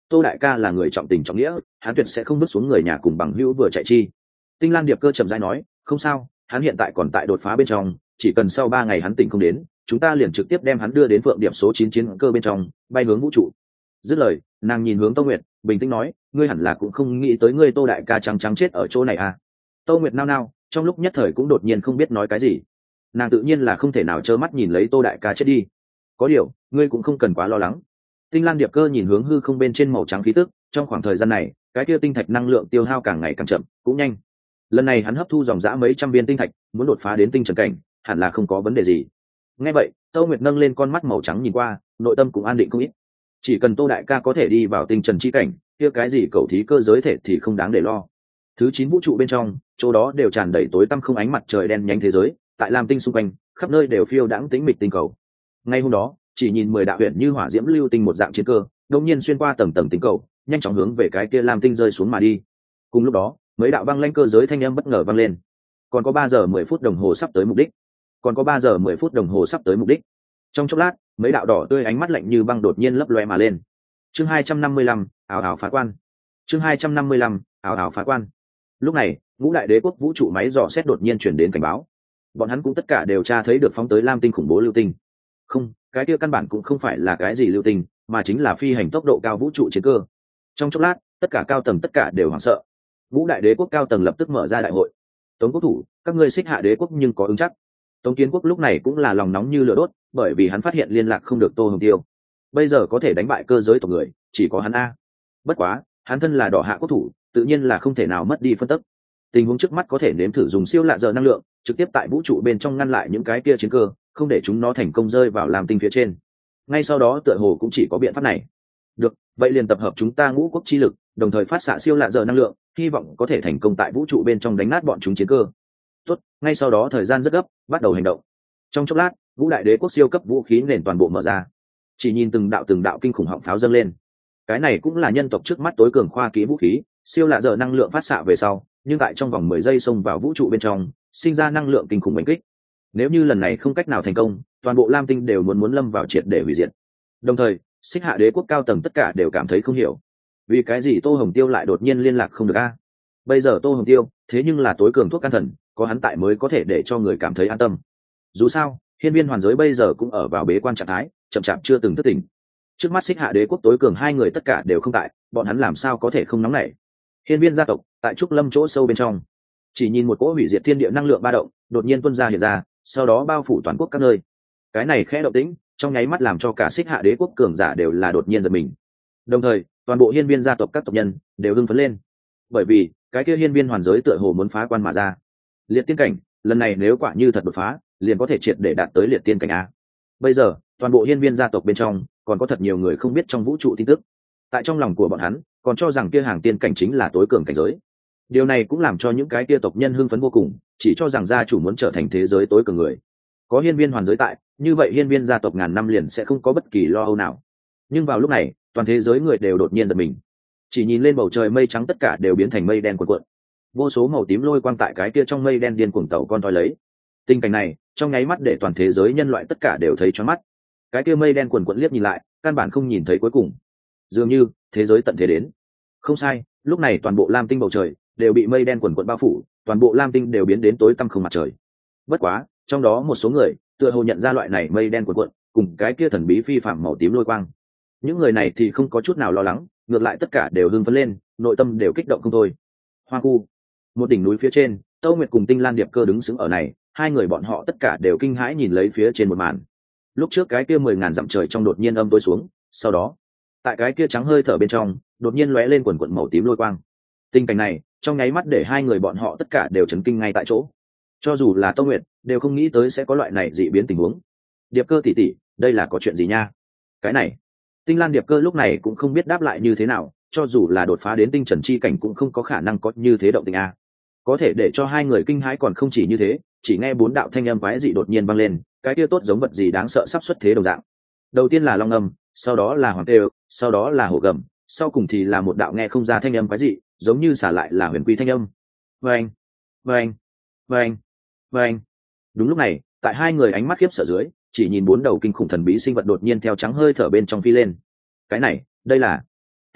Speaker 1: Tô đại ca là người trọng tình trọng nghĩa, hắn tuyệt sẽ không bước xuống người nhà cùng bằng hữu vừa chạy chi. Tinh Lan Điệp Cơ chậm rãi nói, không sao, hắn hiện tại còn tại đột phá bên trong, chỉ cần sau 3 ngày hắn tỉnh không đến, chúng ta liền trực tiếp đem hắn đưa đến Phượng Điểm số 9 chiến cơ bên trong, bay hướng vũ trụ. Dứt lời, nàng nhìn hướng Tô Nguyệt, bình tĩnh nói, ngươi hẳn là cũng không nghĩ tới ngươi Tô đại ca trắng trắng chết ở chỗ này à? Tô Nguyệt nao nao, trong lúc nhất thời cũng đột nhiên không biết nói cái gì. Nàng tự nhiên là không thể nào trơ mắt nhìn lấy Tô đại ca chết đi. Có điều, ngươi cũng không cần quá lo lắng. Tinh Lan Điệp Cơ nhìn hướng hư không bên trên màu trắng khí tức, trong khoảng thời gian này, cái kia tinh thạch năng lượng tiêu hao càng ngày càng chậm, cũng nhanh. Lần này hắn hấp thu dòng dã mấy trăm viên tinh thạch, muốn đột phá đến tinh trần cảnh, hẳn là không có vấn đề gì. Nghe vậy, Tô Nguyệt nâng lên con mắt màu trắng nhìn qua, nội tâm cũng an định không ít. Chỉ cần Tô đại ca có thể đi vào tinh trần chi cảnh, kia cái gì cầu thí cơ giới thể thì không đáng để lo. Thứ 9 vũ trụ bên trong, chỗ đó đều tràn đầy tối tăm không ánh mặt trời đen nhánh thế giới, tại Lam Tinh xung quanh, khắp nơi đều phiêu đãng tĩnh mịch tinh cầu. Ngay hôm đó, chỉ nhìn 10 đạo huyền như hỏa diễm lưu tinh một dạng chiến cơ, đột nhiên xuyên qua tầng tầng tinh cầu, nhanh chóng hướng về cái kia Lam Tinh rơi xuống mà đi. Cùng lúc đó, mấy đạo băng lãnh cơ giới thanh âm bất ngờ vang lên. Còn có 3 giờ 10 phút đồng hồ sắp tới mục đích. Còn có 3 giờ 10 phút đồng hồ sắp tới mục đích. Trong chốc lát, mấy đạo đỏ tươi ánh mắt lạnh như băng đột nhiên lấp loe mà lên. Chương 255, ảo ảo phá quan. Chương 255, ảo ảo phá quan. Lúc này, ngũ đại đế quốc vũ trụ máy dò xét đột nhiên chuyển đến cảnh báo. Bọn hắn cũng tất cả đều tra thấy được phóng tới Lam Tinh khủng bố lưu tinh. Không, cái kia căn bản cũng không phải là cái gì lưu tinh, mà chính là phi hành tốc độ cao vũ trụ chiến cơ. Trong chốc lát, tất cả cao tầng tất cả đều hoảng sợ. Ngũ đại đế quốc cao tầng lập tức mở ra đại hội. Tống quốc thủ, các ngươi xích hạ đế quốc nhưng có ứng chắc. Tống Kiến quốc lúc này cũng là lòng nóng như lửa đốt, bởi vì hắn phát hiện liên lạc không được Tô Hồng Tiêu. Bây giờ có thể đánh bại cơ giới tộc người, chỉ có hắn a. Bất quá, hắn thân là đỏ hạ quốc thủ, tự nhiên là không thể nào mất đi phân tích. Tình huống trước mắt có thể nếm thử dùng siêu lạ giờ năng lượng, trực tiếp tại vũ trụ bên trong ngăn lại những cái kia chiến cơ, không để chúng nó thành công rơi vào Lam Tinh phía trên. Ngay sau đó tựa hồ cũng chỉ có biện pháp này. Được, vậy liền tập hợp chúng ta ngũ quốc chi lực, đồng thời phát xạ siêu lạ giờ năng lượng, hy vọng có thể thành công tại vũ trụ bên trong đánh nát bọn chúng chiến cơ. Tốt, ngay sau đó thời gian rất gấp, bắt đầu hành động. Trong chốc lát, ngũ đại đế quốc siêu cấp vũ khí nền toàn bộ mở ra. Chỉ nhìn từng đạo kinh khủng họng pháo dâng lên. Cái này cũng là nhân tộc trước mắt tối cường khoa kỹ vũ khí, siêu lạ giờ năng lượng phát xạ về sau, nhưng tại trong vòng 10 giây xông vào vũ trụ bên trong, sinh ra năng lượng kinh khủng đánh kích. Nếu như lần này không cách nào thành công, toàn bộ Lam Tinh đều muốn lâm vào triệt để hủy diệt. Đồng thời, xích hạ đế quốc cao tầng tất cả đều cảm thấy không hiểu, vì cái gì Tô Hồng Tiêu lại đột nhiên liên lạc không được a? Bây giờ Tô Hồng Tiêu thế nhưng là tối cường thuốc can thần, có hắn tại mới có thể để cho người cảm thấy an tâm. Dù sao, hiên viên hoàn giới bây giờ cũng ở vào bế quan trạng thái, chậm chạp chưa từng thức tỉnh. Trước mắt xích hạ đế quốc tối cường hai người tất cả đều không tại, bọn hắn làm sao có thể không nóng nảy? Hiên viên gia tộc tại trúc lâm chỗ sâu bên trong, chỉ nhìn một cỗ hủy diệt thiên địa năng lượng ba động đột nhiên tuôn ra hiện ra, sau đó bao phủ toàn quốc các nơi. Cái này khẽ động tĩnh, trong nháy mắt làm cho cả xích hạ đế quốc cường giả đều là đột nhiên giật mình. Đồng thời, toàn bộ hiên viên gia tộc các tộc nhân đều hưng phấn lên, bởi vì cái kia hiên viên hoàn giới tựa hồ muốn phá quan mà ra. Liệt tiên cảnh, lần này nếu quả như thật đột phá, liền có thể triệt để đạt tới liệt tiên cảnh a. Bây giờ, toàn bộ hiên viên gia tộc bên trong còn có thật nhiều người không biết trong vũ trụ tin tức. Tại trong lòng của bọn hắn, còn cho rằng kia hàng tiên cảnh chính là tối cường cảnh giới. Điều này cũng làm cho những cái kia tộc nhân hưng phấn vô cùng, chỉ cho rằng gia chủ muốn trở thành thế giới tối cường người. Có hiên viên hoàn giới tại, như vậy hiên viên gia tộc ngàn năm liền sẽ không có bất kỳ lo âu nào. Nhưng vào lúc này, toàn thế giới người đều đột nhiên giật mình. Chỉ nhìn lên bầu trời mây trắng tất cả đều biến thành mây đen cuộn cuộn. Vô số màu tím lôi quang tại cái kia trong mây đen điên cuồng tàu con toi lấy. Tình cảnh này, trong nháy mắt để toàn thế giới nhân loại tất cả đều thấy choáng mắt. Cái kia mây đen cuộn cuộn liếc nhìn lại, căn bản không nhìn thấy cuối cùng. Dường như thế giới tận thế đến. Không sai, lúc này toàn bộ Lam Tinh bầu trời đều bị mây đen cuộn cuộn bao phủ, toàn bộ Lam Tinh đều biến đến tối tăm không mặt trời. Bất quá, trong đó một số người tựa hồ nhận ra loại này mây đen cuộn cuộn cùng cái kia thần bí phi phạm màu tím lôi quang. Những người này thì không có chút nào lo lắng, ngược lại tất cả đều hưng phấn lên, nội tâm đều kích động không thôi. Hoa khu, một đỉnh núi phía trên, Tâu Nguyệt cùng Tinh Lan Điệp Cơ đứng sững ở này, hai người bọn họ tất cả đều kinh hãi nhìn lấy phía trên một màn. Lúc trước cái kia 10.000 dặm trời trong đột nhiên âm tối xuống, sau đó, tại cái kia trắng hơi thở bên trong, đột nhiên lóe lên quần quần màu tím lôi quang. Tình cảnh này, trong nháy mắt để hai người bọn họ tất cả đều chấn kinh ngay tại chỗ. Cho dù là Tâu Nguyệt, đều không nghĩ tới sẽ có loại này dị biến tình huống. Điệp Cơ tỷ tỷ, đây là có chuyện gì nha? Cái này, Tinh Lan Điệp Cơ lúc này cũng không biết đáp lại như thế nào, cho dù là đột phá đến tinh trần chi cảnh cũng không có khả năng có như thế động tình a. Có thể để cho hai người kinh hãi còn không chỉ như thế, chỉ nghe 4 đạo thanh âm quái dị đột nhiên vang lên, cái kia tốt giống vật gì đáng sợ sắp xuất thế đồng dạng. Đầu tiên là long âm, sau đó là hoàng tê, sau đó là hổ gầm, sau cùng thì là một đạo nghe không ra thanh âm quái dị, giống như xả lại là huyền quy thanh âm. Vâng, vâng, vâng, vâng. Đúng lúc này, tại hai người ánh mắt khiếp sợ dưới, chỉ nhìn 4 đầu kinh khủng thần bí sinh vật đột nhiên theo trắng hơi thở bên trong phi lên. Cái này, đây là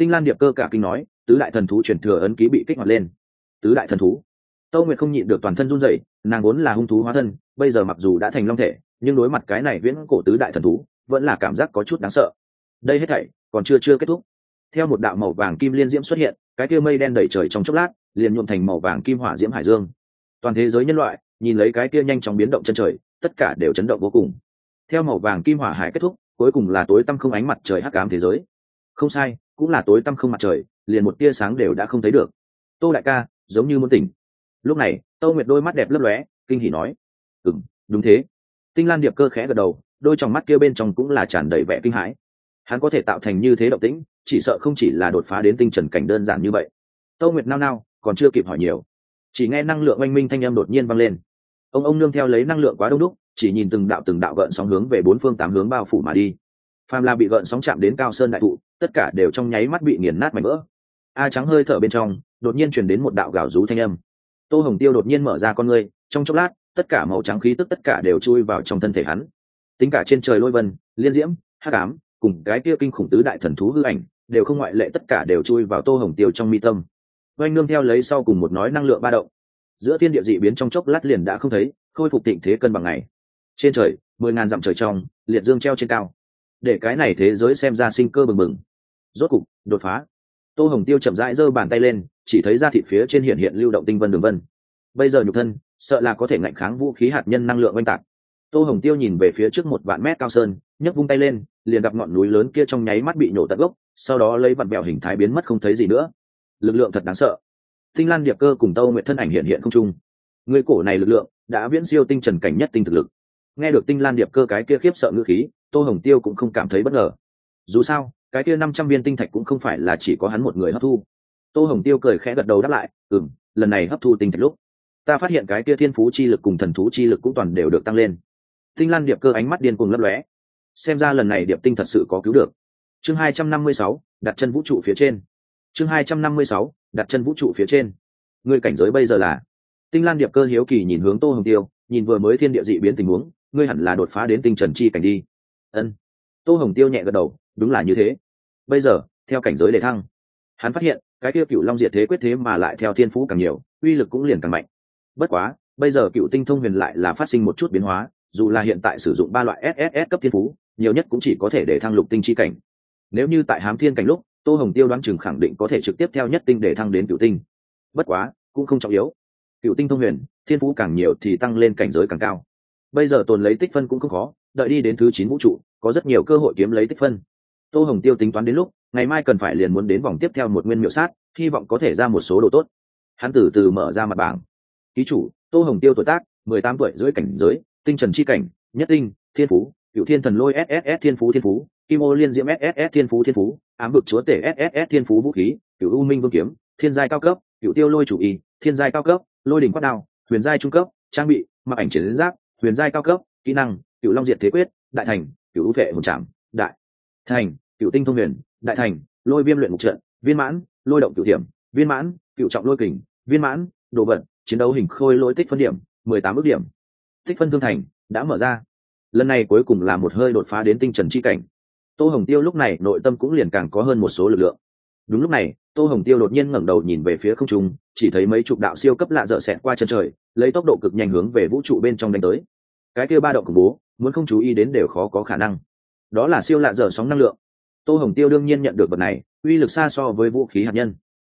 Speaker 1: Tinh Lan Điệp Cơ cả kinh nói, tứ đại thần thú truyền thừa ấn ký bị kích hoạt lên. Tứ đại thần thú. Tâu Nguyệt không nhịn được toàn thân run rẩy, nàng vốn là hung thú hóa thân, bây giờ mặc dù đã thành long thể, nhưng đối mặt cái này viễn cổ tứ đại thần thú, vẫn là cảm giác có chút đáng sợ. Đây hết thảy còn chưa kết thúc. Theo một đạo màu vàng kim liên diễm xuất hiện, cái kia mây đen đầy trời trong chốc lát, liền nhuộm thành màu vàng kim hỏa diễm hải dương. Toàn thế giới nhân loại nhìn lấy cái kia nhanh chóng biến động chân trời, tất cả đều chấn động vô cùng. Theo màu vàng kim hỏa hải kết thúc, cuối cùng là tối tăm không ánh mặt trời hắc ám thế giới. Không sai, cũng là tối tăm không mặt trời, liền một tia sáng đều đã không thấy được. Tô đại ca giống như muốn tỉnh. Lúc này Tô Nguyệt đôi mắt đẹp lấp lóe, kinh hỉ nói, đúng thế. Tinh Lan Điệp Cơ khẽ gật đầu, đôi tròng mắt kia bên trong cũng là tràn đầy vẻ kinh hãi. Hắn có thể tạo thành như thế động tĩnh, chỉ sợ không chỉ là đột phá đến tinh trần cảnh đơn giản như vậy. Tô Nguyệt nao nao, còn chưa kịp hỏi nhiều, chỉ nghe năng lượng oanh minh thanh âm đột nhiên vang lên. Ông nương theo lấy năng lượng quá đông đúc, chỉ nhìn từng đạo gợn sóng hướng về bốn phương tám hướng bao phủ mà đi. Phàm là bị gợn sóng chạm đến cao sơn đại thụ, tất cả đều trong nháy mắt bị nghiền nát mảnh vỡ. A Trắng hơi thở bên trong, đột nhiên truyền đến một đạo gào rú thanh âm. Tô Hồng Tiêu đột nhiên mở ra con ngươi, trong chốc lát, tất cả màu trắng khí tức tất cả đều chui vào trong thân thể hắn. Tính cả trên trời lôi vân, liên diễm, hắc ám, cùng cái kia kinh khủng tứ đại thần thú hư ảnh, đều không ngoại lệ, tất cả đều chui vào Tô Hồng Tiêu trong mi tâm. Oanh nương theo lấy sau cùng một nói năng lượng ba động, giữa thiên địa dị biến trong chốc lát liền đã không thấy, khôi phục tịnh thế cân bằng ngày. Trên trời, 10.000 dặm trời trong, liệt dương treo trên cao, để cái này thế giới xem ra sinh cơ bừng bừng. Rốt cục đột phá. Tô Hồng Tiêu chậm rãi giơ bàn tay lên, chỉ thấy da thịt phía trên hiện lưu động tinh vân đường vân. Bây giờ nhục thân sợ là có thể ngạnh kháng vũ khí hạt nhân năng lượng oanh tạc. Tô Hồng Tiêu nhìn về phía trước 1.000 mét cao sơn, nhấc vung tay lên, liền gặp ngọn núi lớn kia trong nháy mắt bị nổ tận gốc, sau đó lấy vặn vẹo hình thái biến mất không thấy gì nữa. Lực lượng thật đáng sợ. Tinh Lan Điệp Cơ cùng Tô Nguyệt thân ảnh hiện không trung. Người cổ này lực lượng đã viễn siêu tinh trần cảnh nhất tinh thực lực. Nghe được Tinh Lan Điệp Cơ cái kia khiếp sợ ngữ khí, Tô Hồng Tiêu cũng không cảm thấy bất ngờ. Dù sao, cái kia 500 viên tinh thạch cũng không phải là chỉ có hắn một người hấp thu. Tô Hồng Tiêu cười khẽ gật đầu đáp lại, lần này hấp thu tinh thạch lúc, ta phát hiện cái kia thiên phú chi lực cùng thần thú chi lực cũng toàn đều được tăng lên. Tinh Lan Điệp Cơ ánh mắt điên cuồng lấp lóe, xem ra lần này điệp tinh thật sự có cứu được. Chương 256, đặt chân vũ trụ phía trên. Chương 256, đặt chân vũ trụ phía trên. Ngươi cảnh giới bây giờ là? Tinh Lan Điệp Cơ hiếu kỳ nhìn hướng Tô Hồng Tiêu, nhìn vừa mới thiên địa dị biến tình huống, ngươi hẳn là đột phá đến tinh trần chi cảnh đi. Ân. Tô Hồng Tiêu nhẹ gật đầu, đúng là như thế. Bây giờ, theo cảnh giới đề thăng, hắn phát hiện cái kia Cựu Long Diệt Thế quyết thế mà lại theo thiên phú càng nhiều, uy lực cũng liền càng mạnh. Bất quá, bây giờ Cựu Tinh Thông Huyền lại là phát sinh một chút biến hóa, dù là hiện tại sử dụng 3 loại SSS cấp thiên phú, nhiều nhất cũng chỉ có thể để thăng lục tinh chi cảnh. Nếu như tại Hám Thiên cảnh lúc, Tô Hồng Tiêu đoán chừng khẳng định có thể trực tiếp theo nhất tinh để thăng đến cựu tinh. Bất quá, cũng không trọng yếu. Cựu tinh thông huyền, thiên phú càng nhiều thì tăng lên cảnh giới càng cao. Bây giờ tồn lấy tích phân cũng không khó, đợi đi đến thứ 9 vũ trụ, có rất nhiều cơ hội kiếm lấy tích phân. Tô Hồng Tiêu tính toán đến lúc, ngày mai cần phải liền muốn đến vòng tiếp theo một nguyên miệu sát, hy vọng có thể ra một số đồ tốt. Hắn từ từ mở ra mặt bảng. Ký chủ, Tô Hồng Tiêu tuổi tác, 18 tuổi rưỡi cảnh giới, tinh trần chi cảnh, nhất tinh, thiên phú, Cựu Thiên Thần Lôi SSS thiên phú, Kim Ô Liên Diễm SSS thiên phú, Ám Vực Chúa Tể SSS thiên phú vũ khí, Cựu U Minh Vương kiếm, thiên giai cao cấp, Cựu Tiêu Lôi chủ y, thiên giai cao cấp, Lôi đỉnh quát đao, huyền giai trung cấp, trang bị, mặc ảnh chiến giáp, huyền giai cao cấp, kỹ năng, Cựu Long Diệt Thế quyết, đại thành, Cựu U Vệ hồn trảm, đại thành, Cựu Tinh Thông Huyền, đại thành, Lôi Viêm luyện ngục trận, viên mãn, Lôi động cửu điểm, viên mãn, Cựu Trọng Lôi kình, viên mãn, đồ vật, chiến đấu hình khôi lỗi tích phân điểm, 18 ước điểm. Tích phân thương thành đã mở ra. Lần này cuối cùng là một hơi đột phá đến tinh trần chi cảnh. Tô Hồng Tiêu lúc này nội tâm cũng liền càng có hơn một số lực lượng. Đúng lúc này, Tô Hồng Tiêu đột nhiên ngẩng đầu nhìn về phía không trung, chỉ thấy mấy chục đạo siêu cấp lạ dở xẹt qua chân trời, lấy tốc độ cực nhanh hướng về vũ trụ bên trong đánh tới. Cái kia ba động khủng bố, muốn không chú ý đến đều khó có khả năng. Đó là siêu lạ dở sóng năng lượng. Tô Hồng Tiêu đương nhiên nhận được vật này, uy lực xa so với vũ khí hạt nhân.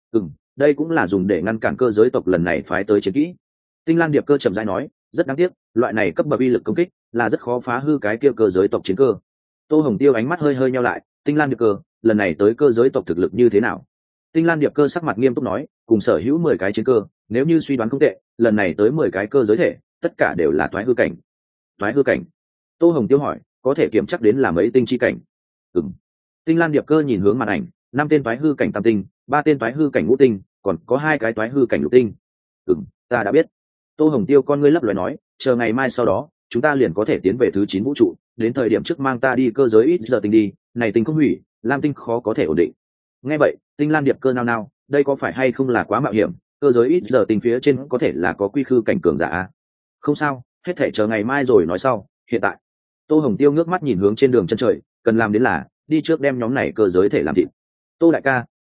Speaker 1: Đây cũng là dùng để ngăn cản cơ giới tộc lần này phái tới chiến kỹ. Tinh Lan Điệp Cơ trầm rãi nói, rất đáng tiếc, loại này cấp bậc uy lực công kích là rất khó phá hư cái kia cơ giới tộc chiến cơ. Tô Hồng Tiêu ánh mắt hơi nheo lại, Tinh Lan Điệp Cơ, lần này tới cơ giới tộc thực lực như thế nào? Tinh Lan Điệp Cơ sắc mặt nghiêm túc nói, cùng sở hữu 10 cái chiến cơ, nếu như suy đoán không tệ, lần này tới 10 cái cơ giới thể, tất cả đều là toái hư cảnh. Toái hư cảnh? Tô Hồng Tiêu hỏi, có thể kiểm chắc đến là mấy tinh chi cảnh? Tinh Lan Điệp Cơ nhìn hướng màn ảnh, 5 tên toái hư cảnh tam tinh, 3 tên toái hư cảnh ngũ tinh, còn có 2 cái toái hư cảnh lục tinh. Ta đã biết. Tô Hồng Tiêu con ngươi lấp loé nói, chờ ngày mai sau đó, chúng ta liền có thể tiến về thứ 9 vũ trụ, đến thời điểm trước mang ta đi cơ giới ít giờ tinh đi, này tinh không hủy, lam tinh khó có thể ổn định. Nghe vậy, Tinh Lan Điệp Cơ nao, đây có phải hay không là quá mạo hiểm, cơ giới ít giờ tinh phía trên có thể là có quy khư cảnh cường giả a. Không sao, hết thể chờ ngày mai rồi nói sau, hiện tại. Tô Hồng Tiêu ngước mắt nhìn hướng trên đường chân trời, cần làm đến là đi trước đem nhóm này cơ giới thể làm thịt. Tô đại ca,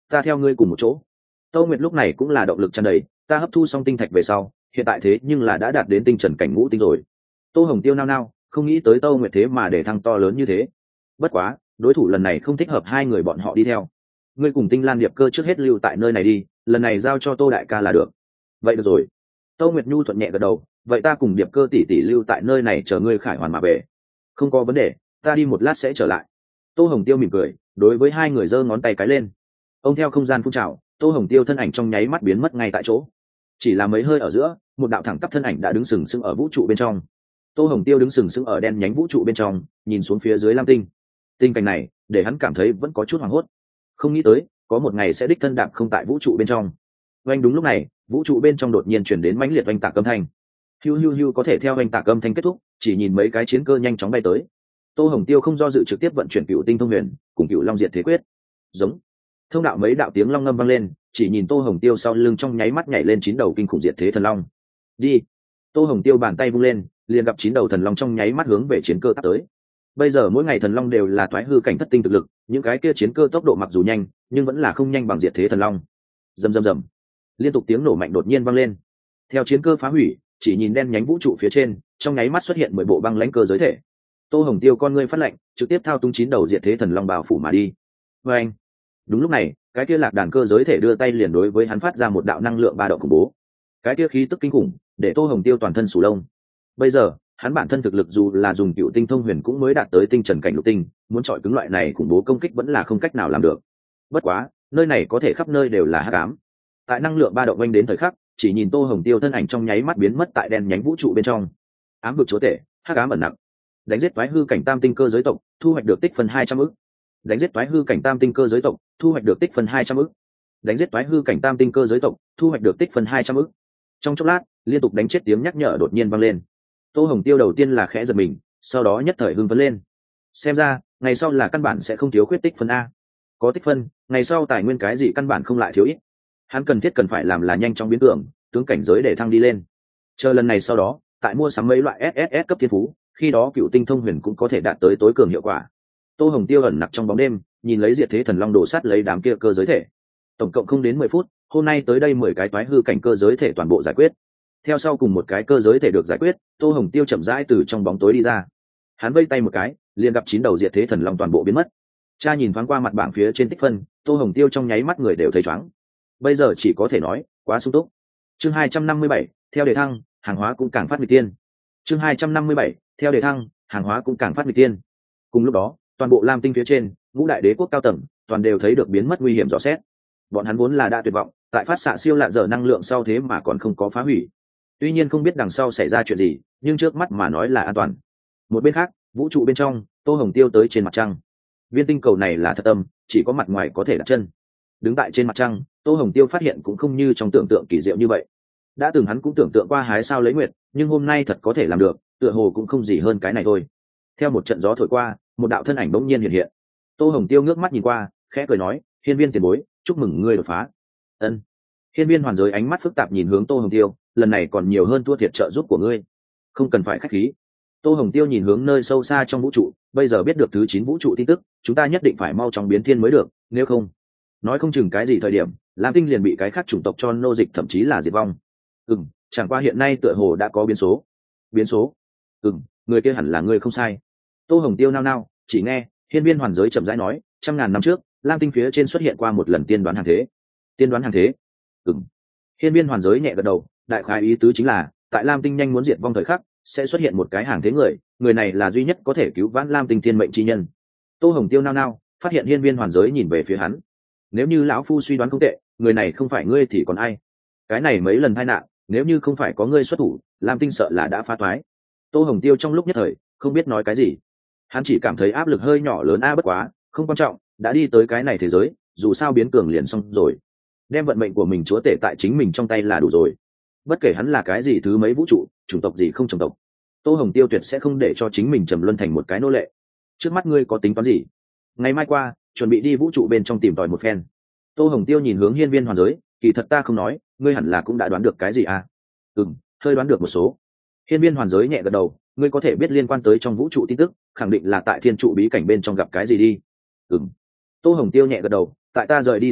Speaker 1: ta theo ngươi cùng một chỗ. Tô Nguyệt lúc này cũng là động lực tràn đầy, ta hấp thu xong tinh thạch về sau, hiện tại thế nhưng là đã đạt đến tinh trần cảnh ngũ tinh rồi. Tô Hồng Tiêu nao nao, không nghĩ tới Tô Nguyệt thế mà để thăng to lớn như thế. Bất quá, đối thủ lần này không thích hợp hai người bọn họ đi theo. Ngươi cùng Tinh Lan Điệp Cơ trước hết lưu tại nơi này đi, lần này giao cho Tô đại ca là được. Vậy được rồi. Tô Nguyệt Nhu thuận nhẹ gật đầu, vậy ta cùng Điệp Cơ tỷ tỷ lưu tại nơi này chờ ngươi khải hoàn mà về. Không có vấn đề, ta đi một lát sẽ trở lại. Tô Hồng Tiêu mỉm cười, đối với hai người giơ ngón tay cái lên. Ông theo không gian phun trào, Tô Hồng Tiêu thân ảnh trong nháy mắt biến mất ngay tại chỗ. Chỉ là mấy hơi ở giữa, một đạo thẳng tắp thân ảnh đã đứng sừng sững ở vũ trụ bên trong. Tô Hồng Tiêu đứng sừng sững ở đen nhánh vũ trụ bên trong, nhìn xuống phía dưới lam tinh. Tình cảnh này để hắn cảm thấy vẫn có chút hoảng hốt, không nghĩ tới có một ngày sẽ đích thân đạp không tại vũ trụ bên trong. Oanh, đúng lúc này vũ trụ bên trong đột nhiên chuyển đến mãnh liệt oanh tạc âm thanh. Hiu hiu hiu, có thể theo oanh tạc âm thanh kết thúc, chỉ nhìn mấy cái chiến cơ nhanh chóng bay tới. Tô Hồng Tiêu không do dự trực tiếp vận chuyển Cựu Tinh Thông Huyền cùng Cựu Long Diệt Thế Quyết. Giống. Thông đạo mấy đạo tiếng long ngâm vang lên, chỉ nhìn Tô Hồng Tiêu sau lưng trong nháy mắt nhảy lên 9 đầu kinh khủng diệt thế thần long. Đi. Tô Hồng Tiêu bàn tay vung lên, liền gặp 9 đầu thần long trong nháy mắt hướng về chiến cơ tắt tới. Bây giờ mỗi ngày thần long đều là toái hư cảnh thất tinh thực lực, những cái kia chiến cơ tốc độ mặc dù nhanh, nhưng vẫn là không nhanh bằng diệt thế thần long. Rầm rầm rầm. Liên tục tiếng nổ mạnh đột nhiên vang lên. Theo chiến cơ phá hủy, chỉ nhìn đen nhánh vũ trụ phía trên, trong nháy mắt xuất hiện 10 bộ băng lãnh cơ giới thể. Tô Hồng Tiêu con ngươi phát lạnh, trực tiếp thao túng 9 đầu diệt thế thần long bao phủ mà đi. Oeng. Đúng lúc này, cái kia lạc đàn cơ giới thể đưa tay liền đối với hắn phát ra một đạo năng lượng ba động khủng bố. Cái kia khí tức kinh khủng, để Tô Hồng Tiêu toàn thân sù lông. Bây giờ, hắn bản thân thực lực dù là dùng Cựu Tinh Thông Huyền cũng mới đạt tới tinh trần cảnh lục tinh, muốn chọi cứng loại này khủng bố công kích vẫn là không cách nào làm được. Bất quá, nơi này có thể khắp nơi đều là hắc ám. Tại năng lượng ba động vang đến thời khắc, chỉ nhìn Tô Hồng Tiêu thân ảnh trong nháy mắt biến mất tại đen nhánh vũ trụ bên trong. Ám vực chúa tể, hắc ám ẩn nặng. Đánh giết toái hư cảnh tam tinh cơ giới tộc, thu hoạch được tích phân 200 ức. Đánh giết toái hư cảnh tam tinh cơ giới tộc, thu hoạch được tích phân 200 ức. Đánh giết toái hư cảnh tam tinh cơ giới tộc, thu hoạch được tích phân 200 ức. Trong chốc lát, liên tục đánh chết tiếng nhắc nhở đột nhiên vang lên. Tô Hồng Tiêu đầu tiên là khẽ giật mình, sau đó nhất thời hưng phấn lên. Xem ra, ngày sau là căn bản sẽ không thiếu khuyết tích phân a. Có tích phân, ngày sau tài nguyên cái gì căn bản không lại thiếu ít. Hắn cần phải làm là nhanh chóng biến cường, tướng cảnh giới để thăng đi lên. Chờ lần này sau đó, tại mua sắm mấy loại SSS cấp thiên phú, khi đó Cựu Tinh Thông Huyền cũng có thể đạt tới tối cường hiệu quả. Tô Hồng Tiêu ẩn nặc trong bóng đêm, nhìn lấy diệt thế thần long đổ sát lấy đám kia cơ giới thể. Tổng cộng không đến 10 phút, hôm nay tới đây 10 cái toái hư cảnh cơ giới thể toàn bộ giải quyết. Theo sau cùng một cái cơ giới thể được giải quyết, Tô Hồng Tiêu chậm rãi từ trong bóng tối đi ra. Hắn vây tay một cái, liền gặp 9 đầu diệt thế thần long toàn bộ biến mất. Cha nhìn thoáng qua mặt bảng phía trên tích phân, Tô Hồng Tiêu trong nháy mắt người đều thấy choáng. Bây giờ chỉ có thể nói, quá sung túc. Chương 257, theo đề thăng, hàng hóa cũng càng phát nghịch tiên. Chương 257, theo đề thăng, hàng hóa cũng càng phát nghịch tiên. Cùng lúc đó, toàn bộ Lam Tinh phía trên, ngũ đại đế quốc cao tầng, toàn đều thấy được biến mất nguy hiểm rõ xét. Bọn hắn vốn là đã tuyệt vọng, tại phát xạ siêu lạ dở năng lượng sau thế mà còn không có phá hủy. Tuy nhiên không biết đằng sau xảy ra chuyện gì, nhưng trước mắt mà nói là an toàn. Một bên khác, vũ trụ bên trong, Tô Hồng Tiêu tới trên mặt trăng. Viên tinh cầu này là thật âm, chỉ có mặt ngoài có thể đặt chân. Đứng tại trên mặt trăng, Tô Hồng Tiêu phát hiện cũng không như trong tưởng tượng kỳ diệu như vậy. Đã từng hắn cũng tưởng tượng qua hái sao lấy nguyệt, nhưng hôm nay thật có thể làm được, tựa hồ cũng không gì hơn cái này thôi. Theo một trận gió thổi qua, một đạo thân ảnh bỗng nhiên hiện hiện. Tô Hồng Tiêu ngước mắt nhìn qua, khẽ cười nói, Hiên Viên tiền bối, chúc mừng ngươi đột phá. Ân. Hiên Viên hoàn giới ánh mắt phức tạp nhìn hướng Tô Hồng Tiêu, lần này còn nhiều hơn thua thiệt trợ giúp của ngươi. Không cần phải khách khí. Tô Hồng Tiêu nhìn hướng nơi sâu xa trong vũ trụ, bây giờ biết được thứ 9 vũ trụ tin tức, chúng ta nhất định phải mau chóng biến thiên mới được, nếu không, nói không chừng cái gì thời điểm, Lam Tinh liền bị cái khác chủng tộc cho nô dịch, thậm chí là diệt vong. Chẳng qua hiện nay tựa hồ đã có biến số. Biến số? Người kia hẳn là ngươi không sai. Tô Hồng Tiêu nao nao, chỉ nghe Hiên Viên hoàn giới chậm rãi nói, 100.000 năm trước, Lam Tinh phía trên xuất hiện qua một lần tiên đoán hàng thế. Tiên đoán hàng thế? Hiên Viên hoàn giới nhẹ gật đầu, đại khái ý tứ chính là, tại Lam Tinh nhanh muốn diệt vong thời khắc, sẽ xuất hiện một cái hàng thế người, người này là duy nhất có thể cứu vãn Lam Tinh thiên mệnh chi nhân. Tô Hồng Tiêu nao nao, phát hiện Hiên Viên hoàn giới nhìn về phía hắn. Nếu như lão phu suy đoán không tệ, người này không phải ngươi thì còn ai? Cái này mấy lần tai nạn, nếu như không phải có ngươi xuất thủ, Lam Tinh sợ là đã phá toái. Tô Hồng Tiêu trong lúc nhất thời không biết nói cái gì. Hắn chỉ cảm thấy áp lực hơi nhỏ lớn bất quá, không quan trọng, đã đi tới cái này thế giới, dù sao biến cường liền xong rồi. Đem vận mệnh của mình chúa tể tại chính mình trong tay là đủ rồi. Bất kể hắn là cái gì thứ mấy vũ trụ, chủng tộc gì không chủng tộc, Tô Hồng Tiêu tuyệt sẽ không để cho chính mình trầm luân thành một cái nô lệ. Trước mắt ngươi có tính toán gì? Ngày mai qua, chuẩn bị đi vũ trụ bên trong tìm tòi một phen. Tô Hồng Tiêu nhìn hướng Hiên Viên hoàn giới, kỳ thật ta không nói, ngươi hẳn là cũng đã đoán được cái gì à? Hơi đoán được một số. Hiên Viên hoàn giới nhẹ gật đầu, ngươi có thể biết liên quan tới trong vũ trụ tin tức, khẳng định là tại thiên trụ bí cảnh bên trong gặp cái gì đi. Tô Hồng Tiêu nhẹ gật đầu, tại ta rời đi thời kỳ,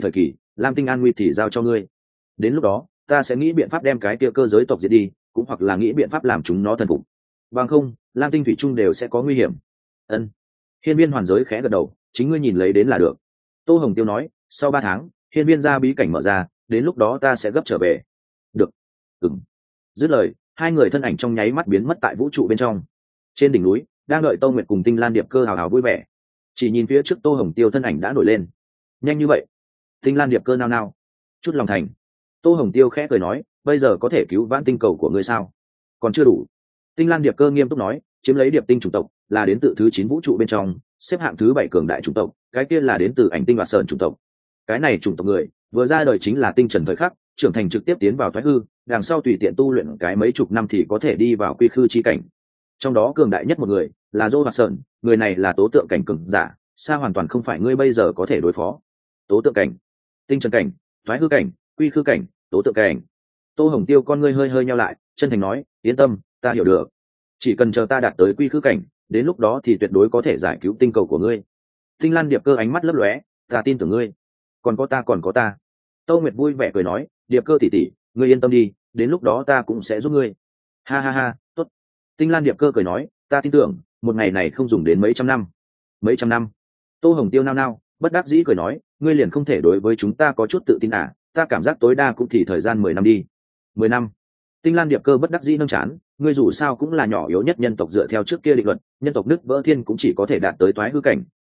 Speaker 1: lam tinh an nguy thì giao cho ngươi. Đến lúc đó ta sẽ nghĩ biện pháp đem cái kia cơ giới tộc diệt đi, cũng hoặc là nghĩ biện pháp làm chúng nó thần phục. Bằng không lam tinh thủy chung đều sẽ có nguy hiểm. Ân. Hiên viên hoàn giới khẽ gật đầu, chính ngươi nhìn lấy đến là được. Tô Hồng Tiêu nói, sau 3 tháng hiên viên ra bí cảnh mở ra, đến lúc đó ta sẽ gấp trở về. Được. Ừm. Dứt lời, hai người thân ảnh trong nháy mắt biến mất tại vũ trụ bên trong. Trên đỉnh núi đang đợi Tô Nguyệt cùng Tinh Lan Điệp Cơ hào hào vui vẻ. Chỉ nhìn phía trước Tô Hồng Tiêu thân ảnh đã nổi lên. Nhanh như vậy? Tinh Lan Điệp Cơ nao nao, chút lòng thành. Tô Hồng Tiêu khẽ cười nói, bây giờ có thể cứu vãn tinh cầu của ngươi sao? Còn chưa đủ. Tinh Lan Điệp Cơ nghiêm túc nói, chiếm lấy điệp tinh chủng tộc là đến từ thứ 9 vũ trụ bên trong, xếp hạng thứ 7 cường đại chủng tộc, cái kia là đến từ ảnh tinh và sơn chủng tộc. Cái này chủng tộc người vừa ra đời chính là tinh trần thời khắc, trưởng thành trực tiếp tiến vào thoái hư, đằng sau tùy tiện tu luyện cái mấy chục năm thì có thể đi vào quy khư chi cảnh. Trong đó cường đại nhất một người là Dô Hoạt Sơn, người này là tố tượng cảnh cường giả, xa hoàn toàn không phải ngươi bây giờ có thể đối phó. Tố tượng cảnh, tinh trần cảnh, thoái hư cảnh, quy khư cảnh, tố tượng cảnh. Tô Hồng Tiêu con ngươi hơi hơi nheo lại, chân thành nói, yên tâm, ta hiểu được. Chỉ cần chờ ta đạt tới quy khư cảnh, đến lúc đó thì tuyệt đối có thể giải cứu tinh cầu của ngươi. Tinh Lan Điệp Cơ ánh mắt lấp lóe, ta tin tưởng ngươi. Còn có ta. Tô Nguyệt vui vẻ cười nói, Điệp Cơ tỷ tỷ, ngươi yên tâm đi, đến lúc đó ta cũng sẽ giúp ngươi. Ha ha ha, tốt. Tinh Lan Điệp Cơ cười nói, ta tin tưởng một ngày này không dùng đến mấy trăm năm. Mấy trăm năm? Tô Hồng Tiêu nao nao, bất đắc dĩ cười nói, ngươi liền không thể đối với chúng ta có chút tự tin à? Ta cảm giác tối đa cũng thì thời gian 10 năm đi. 10 năm? Tinh Lan Điệp Cơ bất đắc dĩ nâng chán, ngươi dù sao cũng là nhỏ yếu nhất nhân tộc dựa theo trước kia định luật, nhân tộc nứt vỡ thiên cũng chỉ có thể đạt tới toái hư cảnh.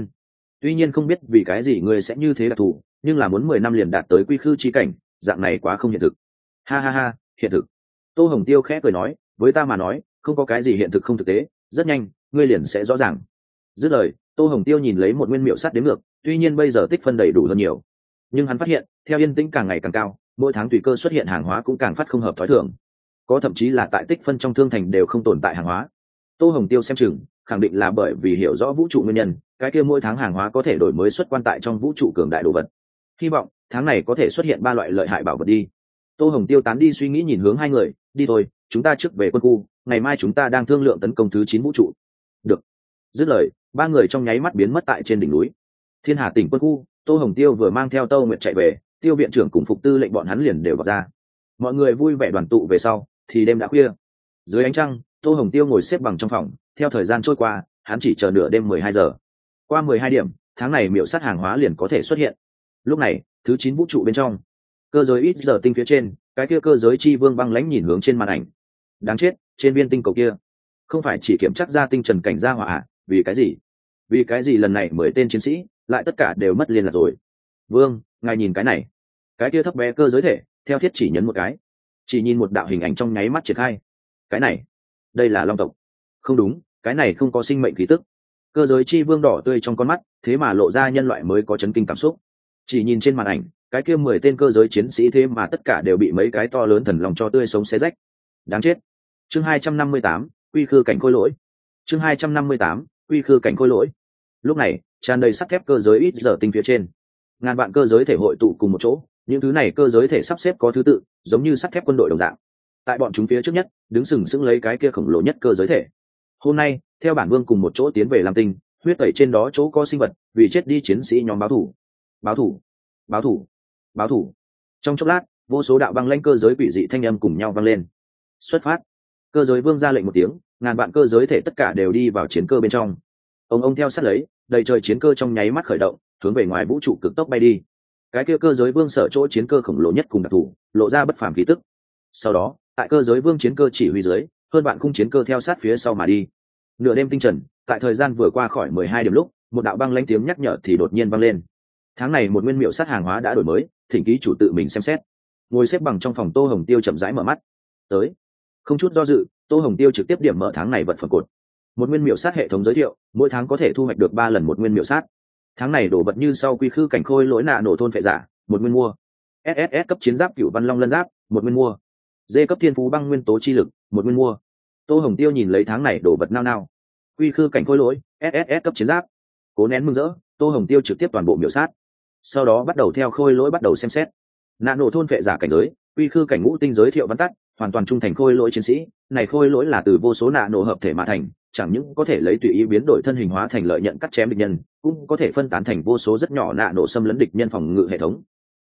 Speaker 1: Tuy nhiên không biết vì cái gì ngươi sẽ như thế đặc thù, nhưng là muốn 10 năm liền đạt tới quy khư chi cảnh, dạng này quá không hiện thực. Ha ha ha, hiện thực. Tô Hồng Tiêu khẽ cười nói, với ta mà nói, không có cái gì hiện thực không thực tế, rất nhanh, ngươi liền sẽ rõ ràng. Dứt lời, Tô Hồng Tiêu nhìn lấy một nguyên miệu sắt đến ngược, tuy nhiên bây giờ tích phân đầy đủ hơn nhiều, nhưng hắn phát hiện, theo yên tĩnh càng ngày càng cao, mỗi tháng tùy cơ xuất hiện hàng hóa cũng càng phát không hợp thói thường. Có thậm chí là tại tích phân trong thương thành đều không tồn tại hàng hóa. Tô Hồng Tiêu xem chừng, khẳng định là bởi vì hiểu rõ vũ trụ nguyên nhân, cái kia mỗi tháng hàng hóa có thể đổi mới xuất quan tại trong vũ trụ cường đại đồ vật. Hy vọng tháng này có thể xuất hiện 3 loại lợi hại bảo vật đi. Tô Hồng Tiêu tán đi suy nghĩ nhìn hướng hai người, đi thôi, chúng ta trước về quân khu, ngày mai chúng ta đang thương lượng tấn công thứ 9 vũ trụ. Được. Dứt lời, 3 người trong nháy mắt biến mất tại trên đỉnh núi. Thiên Hà tỉnh quân khu, Tô Hồng Tiêu vừa mang theo Tô Nguyệt chạy về, Tiêu viện trưởng cùng Phục Tư lệnh bọn hắn liền đều vào ra. Mọi người vui vẻ đoàn tụ về sau, thì đêm đã khuya. Dưới ánh trăng, Tô Hồng Tiêu ngồi xếp bằng trong phòng, theo thời gian trôi qua, hắn chỉ chờ nửa đêm 12 giờ. Qua 12 điểm, tháng này miệu sát hàng hóa liền có thể xuất hiện. Lúc này, thứ 9 vũ trụ bên trong, cơ giới ít giờ tinh phía trên, cái kia cơ giới chi vương băng lãnh nhìn hướng trên màn ảnh. Đáng chết, trên viên tinh cầu kia, không phải chỉ kiểm chắc ra tinh trần cảnh gia hỏa à? Vì cái gì? Vì cái gì lần này 10 tên chiến sĩ lại tất cả đều mất liên lạc rồi? Vương, ngài nhìn cái này. Cái kia thấp bé cơ giới thể, theo thiết chỉ nhấn một cái, chỉ nhìn một đạo hình ảnh trong nháy mắt triển khai. Cái này, đây là long tộc. Không đúng, cái này không có sinh mệnh khí tức. Cơ giới chi vương đỏ tươi trong con mắt, thế mà lộ ra nhân loại mới có chấn kinh cảm xúc. Chỉ nhìn trên màn ảnh, cái kia 10 tên cơ giới chiến sĩ thế mà tất cả đều bị mấy cái to lớn thần lòng cho tươi sống xé rách. Đáng chết. Chương 258, quy khư cảnh khôi lỗi. Chương 258, quy khư cảnh khôi lỗi. Lúc này, tràn đầy sắt thép cơ giới ít giờ tinh phía trên. Ngàn vạn cơ giới thể hội tụ cùng một chỗ, những thứ này cơ giới thể sắp xếp có thứ tự, giống như sắt thép quân đội đồng dạng. Tại bọn chúng phía trước nhất, đứng sừng sững lấy cái kia khổng lồ nhất cơ giới thể. Hôm nay, theo bản vương cùng một chỗ tiến về Lam Tinh, huyết tẩy trên đó chỗ có sinh vật, vì chết đi chiến sĩ nhóm báo thủ. Báo thủ, báo thủ, báo thủ. Trong chốc lát, vô số đạo băng lãnh cơ giới quỷ dị thanh âm cùng nhau vang lên. Xuất phát. Cơ giới vương ra lệnh một tiếng, ngàn vạn cơ giới thể tất cả đều đi vào chiến cơ bên trong. Ông theo sát lấy, đầy trời chiến cơ trong nháy mắt khởi động, hướng về ngoài vũ trụ cực tốc bay đi. Cái kia cơ giới vương sở chỗ chiến cơ khổng lồ nhất cùng đặc thù, lộ ra bất phàm khí tức. Sau đó, tại cơ giới vương chiến cơ chỉ huy dưới, hơn bạn khung chiến cơ theo sát phía sau mà đi. Nửa đêm tinh trần, tại thời gian vừa qua khỏi 12 điểm lúc, một đạo băng lãnh tiếng nhắc nhở thì đột nhiên vang lên. Tháng này một nguyên miệu sát hàng hóa đã đổi mới, thỉnh ký chủ tự mình xem xét. Ngồi xếp bằng trong phòng Tô Hồng Tiêu chậm rãi mở mắt. Tới. Không chút do dự, Tô Hồng Tiêu trực tiếp điểm mở tháng này vật phẩm cột. Một nguyên miệu sát hệ thống giới thiệu, mỗi tháng có thể thu hoạch được 3 lần một nguyên miệu sát. Tháng này đổ vật như sau: quy khư cảnh khôi lỗi nạ nổ thôn phệ giả, 1 nguyên mua. SSS cấp chiến giáp cửu văn long lân giáp, 1 nguyên mua. D cấp thiên phú băng nguyên tố chi lực, 1 nguyên mua. Tô Hồng Tiêu nhìn lấy tháng này đổ vật nao. Quy khư cảnh khôi lỗi, SSS cấp chiến giáp. Cố nén mừng rỡ, Tô Hồng Tiêu trực tiếp toàn bộ miểu sát. Sau đó bắt đầu theo khôi lỗi bắt đầu xem xét. Nạ nổ thôn phệ giả cảnh giới, quy khư cảnh ngũ tinh giới thiệu văn tắt, hoàn toàn trung thành khôi lỗi chiến sĩ. Này khôi lỗi là từ vô số nạ nổ hợp thể mà thành, chẳng những có thể lấy tùy ý biến đổi thân hình hóa thành lợi nhận cắt chém địch nhân, cũng có thể phân tán thành vô số rất nhỏ nạ nổ xâm lấn địch nhân phòng ngự hệ thống.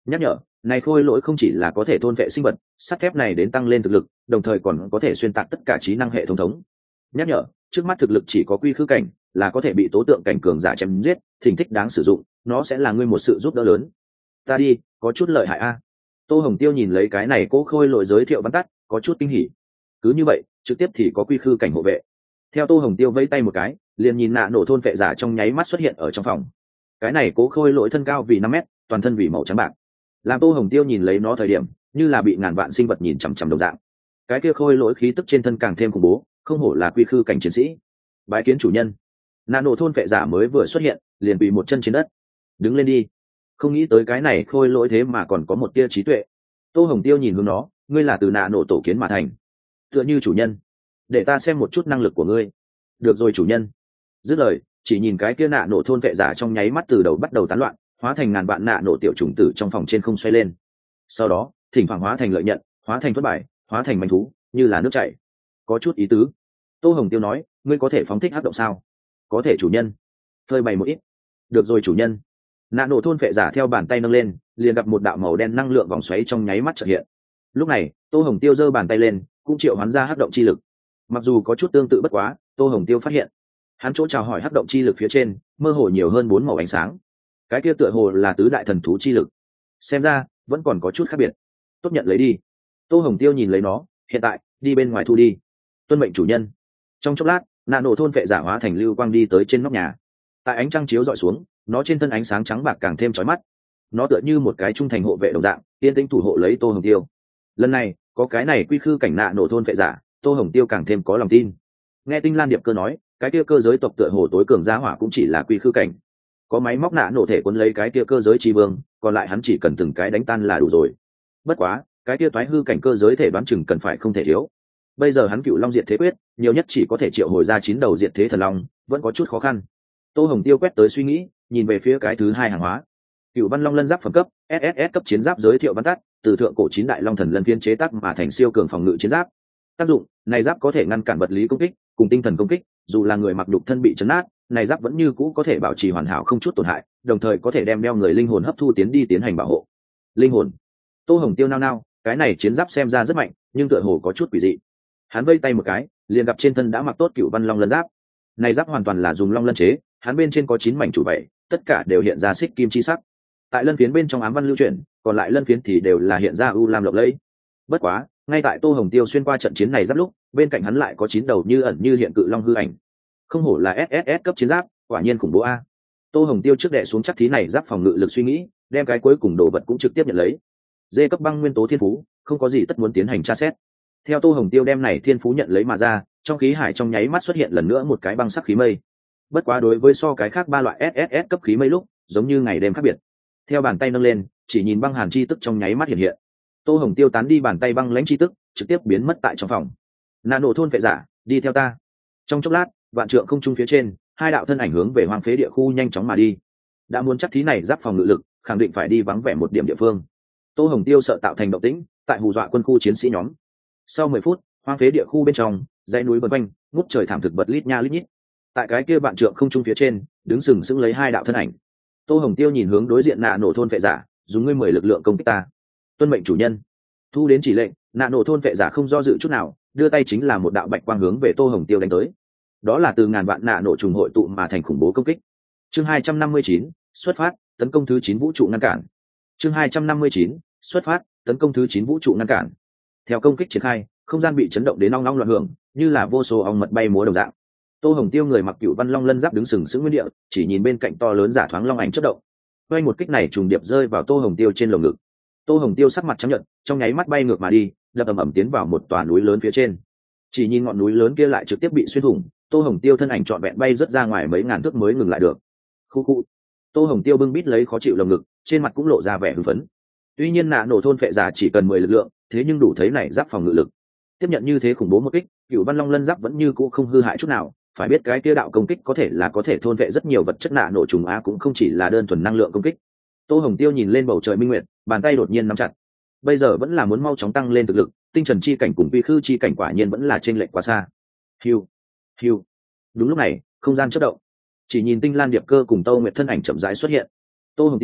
Speaker 1: Nhắc nhở, này khôi lỗi không chỉ là có thể thôn vệ sinh vật, sắt thép này đến tăng lên thực lực, đồng thời còn có thể xuyên tạc tất cả trí năng hệ thống thống. Nhắc nhở, trước mắt thực lực chỉ có quy khư cảnh, là có thể bị tố tượng cảnh cường giả chém giết, thỉnh thích đáng sử dụng, nó sẽ là ngươi một sự giúp đỡ lớn. Ta đi, có chút lợi hại a. Tô Hồng Tiêu nhìn lấy cái này cố khôi lỗi giới thiệu bắn tắt, có chút kinh hỉ. Cứ như vậy, trực tiếp thì có quy khư cảnh hộ vệ. Theo Tô Hồng Tiêu vẫy tay một cái, liền nhìn nạ nổ thôn vệ giả trong nháy mắt xuất hiện ở trong phòng. Cái này cố khôi lỗi thân cao vì 5 mét, toàn thân vì màu trắng bạc. Làm Tô Hồng Tiêu nhìn lấy nó thời điểm, như là bị ngàn vạn sinh vật nhìn chằm chằm đồng dạng. Cái kia khôi lỗi khí tức trên thân càng thêm khủng bố, không hổ là quy khư cảnh chiến sĩ. Bái kiến chủ nhân. Nạ nổ thôn vệ giả mới vừa xuất hiện, liền bị một chân trên đất. Đứng lên đi. Không nghĩ tới cái này khôi lỗi thế mà còn có một tia trí tuệ. Tô Hồng Tiêu nhìn hướng nó, ngươi là từ nạ nổ tổ kiến mà thành. Tựa như chủ nhân, để ta xem một chút năng lực của ngươi. Được rồi chủ nhân. Dứt lời, chỉ nhìn cái kia nạ nổ thôn vệ giả trong nháy mắt từ đầu bắt đầu tán loạn, hóa thành ngàn vạn nạ nổ tiểu trùng tử trong phòng trên không xoay lên. Sau đó, thỉnh thoảng hóa thành lợi nhận, hóa thành thất bại, hóa thành manh thú, như là nước chảy. Có chút ý tứ. Tô Hồng Tiêu nói, ngươi có thể phóng thích hắc động sao? Có thể chủ nhân. Phơi bày một ít. Được rồi chủ nhân. Nạ nổ thôn vệ giả theo bàn tay nâng lên, liền gặp một đạo màu đen năng lượng vòng xoáy trong nháy mắt chợt hiện. Lúc này, Tô Hồng Tiêu giơ bàn tay lên, cũng triệu hoán ra hắc động chi lực. Mặc dù có chút tương tự bất quá, Tô Hồng Tiêu phát hiện, hắn chỗ chào hỏi hắc động chi lực phía trên, mơ hồ nhiều hơn 4 màu ánh sáng. Cái kia tựa hồ là tứ đại thần thú chi lực. Xem ra, vẫn còn có chút khác biệt. Tốt nhận lấy đi. Tô Hồng Tiêu nhìn lấy nó, hiện tại, đi bên ngoài thu đi. Tuân mệnh chủ nhân. Trong chốc lát, nạ nổ thôn vệ giả hóa thành lưu quang đi tới trên nóc nhà. Tại ánh trăng chiếu dọi xuống, nó trên thân ánh sáng trắng bạc càng thêm chói mắt. Nó tựa như một cái trung thành hộ vệ đồng dạng, yên tĩnh thủ hộ lấy Tô Hồng Tiêu. Lần này, có cái này quy khư cảnh nạ nổ thôn vệ giả, Tô Hồng Tiêu càng thêm có lòng tin. Nghe Tinh Lan Điệp Cơ nói, cái kia cơ giới tộc tựa hồ tối cường giá hỏa cũng chỉ là quy khư cảnh. Có máy móc nạ nổ thể cuốn lấy cái kia cơ giới chi vương, còn lại hắn chỉ cần từng cái đánh tan là đủ rồi. Bất quá, cái kia toái hư cảnh cơ giới thể đoán chừng cần phải không thể thiếu. Bây giờ hắn Cựu Long Diệt Thế Quyết, nhiều nhất chỉ có thể triệu hồi ra 9 đầu diệt thế thần long, vẫn có chút khó khăn. Tô Hồng Tiêu quét tới suy nghĩ, nhìn về phía cái thứ hai hàng hóa. Cựu Văn Long Lân giáp phẩm cấp, SSS cấp chiến giáp giới thiệu văn tắt, từ thượng cổ 9 đại long thần lân phiên chế tác mà thành siêu cường phòng ngự chiến giáp. Tác dụng, này giáp có thể ngăn cản vật lý công kích, cùng tinh thần công kích, dù là người mặc nhục thân bị chấn nát, này giáp vẫn như cũ có thể bảo trì hoàn hảo không chút tổn hại, đồng thời có thể đem đeo người linh hồn hấp thu tiến đi tiến hành bảo hộ. Linh hồn. Tô Hồng Tiêu nao nao, cái này chiến giáp xem ra rất mạnh, nhưng tựa hồ có chút quỷ dị. Hắn vây tay một cái, liền gặp trên thân đã mặc tốt Cựu Văn Long Lân giáp. Này giáp hoàn toàn là dùng long lân chế, hắn bên trên có 9 mảnh chủ vảy, tất cả đều hiện ra xích kim chi sắc. Tại lân phiến bên trong ám văn lưu chuyển, còn lại lân phiến thì đều là hiện ra u lam lộng lẫy. Bất quá, ngay tại Tô Hồng Tiêu xuyên qua trận chiến này giáp lúc, bên cạnh hắn lại có 9 đầu như ẩn như hiện cự long hư ảnh. Không hổ là SSS cấp chiến giáp, quả nhiên khủng bố a. Tô Hồng Tiêu trước đệ xuống chắc thí này giáp phòng ngự lực suy nghĩ, đem cái cuối cùng đồ vật cũng trực tiếp nhận lấy. Dê cấp băng nguyên tố thiên phú, không có gì tất muốn tiến hành tra xét. Theo Tô Hồng Tiêu đem này thiên phú nhận lấy mà ra, trong khí hải trong nháy mắt xuất hiện lần nữa một cái băng sắc khí mây. Bất quá đối với so cái khác 3 loại SSS cấp khí mây lúc, giống như ngày đêm khác biệt. Theo bàn tay nâng lên, chỉ nhìn băng hàn chi tức trong nháy mắt hiện hiện. Tô Hồng Tiêu tán đi bàn tay băng lãnh chi tức, trực tiếp biến mất tại trong phòng. Nano thôn vệ giả, đi theo ta. Trong chốc lát, vạn trượng không trung phía trên, 2 đạo thân ảnh hướng về hoang phế địa khu nhanh chóng mà đi. Đã muốn chắc thí này giáp phòng ngự lực, khẳng định phải đi vắng vẻ một điểm địa phương. Tô Hồng Tiêu sợ tạo thành động tĩnh, tại hù dọa quân khu chiến sĩ nhóm. Sau 10 phút, hoang phế địa khu bên trong, dãy núi vần quanh, ngút trời thảm thực vật lít nha lít nhít. Tại cái kia vạn trượng không trung phía trên, đứng sừng sững lấy 2 đạo thân ảnh. Tô Hồng Tiêu nhìn hướng đối diện nạ nổ thôn vệ giả, dùng ngươi 10 lực lượng công kích ta. Tuân mệnh chủ nhân. Thu đến chỉ lệnh, nạ nổ thôn vệ giả không do dự chút nào, đưa tay chính là một đạo bạch quang hướng về Tô Hồng Tiêu đánh tới. Đó là từ ngàn vạn nạ nổ trùng hội tụ mà thành khủng bố công kích. Chương 259, xuất phát, tấn công thứ 9 vũ trụ ngăn cản. Chương 259, xuất phát, tấn công thứ 9 vũ trụ ngăn cản. Theo công kích triển khai, không gian bị chấn động đến ong ong loạn hưởng, như là vô số ong mật bay múa đồng dạng. Tô Hồng Tiêu người mặc Cựu Văn Long Lân giáp đứng sừng sững nguyên địa, chỉ nhìn bên cạnh to lớn giả thoáng long ảnh chớp động. Quay một kích này trùng điệp rơi vào Tô Hồng Tiêu trên lồng ngực. Tô Hồng Tiêu sắc mặt trắng nhợt, trong nháy mắt bay ngược mà đi, đập ầm ầm tiến vào một tòa núi lớn phía trên. Chỉ nhìn ngọn núi lớn kia lại trực tiếp bị xuyên thủng, Tô Hồng Tiêu thân ảnh trọn vẹn bay rất ra ngoài mấy ngàn thước mới ngừng lại được. Khu khu. Tô Hồng Tiêu bưng bít lấy khó chịu lồng ngực, trên mặt cũng lộ ra vẻ hưng phấn. Tuy nhiên nạ nổ thôn phệ giả chỉ cần 10 lực lượng, thế nhưng đủ thấy này giáp phòng ngự lực. Tiếp nhận như thế khủng bố một kích, Cựu Văn Long Lân giáp vẫn như cũ không hư hại chút nào, phải biết cái kia đạo công kích có thể thôn vệ rất nhiều vật chất nạ nổ trùng á, cũng không chỉ là đơn thuần năng lượng công kích. Tô Hồng Tiêu nhìn lên bầu trời minh nguyệt, bàn tay đột nhiên nắm chặt. Bây giờ vẫn là muốn mau chóng tăng lên thực lực, tinh trần chi cảnh cùng vi khư chi cảnh quả nhiên vẫn là chênh lệch quá xa. Hiu, hiu. Đúng lúc này, không gian chớp động. Chỉ nhìn Tinh Lan Điệp Cơ cùng Tô Nguyệt thân ảnh chậm rãi xuất hiện. Tô Hồng Tiêu,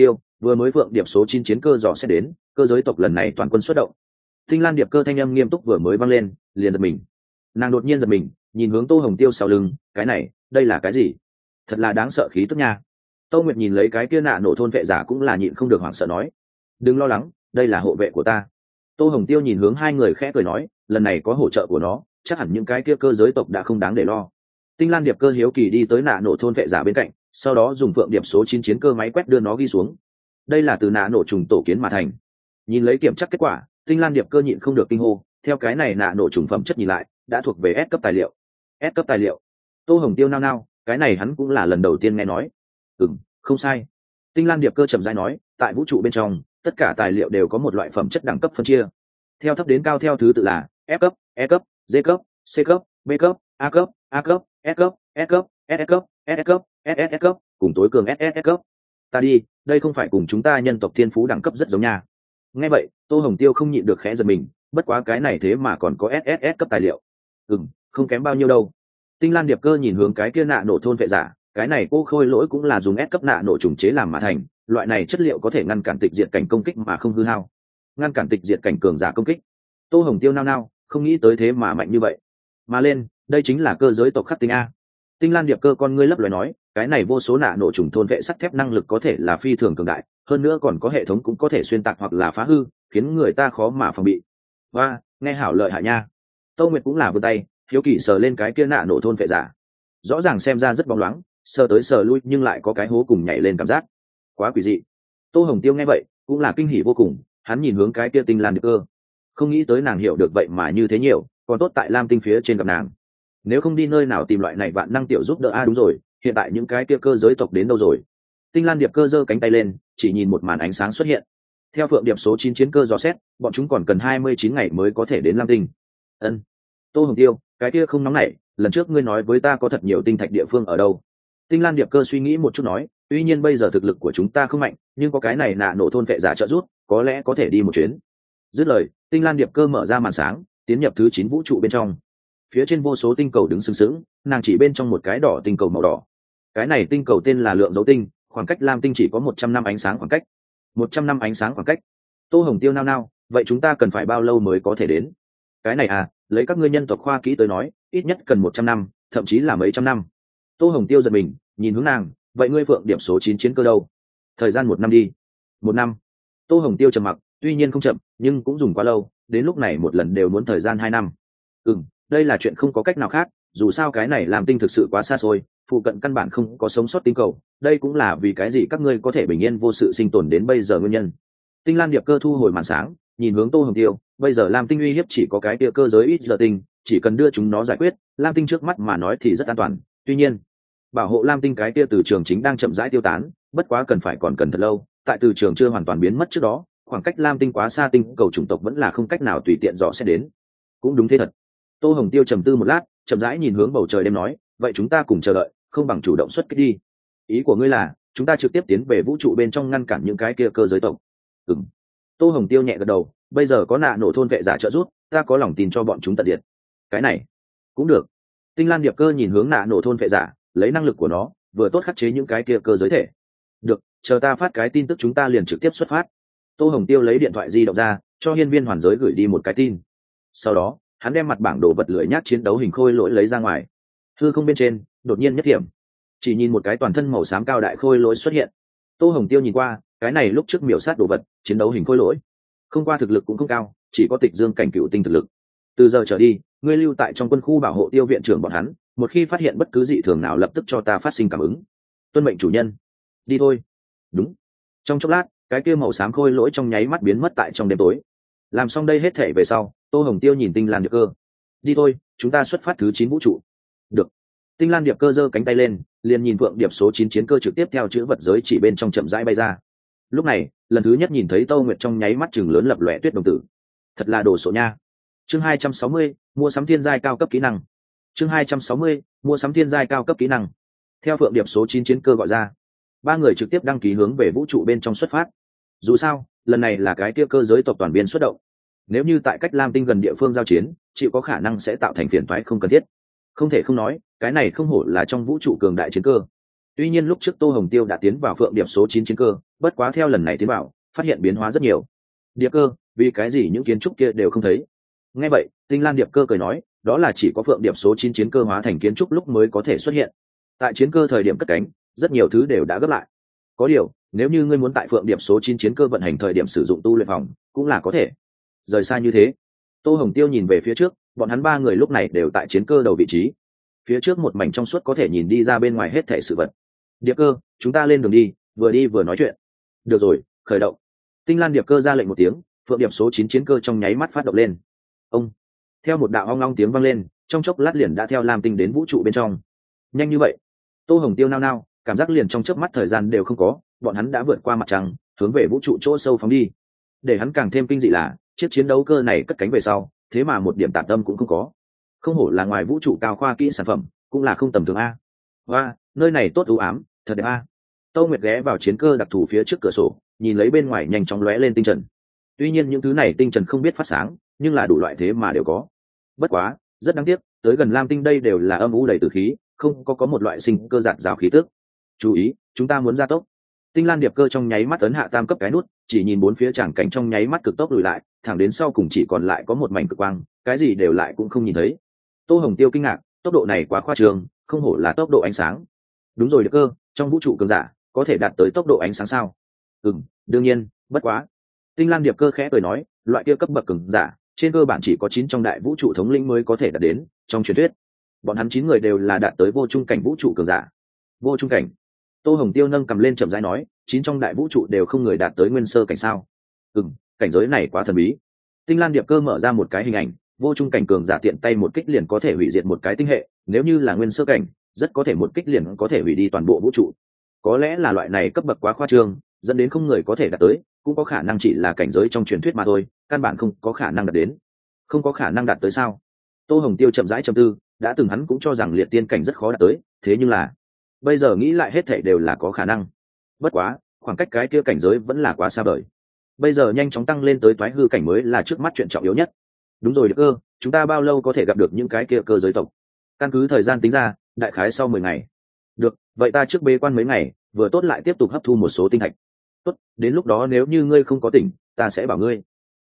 Speaker 1: Vừa mới Phượng Điệp số 9 chiến cơ dò xét đến, cơ giới tộc lần này toàn quân xuất động. Tinh Lan Điệp Cơ thanh âm nghiêm túc vừa mới vang lên, liền giật mình. Nàng đột nhiên giật mình, nhìn hướng Tô Hồng Tiêu sau lưng, cái này, đây là cái gì? Thật là đáng sợ khí tức nha. Tô Nguyệt nhìn lấy cái kia nạ nổ thôn vệ giả cũng là nhịn không được hoảng sợ nói, đừng lo lắng, đây là hộ vệ của ta. Tô Hồng Tiêu nhìn hướng hai người khẽ cười nói, lần này có hỗ trợ của nó, chắc hẳn những cái kia cơ giới tộc đã không đáng để lo. Tinh Lan Điệp Cơ hiếu kỳ đi tới nạ nổ thôn vệ giả bên cạnh, sau đó dùng Phượng Điệp số 9 chiến cơ máy quét đưa nó ghi xuống. Đây là từ nạ nổ trùng tổ kiến mà thành. Nhìn lấy kiểm tra kết quả, Tinh Lan Điệp Cơ nhịn không được kinh hô, theo cái này nạ nổ trùng phẩm chất nhìn lại, đã thuộc về S cấp tài liệu. S cấp tài liệu. Tô Hồng Tiêu nao nao, cái này hắn cũng là lần đầu tiên nghe nói. Không sai. Tinh Lan Điệp Cơ chậm rãi nói, tại vũ trụ bên trong, tất cả tài liệu đều có một loại phẩm chất đẳng cấp phân chia. Theo thấp đến cao theo thứ tự là F cấp, E cấp, D cấp, C cấp, B cấp, A cấp, A cấp, S cấp, S cấp, SS cấp, SS cấp, SS cấp, cùng tối cường SSS cấp. Ta đi, đây không phải cùng chúng ta nhân tộc thiên phú đẳng cấp rất giống nha. Nghe vậy, Tô Hồng Tiêu không nhịn được khẽ giật mình, bất quá cái này thế mà còn có SSS cấp tài liệu. Không kém bao nhiêu đâu. Tinh Lan Điệp Cơ nhìn hướng cái kia nạ nổ thôn vệ giả, cái này cô khôi lỗi cũng là dùng S cấp nạ nổ trùng chế làm mà thành, loại này chất liệu có thể ngăn cản tịch diệt cảnh công kích mà không hư hao, ngăn cản tịch diệt cảnh cường giả công kích. Tô Hồng Tiêu nao nao, không nghĩ tới thế mà mạnh như vậy. Mà lên, đây chính là cơ giới tộc khắc tinh a. Tinh Lan Điệp Cơ con ngươi lấp loé nói, cái này vô số nạ nổ trùng thôn vệ sắt thép năng lực có thể là phi thường cường đại, hơn nữa còn có hệ thống cũng có thể xuyên tạc hoặc là phá hư, khiến người ta khó mà phòng bị. Và, nghe hảo lợi hại nha. Tô Nguyệt cũng là vươn tay, hiếu kỳ sờ lên cái kia nạ nổ thôn vệ giả. Rõ ràng xem ra rất bóng loáng, sờ tới sờ lui nhưng lại có cái hố cùng nhảy lên cảm giác. Quá quỷ dị. Tô Hồng Tiêu nghe vậy, cũng là kinh hỉ vô cùng, hắn nhìn hướng cái kia Tinh Lan Điệp Cơ. Không nghĩ tới nàng hiểu được vậy mà như thế nhiều, còn tốt tại Lam Tinh phía trên gặp nàng. Nếu không đi nơi nào tìm loại này vạn năng tiểu giúp đỡ đúng rồi, hiện tại những cái kia cơ giới tộc đến đâu rồi? Tinh Lan Điệp Cơ giơ cánh tay lên, chỉ nhìn một màn ánh sáng xuất hiện. Theo Phượng Điệp số 9 chiến cơ dò xét, bọn chúng còn cần 29 ngày mới có thể đến Lam Tinh. Tô Hồng Tiêu, cái kia không nóng nảy, lần trước ngươi nói với ta có thật nhiều tinh thạch địa phương ở đâu? Tinh Lan Điệp Cơ suy nghĩ một chút nói, tuy nhiên bây giờ thực lực của chúng ta không mạnh, nhưng có cái này nạ nổ thôn vệ giả trợ giúp, có lẽ có thể đi một chuyến. Dứt lời, Tinh Lan Điệp Cơ mở ra màn sáng, tiến nhập thứ 9 vũ trụ bên trong. Phía trên vô số tinh cầu đứng sừng sững, nàng chỉ bên trong một cái đỏ tinh cầu màu đỏ. Cái này tinh cầu tên là Lượng Dấu Tinh, khoảng cách Lam Tinh chỉ có 100 năm ánh sáng khoảng cách. 100 năm ánh sáng khoảng cách. Tô Hồng Tiêu nao nao, vậy chúng ta cần phải bao lâu mới có thể đến? Cái này à, lấy các ngươi nhân tộc khoa kỹ tới nói, ít nhất cần 100 năm, thậm chí là mấy trăm năm. Tô Hồng Tiêu giật mình, nhìn hướng nàng, vậy ngươi Phượng Điệp số 9 chiến cơ đâu? Thời gian 1 năm đi. 1 năm. Tô Hồng Tiêu trầm mặc, tuy nhiên không chậm, nhưng cũng dùng quá lâu, đến lúc này một lần đều muốn thời gian 2 năm. Đây là chuyện không có cách nào khác, dù sao cái này làm tinh thực sự quá xa xôi, phụ cận căn bản không có sống sót tinh cầu, đây cũng là vì cái gì các ngươi có thể bình yên vô sự sinh tồn đến bây giờ nguyên nhân. Tinh Lan Điệp Cơ thu hồi màn sáng, nhìn hướng Tô Hồng Tiêu, bây giờ Lam Tinh uy hiếp chỉ có cái kia cơ giới ít giờ tinh, chỉ cần đưa chúng nó giải quyết, Lam Tinh trước mắt mà nói thì rất an toàn, tuy nhiên, bảo hộ Lam Tinh cái kia từ trường chính đang chậm rãi tiêu tán, bất quá còn cần thật lâu, tại từ trường chưa hoàn toàn biến mất trước đó, khoảng cách Lam Tinh quá xa tinh cầu chủng tộc vẫn là không cách nào tùy tiện dò xét đến. Cũng đúng thế thật. Tô Hồng Tiêu trầm tư một lát, chậm rãi nhìn hướng bầu trời đêm nói, vậy chúng ta cùng chờ đợi, không bằng chủ động xuất kích đi. Ý của ngươi là chúng ta trực tiếp tiến về vũ trụ bên trong ngăn cản những cái kia cơ giới tộc? Tô Hồng Tiêu nhẹ gật đầu, bây giờ có nạ nổ thôn vệ giả trợ giúp, ta có lòng tin cho bọn chúng tận diệt. Cái này cũng được. Tinh Lan Điệp Cơ nhìn hướng nạ nổ thôn vệ giả, lấy năng lực của nó vừa tốt khắc chế những cái kia cơ giới thể. Được, chờ ta phát cái tin tức chúng ta liền trực tiếp xuất phát. Tô Hồng Tiêu lấy điện thoại di động ra, cho hiên viên hoàn giới gửi đi một cái tin. Sau đó hắn đem mặt bảng đồ vật lưỡi nhát chiến đấu hình khôi lỗi lấy ra ngoài. Hư không bên trên đột nhiên nhất điểm, chỉ nhìn một cái toàn thân màu xám cao đại khôi lỗi xuất hiện. Tô Hồng Tiêu nhìn qua, cái này lúc trước miểu sát đồ vật, chiến đấu hình khôi lỗi, không qua thực lực cũng không cao, chỉ có tịch dương cảnh cựu tinh thực lực. Từ giờ trở đi, ngươi lưu tại trong quân khu bảo hộ Tiêu viện trưởng bọn hắn, một khi phát hiện bất cứ dị thường nào lập tức cho ta phát sinh cảm ứng. Tuân mệnh chủ nhân. Đi thôi. Đúng. Trong chốc lát, cái kia màu xám khôi lỗi trong nháy mắt biến mất tại trong đêm tối. Làm xong đây hết thể về sau, Tô Hồng Tiêu nhìn Tinh Lan Điệp Cơ. Đi thôi, chúng ta xuất phát thứ 9 vũ trụ. Được. Tinh Lan Điệp Cơ giơ cánh tay lên, liền nhìn Phượng Điệp số 9 chiến cơ trực tiếp theo chữ vật giới chỉ bên trong chậm rãi bay ra. Lúc này, lần thứ nhất nhìn thấy Tô Nguyệt trong nháy mắt chừng lớn lập lòe tuyết đồng tử. Thật là đồ sộ nha. Chương 260, mua sắm thiên giai cao cấp kỹ năng. Chương 260, mua sắm thiên giai cao cấp kỹ năng. Theo Phượng Điệp số 9 chiến cơ gọi ra, ba người trực tiếp đăng ký hướng về vũ trụ bên trong xuất phát. Dù sao, lần này là cái kia cơ giới tộc toàn biên xuất động. Nếu như tại cách Lam Tinh gần địa phương giao chiến, chịu có khả năng sẽ tạo thành phiền toái không cần thiết. Không thể không nói, cái này không hổ là trong vũ trụ cường đại chiến cơ. Tuy nhiên lúc trước Tô Hồng Tiêu đã tiến vào Phượng Điệp số 9 chiến cơ, bất quá theo lần này tiến vào, phát hiện biến hóa rất nhiều. Điệp cơ, vì cái gì những kiến trúc kia đều không thấy? Nghe vậy, Tinh Lan Điệp cơ cười nói, đó là chỉ có Phượng Điệp số 9 chiến cơ hóa thành kiến trúc lúc mới có thể xuất hiện. Tại chiến cơ thời điểm cất cánh, rất nhiều thứ đều đã gấp lại. Có điều, nếu như ngươi muốn tại Phượng Điệp số 9 chiến cơ vận hành thời điểm sử dụng tu luyện phòng, cũng là có thể. Rời xa như thế, Tô Hồng Tiêu nhìn về phía trước, bọn hắn ba người lúc này đều tại chiến cơ đầu vị trí. Phía trước một mảnh trong suốt có thể nhìn đi ra bên ngoài hết thảy sự vật. Điệp cơ, chúng ta lên đường đi vừa nói chuyện. Được rồi, khởi động. Tinh Lan Điệp cơ ra lệnh một tiếng, Phượng Điệp số 9 chiến cơ trong nháy mắt phát động lên. Ông. Theo một đạo ong long tiếng vang lên, trong chốc lát liền đã theo Lam Tinh đến vũ trụ bên trong. Nhanh như vậy? Tô Hồng Tiêu nao nao, cảm giác liền trong chớp mắt thời gian đều không có, bọn hắn đã vượt qua mặt trăng, hướng về vũ trụ chỗ sâu phóng đi. Để hắn càng thêm kinh dị là, chiếc chiến đấu cơ này cất cánh về sau, thế mà một điểm tạm tâm cũng không có. Không hổ là ngoài vũ trụ cao khoa kỹ sản phẩm, cũng là không tầm thường a. Và nơi này tốt u ám, thật đẹp a. Tô Nguyệt ghé vào chiến cơ đặc thù phía trước cửa sổ, nhìn lấy bên ngoài nhanh chóng lóe lên tinh trần. Tuy nhiên những thứ này tinh trần không biết phát sáng, nhưng là đủ loại thế mà đều có. Bất quá, rất đáng tiếc, tới gần Lam Tinh đây đều là âm u đầy tử khí, không có một loại sinh cơ giạt rào khí tức. Chú ý, chúng ta muốn gia tốc. Tinh Lan Điệp cơ trong nháy mắt ấn hạ tam cấp cái nút, chỉ nhìn bốn phía tràng cảnh trong nháy mắt cực tốc lùi lại, thẳng đến sau cùng chỉ còn lại có một mảnh cực quang, cái gì đều lại cũng không nhìn thấy. Tô Hồng Tiêu kinh ngạc, tốc độ này quá khoa trương, không hổ là tốc độ ánh sáng. Đúng rồi Điệp cơ, trong vũ trụ cường giả có thể đạt tới tốc độ ánh sáng sao? Đương nhiên, bất quá. Tinh Lan Điệp cơ khẽ cười nói, loại kia cấp bậc cường giả, trên cơ bản chỉ có 9 trong đại vũ trụ thống lĩnh mới có thể đạt đến, trong truyền thuyết. Bọn hắn 9 người đều là đạt tới vô trung cảnh vũ trụ cường giả. Vô trung cảnh? Tô Hồng Tiêu nâng cầm lên chậm rãi nói, 9 trong đại vũ trụ đều không người đạt tới nguyên sơ cảnh sao? Cảnh giới này quá thần bí. Tinh Lan Điệp cơ mở ra một cái hình ảnh, vô trung cảnh cường giả tiện tay một kích liền có thể hủy diệt một cái tinh hệ, nếu như là nguyên sơ cảnh, rất có thể một kích liền có thể hủy đi toàn bộ vũ trụ. Có lẽ là loại này cấp bậc quá khoa trương, dẫn đến không người có thể đạt tới, cũng có khả năng chỉ là cảnh giới trong truyền thuyết mà thôi, căn bản không có khả năng đạt đến. Không có khả năng đạt tới sao? Tô Hồng Tiêu chậm rãi trầm tư, đã từng hắn cũng cho rằng liệt tiên cảnh rất khó đạt tới, thế nhưng là bây giờ nghĩ lại hết thảy đều là có khả năng. Bất quá, khoảng cách cái kia cảnh giới vẫn là quá xa vời. Bây giờ nhanh chóng tăng lên tới toái hư cảnh mới là trước mắt chuyện trọng yếu nhất. Đúng rồi Điệp cơ, chúng ta bao lâu có thể gặp được những cái kia cơ giới tộc? Căn cứ thời gian tính ra, đại khái sau 10 ngày. Được, vậy ta trước bế quan mấy ngày, vừa tốt lại tiếp tục hấp thu một số tinh thạch. Tốt, đến lúc đó nếu như ngươi không có tỉnh, ta sẽ bảo ngươi.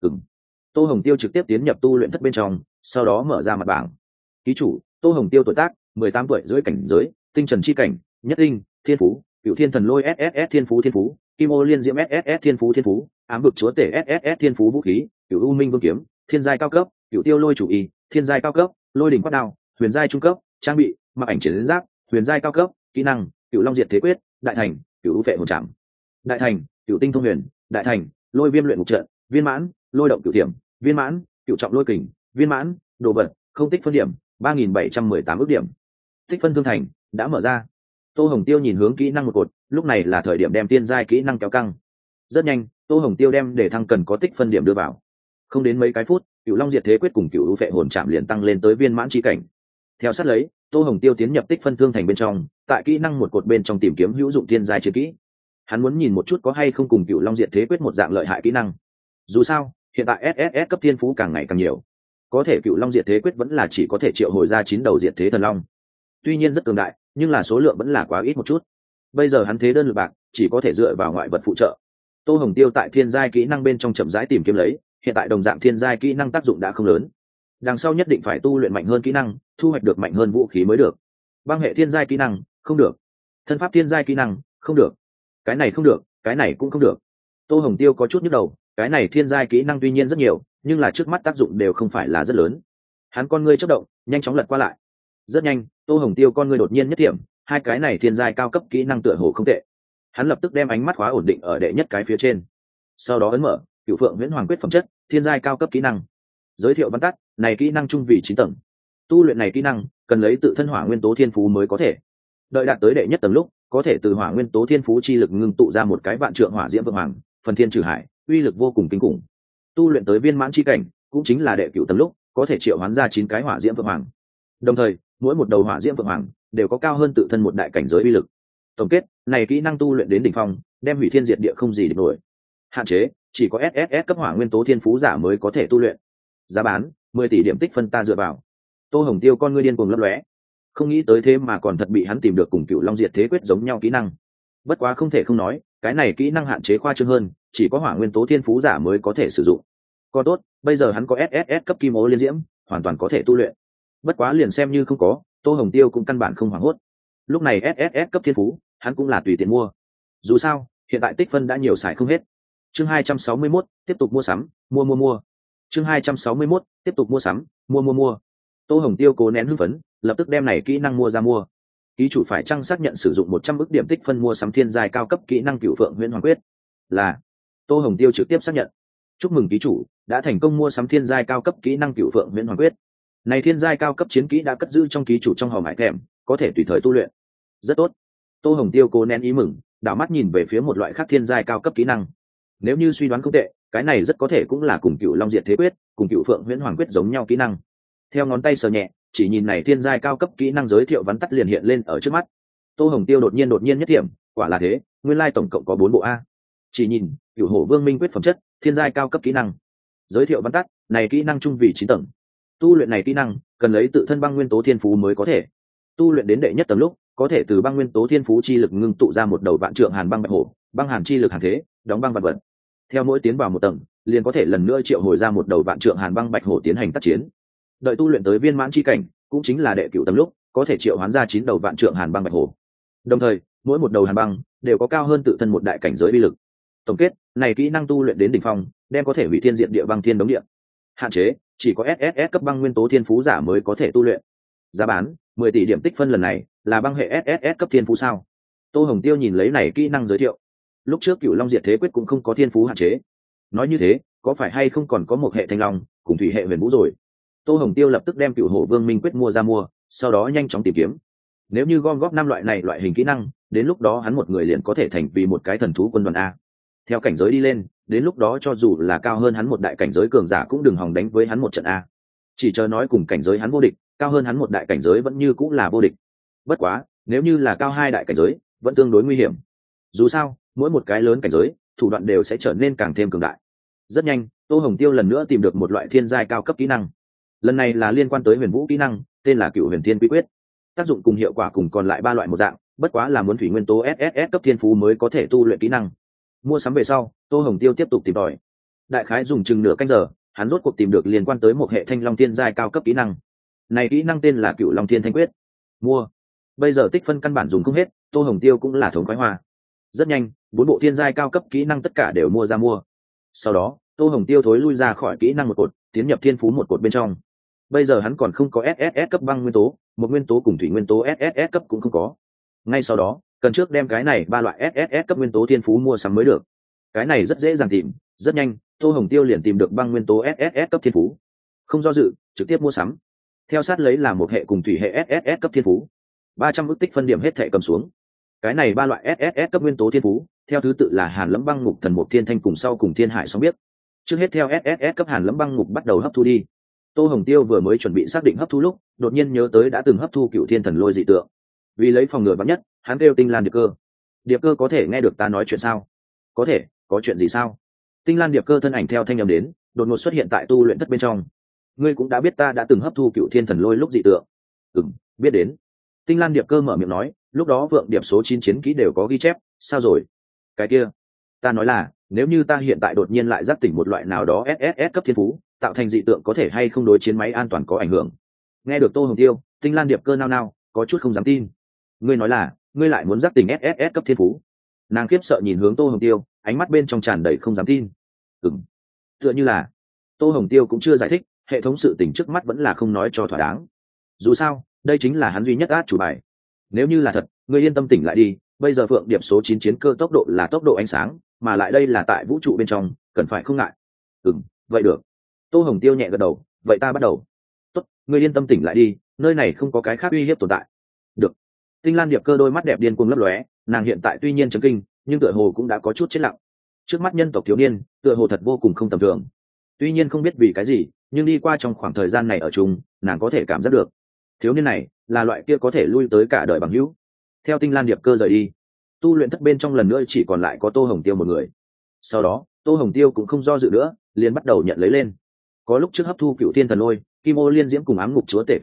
Speaker 1: Tô Hồng Tiêu trực tiếp tiến nhập tu luyện thất bên trong, sau đó mở ra mặt bảng. Ký chủ, Tô Hồng Tiêu tuổi tác, 18 tuổi dưới cảnh giới, tinh trần chi cảnh, nhất tinh, thiên phú, cựu thiên thần lôi SSS thiên phú, kim ô liên diễm SSS thiên phú, ám vực chúa tể SSS thiên phú vũ khí, cựu u minh vương kiếm, thiên giai cao cấp, cựu tiêu lôi chủ y, thiên giai cao cấp, lôi đỉnh quát đao, huyền giai trung cấp, trang bị, mặc ảnh chiến giáp, huyền giai cao cấp, kỹ năng, cựu long diệt thế quyết, đại thành, cựu u phệ hồn trảm, đại thành, cựu tinh thông huyền, đại thành, lôi viêm luyện ngục trận, viên mãn, lôi động cựu điểm, viên mãn, cựu trọng lôi kình, viên mãn, đồ vật, không tích phân điểm, 3.718 ước điểm. Tích phân thương thành đã mở ra. Tô Hồng Tiêu nhìn hướng kỹ năng một cột, lúc này là thời điểm đem tiên giai kỹ năng kéo căng. Rất nhanh, Tô Hồng Tiêu đem để thăng cần có tích phân điểm đưa vào. Không đến mấy cái phút, cựu long diệt thế quyết cùng cựu u phệ hồn trảm liền tăng lên tới viên mãn chi cảnh. Theo sát lấy, Tô Hồng Tiêu tiến nhập tích phân thương thành bên trong, tại kỹ năng một cột bên trong tìm kiếm hữu dụng tiên giai chiến kỹ. Hắn muốn nhìn một chút có hay không cùng cựu long diệt thế quyết một dạng lợi hại kỹ năng. Dù sao, hiện tại SSS cấp thiên phú càng ngày càng nhiều. Có thể cựu long diệt thế quyết vẫn là chỉ có thể triệu hồi ra 9 đầu diệt thế thần long. Tuy nhiên rất cường đại, nhưng là số lượng vẫn là quá ít một chút. Bây giờ hắn thế đơn lực bạc, chỉ có thể dựa vào ngoại vật phụ trợ. Tô Hồng Tiêu tại thiên giai kỹ năng bên trong chậm rãi tìm kiếm lấy, hiện tại đồng dạng thiên giai kỹ năng tác dụng đã không lớn. Đằng sau nhất định phải tu luyện mạnh hơn kỹ năng, thu hoạch được mạnh hơn vũ khí mới được. Băng hệ thiên giai kỹ năng, không được. Thân pháp thiên giai kỹ năng, không được. Cái này không được, cái này cũng không được. Tô Hồng Tiêu có chút nhức đầu, cái này thiên giai kỹ năng tuy nhiên rất nhiều, nhưng là trước mắt tác dụng đều không phải là rất lớn. Hắn con ngươi chớp động, nhanh chóng lật qua lại. Rất nhanh, Tô Hồng Tiêu con ngươi đột nhiên nhất điểm, hai cái này thiên giai cao cấp kỹ năng tựa hồ không tệ. Hắn lập tức đem ánh mắt khóa ổn định ở đệ nhất cái phía trên. Sau đó ấn mở, Cửu Phượng Huyễn Hoàng quyết phẩm chất, thiên giai cao cấp kỹ năng. Giới thiệu văn tắt, này kỹ năng trung vị 9 tầng. Tu luyện này kỹ năng, cần lấy tự thân hỏa nguyên tố thiên phú mới có thể. Đợi đạt tới đệ nhất tầng lúc, có thể từ hỏa nguyên tố thiên phú chi lực ngưng tụ ra một cái vạn trượng hỏa diễm vượng hoàng, phần thiên trừ hải, uy lực vô cùng kinh khủng. Tu luyện tới viên mãn chi cảnh, cũng chính là đệ cửu tầng lúc, có thể triệu hoán ra 9 cái hỏa diễm vượng hoàng. Đồng thời, mỗi một đầu hỏa diễm vượng hoàng đều có cao hơn tự thân một đại cảnh giới uy lực. Tổng kết, này kỹ năng tu luyện đến đỉnh phong, đem hủy thiên diệt địa không gì địch nổi. Hạn chế, chỉ có SSS cấp hỏa nguyên tố thiên phú giả mới có thể tu luyện. Giá bán, 10 tỷ điểm tích phân ta dựa vào. Tô Hồng Tiêu con ngươi điên cuồng lấp lóe. không nghĩ tới thế mà còn thật bị hắn tìm được cùng Cựu Long Diệt Thế Quyết giống nhau kỹ năng. Bất quá không thể không nói, cái này kỹ năng hạn chế khoa trương hơn, chỉ có Hỏa Nguyên Tố Thiên Phú giả mới có thể sử dụng. Còn tốt, bây giờ hắn có SSS cấp Kim Ô Liên Diễm, hoàn toàn có thể tu luyện. Bất quá liền xem như không có, Tô Hồng Tiêu cũng căn bản không hoảng hốt. Lúc này SSS cấp Thiên Phú, hắn cũng là tùy tiện mua. Dù sao, hiện tại tích phân đã nhiều xài không hết. Chương 261, tiếp tục mua sắm, mua. Chương 261, tiếp tục mua sắm, mua. Tô Hồng Tiêu cố nén hưng phấn, lập tức đem này kỹ năng mua ra mua. Ký chủ phải chăng xác nhận sử dụng 100 ức điểm tích phân mua sắm thiên giai cao cấp kỹ năng Cửu Phượng Huyễn Hoàng Quyết? Là. Tô Hồng Tiêu trực tiếp xác nhận. Chúc mừng ký chủ đã thành công mua sắm thiên giai cao cấp kỹ năng Cửu Phượng Huyễn Hoàng Quyết. Này thiên giai cao cấp chiến kỹ đã cất giữ trong ký chủ trong hòm hải kèm, có thể tùy thời tu luyện. Rất tốt. Tô Hồng Tiêu cố nén ý mừng, đảo mắt nhìn về phía một loại khác thiên giai cao cấp kỹ năng. Nếu như suy đoán không tệ, cái này rất có thể cũng là cùng Cửu Long Diệt Thế Quyết, cùng Cửu Phượng Huyễn Hoàng Quyết giống nhau kỹ năng. Theo ngón tay sờ nhẹ, chỉ nhìn này thiên giai cao cấp kỹ năng giới thiệu vắn tắt liền hiện lên ở trước mắt. Tô Hồng Tiêu đột nhiên nhất điểm, quả là thế, nguyên lai tổng cộng có 4 bộ a. Chỉ nhìn, Cửu Hổ Vương Minh Quyết phẩm chất, thiên giai cao cấp kỹ năng. Giới thiệu vắn tắt, này kỹ năng trung vị 9 tầng. Tu luyện này kỹ năng, cần lấy tự thân băng nguyên tố thiên phú mới có thể. Tu luyện đến đệ nhất tầng lúc, có thể từ băng nguyên tố thiên phú chi lực ngưng tụ ra một đầu vạn trượng hàn băng bạch hổ, băng hàn chi lực hàn thế, đóng băng vật vật. Theo mỗi tiến vào một tầng, liền có thể lần nữa triệu hồi ra một đầu vạn trượng hàn băng bạch hổ tiến hành tác chiến. Đợi tu luyện tới viên mãn chi cảnh, cũng chính là đệ cửu tầng lúc, có thể triệu hoán ra 9 đầu vạn trượng hàn băng bạch hổ. Đồng thời, mỗi một đầu hàn băng đều có cao hơn tự thân một đại cảnh giới uy lực. Tổng kết, này kỹ năng tu luyện đến đỉnh phong, đem có thể hủy thiên diệt địa băng thiên đống địa. Hạn chế, chỉ có SSS cấp băng nguyên tố thiên phú giả mới có thể tu luyện. Giá bán 10 tỷ điểm tích phân lần này là băng hệ SSS cấp thiên phú sao? Tô Hồng Tiêu nhìn lấy này kỹ năng giới thiệu. Lúc trước Cửu Long Diệt Thế Quyết cũng không có thiên phú hạn chế. Nói như thế, có phải hay không còn có một hệ Thanh Long, cùng thủy hệ Huyền Vũ rồi? Tô Hồng Tiêu lập tức đem Cửu Hổ Vương Minh Quyết mua ra mua, sau đó nhanh chóng tìm kiếm. Nếu như gom góp 5 loại này loại hình kỹ năng, đến lúc đó hắn một người liền có thể thành vì một cái thần thú quân đoàn a. Theo cảnh giới đi lên, đến lúc đó cho dù là cao hơn hắn một đại cảnh giới cường giả cũng đừng hòng đánh với hắn một trận a. Chỉ chờ nói cùng cảnh giới hắn vô địch, cao hơn hắn một đại cảnh giới vẫn như cũng là vô địch. Bất quá, nếu như là cao 2 đại cảnh giới, vẫn tương đối nguy hiểm. Dù sao, mỗi một cái lớn cảnh giới, thủ đoạn đều sẽ trở nên càng thêm cường đại. Rất nhanh, Tô Hồng Tiêu lần nữa tìm được một loại thiên giai cao cấp kỹ năng. Lần này là liên quan tới Huyền Vũ kỹ năng, tên là Cửu Huyền Thiên Quy Quyết. Tác dụng cùng hiệu quả cùng còn lại 3 loại một dạng, bất quá là muốn thủy nguyên tố SSS cấp thiên phú mới có thể tu luyện kỹ năng. Mua sắm về sau, Tô Hồng Tiêu tiếp tục tìm tòi. Đại khái dùng chừng nửa canh giờ, hắn rốt cuộc tìm được liên quan tới một hệ Thanh Long thiên giai cao cấp kỹ năng. Này kỹ năng tên là Cửu Long Thiên Thanh Quyết. Mua. Bây giờ tích phân căn bản dùng không hết, Tô Hồng Tiêu cũng là thống khoái hoa. Rất nhanh, 4 bộ thiên giai cao cấp kỹ năng tất cả đều mua ra mua. Sau đó, Tô Hồng Tiêu thối lui ra khỏi kỹ năng một cột, tiến nhập thiên phú một cột bên trong. Bây giờ hắn còn không có SSS cấp băng nguyên tố, một nguyên tố cùng thủy nguyên tố SSS cấp cũng không có. Ngay sau đó, cần trước đem cái này 3 loại SSS cấp nguyên tố thiên phú mua sắm mới được. Cái này rất dễ dàng tìm, rất nhanh, Tô Hồng Tiêu liền tìm được băng nguyên tố SSS cấp thiên phú. Không do dự, trực tiếp mua sắm. Theo sát lấy là một hệ cùng thủy hệ SSS cấp thiên phú. 300 ức tích phân điểm hết thệ cầm xuống. Cái này 3 loại SSS cấp nguyên tố thiên phú, theo thứ tự là Hàn Lẫm Băng Ngục Thần Mục Thiên Thanh cùng sau cùng Thiên Hải Sóng Biết. Trước hết theo SSS cấp Hàn Lẫm Băng Ngục bắt đầu hấp thu đi. Tô Hồng Tiêu vừa mới chuẩn bị xác định hấp thu lúc, đột nhiên nhớ tới đã từng hấp thu Cựu Thiên Thần Lôi dị tượng. Vì lấy phòng ngừa vắn nhất, hắn kêu Tinh Lan Điệp Cơ. Điệp Cơ có thể nghe được ta nói chuyện sao? Có thể, có chuyện gì sao? Tinh Lan Điệp Cơ thân ảnh theo thanh âm đến, đột ngột xuất hiện tại tu luyện thất bên trong. Ngươi cũng đã biết ta đã từng hấp thu Cựu Thiên Thần Lôi lúc dị tượng. Biết đến. Tinh Lan Điệp Cơ mở miệng nói, lúc đó Vượng Điệp số 9 chiến kỹ đều có ghi chép, sao rồi? Cái kia, ta nói là, nếu như ta hiện tại đột nhiên lại giác tỉnh một loại nào đó SSS cấp thiên phú, tạo thành dị tượng có thể hay không đối chiến máy an toàn có ảnh hưởng? Nghe được Tô Hồng Tiêu, Tinh Lan Điệp Cơ nao nao, có chút không dám tin. Ngươi nói là, ngươi lại muốn giác tỉnh SSS cấp thiên phú? Nàng khiếp sợ nhìn hướng Tô Hồng Tiêu, ánh mắt bên trong tràn đầy không dám tin. Tựa như là, Tô Hồng Tiêu cũng chưa giải thích, hệ thống sự tỉnh trước mắt vẫn là không nói cho thỏa đáng. Dù sao, đây chính là hắn duy nhất át chủ bài. Nếu như là thật, ngươi yên tâm tỉnh lại đi, bây giờ Phượng Điệp số 9 chiến cơ tốc độ là tốc độ ánh sáng, mà lại đây là tại vũ trụ bên trong, cần phải không ngại. Vậy được. Tô Hồng Tiêu nhẹ gật đầu, vậy ta bắt đầu. Tốt, ngươi yên tâm tỉnh lại đi, nơi này không có cái khác uy hiếp tồn tại. Được. Tinh Lan Điệp Cơ đôi mắt đẹp điên cuồng lấp lóe, nàng hiện tại tuy nhiên chấn kinh, nhưng tựa hồ cũng đã có chút chết lặng. Trước mắt nhân tộc thiếu niên, tựa hồ thật vô cùng không tầm thường. Tuy nhiên không biết vì cái gì, nhưng đi qua trong khoảng thời gian này ở chung, nàng có thể cảm giác được. Thiếu niên này là loại kia có thể lui tới cả đời bằng hữu. Theo Tinh Lan Điệp Cơ rời đi, tu luyện thất bên trong lần nữa chỉ còn lại có Tô Hồng Tiêu một người. Sau đó, Tô Hồng Tiêu cũng không do dự nữa, liền bắt đầu nhận lấy lên. Có lúc trước hấp thu Cựu Thiên Thần Lôi, Kim Ô Liên Diễm cùng Ám Ngục Chúa Tể kinh nghiệm,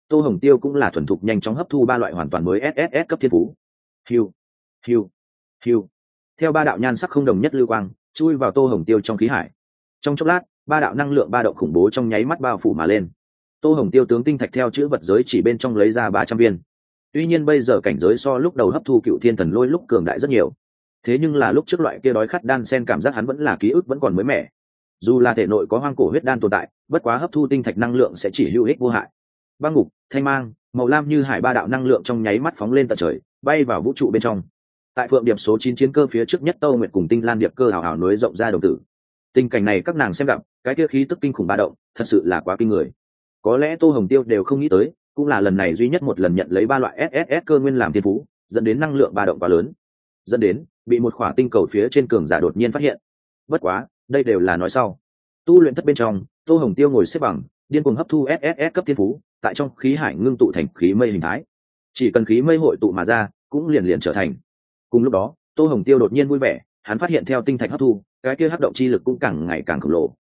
Speaker 1: Tô Hồng Tiêu cũng là thuần thục nhanh chóng hấp thu ba loại hoàn toàn mới SSS cấp thiên phú. Hiu, hiu, hiu. Theo ba đạo nhan sắc không đồng nhất lưu quang, chui vào Tô Hồng Tiêu trong khí hải. Trong chốc lát, ba đạo năng lượng ba động khủng bố trong nháy mắt bao phủ mà lên. Tô Hồng Tiêu tướng tinh thạch theo chữ vật giới chỉ bên trong lấy ra 300 viên. Tuy nhiên bây giờ cảnh giới so lúc đầu hấp thu Cựu Thiên Thần Lôi lúc cường đại rất nhiều. Thế nhưng là lúc trước loại kia đói khát đan sen cảm giác hắn vẫn là ký ức vẫn còn mới mẻ. Dù là thể nội có hoang cổ huyết đan tồn tại, bất quá hấp thu tinh thạch năng lượng sẽ chỉ hữu ích vô hại. Băng ngục, thanh mang, màu lam như hải ba đạo năng lượng trong nháy mắt phóng lên tận trời, bay vào vũ trụ bên trong. Tại phượng điệp số 9 chiến cơ phía trước nhất, Tâu Nguyệt cùng Tinh Lan điệp cơ hào hào nối rộng ra đồng tử. Tình cảnh này các nàng xem gặp, cái kia khí tức kinh khủng ba động, thật sự là quá kinh người. Có lẽ Tô Hồng Tiêu đều không nghĩ tới, cũng là lần này duy nhất một lần nhận lấy ba loại SSS cơ nguyên làm thiên phú, dẫn đến năng lượng ba động quá lớn, dẫn đến bị một khỏa tinh cầu phía trên cường giả đột nhiên phát hiện. Bất quá, đây đều là nói sau. Tu luyện thất bên trong, Tô Hồng Tiêu ngồi xếp bằng, điên cuồng hấp thu SSS cấp thiên phú, tại trong khí hải ngưng tụ thành khí mây hình thái. Chỉ cần khí mây hội tụ mà ra, cũng liền liền trở thành. Cùng lúc đó, Tô Hồng Tiêu đột nhiên vui vẻ, hắn phát hiện theo tinh thạch hấp thu, cái kia hấp động chi lực cũng càng ngày càng khổng lồ.